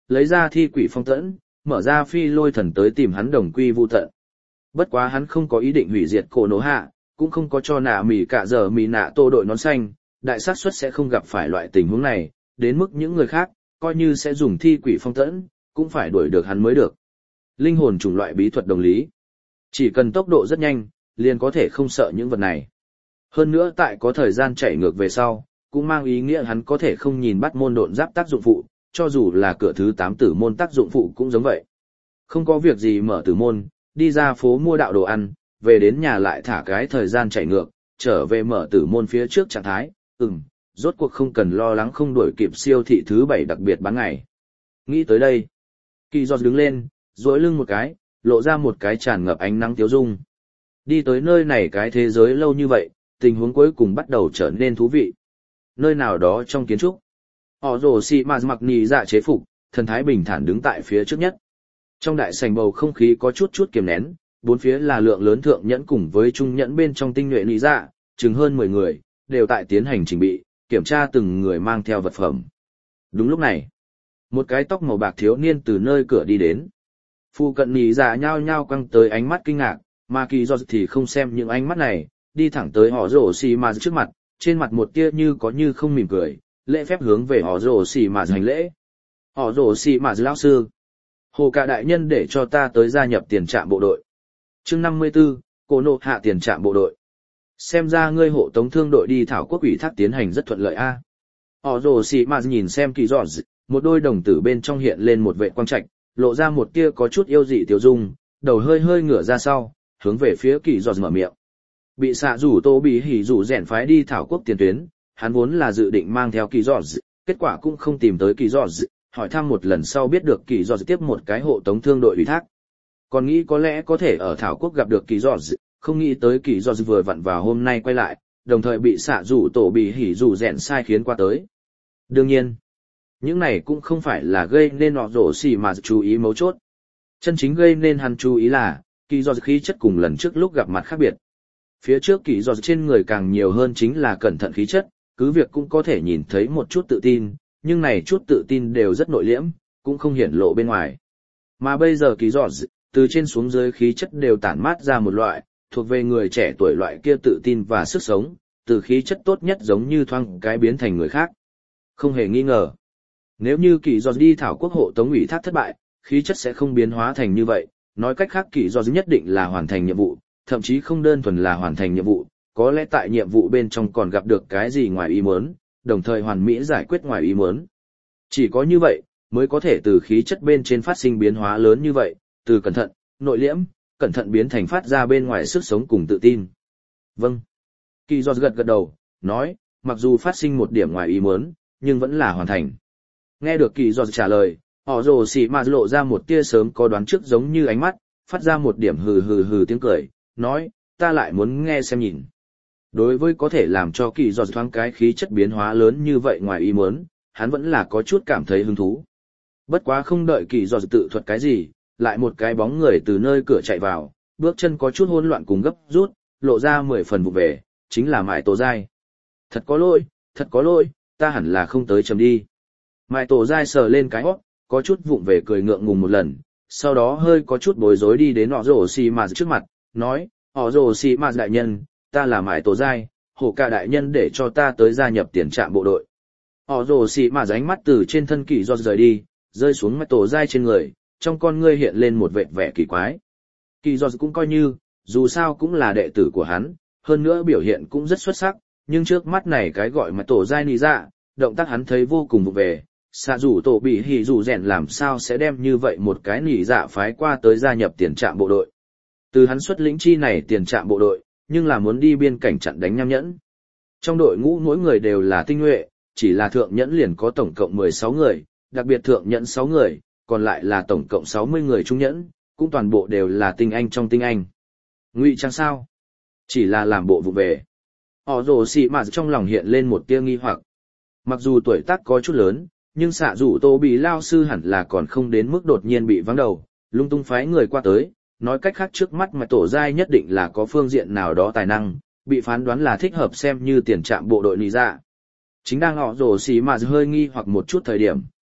lấy ra thi quỷ phong tẫn, mở ra phi lôi thần tới tìm hắn đồng quy vu tận. Bất quá hắn không có ý định hủy diệt cổ nổ hạ, cũng không có cho nạ mỉ cả giờ mỉ nạ tô đội nón xanh, đại xác suất sẽ không gặp phải loại tình huống này, đến mức những người khác, coi như sẽ dùng thi quỷ phong tẫn, cũng phải đuổi được hắn mới được. Linh hồn chủng loại bí thuật đồng lý. Chỉ cần tốc độ rất nhanh, liền có thể không sợ những vật này. Hơn nữa tại có thời gian chạy ngược về sau, cũng mang ý nghĩa hắn có thể không nhìn bắt môn độn giáp tác dụng phụ, cho dù là cửa thứ tám tử môn tác dụng phụ cũng giống vậy. Không có việc gì mở tử môn, đi ra phố mua đạo đồ ăn, về đến nhà lại thả cái thời gian chạy ngược, trở về mở tử môn phía trước trạng thái, ừm, rốt cuộc không cần lo lắng không đuổi kịp siêu thị thứ bảy đặc biệt bán ngày. Nghĩ tới đây, Kỳ Giọt đứng lên, duỗi lưng một cái, lộ ra một cái tràn ngập ánh nắng tiếu dung. Đi tới nơi này cái thế giới lâu như vậy, tình huống cuối cùng bắt đầu trở nên thú vị. Nơi nào đó trong kiến trúc, họ rồ xì mà mặc nì dạ chế phục, thần thái bình thản đứng tại phía trước nhất. Trong đại sảnh bầu không khí có chút chút kiềm nén, bốn phía là lượng lớn thượng nhẫn cùng với trung nhẫn bên trong tinh nhuệ nì dạ, chừng hơn mười người, đều tại tiến hành trình bị, kiểm tra từng người mang theo vật phẩm. Đúng lúc này, một cái tóc màu bạc thiếu niên từ nơi cửa đi đến. Phu cận nì dạ nhao nhao quăng tới ánh mắt kinh ngạc, mà Kỳ Giọt thì không xem những ánh mắt này, đi thẳng tới họ rồ xì mà trước mặt, trên mặt một tia như có như không mỉm cười, lễ phép hướng về họ rồ xì mà hành lễ. Họ rồ xì mà lão sư, Hồ Cả đại nhân để cho ta tới gia nhập tiền trạm bộ đội. Chương năm mươi 54, Cô nộ hạ tiền trạm bộ đội. Xem ra ngươi hộ tống thương đội đi thảo quốc ủy thác tiến hành rất thuận lợi a. Họ rồ xì mà nhìn xem Kỳ Giọt, một đôi đồng tử bên trong hiện lên một vệ quang trạch, lộ ra một tia có chút yêu dị tiêu dung, đầu hơi hơi ngửa ra sau, hướng về phía Kỳ Giọt mở miệng. Bị xạ rủ tô bị hỉ rủ rèn phái đi thảo quốc tiền tuyến, hắn vốn là dự định mang theo Kỳ Giọt, kết quả cũng không tìm tới Kỳ Giọt, hỏi thăm một lần sau biết được Kỳ Giọt tiếp một cái hộ tống thương đội ủy thác. Còn nghĩ có lẽ có thể ở thảo quốc gặp được Kỳ Giọt, không nghĩ tới Kỳ Giọt vừa vặn vào hôm nay quay lại, đồng thời bị xạ rủ tổ bị hỉ rủ rèn sai khiến qua tới. Đương nhiên, những này cũng không phải là gây nên họ rổ xì mà chú ý mấu chốt. Chân chính gây nên hắn chú ý là, Kỳ Giọt khí chất cùng lần trước lúc gặp mặt khác biệt. Phía trước Kỳ Giọt trên người càng nhiều hơn chính là cẩn thận khí chất, cứ việc cũng có thể nhìn thấy một chút tự tin, nhưng này chút tự tin đều rất nội liễm, cũng không hiển lộ bên ngoài. Mà bây giờ Kỳ Giọt, từ trên xuống dưới khí chất đều tản mát ra một loại, thuộc về người trẻ tuổi loại kia tự tin và sức sống, từ khí chất tốt nhất giống như thoáng cái biến thành người khác. Không hề nghi ngờ. Nếu như Kỳ Giọt đi thảo quốc hộ tống ủy thác thất bại, khí chất sẽ không biến hóa thành như vậy, nói cách khác Kỳ Giọt nhất định là hoàn thành nhiệm vụ, thậm chí không đơn thuần là hoàn thành nhiệm vụ, có lẽ tại nhiệm vụ bên trong còn gặp được cái gì ngoài ý muốn, đồng thời hoàn mỹ giải quyết ngoài ý muốn. Chỉ có như vậy, mới có thể từ khí chất bên trên phát sinh biến hóa lớn như vậy, từ cẩn thận, nội liễm, cẩn thận biến thành phát ra bên ngoài sức sống cùng tự tin. Vâng. Kỳ Giọt gật gật đầu, nói, mặc dù phát sinh một điểm ngoài ý muốn, nhưng vẫn là hoàn thành. Nghe được Kỳ Giọt trả lời, họ rồ xì mà lộ ra một tia sớm có đoán trước giống như ánh mắt, phát ra một điểm hừ hừ hừ tiếng cười, nói, ta lại muốn nghe xem nhìn. Đối với có thể làm cho Kỳ Giọt thoáng cái khí chất biến hóa lớn như vậy ngoài ý muốn, hắn vẫn là có chút cảm thấy hứng thú. Bất quá không đợi Kỳ Giọt tự thuật cái gì, lại một cái bóng người từ nơi cửa chạy vào, bước chân có chút hỗn loạn cùng gấp rút, lộ ra mười phần vụ về, chính là Mại Tổ Giai. Thật có lỗi, thật có lỗi, ta hẳn là không tới chấm đi. Mại Tổ Giai sờ lên cái hót, có chút vụng về cười ngượng ngùng một lần, sau đó hơi có chút bối rối đi đến họ rồ xì mà trước mặt, nói, họ rồ xì mà đại nhân, ta là Mại Tổ Giai, Hổ Cả đại nhân để cho ta tới gia nhập tiền trạm bộ đội. Họ rồ xì mà ánh mắt từ trên thân Kỳ Giọt rời đi, rơi xuống Mại Tổ Giai trên người, trong con ngươi hiện lên một vệt vẻ kỳ quái. Kỳ Giọt cũng coi như, dù sao cũng là đệ tử của hắn, hơn nữa biểu hiện cũng rất xuất sắc, nhưng trước mắt này cái gọi Mại Tổ Giai nì dạ, động tác hắn thấy vô cùng vụ về. Xạ rủ tổ bị hỉ rủ rèn làm sao sẽ đem như vậy một cái nỉ dạ phái qua tới gia nhập tiền trạm bộ đội. Từ hắn xuất lĩnh chi này tiền trạm bộ đội, nhưng là muốn đi biên cảnh chặn đánh nham nhẫn. Trong đội ngũ mỗi người đều là tinh nhuệ, chỉ là thượng nhẫn liền có tổng cộng mười sáu người, đặc biệt thượng nhẫn sáu người, còn lại là tổng cộng sáu mươi người trung nhẫn, cũng toàn bộ đều là tinh anh trong tinh anh. Ngụy trang sao? Chỉ là làm bộ vụ về. Họ rồ xì mà trong lòng hiện lên một tia nghi hoặc. Mặc dù tuổi tác có chút lớn, nhưng xạ rủ tô bị lao sư hẳn là còn không đến mức đột nhiên bị vắng đầu, lung tung phái người qua tới, nói cách khác trước mắt mà tổ giai nhất định là có phương diện nào đó tài năng, bị phán đoán là thích hợp xem như tiền trạm bộ đội nì dạ. Chính đang họ rồ xì mà hơi nghi hoặc một chút thời điểm,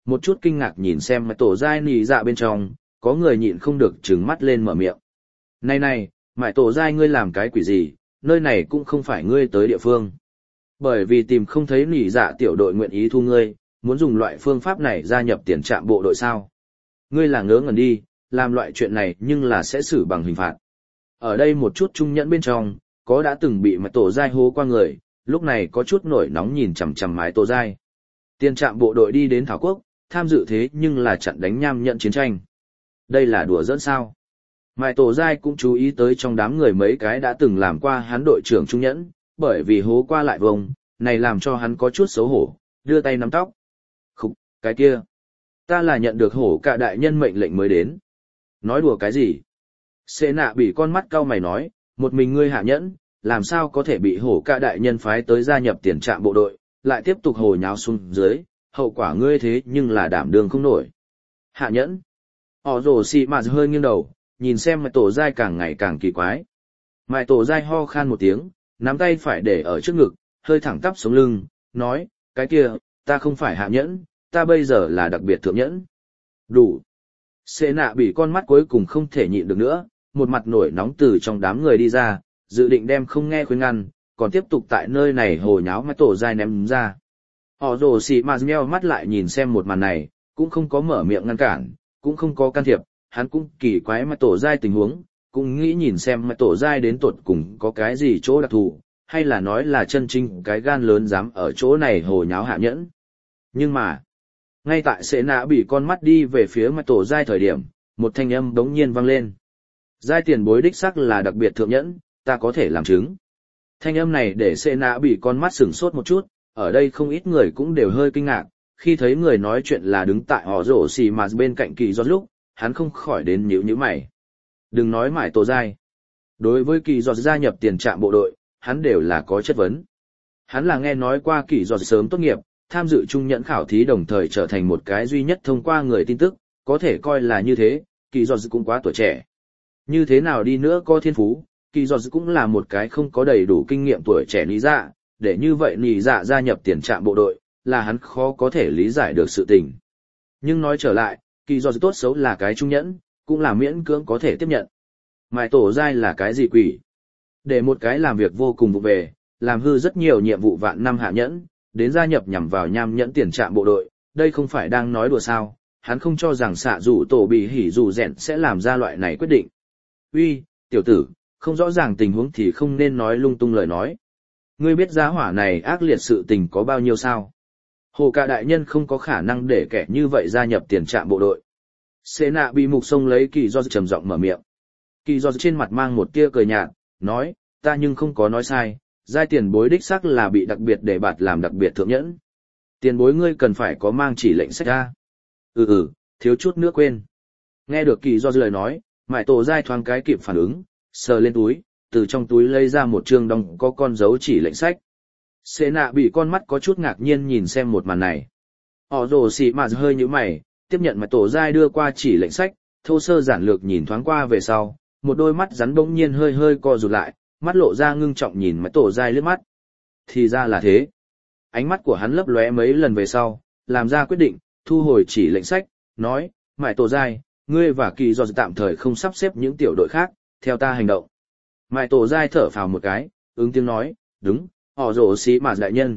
một chút kinh ngạc nhìn xem mãi tổ dai nỉ dạ bên trong, có người nhịn không được trừng mắt lên mở miệng. Này này, mãi tổ dai ngươi làm cái quỷ gì, nơi này cũng không phải ngươi tới địa phương. Bởi vì tìm không thấy nỉ dạ tiểu đội nguyện ý thu ngươi, muốn dùng loại phương pháp này gia nhập tiền trạm bộ đội sao. Ngươi là ngớ ngẩn đi, làm loại chuyện này nhưng là sẽ xử bằng hình phạt. Ở đây một chút trung nhẫn bên trong, có đã từng bị mãi tổ dai hố qua người, lúc này có chút nổi nóng nhìn chằm chằm mãi tổ dai. Tiền trạm bộ đội đi đến Thảo Quốc, tham dự thế nhưng là chặn đánh nham nhận chiến tranh. Đây là đùa giỡn sao. Mãi tổ dai cũng chú ý tới trong đám người mấy cái đã từng làm qua hắn đội trưởng trung nhẫn, bởi vì hố qua lại vông, này làm cho hắn có chút xấu hổ, đưa tay nắm tóc. Khúc, cái kia. Ta là nhận được hổ cả đại nhân mệnh lệnh mới đến. Nói đùa cái gì? Xê nạ bị con mắt cau mày nói, một mình ngươi hạ nhẫn, làm sao có thể bị hổ cả đại nhân phái tới gia nhập tiền trạm bộ đội, lại tiếp tục hồ nháo xuống dưới, hậu quả ngươi thế nhưng là đảm đương không nổi. Hạ nhẫn. Họ rồ xì mà hơi nghiêng đầu, nhìn xem mãi tổ dai càng ngày càng kỳ quái. Mãi tổ dai ho khan một tiếng, nắm tay phải để ở trước ngực, hơi thẳng tắp sống lưng, nói, cái kia, ta không phải hạ nhẫn, ta bây giờ là đặc biệt thượng nhẫn. Đủ. Xê nạ bị con mắt cuối cùng không thể nhịn được nữa, một mặt nổi nóng từ trong đám người đi ra, dự định đem không nghe khuyên ngăn, còn tiếp tục tại nơi này hồ nháo mãi tổ dai ném ra. Họ rồ xì mà nheo mắt lại nhìn xem một màn này, cũng không có mở miệng ngăn cản, cũng không có can thiệp, hắn cũng kỳ quái mãi tổ dai tình huống, cũng nghĩ nhìn xem mãi tổ dai đến tột cùng có cái gì chỗ đặc thù, hay là nói là chân chính cái gan lớn dám ở chỗ này hồ nháo hạ nhẫn. Nhưng mà, ngay tại sệ nạ bị con mắt đi về phía mãi tổ dai thời điểm, một thanh âm đống nhiên vang lên. Giai tiền bối đích sắc là đặc biệt thượng nhẫn, ta có thể làm chứng. Thanh âm này để sệ nạ bị con mắt sửng sốt một chút, ở đây không ít người cũng đều hơi kinh ngạc, khi thấy người nói chuyện là đứng tại họ rổ xì mà bên cạnh kỳ giọt lúc, hắn không khỏi đến nhíu nhíu mày. Đừng nói mãi tổ dai. Đối với kỳ giọt gia nhập tiền trạm bộ đội, hắn đều là có chất vấn. Hắn là nghe nói qua kỳ giọt sớm tốt nghiệp, tham dự trung nhẫn khảo thí đồng thời trở thành một cái duy nhất thông qua người tin tức, có thể coi là như thế, kỳ giọt cũng quá tuổi trẻ. Như thế nào đi nữa có thiên phú, kỳ giọt cũng là một cái không có đầy đủ kinh nghiệm tuổi trẻ lý dạ, để như vậy lý dạ gia nhập tiền trạm bộ đội, là hắn khó có thể lý giải được sự tình. Nhưng nói trở lại, kỳ giọt tốt xấu là cái trung nhẫn, cũng là miễn cưỡng có thể tiếp nhận. Mãi tổ dai là cái gì quỷ? Để một cái làm việc vô cùng vụ về, làm hư rất nhiều nhiệm vụ vạn năm hạ nhẫn, đến gia nhập nhằm vào nham nhẫn tiền trạm bộ đội, đây không phải đang nói đùa sao, hắn không cho rằng xạ rủ tổ bị hỉ rủ rèn sẽ làm ra loại này quyết định. Uy, tiểu tử, không rõ ràng tình huống thì không nên nói lung tung lời nói. Ngươi biết giá hỏa này ác liệt sự tình có bao nhiêu sao? Hồ cả đại nhân không có khả năng để kẻ như vậy gia nhập tiền trạm bộ đội. Xê nạ bị mục sông lấy kỳ do trầm giọng mở miệng. Kỳ do trên mặt mang một tia cười nhạt, nói, ta nhưng không có nói sai, giai tiền bối đích xác là bị đặc biệt để bạt làm đặc biệt thượng nhẫn. Tiền bối ngươi cần phải có mang chỉ lệnh sách ra. Ừ ừ, thiếu chút nữa quên. Nghe được kỳ do lời nói, mãi tổ giai thoáng cái kịp phản ứng, sờ lên túi, từ trong túi lấy ra một chương đóng có con dấu chỉ lệnh sách. Xê nạ bị con mắt có chút ngạc nhiên nhìn xem một màn này. Họ rồ xì mà hơi như mày, tiếp nhận mãi tổ giai đưa qua chỉ lệnh sách, thô sơ giản lược nhìn thoáng qua về sau, một đôi mắt rắn bỗng nhiên hơi hơi co rụt lại, mắt lộ ra ngưng trọng nhìn mãi tổ giai lướt mắt. Thì ra là thế. Ánh mắt của hắn lấp lóe mấy lần về sau, làm ra quyết định, thu hồi chỉ lệnh sách, nói, mãi tổ giai, ngươi và kỳ do tạm thời không sắp xếp những tiểu đội khác, theo ta hành động. Mãi tổ giai thở phào một cái, ứng tiếng nói, đúng, họ rồ xì mà đại nhân.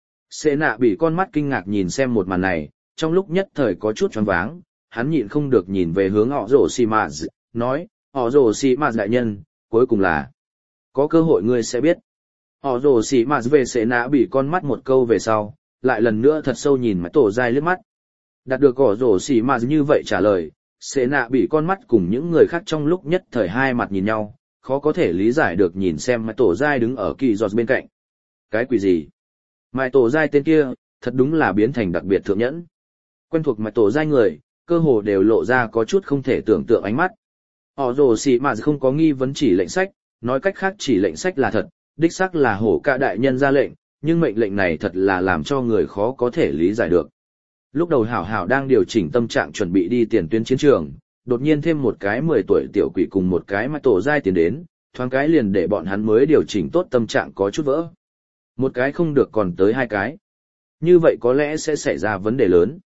Xê nạ bị con mắt kinh ngạc nhìn xem một màn này, trong lúc nhất thời có chút choáng váng, hắn nhịn không được nhìn về hướng họ rồ xì mà, nói, họ rồ xì mà đại nhân, cuối cùng là, có cơ hội ngươi sẽ biết. Họ rồ xì mà về xê nạ bị con mắt một câu về sau, lại lần nữa thật sâu nhìn mãi tổ giai lướt mắt. Đạt được họ rồ xì mà như vậy trả lời, xê nạ bị con mắt cùng những người khác trong lúc nhất thời hai mặt nhìn nhau, khó có thể lý giải được nhìn xem mãi tổ giai đứng ở kỳ giọt bên cạnh. Cái quỷ gì? Mãi tổ giai tên kia, thật đúng là biến thành đặc biệt thượng nhẫn. Quen thuộc mãi tổ giai người, cơ hồ đều lộ ra có chút không thể tưởng tượng ánh mắt. Họ rồ xì mà không có nghi vấn chỉ lệnh sách, nói cách khác chỉ lệnh sách là thật, đích xác là hổ cả đại nhân ra lệnh, nhưng mệnh lệnh này thật là làm cho người khó có thể lý giải được. Lúc đầu hảo hảo đang điều chỉnh tâm trạng chuẩn bị đi tiền tuyến chiến trường, đột nhiên thêm một cái mười tuổi tiểu quỷ cùng một cái mãi tổ giai tiến đến, thoáng cái liền để bọn hắn mới điều chỉnh tốt tâm trạng có chút vỡ. Một cái không được còn tới hai cái. Như vậy có lẽ sẽ xảy ra vấn đề lớn.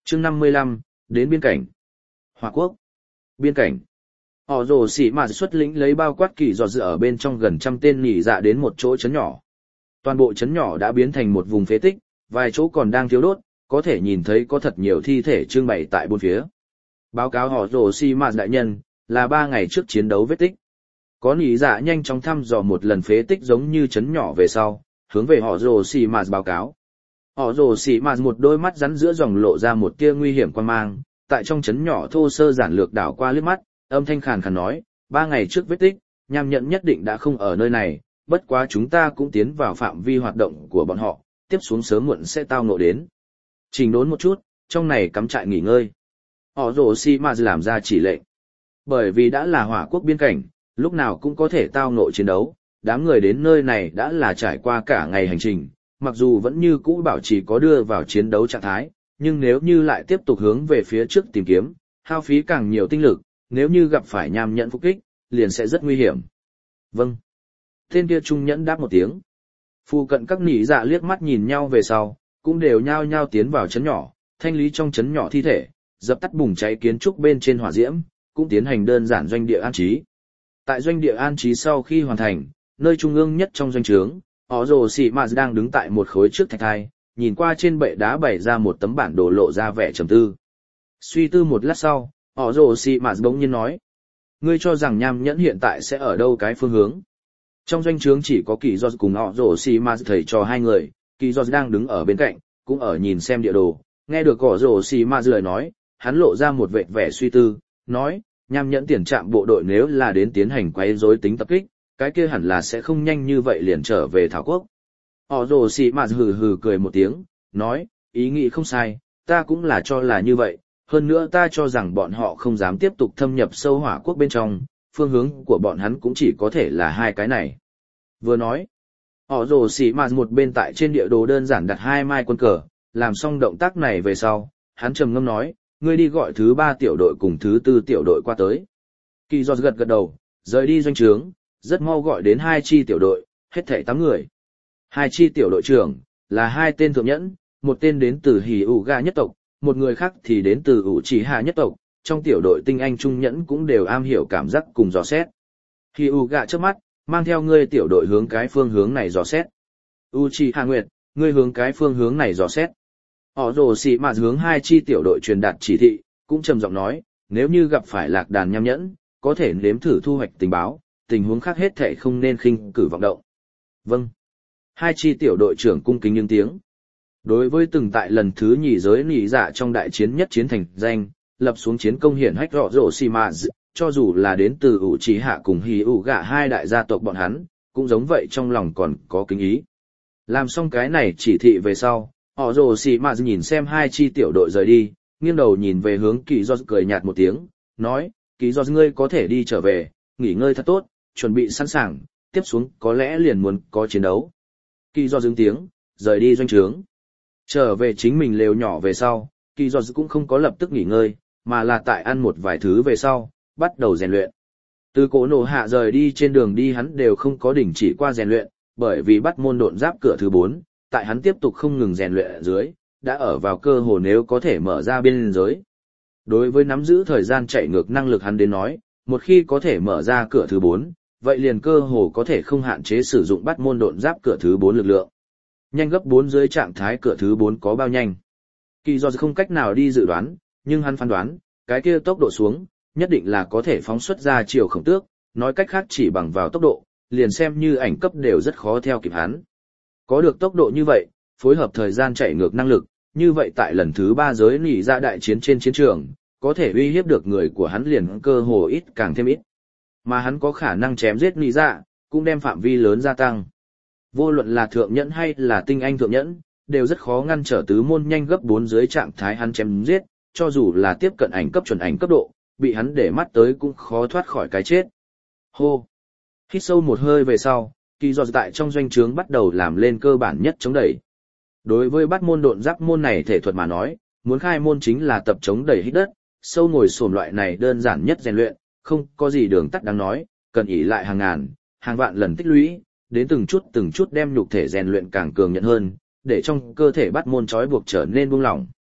Chương năm mươi lăm, đến biên cảnh. Hỏa quốc. Biên cảnh. Họ rồ xỉ mà xuất lĩnh lấy bao quát kỳ dò dự ở bên trong gần trăm tên nhị dạ đến một chỗ trấn nhỏ. Toàn bộ trấn nhỏ đã biến thành một vùng phế tích, vài chỗ còn đang thiếu đốt, có thể nhìn thấy có thật nhiều thi thể trưng bày tại bốn phía. Báo cáo họ rồ xỉ mà đại nhân, là ba ngày trước chiến đấu vết tích. Có nhị dạ nhanh chóng thăm dò một lần phế tích giống như trấn nhỏ về sau, hướng về họ rồ xỉ mà báo cáo. Họ rồ xỉ mà một đôi mắt rắn giữa dòng lộ ra một tia nguy hiểm quan mang, tại trong trấn nhỏ thô sơ giản lược đảo qua liếc mắt, âm thanh khàn khàn nói, ba ngày trước vết tích, nham nhẫn nhất định đã không ở nơi này, bất quá chúng ta cũng tiến vào phạm vi hoạt động của bọn họ, tiếp xuống sớm muộn sẽ tao ngộ đến. Trình đốn một chút, trong này cắm trại nghỉ ngơi. Họ rồ xỉ mà làm ra chỉ lệnh. Bởi vì đã là hỏa quốc biên cảnh, lúc nào cũng có thể tao ngộ chiến đấu, đám người đến nơi này đã là trải qua cả ngày hành trình, mặc dù vẫn như cũ bảo trì có đưa vào chiến đấu trạng thái, nhưng nếu như lại tiếp tục hướng về phía trước tìm kiếm, hao phí càng nhiều tinh lực, nếu như gặp phải nham nhẫn phục kích, liền sẽ rất nguy hiểm. Vâng. Tên kia trung nhẫn đáp một tiếng. Phu cận các nỉ dạ liếc mắt nhìn nhau về sau, cũng đều nhao nhao tiến vào trấn nhỏ, thanh lý trong trấn nhỏ thi thể, dập tắt bùng cháy kiến trúc bên trên hỏa diễm, cũng tiến hành đơn giản doanh địa an trí. Tại doanh địa an trí sau khi hoàn thành, nơi trung ương nhất trong doanh trướng, họ rồ xỉ mà đang đứng tại một khối trước thạch thai, nhìn qua trên bệ đá bày ra một tấm bản đồ lộ ra vẻ trầm tư. Suy tư một lát sau, họ rồ xỉ mà bỗng nhiên nói, ngươi cho rằng nham nhẫn hiện tại sẽ ở đâu cái phương hướng? Trong doanh trướng chỉ có Kỳ Giọt cùng họ rồ xỉ mà thầy trò hai người, Kỳ Giọt đang đứng ở bên cạnh, cũng ở nhìn xem địa đồ, nghe được họ rồ xỉ mà lời nói, hắn lộ ra một vẻ vẻ suy tư, nói, nham nhẫn tiền trạm bộ đội nếu là đến tiến hành quấy rối tính tập kích, cái kia hẳn là sẽ không nhanh như vậy liền trở về Thảo Quốc. Họ rồ xỉ mà hừ hừ cười một tiếng, nói, ý nghĩ không sai, ta cũng là cho là như vậy, hơn nữa ta cho rằng bọn họ không dám tiếp tục thâm nhập sâu hỏa quốc bên trong, phương hướng của bọn hắn cũng chỉ có thể là hai cái này. Vừa nói, họ rồ xỉ mà một bên tại trên địa đồ đơn giản đặt hai mai quân cờ, làm xong động tác này về sau, hắn trầm ngâm nói, ngươi đi gọi thứ ba tiểu đội cùng thứ tư tiểu đội qua tới. Kỳ Giọt gật gật đầu, rời đi doanh trướng, rất mau gọi đến hai chi tiểu đội, hết thảy tám người. Hai chi tiểu đội trưởng là hai tên thượng nhẫn, một tên đến từ Hỉ ủ gà nhất tộc, một người khác thì đến từ ủ chỉ hạ nhất tộc. Trong tiểu đội tinh anh trung nhẫn cũng đều am hiểu cảm giác cùng dò xét. Hỉ ủ gà trước mắt, mang theo ngươi tiểu đội hướng cái phương hướng này dò xét. Uchiha Nguyệt, ngươi hướng cái phương hướng này dò xét. Họ rồ xỉ mà hướng hai chi tiểu đội truyền đạt chỉ thị, cũng trầm giọng nói, nếu như gặp phải lạc đàn nham nhẫn, có thể nếm thử thu hoạch tình báo, tình huống khác hết thảy không nên khinh cử vọng động. Vâng. Hai chi tiểu đội trưởng cung kính những tiếng. Đối với từng tại lần thứ nhì giới nỉ dạ trong đại chiến nhất chiến thành danh, lập xuống chiến công hiển hách rõ rổ xì mà, cho dù là đến từ ủ trí hạ cùng hì ủ gạ hai đại gia tộc bọn hắn, cũng giống vậy trong lòng còn có kính ý. Làm xong cái này chỉ thị về sau, họ rồ xì mà nhìn xem hai chi tiểu đội rời đi, nghiêng đầu nhìn về hướng Kỳ Giọt cười nhạt một tiếng, nói, Kỳ Giọt ngươi có thể đi trở về, nghỉ ngơi thật tốt, chuẩn bị sẵn sàng, tiếp xuống có lẽ liền muốn có chiến đấu. Kỳ Giọt dừng tiếng, rời đi doanh trướng. Trở về chính mình lều nhỏ về sau, Kỳ Giọt cũng không có lập tức nghỉ ngơi, mà là tại ăn một vài thứ về sau, bắt đầu rèn luyện. Từ cổ nổ hạ rời đi trên đường đi hắn đều không có đình chỉ qua rèn luyện, bởi vì bắt môn độn giáp cửa thứ bốn, tại hắn tiếp tục không ngừng rèn luyện ở dưới, đã ở vào cơ hồ nếu có thể mở ra biên giới. Đối với nắm giữ thời gian chạy ngược năng lực hắn đến nói, một khi có thể mở ra cửa thứ bốn, vậy liền cơ hồ có thể không hạn chế sử dụng bắt môn độn giáp cửa thứ bốn lực lượng. Nhanh gấp bốn dưới trạng thái cửa thứ bốn có bao nhanh. Kỳ do không cách nào đi dự đoán, nhưng hắn phán đoán, cái kia tốc độ xuống, nhất định là có thể phóng xuất ra chiều khổng tước, nói cách khác chỉ bằng vào tốc độ, liền xem như ảnh cấp đều rất khó theo kịp hắn. Có được tốc độ như vậy, phối hợp thời gian chạy ngược năng lực, như vậy tại lần thứ ba giới nỉ ra đại chiến trên chiến trường, có thể uy hiếp được người của hắn liền cơ hồ ít càng thêm ít. Mà hắn có khả năng chém giết nỉ ra, cũng đem phạm vi lớn gia tăng. Vô luận là thượng nhẫn hay là tinh anh thượng nhẫn, đều rất khó ngăn trở tứ môn nhanh gấp bốn dưới trạng thái hắn chém giết, cho dù là tiếp cận ảnh cấp chuẩn ảnh cấp độ, bị hắn để mắt tới cũng khó thoát khỏi cái chết. Hô! Hít sâu một hơi về sau, Kỳ Giọt tại trong doanh trướng bắt đầu làm lên cơ bản nhất chống đẩy. Đối với bắt môn độn giáp môn này thể thuật mà nói, muốn khai môn chính là tập chống đẩy hít đất, sâu ngồi xổm loại này đơn giản nhất rèn luyện, không có gì đường tắt đáng nói, cần ỷ lại hàng ngàn, hàng vạn lần tích lũy, đến từng chút từng chút đem nhục thể rèn luyện càng cường nhận hơn, để trong cơ thể bắt môn trói buộc trở nên buông lỏng.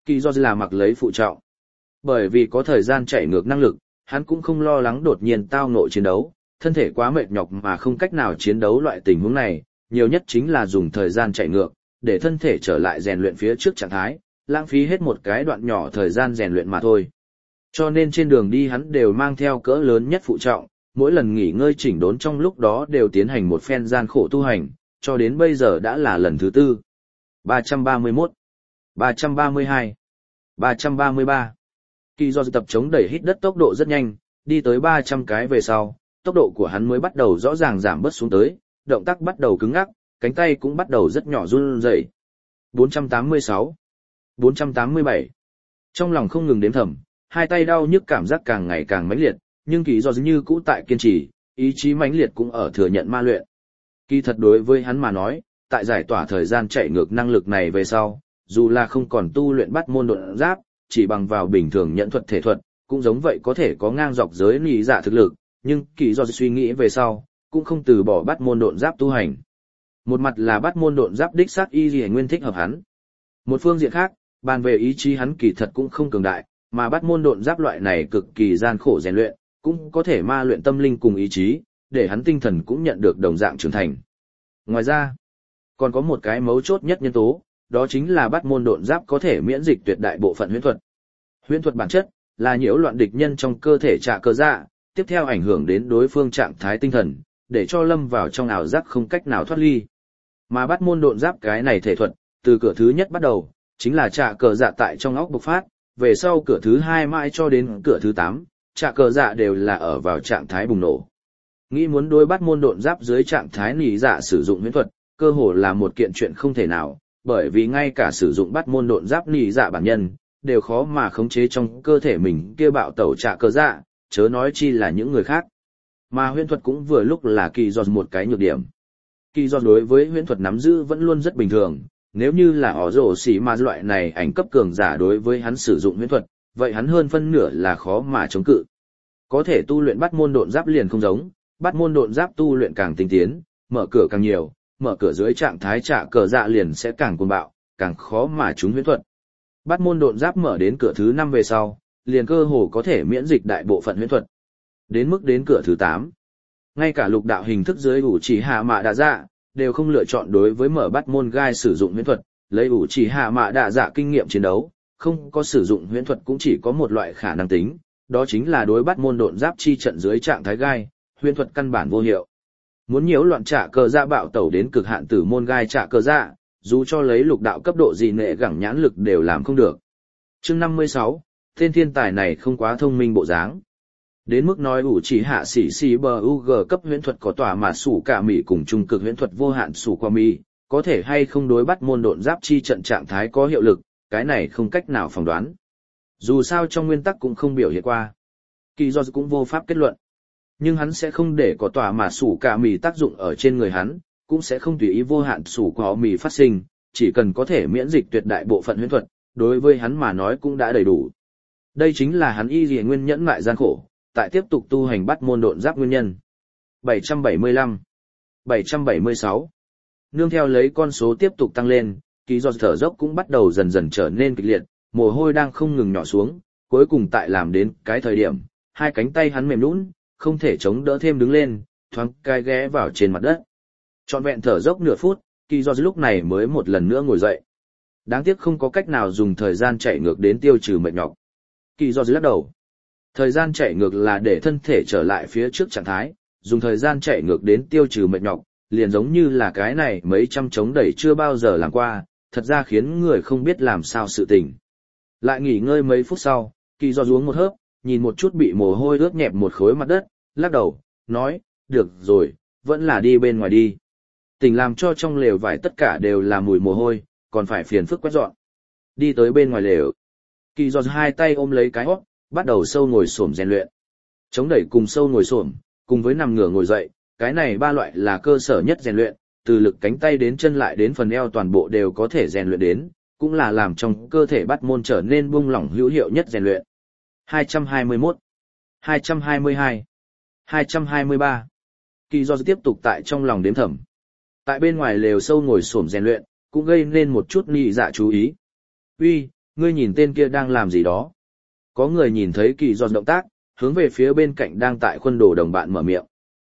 Kỳ do là mặc lấy phụ trọng. Bởi vì có thời gian chạy ngược năng lực, hắn cũng không lo lắng đột nhiên tao ngộ chiến đấu, thân thể quá mệt nhọc mà không cách nào chiến đấu loại tình huống này, nhiều nhất chính là dùng thời gian chạy ngược, để thân thể trở lại rèn luyện phía trước trạng thái, lãng phí hết một cái đoạn nhỏ thời gian rèn luyện mà thôi. Cho nên trên đường đi hắn đều mang theo cỡ lớn nhất phụ trọng, mỗi lần nghỉ ngơi chỉnh đốn trong lúc đó đều tiến hành một phen gian khổ tu hành, cho đến bây giờ đã là lần thứ tư. ba trăm ba mươi mốt, ba trăm ba mươi hai, ba trăm ba mươi ba. Kỳ do tập chống đẩy hít đất tốc độ rất nhanh, đi tới ba trăm cái về sau, tốc độ của hắn mới bắt đầu rõ ràng giảm bớt xuống tới, động tác bắt đầu cứng ngắc, cánh tay cũng bắt đầu rất nhỏ run rẩy. bốn trăm tám mươi sáu, bốn trăm tám mươi bảy. Trong lòng không ngừng đếm thầm, hai tay đau nhức cảm giác càng ngày càng mãnh liệt, nhưng Kỳ do như cũ tại kiên trì, ý chí mãnh liệt cũng ở thừa nhận ma luyện. Kỳ thật đối với hắn mà nói, tại giải tỏa thời gian chạy ngược năng lực này về sau, dù là không còn tu luyện bắt môn độn giáp, chỉ bằng vào bình thường nhận thuật thể thuật, cũng giống vậy có thể có ngang dọc giới lý dạ thực lực, nhưng Kỳ do suy nghĩ về sau, cũng không từ bỏ bắt môn độn giáp tu hành. Một mặt là bắt môn độn giáp đích xác y liễu nguyên thích hợp hắn. Một phương diện khác, bàn về ý chí hắn kỳ thật cũng không cường đại, mà bắt môn độn giáp loại này cực kỳ gian khổ rèn luyện, cũng có thể ma luyện tâm linh cùng ý chí, để hắn tinh thần cũng nhận được đồng dạng trưởng thành. Ngoài ra, còn có một cái mấu chốt nhất nhân tố, đó chính là bắt môn độn giáp có thể miễn dịch tuyệt đại bộ phận huyễn thuật. Huyễn thuật bản chất là nhiễu loạn địch nhân trong cơ thể trạ cơ dạ, tiếp theo ảnh hưởng đến đối phương trạng thái tinh thần, để cho lâm vào trong ảo giác không cách nào thoát ly. Mà bắt môn độn giáp cái này thể thuật, từ cửa thứ nhất bắt đầu, chính là trạ cơ dạ tại trong óc bộc phát, về sau cửa thứ hai mãi cho đến cửa thứ tám, trạ cơ dạ đều là ở vào trạng thái bùng nổ. Nghĩ muốn đối bắt môn độn giáp dưới trạng thái nỉ dạ sử dụng huyễn thuật, cơ hồ là một kiện chuyện không thể nào, bởi vì ngay cả sử dụng bắt môn độn giáp nỉ dạ bản nhân, đều khó mà khống chế trong cơ thể mình kia bạo tẩu trạ cơ dạ, chớ nói chi là những người khác. Mà huyễn thuật cũng vừa lúc là Kỳ do một cái nhược điểm. Kỳ do đối với huyễn thuật nắm giữ vẫn luôn rất bình thường, nếu như là ỏ rổ xỉ mà loại này ảnh cấp cường giả đối với hắn sử dụng huyễn thuật, vậy hắn hơn phân nửa là khó mà chống cự. Có thể tu luyện bắt môn độn giáp liền không giống, bắt môn độn giáp tu luyện càng tinh tiến, mở cửa càng nhiều, mở cửa dưới trạng thái trạ cờ dạ liền sẽ càng cuồng bạo, càng khó mà trúng huyễn thuật. Bắt môn độn giáp mở đến cửa thứ năm về sau, liền cơ hồ có thể miễn dịch đại bộ phận huyễn thuật. Đến mức đến cửa thứ tám, ngay cả lục đạo hình thức dưới ủ chỉ hạ mạ đạ dạ, đều không lựa chọn đối với mở bắt môn gai sử dụng huyễn thuật, lấy ủ chỉ hạ mạ đạ dạ kinh nghiệm chiến đấu, không có sử dụng huyễn thuật cũng chỉ có một loại khả năng tính, đó chính là đối bắt môn độn giáp chi trận dưới trạng thái gai, huyễn thuật căn bản vô hiệu. Muốn nhiễu loạn trạ cờ dạ bạo tẩu đến cực hạn tử môn gai trạ cờ dạ, dù cho lấy lục đạo cấp độ gì nệ gẳng nhãn lực đều làm không được. Chương năm mươi sáu, tên thiên tài này không quá thông minh bộ dáng. Đến mức nói ủ chỉ hạ sĩ si bờ u g cấp huyễn thuật có tỏa mà sủ cả mỉ cùng trung cực huyễn thuật vô hạn sủ qua mỉ, có thể hay không đối bắt môn độn giáp chi trận trạng thái có hiệu lực, cái này không cách nào phỏng đoán. Dù sao trong nguyên tắc cũng không biểu hiện qua. Kỳ do cũng vô pháp kết luận. Nhưng hắn sẽ không để có tỏa mà sủ cả mỉ tác dụng ở trên người hắn, cũng sẽ không tùy ý vô hạn sủ qua mỉ phát sinh, chỉ cần có thể miễn dịch tuyệt đại bộ phận huyễn thuật, đối với hắn mà nói cũng đã đầy đủ. Đây chính là hắn y lìa nguyên nhẫn mại gian khổ, tại tiếp tục tu hành bắt môn độn giáp nguyên nhân. bảy trăm bảy mươi lăm, bảy trăm bảy mươi sáu. Nương theo lấy con số tiếp tục tăng lên, Kỳ do thở dốc cũng bắt đầu dần dần trở nên kịch liệt, mồ hôi đang không ngừng nhỏ xuống, cuối cùng tại làm đến cái thời điểm, hai cánh tay hắn mềm nhũn, không thể chống đỡ thêm đứng lên, thoáng cai ghé vào trên mặt đất. Trọn vẹn thở dốc nửa phút, Kỳ do lúc này mới một lần nữa ngồi dậy. Đáng tiếc không có cách nào dùng thời gian chạy ngược đến tiêu trừ mệt nhọc. Kỳ do lắc đầu. Thời gian chạy ngược là để thân thể trở lại phía trước trạng thái, dùng thời gian chạy ngược đến tiêu trừ mệt nhọc, liền giống như là cái này mấy trăm chống đẩy chưa bao giờ làm qua, thật ra khiến người không biết làm sao sự tình. Lại nghỉ ngơi mấy phút sau, Kỳ do uống một hớp, nhìn một chút bị mồ hôi ướt nhẹp một khối mặt đất, lắc đầu, nói, được rồi, vẫn là đi bên ngoài đi. Tỉnh làm cho trong lều vải tất cả đều là mùi mồ hôi, còn phải phiền phức quét dọn. Đi tới bên ngoài lều. Kỳ do hai tay ôm lấy cái hót, bắt đầu sâu ngồi xổm rèn luyện. Chống đẩy cùng sâu ngồi xổm, cùng với nằm ngửa ngồi dậy, cái này ba loại là cơ sở nhất rèn luyện, từ lực cánh tay đến chân lại đến phần eo toàn bộ đều có thể rèn luyện đến, cũng là làm trong cơ thể bắt môn trở nên buông lỏng hữu hiệu nhất rèn luyện. hai trăm hai mươi mốt, hai trăm hai mươi hai, hai trăm hai mươi ba. Kỳ do tiếp tục tại trong lòng đếm thầm. Tại bên ngoài lều sâu ngồi xổm rèn luyện, cũng gây nên một chút nhị dạ chú ý. Uy, ngươi nhìn tên kia đang làm gì đó. Có người nhìn thấy kỳ giọt động tác, hướng về phía bên cạnh đang tại khuân đồ đồng bạn mở miệng.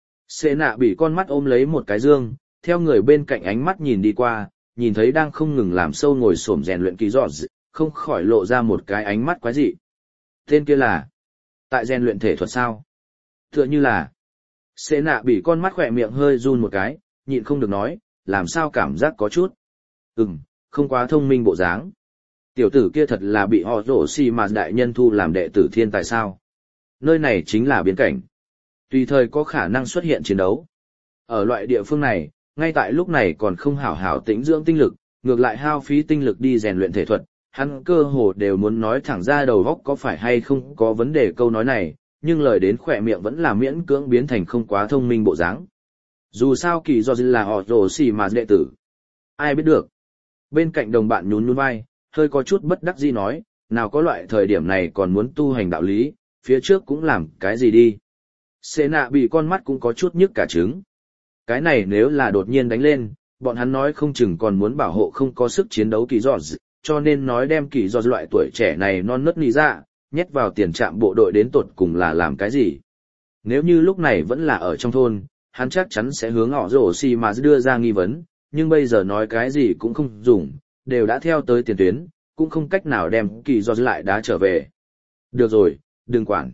Xê nạ bị con mắt ôm lấy một cái dương, theo người bên cạnh ánh mắt nhìn đi qua, nhìn thấy đang không ngừng làm sâu ngồi xổm rèn luyện kỳ giọt, không khỏi lộ ra một cái ánh mắt quái dị. Tên kia là tại rèn luyện thể thuật sao? Tựa như là. Xê nạ bị con mắt khỏe miệng hơi run một cái, nhịn không được nói, làm sao cảm giác có chút. Ừm, không quá thông minh bộ dáng. Tiểu tử kia thật là bị họ rổ xì mà đại nhân thu làm đệ tử thiên tài sao. Nơi này chính là biến cảnh. Tùy thời có khả năng xuất hiện chiến đấu. Ở loại địa phương này, ngay tại lúc này còn không hảo hảo tĩnh dưỡng tinh lực, ngược lại hao phí tinh lực đi rèn luyện thể thuật, hắn cơ hồ đều muốn nói thẳng ra đầu góc có phải hay không có vấn đề câu nói này, nhưng lời đến khỏe miệng vẫn là miễn cưỡng biến thành không quá thông minh bộ dáng. Dù sao kỳ do là họ rồ xì mà đệ tử. Ai biết được. Bên cạnh đồng bạn nhún nhún vai, hơi có chút bất đắc dĩ nói, nào có loại thời điểm này còn muốn tu hành đạo lý, phía trước cũng làm cái gì đi. Xê nạ bị con mắt cũng có chút nhức cả trứng. Cái này nếu là đột nhiên đánh lên, bọn hắn nói không chừng còn muốn bảo hộ không có sức chiến đấu kỳ do, cho nên nói đem kỳ do loại tuổi trẻ này non nớt nì ra, nhét vào tiền trạm bộ đội đến tột cùng là làm cái gì. Nếu như lúc này vẫn là ở trong thôn, hắn chắc chắn sẽ hướng họ rổ xì mà đưa ra nghi vấn, nhưng bây giờ nói cái gì cũng không dùng, đều đã theo tới tiền tuyến, cũng không cách nào đem kỳ do lại đá trở về. Được rồi, đừng quản.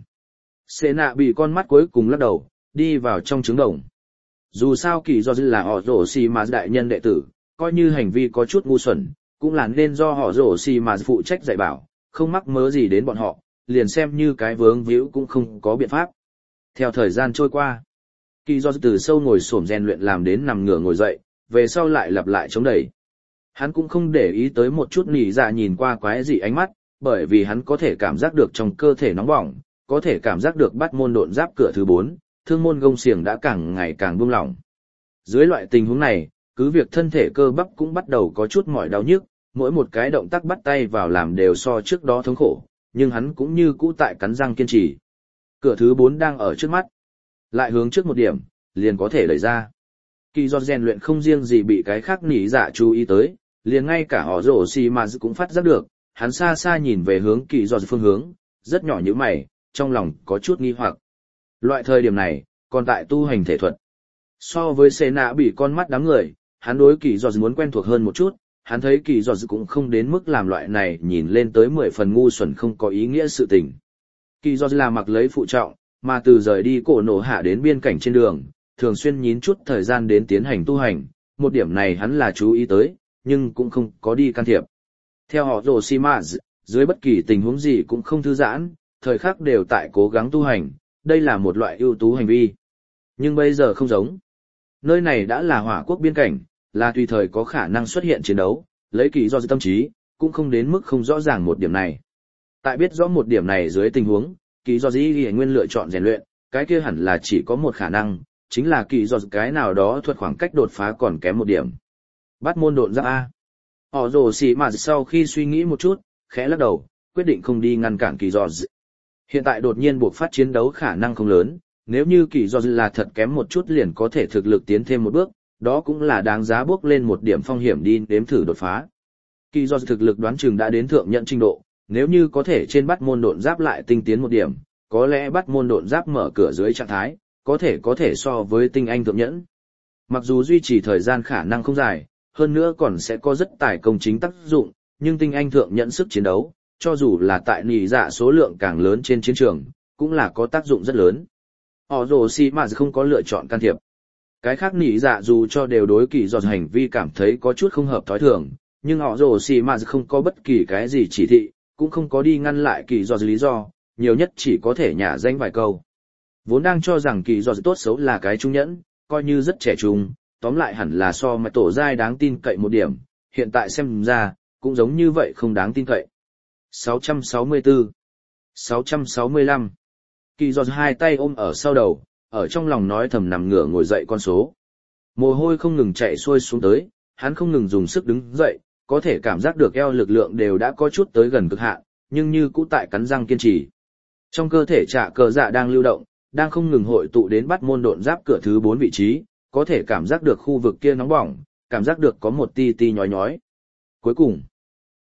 Xê nạ bị con mắt cuối cùng lắc đầu, đi vào trong trứng đồng. Dù sao kỳ do là họ rổ xì mà đại nhân đệ tử, coi như hành vi có chút ngu xuẩn, cũng là nên do họ rổ xì mà phụ trách dạy bảo, không mắc mớ gì đến bọn họ, liền xem như cái vướng víu cũng không có biện pháp. Theo thời gian trôi qua, kỳ do từ sâu ngồi xổm rèn luyện làm đến nằm ngửa ngồi dậy, về sau lại lặp lại chống đẩy. Hắn cũng không để ý tới một chút nỉ dạ nhìn qua quái dị ánh mắt, bởi vì hắn có thể cảm giác được trong cơ thể nóng bỏng, có thể cảm giác được bắt môn độn giáp cửa thứ bốn, thương môn gông xiềng đã càng ngày càng buông lỏng. Dưới loại tình huống này, cứ việc thân thể cơ bắp cũng bắt đầu có chút mỏi đau nhức, mỗi một cái động tác bắt tay vào làm đều so trước đó thống khổ, nhưng hắn cũng như cũ tại cắn răng kiên trì. Cửa thứ bốn đang ở trước mắt. Lại hướng trước một điểm, liền có thể đẩy ra. Kỳ do rèn luyện không riêng gì bị cái khác nỉ dạ chú ý tới, liền ngay cả họ rổ xì mà cũng phát giác được, hắn xa xa nhìn về hướng kỳ do phương hướng, rất nhỏ như mày, trong lòng có chút nghi hoặc. Loại thời điểm này, còn tại tu hành thể thuật. So với xê nạ bị con mắt đám người, hắn đối kỳ do muốn quen thuộc hơn một chút, hắn thấy kỳ do cũng không đến mức làm loại này nhìn lên tới mười phần ngu xuẩn không có ý nghĩa sự tình. Kỳ do là mặc lấy phụ trọng, mà từ rời đi cổ nổ hạ đến biên cảnh trên đường, thường xuyên nhín chút thời gian đến tiến hành tu hành, một điểm này hắn là chú ý tới, nhưng cũng không có đi can thiệp. Theo họ rồ xì mã, dưới bất kỳ tình huống gì cũng không thư giãn, thời khắc đều tại cố gắng tu hành, đây là một loại ưu tú hành vi. Nhưng bây giờ không giống. Nơi này đã là hỏa quốc biên cảnh, là tùy thời có khả năng xuất hiện chiến đấu, lấy kỳ do tâm trí, cũng không đến mức không rõ ràng một điểm này. Tại biết rõ một điểm này dưới tình huống, kỳ do dĩ ghi nguyên lựa chọn rèn luyện, cái kia hẳn là chỉ có một khả năng, chính là kỳ do cái nào đó thuật khoảng cách đột phá còn kém một điểm. Bắt môn độn giáp A. Họ rồ xì mà sau khi suy nghĩ một chút, khẽ lắc đầu, quyết định không đi ngăn cản kỳ do. Hiện tại đột nhiên buộc phát chiến đấu khả năng không lớn, nếu như kỳ do là thật kém một chút liền có thể thực lực tiến thêm một bước, đó cũng là đáng giá bước lên một điểm phong hiểm đi đếm thử đột phá. Kỳ do thực lực đoán chừng đã đến thượng nhận trình độ, nếu như có thể trên bắt môn độn giáp lại tinh tiến một điểm, có lẽ bắt môn độn giáp mở cửa dưới trạng thái, có thể có thể so với tinh anh thượng nhẫn. Mặc dù duy trì thời gian khả năng không dài, hơn nữa còn sẽ có rất tài công chính tác dụng, nhưng tinh anh thượng nhẫn sức chiến đấu, cho dù là tại nỉ dạ số lượng càng lớn trên chiến trường, cũng là có tác dụng rất lớn. Họ rồ xì mà không có lựa chọn can thiệp. Cái khác nỉ dạ dù cho đều đối kỳ do hành vi cảm thấy có chút không hợp thói thường, nhưng họ rồ xì mà không có bất kỳ cái gì chỉ thị, cũng không có đi ngăn lại kỳ do lý do, nhiều nhất chỉ có thể nhả danh vài câu. Vốn đang cho rằng kỳ do tốt xấu là cái trung nhẫn, coi như rất trẻ trung, tóm lại hẳn là so mà tổ giai đáng tin cậy một điểm, hiện tại xem ra, cũng giống như vậy không đáng tin cậy. sáu trăm sáu mươi tư, sáu trăm sáu mươi lăm. Kỳ do hai tay ôm ở sau đầu, ở trong lòng nói thầm nằm ngửa ngồi dậy con số. Mồ hôi không ngừng chạy xuôi xuống tới, hắn không ngừng dùng sức đứng dậy, có thể cảm giác được eo lực lượng đều đã có chút tới gần cực hạn, nhưng như cũ tại cắn răng kiên trì. Trong cơ thể trạ cờ dạ đang lưu động, đang không ngừng hội tụ đến bắt môn độn giáp cửa thứ bốn vị trí, có thể cảm giác được khu vực kia nóng bỏng, cảm giác được có một ti ti nhói nhói. Cuối cùng,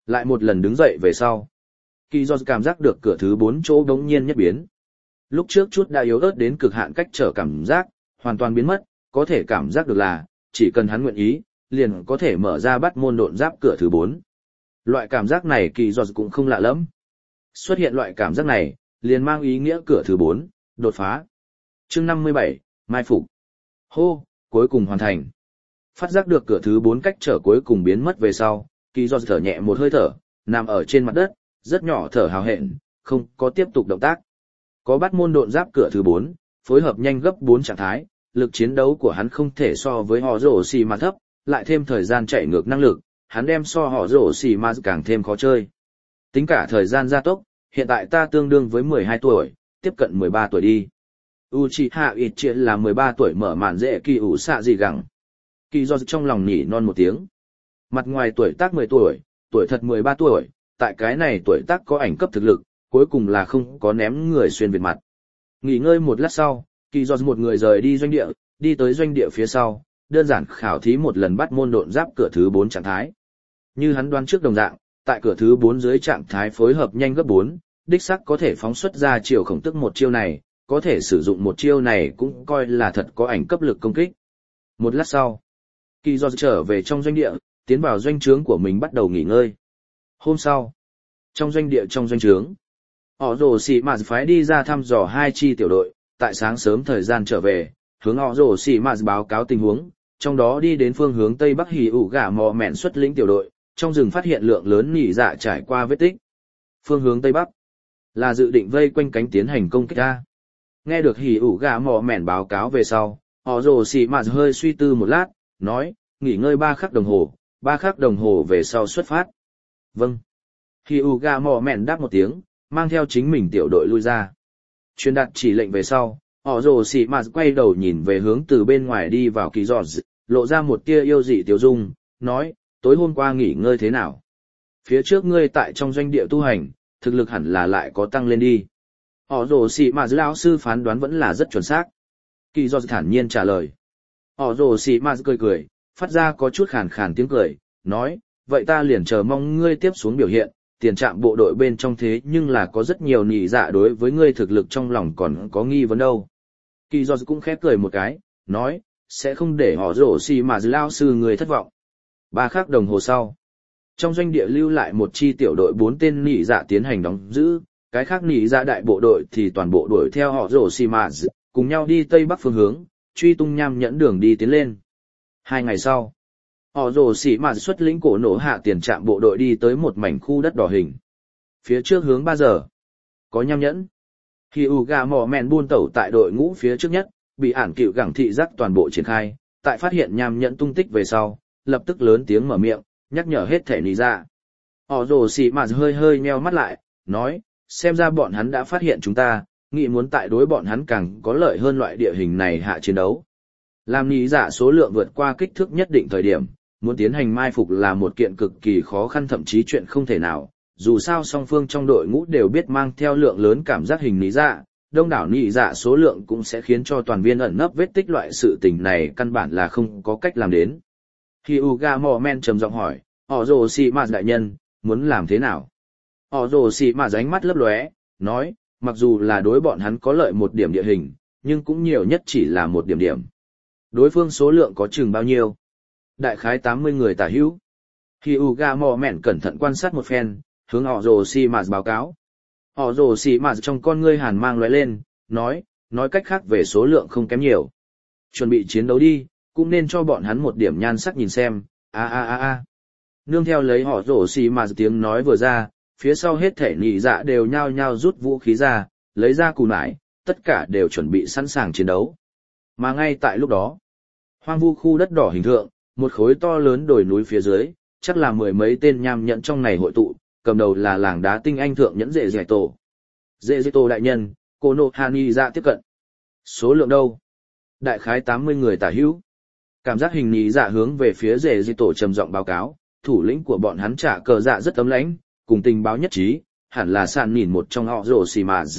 Lại một lần đứng dậy về sau. Kỳ do cảm giác được cửa thứ bốn chỗ đống nhiên nhất biến. Lúc trước chút đã yếu ớt đến cực hạn cách trở cảm giác, hoàn toàn biến mất, có thể cảm giác được là, chỉ cần hắn nguyện ý, liền có thể mở ra bắt môn độn giáp cửa thứ bốn. Loại cảm giác này kỳ do cũng không lạ lắm. Xuất hiện loại cảm giác này, liền mang ý nghĩa cửa thứ bốn, đột phá. Chương năm mươi bảy, Mai Phục. Hô, cuối cùng hoàn thành. Phát giác được cửa thứ bốn cách trở cuối cùng biến mất về sau, kỳ do thở nhẹ một hơi thở, nằm ở trên mặt đất, rất nhỏ thở hào hẹn, không có tiếp tục động tác. Có bắt môn độn giáp cửa thứ bốn, phối hợp nhanh gấp bốn trạng thái, lực chiến đấu của hắn không thể so với họ rổ xì mà thấp, lại thêm thời gian chạy ngược năng lực, hắn đem so họ rổ xì mà càng thêm khó chơi. Tính cả thời gian gia tốc, hiện tại ta tương đương với mười hai tuổi, tiếp cận mười ba tuổi đi. Uchiha Itachi là mười ba tuổi mở màn dễ kỳ ủ xạ gì gẳng. Kỳ do trong lòng nỉ non một tiếng. Mặt ngoài tuổi tác mười tuổi, tuổi thật mười ba tuổi, tại cái này tuổi tác có ảnh cấp thực lực, cuối cùng là không có ném người xuyên việt mặt. Nghỉ ngơi một lát sau, kỳ do một người rời đi doanh địa, đi tới doanh địa phía sau, đơn giản khảo thí một lần bắt môn độn giáp cửa thứ bốn trạng thái. Như hắn đoán trước đồng dạng, tại cửa thứ bốn dưới trạng thái phối hợp nhanh gấp bốn, đích sắc có thể phóng xuất ra chiều khổng tức một chiêu này, có thể sử dụng một chiêu này cũng coi là thật có ảnh cấp lực công kích. Một lát sau, kỳ do trở về trong doanh địa, tiến vào doanh trướng của mình bắt đầu nghỉ ngơi. Hôm sau, trong doanh địa trong doanh trướng, họ rồ xì mạt phái đi ra thăm dò hai chi tiểu đội, tại sáng sớm thời gian trở về, hướng họ rồ xì mạt báo cáo tình huống, trong đó đi đến phương hướng tây bắc hỉ ủ gà mò mẹn xuất lĩnh tiểu đội, trong rừng phát hiện lượng lớn nỉ dạ trải qua vết tích. Phương hướng tây bắc là dự định vây quanh cánh tiến hành công kích ra. Nghe được hỉ ủ gà mò mẹn báo cáo về sau, họ rồ xì mạt hơi suy tư một lát, nói, nghỉ ngơi ba khắc đồng hồ, ba khắc đồng hồ về sau xuất phát. Vâng. Hỉ ủ gà mò mẹn đáp một tiếng, mang theo chính mình tiểu đội lui ra. Truyền đạt chỉ lệnh về sau, họ rồ xì mạt quay đầu nhìn về hướng từ bên ngoài đi vào kỳ giọt, lộ ra một tia yêu dị tiêu dung, nói, tối hôm qua nghỉ ngơi thế nào? Phía trước ngươi tại trong doanh địa tu hành, thực lực hẳn là lại có tăng lên đi. Họ rồ xì mạt lão sư phán đoán vẫn là rất chuẩn xác. Kỳ giọt thản nhiên trả lời. Họ rồ xì mạt cười cười, phát ra có chút khàn khàn tiếng cười, nói, vậy ta liền chờ mong ngươi tiếp xuống biểu hiện. Tiền trạm bộ đội bên trong thế nhưng là có rất nhiều nỉ dạ đối với ngươi thực lực trong lòng còn có nghi vấn đâu. Kỳ Giọt cũng khép cười một cái, nói, sẽ không để họ rổ xì mà lao sư người thất vọng. Ba khắc đồng hồ sau, trong doanh địa lưu lại một chi tiểu đội bốn tên nỉ dạ tiến hành đóng giữ, cái khác nỉ dạ đại bộ đội thì toàn bộ đuổi theo họ rổ xì mà cùng nhau đi tây bắc phương hướng, truy tung nham nhẫn đường đi tiến lên. Hai ngày sau, họ rồ xỉ mà xuất lĩnh cổ nổ hạ tiền trạm bộ đội đi tới một mảnh khu đất đỏ hình. Phía trước hướng ba giờ, có nham nhẫn. Khi ủ gà mỏ mẹn buôn tẩu tại đội ngũ phía trước nhất, bị ản cựu gẳng thị giác toàn bộ triển khai, tại phát hiện nham nhẫn tung tích về sau, lập tức lớn tiếng mở miệng, nhắc nhở hết thể nỉ dạ. Họ rồ xỉ mà hơi hơi nheo mắt lại, nói, xem ra bọn hắn đã phát hiện chúng ta, nghĩ muốn tại đối bọn hắn càng có lợi hơn loại địa hình này hạ chiến đấu. Làm nỉ dạ số lượng vượt qua kích thước nhất định thời điểm, muốn tiến hành mai phục là một kiện cực kỳ khó khăn thậm chí chuyện không thể nào, dù sao song phương trong đội ngũ đều biết mang theo lượng lớn cảm giác hình nỉ dạ, đông đảo nỉ dạ số lượng cũng sẽ khiến cho toàn viên ẩn nấp vết tích loại sự tình này căn bản là không có cách làm đến. Hyuga Momen trầm giọng hỏi, họ rồ xì mà đại nhân, muốn làm thế nào? Họ rồ xì mà ánh mắt lấp lóe, nói, mặc dù là đối bọn hắn có lợi một điểm địa hình, nhưng cũng nhiều nhất chỉ là một điểm điểm. Đối phương số lượng có chừng bao nhiêu? Đại khái tám mươi người tả hữu. Hyuga Momen cẩn thận quan sát một phen, hướng họ rồ xì mà báo cáo. Họ rồ xì mà trong con ngươi hàn mang lóe lên, nói, nói cách khác về số lượng không kém nhiều. Chuẩn bị chiến đấu đi, cũng nên cho bọn hắn một điểm nhan sắc nhìn xem, a a a a. Nương theo lấy họ rồ xì mà tiếng nói vừa ra, phía sau hết thể nỉ dạ đều nhao nhao rút vũ khí ra, lấy ra cù nải, tất cả đều chuẩn bị sẵn sàng chiến đấu. Mà ngay tại lúc đó, hoang vu khu đất đỏ hình thượng, một khối to lớn đồi núi phía dưới, chắc là mười mấy tên nham nhẫn trong này hội tụ, cầm đầu là làng đá tinh anh thượng nhẫn dễ dẻ tổ. Dễ dẻ tổ đại nhân, cô nô Hani ra tiếp cận. Số lượng đâu? Đại khái tám mươi người tả hữu. Cảm giác hình nhí dạ hướng về phía dễ dẻ tổ trầm giọng báo cáo, thủ lĩnh của bọn hắn trả cờ dạ rất tấm lãnh, cùng tình báo nhất trí, hẳn là sàn nhìn một trong họ rồ xì mà.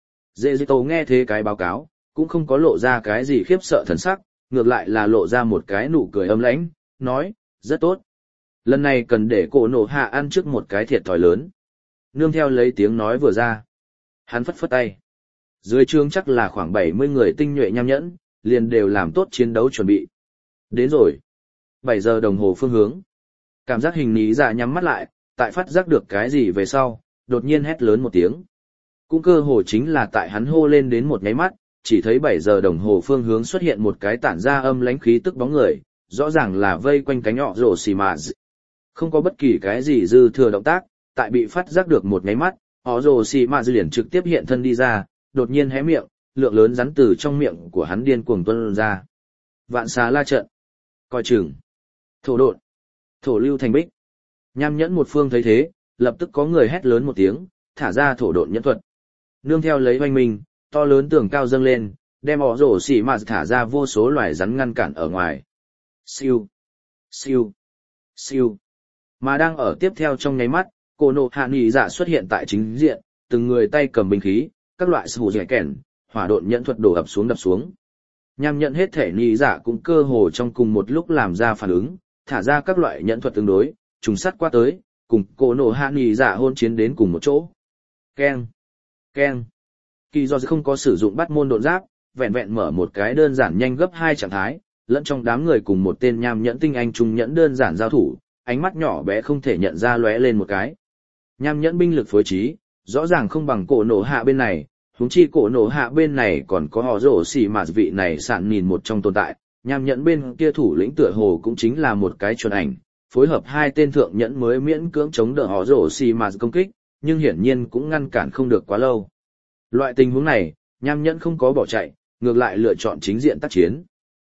Dễ dẻ tổ nghe thế cái báo cáo, cũng không có lộ ra cái gì khiếp sợ thần sắc, ngược lại là lộ ra một cái nụ cười âm lãnh, nói, rất tốt. Lần này cần để cổ nổ hạ ăn trước một cái thiệt thòi lớn. Nương theo lấy tiếng nói vừa ra. Hắn phất phất tay. Dưới trướng chắc là khoảng bảy mươi người tinh nhuệ nham nhẫn, liền đều làm tốt chiến đấu chuẩn bị. Đến rồi. bảy giờ đồng hồ phương hướng. Cảm giác hình ní dạ nhắm mắt lại, tại phát giác được cái gì về sau, đột nhiên hét lớn một tiếng. Cũng cơ hồ chính là tại hắn hô lên đến một nháy mắt, chỉ thấy bảy giờ đồng hồ phương hướng xuất hiện một cái tản ra âm lãnh khí tức bóng người, rõ ràng là vây quanh cánh nhỏ rổ xì mà. Không có bất kỳ cái gì dư thừa động tác, tại bị phát giác được một nháy mắt, họ rổ xì mà liền trực tiếp hiện thân đi ra, đột nhiên hé miệng, lượng lớn rắn từ trong miệng của hắn điên cuồng tuôn ra. Vạn xà la trận. Coi chừng. Thổ độn. Thổ lưu thành bích. Nham nhẫn một phương thấy thế, lập tức có người hét lớn một tiếng, thả ra thổ độn nhẫn thuật. Nương theo lấy hoanh minh, to lớn tường cao dâng lên, đem họ rổ xỉ mà thả ra vô số loài rắn ngăn cản ở ngoài. Siêu. Siêu. Siêu. Mà đang ở tiếp theo trong nháy mắt, cổ nộ hạ nghỉ dạ xuất hiện tại chính diện, từng người tay cầm binh khí, các loại sủ dẻ kèn, hỏa độn nhẫn thuật đổ ập xuống đập xuống. Nham nhận hết thể nghỉ dạ cũng cơ hồ trong cùng một lúc làm ra phản ứng, thả ra các loại nhẫn thuật tương đối, trùng sát qua tới, cùng cổ nổ hạ nghỉ dạ hôn chiến đến cùng một chỗ. Keng, keng. Kỳ do không có sử dụng bắt môn độn giáp, vẹn vẹn mở một cái đơn giản nhanh gấp hai trạng thái, lẫn trong đám người cùng một tên nham nhẫn tinh anh trung nhẫn đơn giản giao thủ, ánh mắt nhỏ bé không thể nhận ra lóe lên một cái. Nham nhẫn binh lực phối trí, rõ ràng không bằng cổ nổ hạ bên này, huống chi cổ nổ hạ bên này còn có họ rổ xì mà vị này sạn nhìn một trong tồn tại, nham nhẫn bên kia thủ lĩnh tựa hồ cũng chính là một cái chuẩn ảnh, phối hợp hai tên thượng nhẫn mới miễn cưỡng chống đỡ họ rổ xì mà công kích, nhưng hiển nhiên cũng ngăn cản không được quá lâu. Loại tình huống này, nham nhẫn không có bỏ chạy, ngược lại lựa chọn chính diện tác chiến.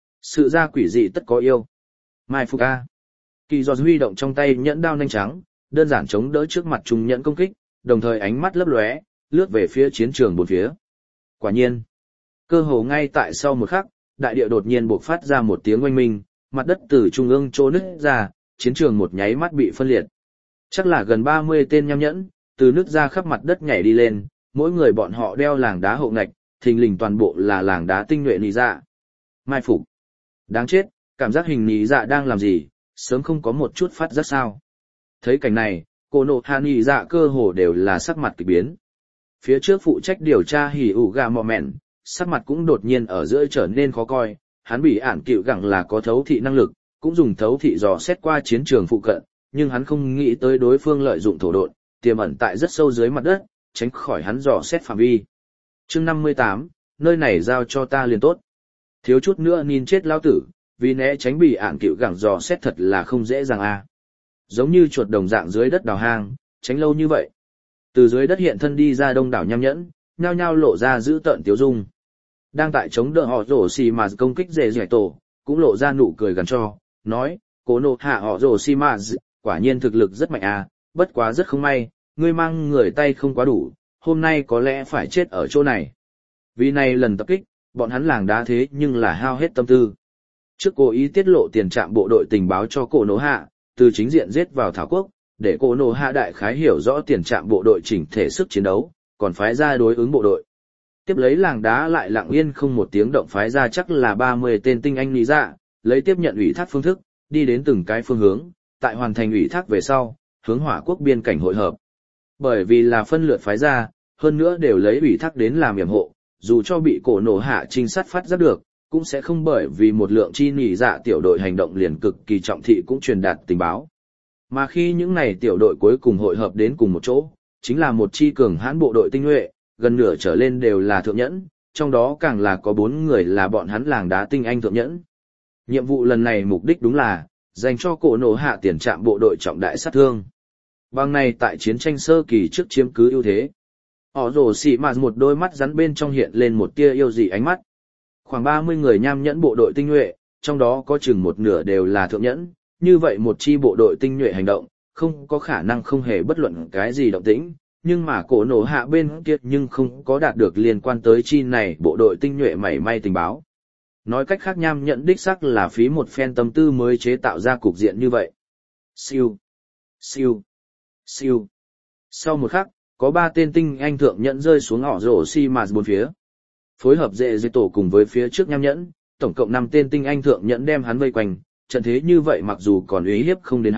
Sự ra quỷ dị tất có yêu. Mai Phục A. Kỳ do huy động trong tay nhẫn đao nhanh trắng, đơn giản chống đỡ trước mặt trung nhẫn công kích, đồng thời ánh mắt lấp lóe, lướt về phía chiến trường bốn phía. Quả nhiên, cơ hồ ngay tại sau một khắc, đại địa đột nhiên bộc phát ra một tiếng oanh minh, mặt đất từ trung ương trô nứt ra, chiến trường một nháy mắt bị phân liệt. Chắc là gần ba mươi tên nham nhẫn, từ nứt ra khắp mặt đất nhảy đi lên, mỗi người bọn họ đeo làng đá hộ ngạch, thình lình toàn bộ là làng đá tinh nhuệ nì dạ. Mai phục. Đáng chết, cảm giác hình nì dạ đang làm gì, sớm không có một chút phát giác sao. Thấy cảnh này, cô nộ hạ nì dạ cơ hồ đều là sắc mặt kỳ biến. Phía trước phụ trách điều tra hỉ ủ gà mọ mẹn, sắc mặt cũng đột nhiên ở giữa trở nên khó coi, hắn bị ản cựu gẳng là có thấu thị năng lực, cũng dùng thấu thị dò xét qua chiến trường phụ cận, nhưng hắn không nghĩ tới đối phương lợi dụng thổ độn, tiềm ẩn tại rất sâu dưới mặt đất, tránh khỏi hắn dò xét phạm vi. Chương năm mươi tám, nơi này giao cho ta liền tốt. Thiếu chút nữa nhìn chết lao tử, vì né tránh bị ản cựu gẳng dò xét thật là không dễ dàng a. Giống như chuột đồng dạng dưới đất đào hang, tránh lâu như vậy. Từ dưới đất hiện thân đi ra đông đảo nham nhẫn, nhao nhao lộ ra giữ tợn tiếu dung. Đang tại chống đỡ họ rổ xì mà công kích dễ dẻ tổ, cũng lộ ra nụ cười gần cho, nói, cố nộ hạ họ rổ xì mà quả nhiên thực lực rất mạnh à, bất quá rất không may, ngươi mang người tay không quá đủ, hôm nay có lẽ phải chết ở chỗ này. Vì này lần tập kích, bọn hắn làng đá thế nhưng là hao hết tâm tư. Trước cố ý tiết lộ tiền trạm bộ đội tình báo cho cổ nổ hạ, từ chính diện giết vào Thảo Quốc, để cổ nổ hạ đại khái hiểu rõ tiền trạm bộ đội chỉnh thể sức chiến đấu, còn phái ra đối ứng bộ đội. Tiếp lấy làng đá lại lặng yên không một tiếng động phái ra chắc là ba mươi tên tinh anh lý dạ, lấy tiếp nhận ủy thác phương thức, đi đến từng cái phương hướng, tại hoàn thành ủy thác về sau, hướng hỏa quốc biên cảnh hội hợp. Bởi vì là phân lượt phái ra, hơn nữa đều lấy ủy thác đến làm yểm hộ, dù cho bị cổ nổ hạ trinh sát phát giác được, cũng sẽ không bởi vì một lượng chi nỉ dạ tiểu đội hành động liền cực kỳ trọng thị cũng truyền đạt tình báo. Mà khi những này tiểu đội cuối cùng hội hợp đến cùng một chỗ, chính là một chi cường hãn bộ đội tinh nhuệ, gần nửa trở lên đều là thượng nhẫn, trong đó càng là có bốn người là bọn hắn làng đá tinh anh thượng nhẫn. Nhiệm vụ lần này mục đích đúng là dành cho cổ nổ hạ tiền trạm bộ đội trọng đại sát thương. Bằng này tại chiến tranh sơ kỳ trước chiếm cứ ưu thế. Họ rồ xì mà một đôi mắt rắn bên trong hiện lên một tia yêu dị ánh mắt. Khoảng ba mươi người nham nhẫn bộ đội tinh nhuệ, trong đó có chừng một nửa đều là thượng nhẫn, như vậy một chi bộ đội tinh nhuệ hành động, không có khả năng không hề bất luận cái gì động tĩnh, nhưng mà cổ nổ hạ bên kia nhưng không có đạt được liên quan tới chi này bộ đội tinh nhuệ mảy may tình báo. Nói cách khác nham nhẫn đích xác là phí một phen tâm tư mới chế tạo ra cục diện như vậy. Siêu, siêu, siêu. Sau một khắc, có ba tên tinh anh thượng nhẫn rơi xuống họ rổ xi mà bốn phía. Phối hợp dễ dây tổ cùng với phía trước nham nhẫn, tổng cộng năm tên tinh anh thượng nhẫn đem hắn vây quanh, trận thế như vậy mặc dù còn uy hiếp không đến hắn,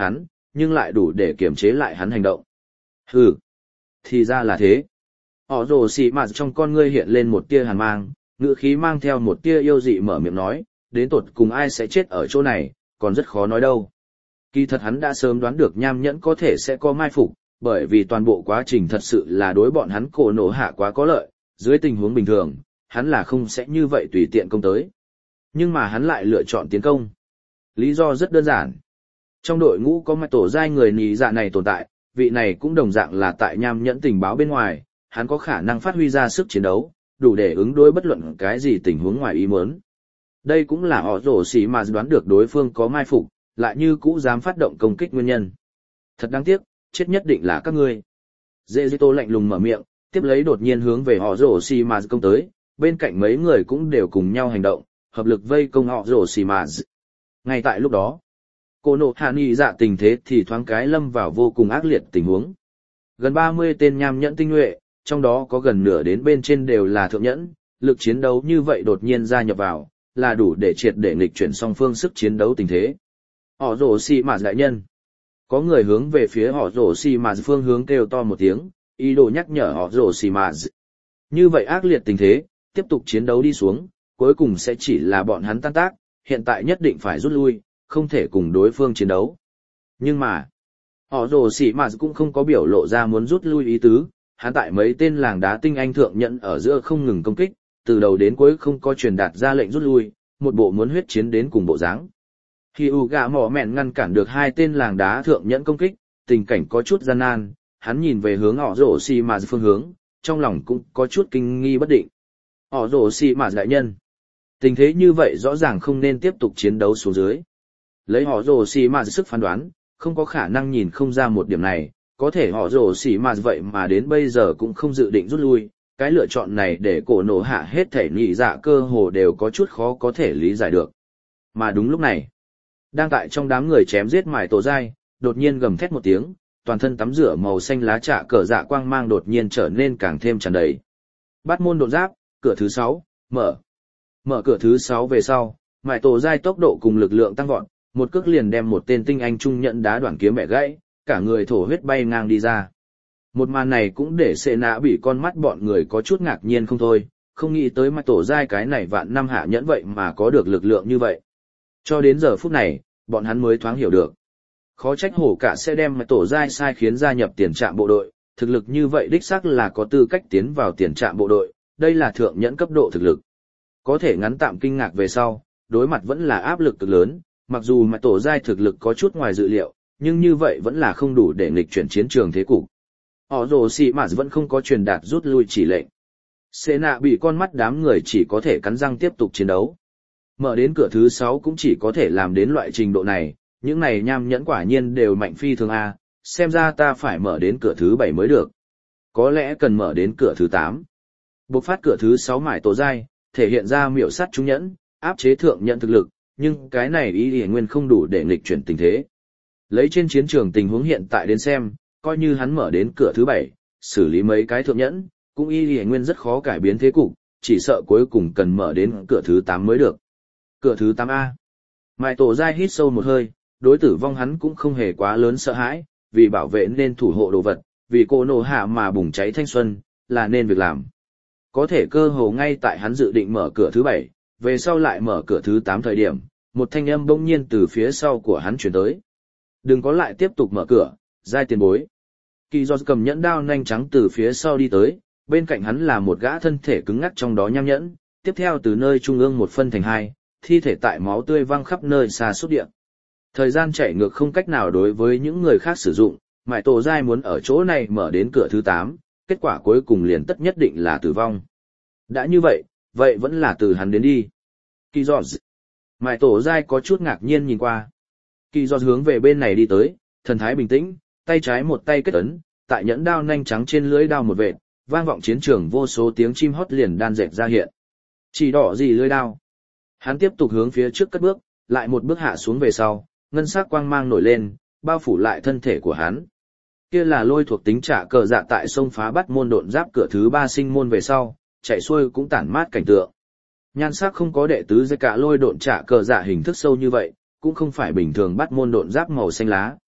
nhưng lại đủ để kiềm chế lại hắn hành động. Hừ, thì ra là thế. Họ rồ xì mà trong con ngươi hiện lên một tia hàn mang, ngữ khí mang theo một tia yêu dị mở miệng nói, đến tột cùng ai sẽ chết ở chỗ này, còn rất khó nói đâu. Kỳ thật hắn đã sớm đoán được nham nhẫn có thể sẽ có mai phục, bởi vì toàn bộ quá trình thật sự là đối bọn hắn cổ nổ hạ quá có lợi, dưới tình huống bình thường, hắn là không sẽ như vậy tùy tiện công tới. Nhưng mà hắn lại lựa chọn tiến công. Lý do rất đơn giản. Trong đội ngũ có mặt tổ giai người nì dạ này tồn tại, vị này cũng đồng dạng là tại nham nhẫn tình báo bên ngoài, hắn có khả năng phát huy ra sức chiến đấu, đủ để ứng đối bất luận cái gì tình huống ngoài ý muốn. Đây cũng là họ rổ xỉ mà đoán được đối phương có mai phục, lại như cũ dám phát động công kích nguyên nhân. Thật đáng tiếc, chết nhất định là các ngươi. Dễ dĩ tô lạnh lùng mở miệng, tiếp lấy đột nhiên hướng về họ rổ xỉ mà công tới, bên cạnh mấy người cũng đều cùng nhau hành động, hợp lực vây công họ rổ xỉ mà. Ngay tại lúc đó, cô nộ hạ nghị dạ tình thế thì thoáng cái lâm vào vô cùng ác liệt tình huống. Gần ba mươi tên nham nhẫn tinh nhuệ, trong đó có gần nửa đến bên trên đều là thượng nhẫn, lực chiến đấu như vậy đột nhiên gia nhập vào, là đủ để triệt để nghịch chuyển song phương sức chiến đấu tình thế. Họ rổ xì mà đại nhân. Có người hướng về phía họ rổ xì mà phương hướng kêu to một tiếng, ý đồ nhắc nhở họ rổ xì mà. Như vậy ác liệt tình thế, tiếp tục chiến đấu đi xuống, cuối cùng sẽ chỉ là bọn hắn tan tác, hiện tại nhất định phải rút lui, không thể cùng đối phương chiến đấu. Nhưng mà, họ rồ xỉ mà cũng không có biểu lộ ra muốn rút lui ý tứ, hắn tại mấy tên làng đá tinh anh thượng nhận ở giữa không ngừng công kích, từ đầu đến cuối không có truyền đạt ra lệnh rút lui, một bộ muốn huyết chiến đến cùng bộ dáng. Khi U gạ mỏ mẹn ngăn cản được hai tên làng đá thượng nhẫn công kích, tình cảnh có chút gian nan, hắn nhìn về hướng họ rồ xỉ mà phương hướng, trong lòng cũng có chút kinh nghi bất định. Họ rồ xỉ mà đại nhân. Tình thế như vậy rõ ràng không nên tiếp tục chiến đấu xuống dưới. Lấy họ rồ xì mà sức phán đoán, không có khả năng nhìn không ra một điểm này, có thể họ rồ xì mà vậy mà đến bây giờ cũng không dự định rút lui, cái lựa chọn này để cổ nổ hạ hết thể nhị dạ cơ hồ đều có chút khó có thể lý giải được. Mà đúng lúc này, đang tại trong đám người chém giết mải tổ dai, đột nhiên gầm thét một tiếng, toàn thân tắm rửa màu xanh lá trạ cờ dạ quang mang đột nhiên trở nên càng thêm tràn đầy. Bát môn độn giáp, cửa thứ sáu, mở. Mở cửa thứ sáu về sau, mải tổ dai tốc độ cùng lực lượng tăng vọt, một cước liền đem một tên tinh anh trung nhận đá đoạn kiếm bẻ gãy, cả người thổ huyết bay ngang đi ra. Một màn này cũng để Sệ Nạ bị con mắt bọn người có chút ngạc nhiên không thôi, không nghĩ tới mải tổ dai cái này vạn năm hạ nhẫn vậy mà có được lực lượng như vậy. Cho đến giờ phút này, bọn hắn mới thoáng hiểu được. Khó trách hổ cả sẽ đem mải tổ dai sai khiến gia nhập tiền trạm bộ đội, thực lực như vậy đích xác là có tư cách tiến vào tiền trạm bộ đội, đây là thượng nhẫn cấp độ thực lực. Có thể ngắn tạm kinh ngạc về sau, đối mặt vẫn là áp lực cực lớn, mặc dù mải tổ giai thực lực có chút ngoài dự liệu, nhưng như vậy vẫn là không đủ để nghịch chuyển chiến trường thế cục. Họ rồ xì mà vẫn không có truyền đạt rút lui chỉ lệnh. Sệ nạ bị con mắt đám người chỉ có thể cắn răng tiếp tục chiến đấu. Mở đến cửa thứ sáu cũng chỉ có thể làm đến loại trình độ này, những này nham nhẫn quả nhiên đều mạnh phi thường A, xem ra ta phải mở đến cửa thứ bảy mới được. Có lẽ cần mở đến cửa thứ tám. Bộc phát cửa thứ sáu mải tổ giai, thể hiện ra miểu sát trung nhẫn, áp chế thượng nhẫn thực lực, nhưng cái này ý nghĩa nguyên không đủ để nghịch chuyển tình thế. Lấy trên chiến trường tình huống hiện tại đến xem, coi như hắn mở đến cửa thứ bảy, xử lý mấy cái thượng nhẫn, cũng ý nghĩa nguyên rất khó cải biến thế cục, chỉ sợ cuối cùng cần mở đến cửa thứ tám mới được. Cửa thứ tám A. Mại tổ giai hít sâu một hơi, đối tử vong hắn cũng không hề quá lớn sợ hãi, vì bảo vệ nên thủ hộ đồ vật, vì cô nổ hạ mà bùng cháy thanh xuân, là nên việc làm. Có thể cơ hồ ngay tại hắn dự định mở cửa thứ bảy, về sau lại mở cửa thứ tám thời điểm, một thanh âm bỗng nhiên từ phía sau của hắn chuyển tới. Đừng có lại tiếp tục mở cửa, giai tiền bối. Kỳ do cầm nhẫn đao nhanh trắng từ phía sau đi tới, bên cạnh hắn là một gã thân thể cứng ngắc trong đó nham nhẫn, tiếp theo từ nơi trung ương một phân thành hai, thi thể tại máu tươi văng khắp nơi xa suốt địa. Thời gian chạy ngược không cách nào đối với những người khác sử dụng, mải tổ giai muốn ở chỗ này mở đến cửa thứ tám, kết quả cuối cùng liền tất nhất định là tử vong. Đã như vậy, vậy vẫn là từ hắn đến đi. Kỳ giọt. Mải tổ giai có chút ngạc nhiên nhìn qua. Kỳ giọt hướng về bên này đi tới, thần thái bình tĩnh, tay trái một tay kết ấn, tại nhẫn đao nhanh trắng trên lưỡi đao một vệt, vang vọng chiến trường vô số tiếng chim hót liền đan dệt ra hiện. Chỉ đỏ gì lưỡi đao. Hắn tiếp tục hướng phía trước cất bước, lại một bước hạ xuống về sau, ngân sắc quang mang nổi lên, bao phủ lại thân thể của hắn. Kia là lôi thuộc tính trả cờ dạ tại sông phá bắt môn độn giáp cửa thứ ba sinh môn về sau, chạy xuôi cũng tản mát cảnh tượng. Nhan sắc không có đệ tứ dây cả lôi độn trả cờ dạ hình thức sâu như vậy, cũng không phải bình thường bắt môn độn giáp màu xanh lá,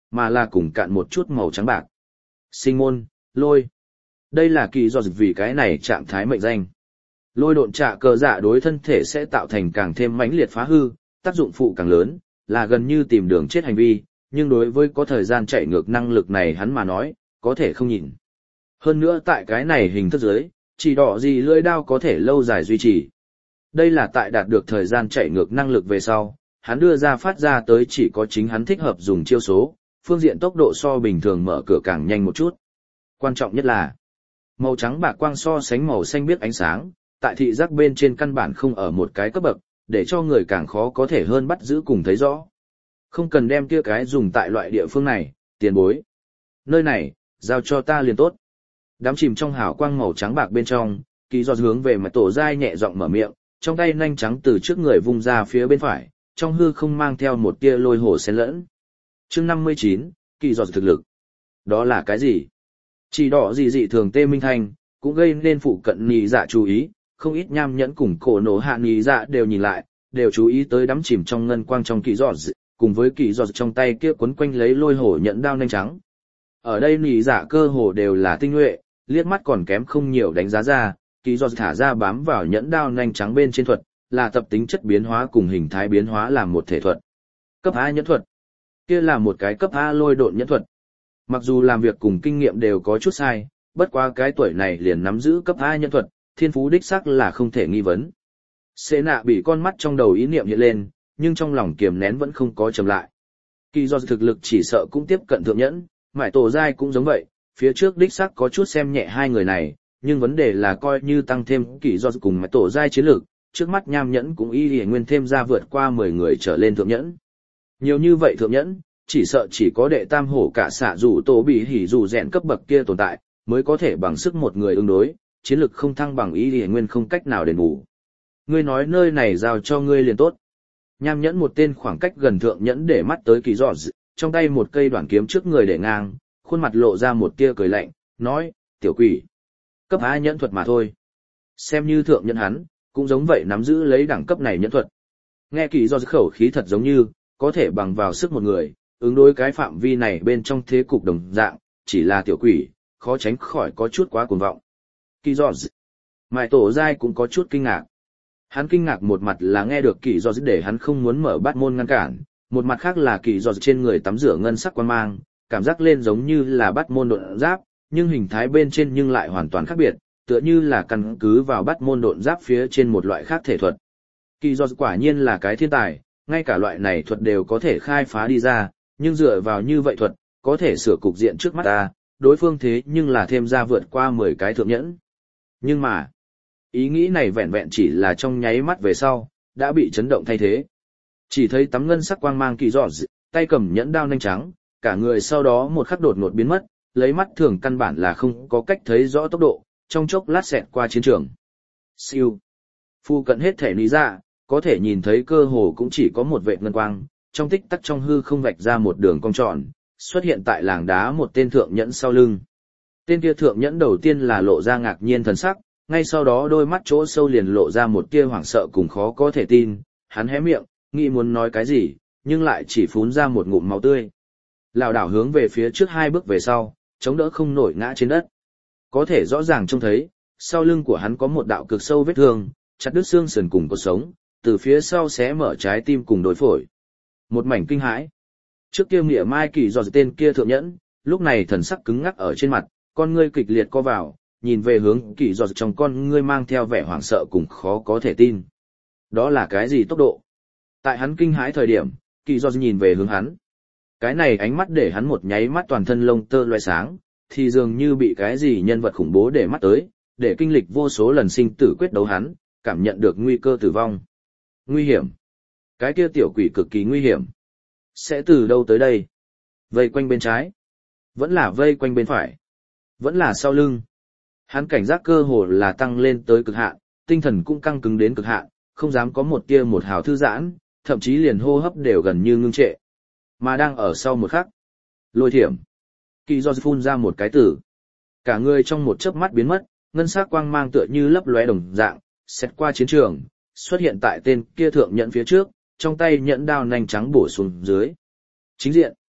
mà là cùng cạn một chút màu trắng bạc. Sinh môn, lôi. Đây là kỳ do vì cái này trạng thái mệnh danh. Lôi độn trạ cờ dạ đối thân thể sẽ tạo thành càng thêm mãnh liệt phá hư, tác dụng phụ càng lớn, là gần như tìm đường chết hành vi, nhưng đối với có thời gian chạy ngược năng lực này hắn mà nói, có thể không nhìn. Hơn nữa tại cái này hình thức giới, chỉ đỏ gì lưỡi đao có thể lâu dài duy trì. Đây là tại đạt được thời gian chạy ngược năng lực về sau, hắn đưa ra phát ra tới chỉ có chính hắn thích hợp dùng chiêu số, phương diện tốc độ so bình thường mở cửa càng nhanh một chút. Quan trọng nhất là, màu trắng bạc quang so sánh màu xanh biếc ánh sáng, tại thị giác bên trên căn bản không ở một cái cấp bậc, để cho người càng khó có thể hơn bắt giữ cùng thấy rõ. Không cần đem kia cái dùng tại loại địa phương này, tiền bối. Nơi này, giao cho ta liền tốt. Đám chìm trong hào quang màu trắng bạc bên trong, kỳ do hướng về mặt tổ dai nhẹ giọng mở miệng, trong tay nanh trắng từ trước người vung ra phía bên phải, trong hư không mang theo một tia lôi hổ xen lẫn. Chương năm mươi chín, kỳ do thực lực. Đó là cái gì? Chỉ đỏ gì dị thường tê minh thanh, cũng gây nên phụ cận nhị dạ chú ý, không ít nham nhẫn cùng cổ nổ hạ nhị dạ đều nhìn lại, đều chú ý tới đắm chìm trong ngân quang trong kỳ giọt, cùng với kỳ giọt trong tay kia quấn quanh lấy lôi hổ nhẫn đao nanh trắng. Ở đây nhị dạ cơ hồ đều là tinh nhuệ, liếc mắt còn kém không nhiều đánh giá ra, kỳ giọt thả ra bám vào nhẫn đao nanh trắng bên trên thuật, là tập tính chất biến hóa cùng hình thái biến hóa làm một thể thuật. Cấp A nhẫn thuật. Kia là một cái cấp A lôi độn nhẫn thuật. Mặc dù làm việc cùng kinh nghiệm đều có chút sai, bất quá cái tuổi này liền nắm giữ cấp A nhẫn thuật, thiên phú đích sắc là không thể nghi vấn. Xê nạ bị con mắt trong đầu ý niệm hiện lên, nhưng trong lòng kiềm nén vẫn không có chậm lại. Kỳ do thực lực chỉ sợ cũng tiếp cận thượng nhẫn, mải tổ giai cũng giống vậy, phía trước đích sắc có chút xem nhẹ hai người này, nhưng vấn đề là coi như tăng thêm kỳ do cùng mải tổ giai chiến lược, trước mắt nham nhẫn cũng y lìa nguyên thêm ra vượt qua mười người trở lên thượng nhẫn. Nhiều như vậy thượng nhẫn, chỉ sợ chỉ có đệ tam hổ cả xạ dù tổ bị hỉ dù rèn cấp bậc kia tồn tại, mới có thể bằng sức một người ứng đối, chiến lực không thăng bằng y lìa nguyên không cách nào đền bù. Ngươi nói nơi này giao cho ngươi liền tốt. Nham nhẫn một tên khoảng cách gần thượng nhẫn để mắt tới kỳ giọt, trong tay một cây đoạn kiếm trước người để ngang, khuôn mặt lộ ra một tia cười lạnh, nói, tiểu quỷ, cấp A nhẫn thuật mà thôi. Xem như thượng nhẫn hắn, cũng giống vậy nắm giữ lấy đẳng cấp này nhẫn thuật. Nghe kỳ giọt khẩu khí thật giống như, có thể bằng vào sức một người, ứng đối cái phạm vi này bên trong thế cục đồng dạng, chỉ là tiểu quỷ, khó tránh khỏi có chút quá cuồng vọng. Kỳ giọt, mại tổ giai cũng có chút kinh ngạc. Hắn kinh ngạc một mặt là nghe được kỳ giọt để hắn không muốn mở bát môn ngăn cản, một mặt khác là kỳ giọt trên người tắm rửa ngân sắc quang mang, cảm giác lên giống như là bát môn độn giáp, nhưng hình thái bên trên nhưng lại hoàn toàn khác biệt, tựa như là căn cứ vào bát môn độn giáp phía trên một loại khác thể thuật. Kỳ giọt quả nhiên là cái thiên tài, ngay cả loại này thuật đều có thể khai phá đi ra, nhưng dựa vào như vậy thuật, có thể sửa cục diện trước mắt ta, đối phương thế nhưng là thêm ra vượt qua mười cái thượng nhẫn. Nhưng mà, ý nghĩ này vẹn vẹn chỉ là trong nháy mắt về sau, đã bị chấn động thay thế. Chỉ thấy tắm ngân sắc quang mang kỳ giọt, tay cầm nhẫn đao nanh trắng, cả người sau đó một khắc đột ngột biến mất, lấy mắt thường căn bản là không có cách thấy rõ tốc độ, trong chốc lát xẹt qua chiến trường. Siêu. Phu cận hết thể lý ra, có thể nhìn thấy cơ hồ cũng chỉ có một vệt ngân quang, trong tích tắc trong hư không vạch ra một đường cong tròn, xuất hiện tại làng đá một tên thượng nhẫn sau lưng. Tên kia thượng nhẫn đầu tiên là lộ ra ngạc nhiên thần sắc, ngay sau đó đôi mắt chỗ sâu liền lộ ra một tia hoảng sợ cùng khó có thể tin, hắn hé miệng, nghĩ muốn nói cái gì, nhưng lại chỉ phún ra một ngụm máu tươi. Lảo đảo hướng về phía trước hai bước về sau, chống đỡ không nổi ngã trên đất. Có thể rõ ràng trông thấy, sau lưng của hắn có một đạo cực sâu vết thương, chặt đứt xương sườn cùng cột sống, từ phía sau xé mở trái tim cùng đối phổi. Một mảnh kinh hãi. Trước kia nghĩa mai kỳ dò tên kia thượng nhẫn, lúc này thần sắc cứng ngắc ở trên mặt, con ngươi kịch liệt co vào, nhìn về hướng kỳ dò trong con ngươi mang theo vẻ hoảng sợ cùng khó có thể tin. Đó là cái gì tốc độ? Tại hắn kinh hãi thời điểm, kỳ dò nhìn về hướng hắn. Cái này ánh mắt để hắn một nháy mắt toàn thân lông tơ loe sáng, thì dường như bị cái gì nhân vật khủng bố để mắt tới, để kinh lịch vô số lần sinh tử quyết đấu hắn, cảm nhận được nguy cơ tử vong. Nguy hiểm. Cái kia tiểu quỷ cực kỳ nguy hiểm. Sẽ từ đâu tới đây? Vây quanh bên trái? Vẫn là vây quanh bên phải? Vẫn là sau lưng? Hắn cảnh giác cơ hồ là tăng lên tới cực hạn, tinh thần cũng căng cứng đến cực hạn, không dám có một tia một hào thư giãn, thậm chí liền hô hấp đều gần như ngưng trệ. Mà đang ở sau một khắc, lôi thiểm. Kỳ do phun ra một cái tử. Cả người trong một chớp mắt biến mất, ngân sắc quang mang tựa như lấp lóe đồng dạng, xét qua chiến trường, xuất hiện tại tên kia thượng nhẫn phía trước, trong tay nhẫn đao nanh trắng bổ xuống dưới. Chính diện.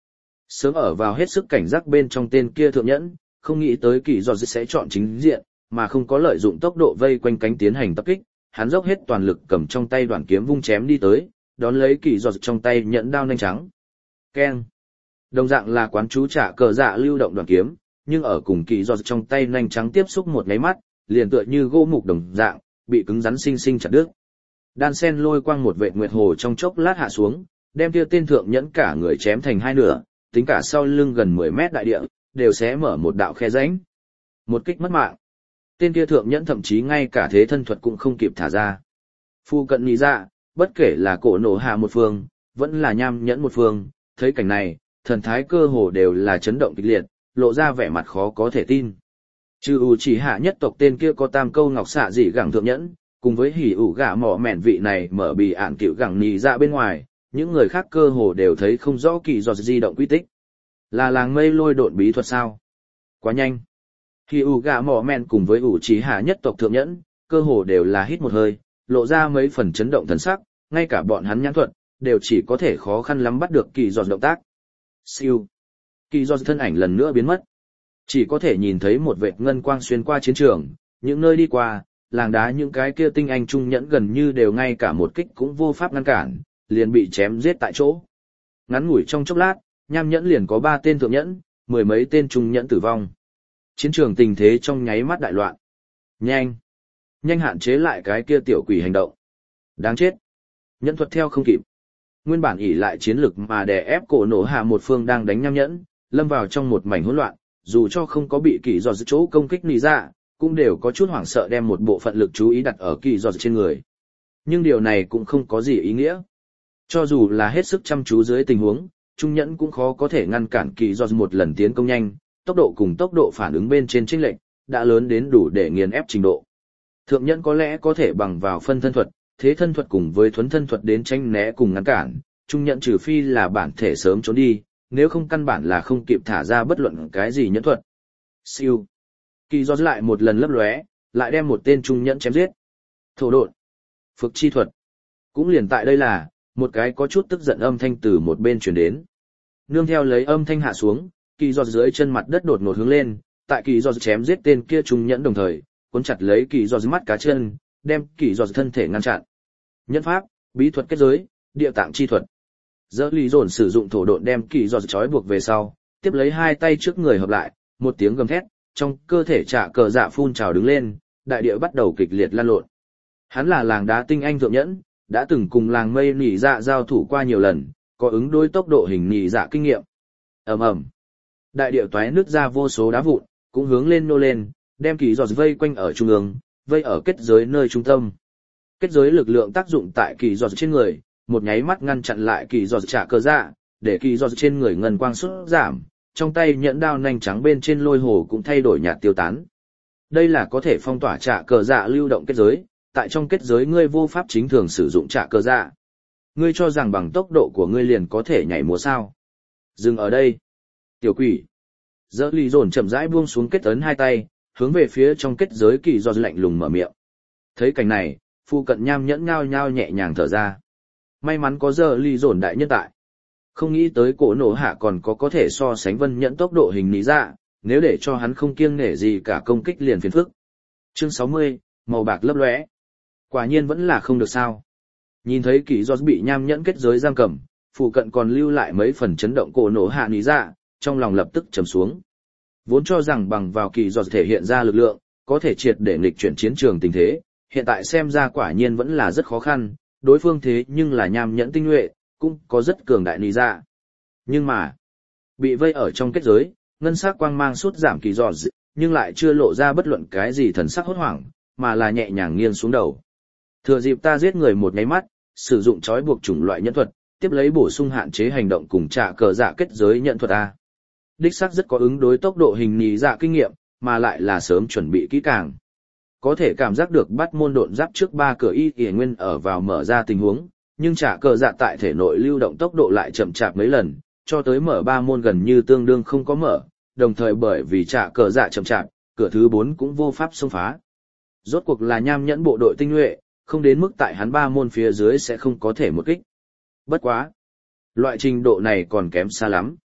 Sớm ở vào hết sức cảnh giác bên trong tên kia thượng nhẫn, không nghĩ tới kỳ giọt sẽ chọn chính diện, mà không có lợi dụng tốc độ vây quanh cánh tiến hành tập kích, hắn dốc hết toàn lực cầm trong tay đoạn kiếm vung chém đi tới, đón lấy kỳ giọt trong tay nhẫn đao nhanh trắng. Keng. Đồng dạng là quán chú trả cờ dạ lưu động đoạn kiếm, nhưng ở cùng kỳ giọt trong tay nhanh trắng tiếp xúc một nháy mắt, liền tựa như gỗ mục đồng dạng, bị cứng rắn sinh sinh chặt đứt. Đan sen lôi quang một vệt nguyệt hồ trong chốc lát hạ xuống, đem kia tên thượng nhẫn cả người chém thành hai nửa, tính cả sau lưng gần mười mét đại địa, đều sẽ mở một đạo khe rãnh. Một kích mất mạng. Tên kia thượng nhẫn thậm chí ngay cả thế thân thuật cũng không kịp thả ra. Phu cận nghĩ ra, bất kể là cổ nổ hạ một phương, vẫn là nham nhẫn một phương, thấy cảnh này, thần thái cơ hồ đều là chấn động kịch liệt, lộ ra vẻ mặt khó có thể tin. Trừ ủ chỉ hạ nhất tộc tên kia có tam câu ngọc xạ dị gẳng thượng nhẫn, cùng với hỉ ủ gả mỏ mẹn vị này mở bì ản cựu gẳng nì ra bên ngoài, những người khác cơ hồ đều thấy không rõ kỳ giọt di động quy tích. Là làng mây lôi độn bí thuật sao? Quá nhanh. Hỉ ủ gả mỏ mẹn cùng với ủ chỉ hạ nhất tộc thượng nhẫn, cơ hồ đều là hít một hơi, lộ ra mấy phần chấn động thần sắc, ngay cả bọn hắn nhãn thuật, đều chỉ có thể khó khăn lắm bắt được kỳ giọt động tác. Siêu. Kỳ giọt thân ảnh lần nữa biến mất. Chỉ có thể nhìn thấy một vệt ngân quang xuyên qua chiến trường, những nơi đi qua, làng đá những cái kia tinh anh trung nhẫn gần như đều ngay cả một kích cũng vô pháp ngăn cản, liền bị chém giết tại chỗ. Ngắn ngủi trong chốc lát, nham nhẫn liền có ba tên thượng nhẫn, mười mấy tên trung nhẫn tử vong. Chiến trường tình thế trong nháy mắt đại loạn. Nhanh! Nhanh hạn chế lại cái kia tiểu quỷ hành động. Đáng chết! Nhẫn thuật theo không kịp. Nguyên bản ỷ lại chiến lực mà đè ép cổ nổ hạ một phương đang đánh nham nhẫn, lâm vào trong một mảnh hỗn loạn, dù cho không có bị kỳ giọt chỗ công kích nỉ ra, cũng đều có chút hoảng sợ đem một bộ phận lực chú ý đặt ở kỳ giọt trên người. Nhưng điều này cũng không có gì ý nghĩa. Cho dù là hết sức chăm chú dưới tình huống, trung nhẫn cũng khó có thể ngăn cản kỳ giọt một lần tiến công nhanh, tốc độ cùng tốc độ phản ứng bên trên chênh lệch đã lớn đến đủ để nghiền ép trình độ. Thượng nhẫn có lẽ có thể bằng vào phân thân thuật, thế thân thuật cùng với thuấn thân thuật đến tranh né cùng ngăn cản, trung nhẫn trừ phi là bản thể sớm trốn đi, nếu không căn bản là không kịp thả ra bất luận cái gì nhẫn thuật. Siêu. Kỳ giọt lại một lần lấp lóe, lại đem một tên trung nhẫn chém giết. Thổ độn. Phực chi thuật. Cũng liền tại đây là, một cái có chút tức giận âm thanh từ một bên truyền đến. Nương theo lấy âm thanh hạ xuống, kỳ giọt dưới chân mặt đất đột ngột hướng lên, tại kỳ giọt chém giết tên kia trung nhẫn đồng thời, cuốn chặt lấy kỳ giọt mắt cá chân, đem kỳ giọt thân thể ngăn chặn. Nhẫn pháp, bí thuật kết giới, địa tạng chi thuật. Dỡ lý dồn sử dụng thổ độn đem kỳ giọt trói buộc về sau, tiếp lấy hai tay trước người hợp lại, một tiếng gầm thét, trong cơ thể trả cờ dạ phun trào đứng lên, đại địa bắt đầu kịch liệt lan lộn. Hắn là làng đá tinh anh thượng nhẫn, đã từng cùng làng mây nỉ dạ giao thủ qua nhiều lần, có ứng đối tốc độ hình nỉ dạ kinh nghiệm. Ầm ầm, đại địa toái nứt ra vô số đá vụn, cũng hướng lên nô lên, đem kỳ giọt vây quanh ở trung ương, vây ở kết giới nơi trung tâm. Kết giới lực lượng tác dụng tại kỳ giọt trên người, một nháy mắt ngăn chặn lại kỳ giọt trả cờ dạ, để kỳ giọt trên người ngân quang xuất giảm, trong tay nhẫn đao nanh trắng bên trên lôi hồ cũng thay đổi nhạt tiêu tán. Đây là có thể phong tỏa trả cờ dạ lưu động kết giới, tại trong kết giới ngươi vô pháp chính thường sử dụng trả cờ dạ. Ngươi cho rằng bằng tốc độ của ngươi liền có thể nhảy múa sao? Dừng ở đây. Tiểu quỷ. Dỡ lì dồn chậm rãi buông xuống kết ấn hai tay, hướng về phía trong kết giới kỳ giọt lạnh lùng mở miệng. Thấy cảnh này, phu cận nham nhẫn nhao nhao nhẹ nhàng thở ra. May mắn có dỡ lì dồn đại nhân tại. Không nghĩ tới cổ nổ hạ còn có có thể so sánh vân nhẫn tốc độ hình lý dạ, nếu để cho hắn không kiêng nể gì cả công kích liền phiền phức. Chương sáu mươi, màu bạc lấp lóe. Quả nhiên vẫn là không được sao. Nhìn thấy kỳ giọt bị nham nhẫn kết giới giam cầm, phụ cận còn lưu lại mấy phần chấn động cổ nổ hạ lý dạ, trong lòng lập tức trầm xuống. Vốn cho rằng bằng vào kỳ giọt thể hiện ra lực lượng, có thể triệt để nghịch chuyển chiến trường tình thế, hiện tại xem ra quả nhiên vẫn là rất khó khăn, đối phương thế nhưng là nham nhẫn tinh nhuệ, cũng có rất cường đại lý dạ. Nhưng mà, bị vây ở trong kết giới, ngân sắc quang mang sút giảm kỳ giọt, nhưng lại chưa lộ ra bất luận cái gì thần sắc hốt hoảng, mà là nhẹ nhàng nghiêng xuống đầu. Thừa dịp ta giết người một nháy mắt, sử dụng trói buộc chủng loại nhẫn thuật, tiếp lấy bổ sung hạn chế hành động cùng trả cờ dạ kết giới nhận thuật A. Đích xác rất có ứng đối tốc độ hình nhì dạ kinh nghiệm, mà lại là sớm chuẩn bị kỹ càng. Có thể cảm giác được bắt môn độn giáp trước ba cửa y y nguyên ở vào mở ra tình huống, nhưng trả cờ dạ tại thể nội lưu động tốc độ lại chậm chạp mấy lần, cho tới mở ba môn gần như tương đương không có mở, đồng thời bởi vì trả cờ dạ chậm chạp, cửa thứ bốn cũng vô pháp xông phá. Rốt cuộc là nham nhẫn bộ đội tinh nhuệ, không đến mức tại hắn ba môn phía dưới sẽ không có thể một kích. Bất quá. Loại trình độ này còn kém xa lắm.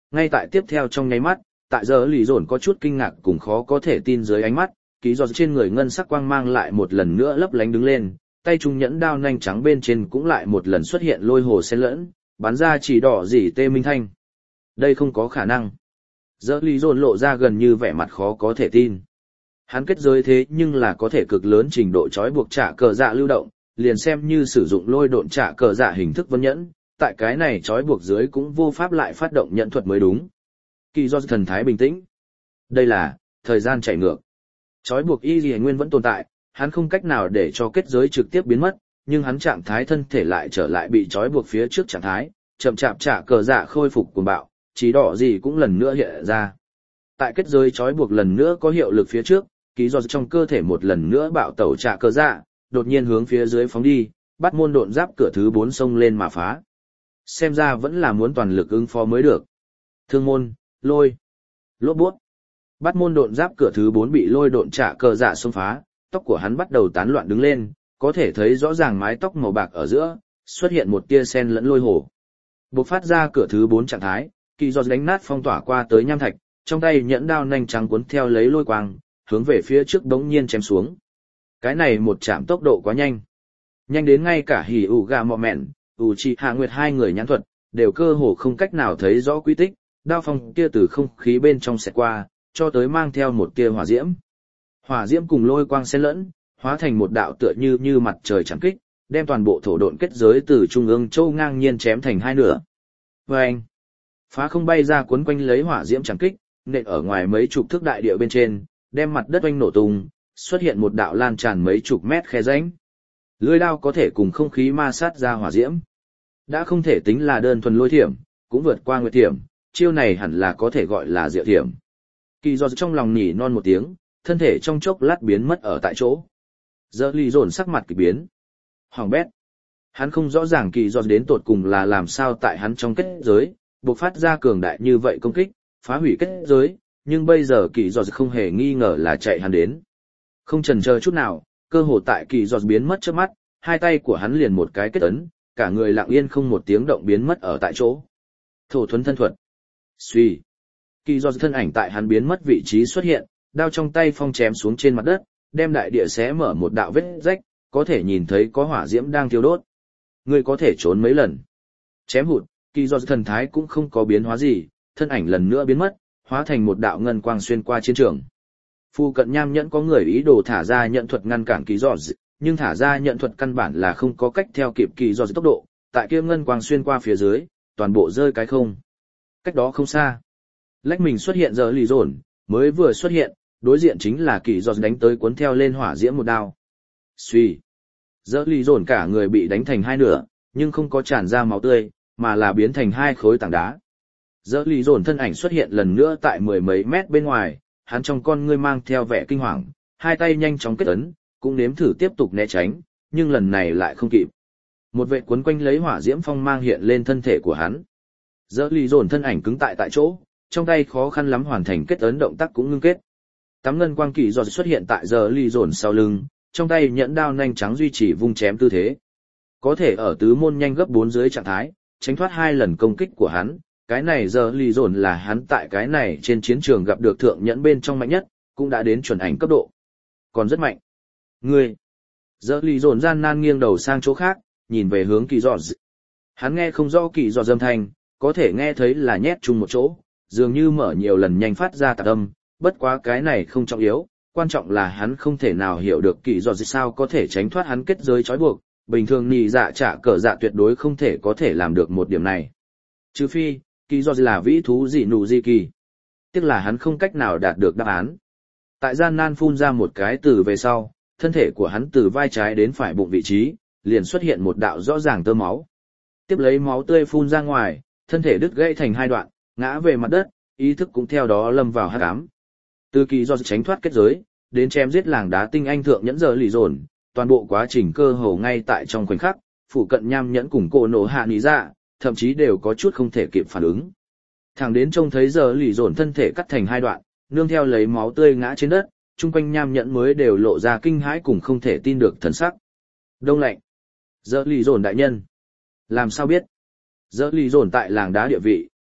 Ngay tại tiếp theo trong nháy mắt, tại giờ lì dồn có chút kinh ngạc cùng khó có thể tin dưới ánh mắt, ký giọt trên người ngân sắc quang mang lại một lần nữa lấp lánh đứng lên, tay trung nhẫn đao nhanh trắng bên trên cũng lại một lần xuất hiện lôi hồ xen lẫn, bắn ra chỉ đỏ dỉ tê minh thanh. Đây không có khả năng. Giờ lì dồn lộ ra gần như vẻ mặt khó có thể tin. Hắn kết giới thế nhưng là có thể cực lớn trình độ trói buộc trả cờ dạ lưu động, liền xem như sử dụng lôi độn trả cờ dạ hình thức vân nhẫn, tại cái này trói buộc dưới cũng vô pháp lại phát động nhận thuật mới đúng. Kỳ do thần thái bình tĩnh. Đây là thời gian chạy ngược. Trói buộc y lìa nguyên vẫn tồn tại, hắn không cách nào để cho kết giới trực tiếp biến mất, nhưng hắn trạng thái thân thể lại trở lại bị trói buộc phía trước trạng thái, chậm chạp trả cờ dạ khôi phục cuồng bạo, chỉ đỏ gì cũng lần nữa hiện ra. Tại kết giới trói buộc lần nữa có hiệu lực phía trước, ký do trong cơ thể một lần nữa bạo tẩu trả cờ dạ, đột nhiên hướng phía dưới phóng đi, bắt môn độn giáp cửa thứ bốn xông lên mà phá. Xem ra vẫn là muốn toàn lực ứng phó mới được. Thương môn, lôi, lốp bút. Bắt môn độn giáp cửa thứ bốn bị lôi độn trả cờ dạ xông phá, tóc của hắn bắt đầu tán loạn đứng lên, có thể thấy rõ ràng mái tóc màu bạc ở giữa, xuất hiện một tia sen lẫn lôi hồ. Bộc phát ra cửa thứ bốn trạng thái, kỳ do đánh nát phong tỏa qua tới nham thạch, trong tay nhẫn đao nhanh trắng cuốn theo lấy lôi quang, hướng về phía trước bỗng nhiên chém xuống. Cái này một chạm tốc độ quá nhanh. Nhanh đến ngay cả hỉ ủ gà mọ mẹn, ủ trì hạ nguyệt hai người nhãn thuật, đều cơ hồ không cách nào thấy rõ quy tích, đao phong kia từ không khí bên trong xẹt qua, cho tới mang theo một tia hỏa diễm. Hỏa diễm cùng lôi quang xen lẫn, hóa thành một đạo tựa như như mặt trời chạm kích, đem toàn bộ thổ độn kết giới từ trung ương châu ngang nhiên chém thành hai nửa. Vâng! Phá không bay ra cuốn quanh lấy hỏa diễm chạm kích, nện ở ngoài mấy chục thước đại địa bên trên, đem mặt đất oanh nổ tung, xuất hiện một đạo lan tràn mấy chục mét khe rãnh. Lưỡi đao có thể cùng không khí ma sát ra hỏa diễm. Đã không thể tính là đơn thuần lôi thiểm, cũng vượt qua nguyệt thiểm, chiêu này hẳn là có thể gọi là diệu thiểm. Kỳ do trong lòng nhỉ non một tiếng, thân thể trong chốc lát biến mất ở tại chỗ. Giờ lì dồn sắc mặt kỳ biến. Hoàng bét. Hắn không rõ ràng kỳ do đến tột cùng là làm sao tại hắn trong kết giới, bộc phát ra cường đại như vậy công kích, phá hủy kết giới, nhưng bây giờ kỳ do không hề nghi ngờ là chạy hắn đến. Không chần chờ chút nào, cơ hồ tại kỳ do biến mất trước mắt, hai tay của hắn liền một cái kết ấn, cả người lặng yên không một tiếng động biến mất ở tại chỗ. Thổ thuần thân thuật. Suy. Kỳ do thân ảnh tại hắn biến mất vị trí xuất hiện, đao trong tay phong chém xuống trên mặt đất, đem đại địa xé mở một đạo vết rách, có thể nhìn thấy có hỏa diễm đang thiêu đốt. Ngươi có thể trốn mấy lần. Chém hụt, kỳ do thần thái cũng không có biến hóa gì, thân ảnh lần nữa biến mất, hóa thành một đạo ngân quang xuyên qua chiến trường. Phu cận nham nhẫn có người ý đồ thả ra nhận thuật ngăn cản kỳ do, nhưng thả ra nhận thuật căn bản là không có cách theo kịp kỳ do tốc độ, tại kia ngân quang xuyên qua phía dưới, toàn bộ rơi cái không. Cách đó không xa. Lách mình xuất hiện giờ lì dồn, mới vừa xuất hiện, đối diện chính là kỳ do đánh tới cuốn theo lên hỏa diễm một đao. Suy. Giờ lì dồn cả người bị đánh thành hai nửa, nhưng không có tràn ra máu tươi, mà là biến thành hai khối tảng đá. Giờ lì dồn thân ảnh xuất hiện lần nữa tại mười mấy mét bên ngoài, hắn trong con ngươi mang theo vẻ kinh hoàng, hai tay nhanh chóng kết ấn, cũng nếm thử tiếp tục né tránh, nhưng lần này lại không kịp. Một vệ cuốn quanh lấy hỏa diễm phong mang hiện lên thân thể của hắn. Giờ lì dồn thân ảnh cứng tại tại chỗ, trong tay khó khăn lắm hoàn thành kết ấn động tác cũng ngưng kết. Tắm ngân quang kỳ giọt xuất hiện tại giờ lì dồn sau lưng, trong tay nhẫn đao nhanh trắng duy trì vung chém tư thế. Có thể ở tứ môn nhanh gấp bốn dưới trạng thái, tránh thoát hai lần công kích của hắn, cái này giờ lì dồn là hắn tại cái này trên chiến trường gặp được thượng nhẫn bên trong mạnh nhất, cũng đã đến chuẩn ảnh cấp độ. Còn rất mạnh. Ngươi! Giờ lì dồn gian nan nghiêng đầu sang chỗ khác, nhìn về hướng kỳ giọt. Hắn nghe không rõ kỳ giọt âm thanh, có thể nghe thấy là nhét chung một chỗ, dường như mở nhiều lần nhanh phát ra tạc âm, bất quá cái này không trọng yếu, quan trọng là hắn không thể nào hiểu được kỳ giọt sao có thể tránh thoát hắn kết giới trói buộc, bình thường nhị dạ trả cờ dạ tuyệt đối không thể có thể làm được một điểm này. Trừ phi, kỳ giọt là vĩ thú dị nụ di kỳ. Tiếc là hắn không cách nào đạt được đáp án. Tại gian nan phun ra một cái từ về sau, thân thể của hắn từ vai trái đến phải bụng vị trí, liền xuất hiện một đạo rõ ràng tơ máu. Tiếp lấy máu tươi phun ra ngoài, thân thể đứt gãy thành hai đoạn, ngã về mặt đất, ý thức cũng theo đó lâm vào hắc ám. Từ kỳ do tránh thoát kết giới, đến chém giết làng đá tinh anh thượng nhẫn giờ lì dồn, toàn bộ quá trình cơ hồ ngay tại trong khoảnh khắc, phụ cận nham nhẫn cùng cổ nổ hạ nỉ dạ, thậm chí đều có chút không thể kịp phản ứng. Thẳng đến trông thấy giờ lì dồn thân thể cắt thành hai đoạn, nương theo lấy máu tươi ngã trên đất, chung quanh nham nhẫn mới đều lộ ra kinh hãi cùng không thể tin được thần sắc. Đông lạnh. Giờ lì dồn đại nhân. Làm sao biết? Giờ lì dồn tại làng đá địa vị,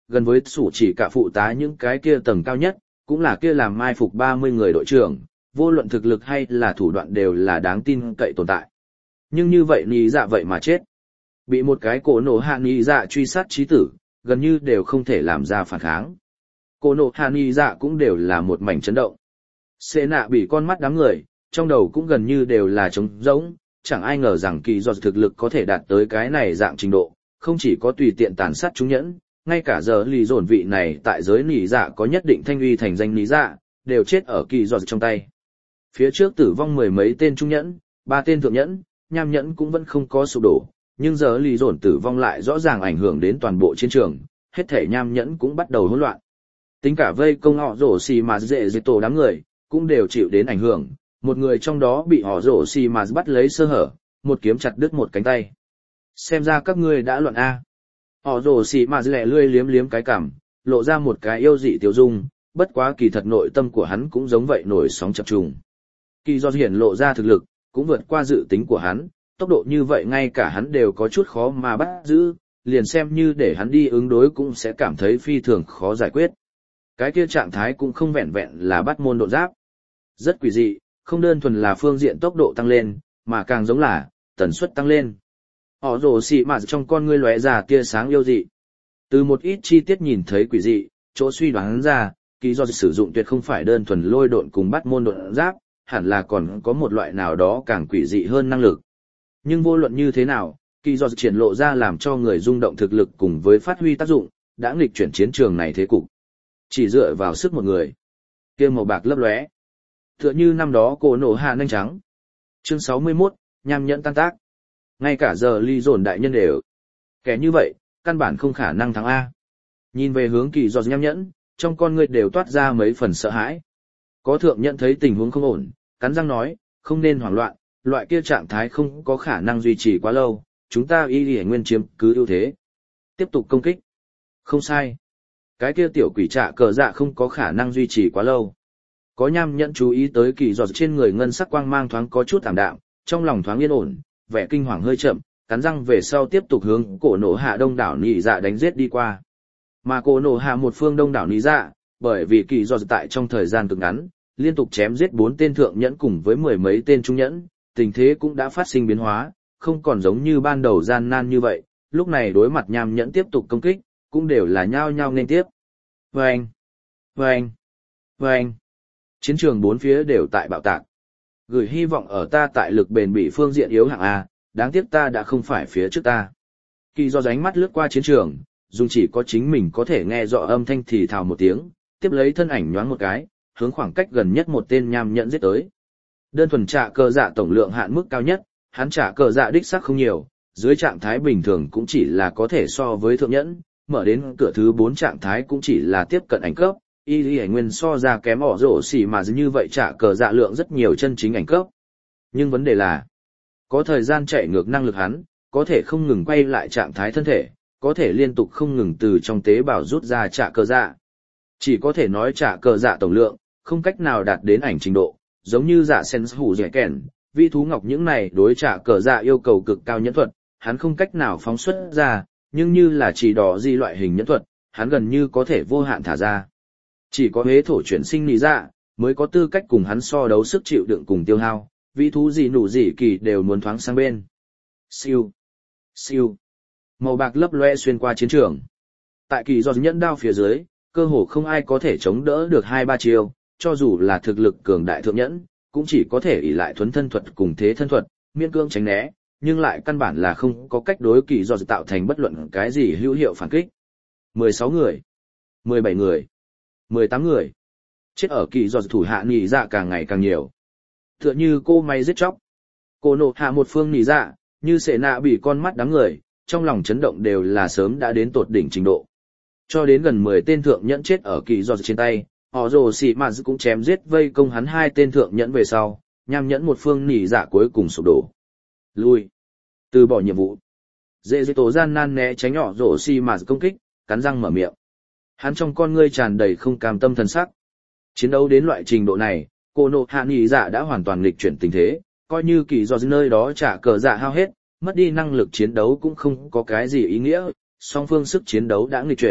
gần với sủ chỉ cả phụ tá những cái kia tầng cao nhất, cũng là kia làm mai phục ba mươi người đội trưởng, vô luận thực lực hay là thủ đoạn đều là đáng tin cậy tồn tại. Nhưng như vậy nì dạ vậy mà chết. Bị một cái cổ nổ hạ nì dạ truy sát chí tử, gần như đều không thể làm ra phản kháng. Cổ nổ hạ nì dạ cũng đều là một mảnh chấn động. Xê nạ bị con mắt đám người, trong đầu cũng gần như đều là trống rỗng, chẳng ai ngờ rằng kỳ do thực lực có thể đạt tới cái này dạng trình độ, không chỉ có tùy tiện tàn sát chúng nhẫn, ngay cả giờ lì dồn vị này tại giới nỉ dạ có nhất định thanh uy thành danh nỉ dạ, đều chết ở kỳ do trong tay. Phía trước tử vong mười mấy tên trung nhẫn, ba tên thượng nhẫn, nham nhẫn cũng vẫn không có sụp đổ, nhưng giờ lì dồn tử vong lại rõ ràng ảnh hưởng đến toàn bộ chiến trường, hết thể nham nhẫn cũng bắt đầu hỗn loạn. Tính cả vây công họ rổ xì mà dễ dễ tổ đám người, cũng đều chịu đến ảnh hưởng, một người trong đó bị họ rổ xì mà bắt lấy sơ hở, một kiếm chặt đứt một cánh tay. Xem ra các ngươi đã loạn A. Họ rổ xì mà lẹ lươi liếm liếm cái cằm, lộ ra một cái yêu dị tiêu dung, bất quá kỳ thật nội tâm của hắn cũng giống vậy nổi sóng chập trùng. Kỳ do hiển lộ ra thực lực, cũng vượt qua dự tính của hắn, tốc độ như vậy ngay cả hắn đều có chút khó mà bắt giữ, liền xem như để hắn đi ứng đối cũng sẽ cảm thấy phi thường khó giải quyết. Cái kia trạng thái cũng không vẹn vẹn là bắt môn độ giáp. Rất quỷ dị, không đơn thuần là phương diện tốc độ tăng lên, mà càng giống là tần suất tăng lên. Họ rồ xì mà trong con ngươi lóe ra tia sáng yêu dị. Từ một ít chi tiết nhìn thấy quỷ dị, chỗ suy đoán ra, kỳ do sử dụng tuyệt không phải đơn thuần lôi độn cùng bắt môn độn giáp, hẳn là còn có một loại nào đó càng quỷ dị hơn năng lực. Nhưng vô luận như thế nào, kỳ do triển lộ ra làm cho người rung động thực lực cùng với phát huy tác dụng, đã nghịch chuyển chiến trường này thế cục. Chỉ dựa vào sức một người, kia màu bạc lấp lóe, tựa như năm đó cổ nổ hạ nanh trắng. Chương sáu mươi mốt, nham nhẫn tan tác. Ngay cả giờ ly dồn đại nhân đều. Kẻ như vậy, căn bản không khả năng thắng A. Nhìn về hướng kỳ do nham nhẫn, trong con người đều toát ra mấy phần sợ hãi. Có thượng nhận thấy tình huống không ổn, cắn răng nói, không nên hoảng loạn, loại kia trạng thái không có khả năng duy trì quá lâu, chúng ta y lì nguyên chiếm cứ ưu thế. Tiếp tục công kích. Không sai. Cái kia tiểu quỷ trạ cờ dạ không có khả năng duy trì quá lâu. Có nham nhẫn chú ý tới kỳ giọt trên người ngân sắc quang mang thoáng có chút tạm đạm, trong lòng thoáng yên ổn, vẻ kinh hoàng hơi chậm, cắn răng về sau tiếp tục hướng cổ nổ hạ đông đảo nỉ dạ đánh giết đi qua. Mà cổ nổ hạ một phương đông đảo nỉ dạ, bởi vì kỳ giọt tại trong thời gian cực ngắn, liên tục chém giết bốn tên thượng nhẫn cùng với mười mấy tên trung nhẫn, tình thế cũng đã phát sinh biến hóa, không còn giống như ban đầu gian nan như vậy, lúc này đối mặt nham nhẫn tiếp tục công kích, cũng đều là nhao nhao nên tiếp. Vâng! Vâng! Vâng! Chiến trường bốn phía đều tại bạo tạc. Gửi hy vọng ở ta tại lực bền bỉ phương diện yếu hạng A, đáng tiếc ta đã không phải phía trước ta. Kỳ do ánh mắt lướt qua chiến trường, dùng chỉ có chính mình có thể nghe rõ âm thanh thì thào một tiếng, tiếp lấy thân ảnh nhoáng một cái, hướng khoảng cách gần nhất một tên nham nhẫn giết tới. Đơn thuần trả cờ dạ tổng lượng hạn mức cao nhất, hắn trả cờ dạ đích xác không nhiều, dưới trạng thái bình thường cũng chỉ là có thể so với thượng nhẫn, mở đến cửa thứ bốn trạng thái cũng chỉ là tiếp cận ảnh cấp, y lý ảnh nguyên so ra kém ỏ rổ xỉ mà như vậy trả cờ dạ lượng rất nhiều chân chính ảnh cấp. Nhưng vấn đề là, có thời gian chạy ngược năng lực hắn, có thể không ngừng quay lại trạng thái thân thể, có thể liên tục không ngừng từ trong tế bào rút ra trả cờ dạ. Chỉ có thể nói trả cờ dạ tổng lượng, không cách nào đạt đến ảnh trình độ, giống như dạ sen hủ dẻ kèn, vi thú ngọc những này đối trả cờ dạ yêu cầu cực cao nhẫn thuật, hắn không cách nào phóng xuất ra, nhưng như là chỉ đỏ di loại hình nhẫn thuật, hắn gần như có thể vô hạn thả ra. Chỉ có hế thổ chuyển sinh nỉ dạ, mới có tư cách cùng hắn so đấu sức chịu đựng cùng tiêu hao, vĩ thú gì nụ gì kỳ đều muốn thoáng sang bên. Siêu, siêu, màu bạc lấp loe xuyên qua chiến trường. Tại kỳ do nhẫn đao phía dưới, cơ hồ không ai có thể chống đỡ được hai ba chiêu, cho dù là thực lực cường đại thượng nhẫn, cũng chỉ có thể ỷ lại thuấn thân thuật cùng thế thân thuật, miễn cưỡng tránh né, nhưng lại căn bản là không có cách đối kỳ do tạo thành bất luận cái gì hữu hiệu phản kích. mười sáu người, mười bảy người, mười tám người. Chết ở kỳ do thủ hạ nỉ dạ càng ngày càng nhiều. Tựa như cô may giết chóc. Cô nộ hạ một phương nỉ dạ, như sệ nạ bị con mắt đám người, trong lòng chấn động đều là sớm đã đến tột đỉnh trình độ. Cho đến gần mười tên thượng nhẫn chết ở kỳ do trên tay, họ rồ xì mà cũng chém giết vây công hắn hai tên thượng nhẫn về sau, nham nhẫn một phương nỉ dạ cuối cùng sụp đổ. Lui. Từ bỏ nhiệm vụ. Dễ dễ tổ gian nan né tránh họ rồ xì mà công kích, cắn răng mở miệng. Hắn trong con ngươi tràn đầy không cam tâm thần sắc. Chiến đấu đến loại trình độ này, cô nộ hạ nỉ dạ đã hoàn toàn nghịch chuyển tình thế, coi như kỳ do nơi đó trả cờ dạ hao hết, mất đi năng lực chiến đấu cũng không có cái gì ý nghĩa, song phương sức chiến đấu đã nghịch chuyển,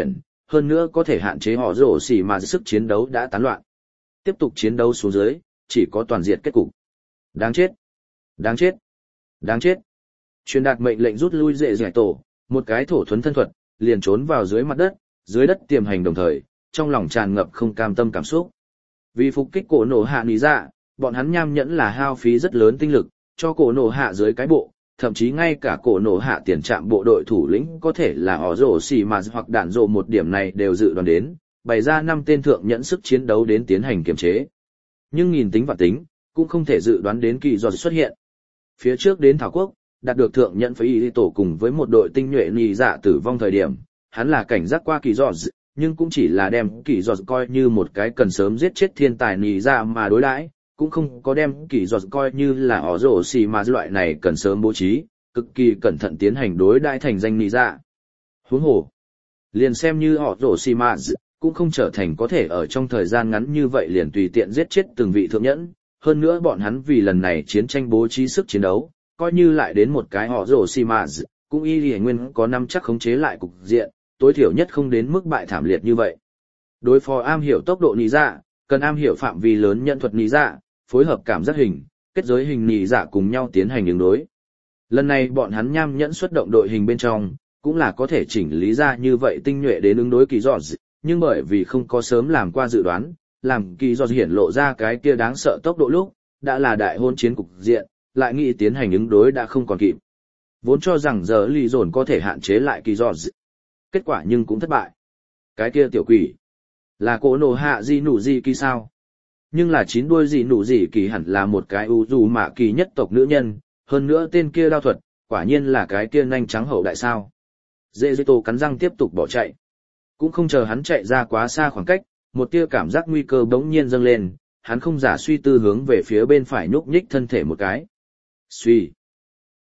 hơn nữa có thể hạn chế họ rổ xỉ mà sức chiến đấu đã tán loạn. Tiếp tục chiến đấu xuống dưới, chỉ có toàn diệt kết cục. Đáng chết! Đáng chết! Đáng chết! Truyền đạt mệnh lệnh rút lui dễ dẻ tổ, một cái thổ thuấn thân thuật, liền trốn vào dưới mặt đất, dưới đất tiềm hành đồng thời, trong lòng tràn ngập không cam tâm cảm xúc. Vì phục kích cổ nổ hạ nỉ dạ, bọn hắn nham nhẫn là hao phí rất lớn tinh lực, cho cổ nổ hạ dưới cái bộ, thậm chí ngay cả cổ nổ hạ tiền trạm bộ đội thủ lĩnh có thể là họ rổ xì mà hoặc đạn rộ một điểm này đều dự đoán đến, bày ra năm tên thượng nhẫn sức chiến đấu đến tiến hành kiểm chế. Nhưng nghìn tính và tính, cũng không thể dự đoán đến kỳ do xuất hiện. Phía trước đến Thảo Quốc, đạt được thượng nhẫn với y tổ cùng với một đội tinh nhuệ nì dạ tử vong thời điểm, hắn là cảnh giác qua kỳ do, nhưng cũng chỉ là đem kỳ do coi như một cái cần sớm giết chết thiên tài nì dạ mà đối đãi, cũng không có đem kỳ do coi như là họ rổ xì mà loại này cần sớm bố trí, cực kỳ cẩn thận tiến hành đối đãi thành danh nì dạ. Huống hồ, liền xem như họ rổ xì mà cũng không trở thành có thể ở trong thời gian ngắn như vậy liền tùy tiện giết chết từng vị thượng nhẫn, hơn nữa bọn hắn vì lần này chiến tranh bố trí sức chiến đấu, coi như lại đến một cái họ rổ xì mà cũng y lì nguyên có năm chắc khống chế lại cục diện, tối thiểu nhất không đến mức bại thảm liệt như vậy. Đối phó am hiểu tốc độ nì dạ, cần am hiểu phạm vi lớn nhận thuật nì dạ, phối hợp cảm giác hình, kết giới hình nì dạ cùng nhau tiến hành ứng đối. Lần này bọn hắn nham nhẫn xuất động đội hình bên trong, cũng là có thể chỉnh lý ra như vậy tinh nhuệ đến ứng đối kỳ dọ, nhưng bởi vì không có sớm làm qua dự đoán, làm kỳ dọ hiển lộ ra cái kia đáng sợ tốc độ lúc, đã là đại hôn chiến cục diện, lại nghĩ tiến hành ứng đối đã không còn kịp. Vốn cho rằng giờ lì dồn có thể hạn chế lại kỳ dọ, kết quả nhưng cũng thất bại. Cái kia tiểu quỷ, là cổ nổ hạ gì nụ gì kỳ sao? Nhưng là chín đuôi gì nụ gì kỳ hẳn là một cái u dù mạ kỳ nhất tộc nữ nhân, hơn nữa tên kia đao thuật, quả nhiên là cái kia nhanh trắng hậu đại sao. Dễ dễ tổ cắn răng tiếp tục bỏ chạy. Cũng không chờ hắn chạy ra quá xa khoảng cách, một tia cảm giác nguy cơ bỗng nhiên dâng lên, hắn không giả suy tư hướng về phía bên phải nhúc nhích thân thể một cái. Suy.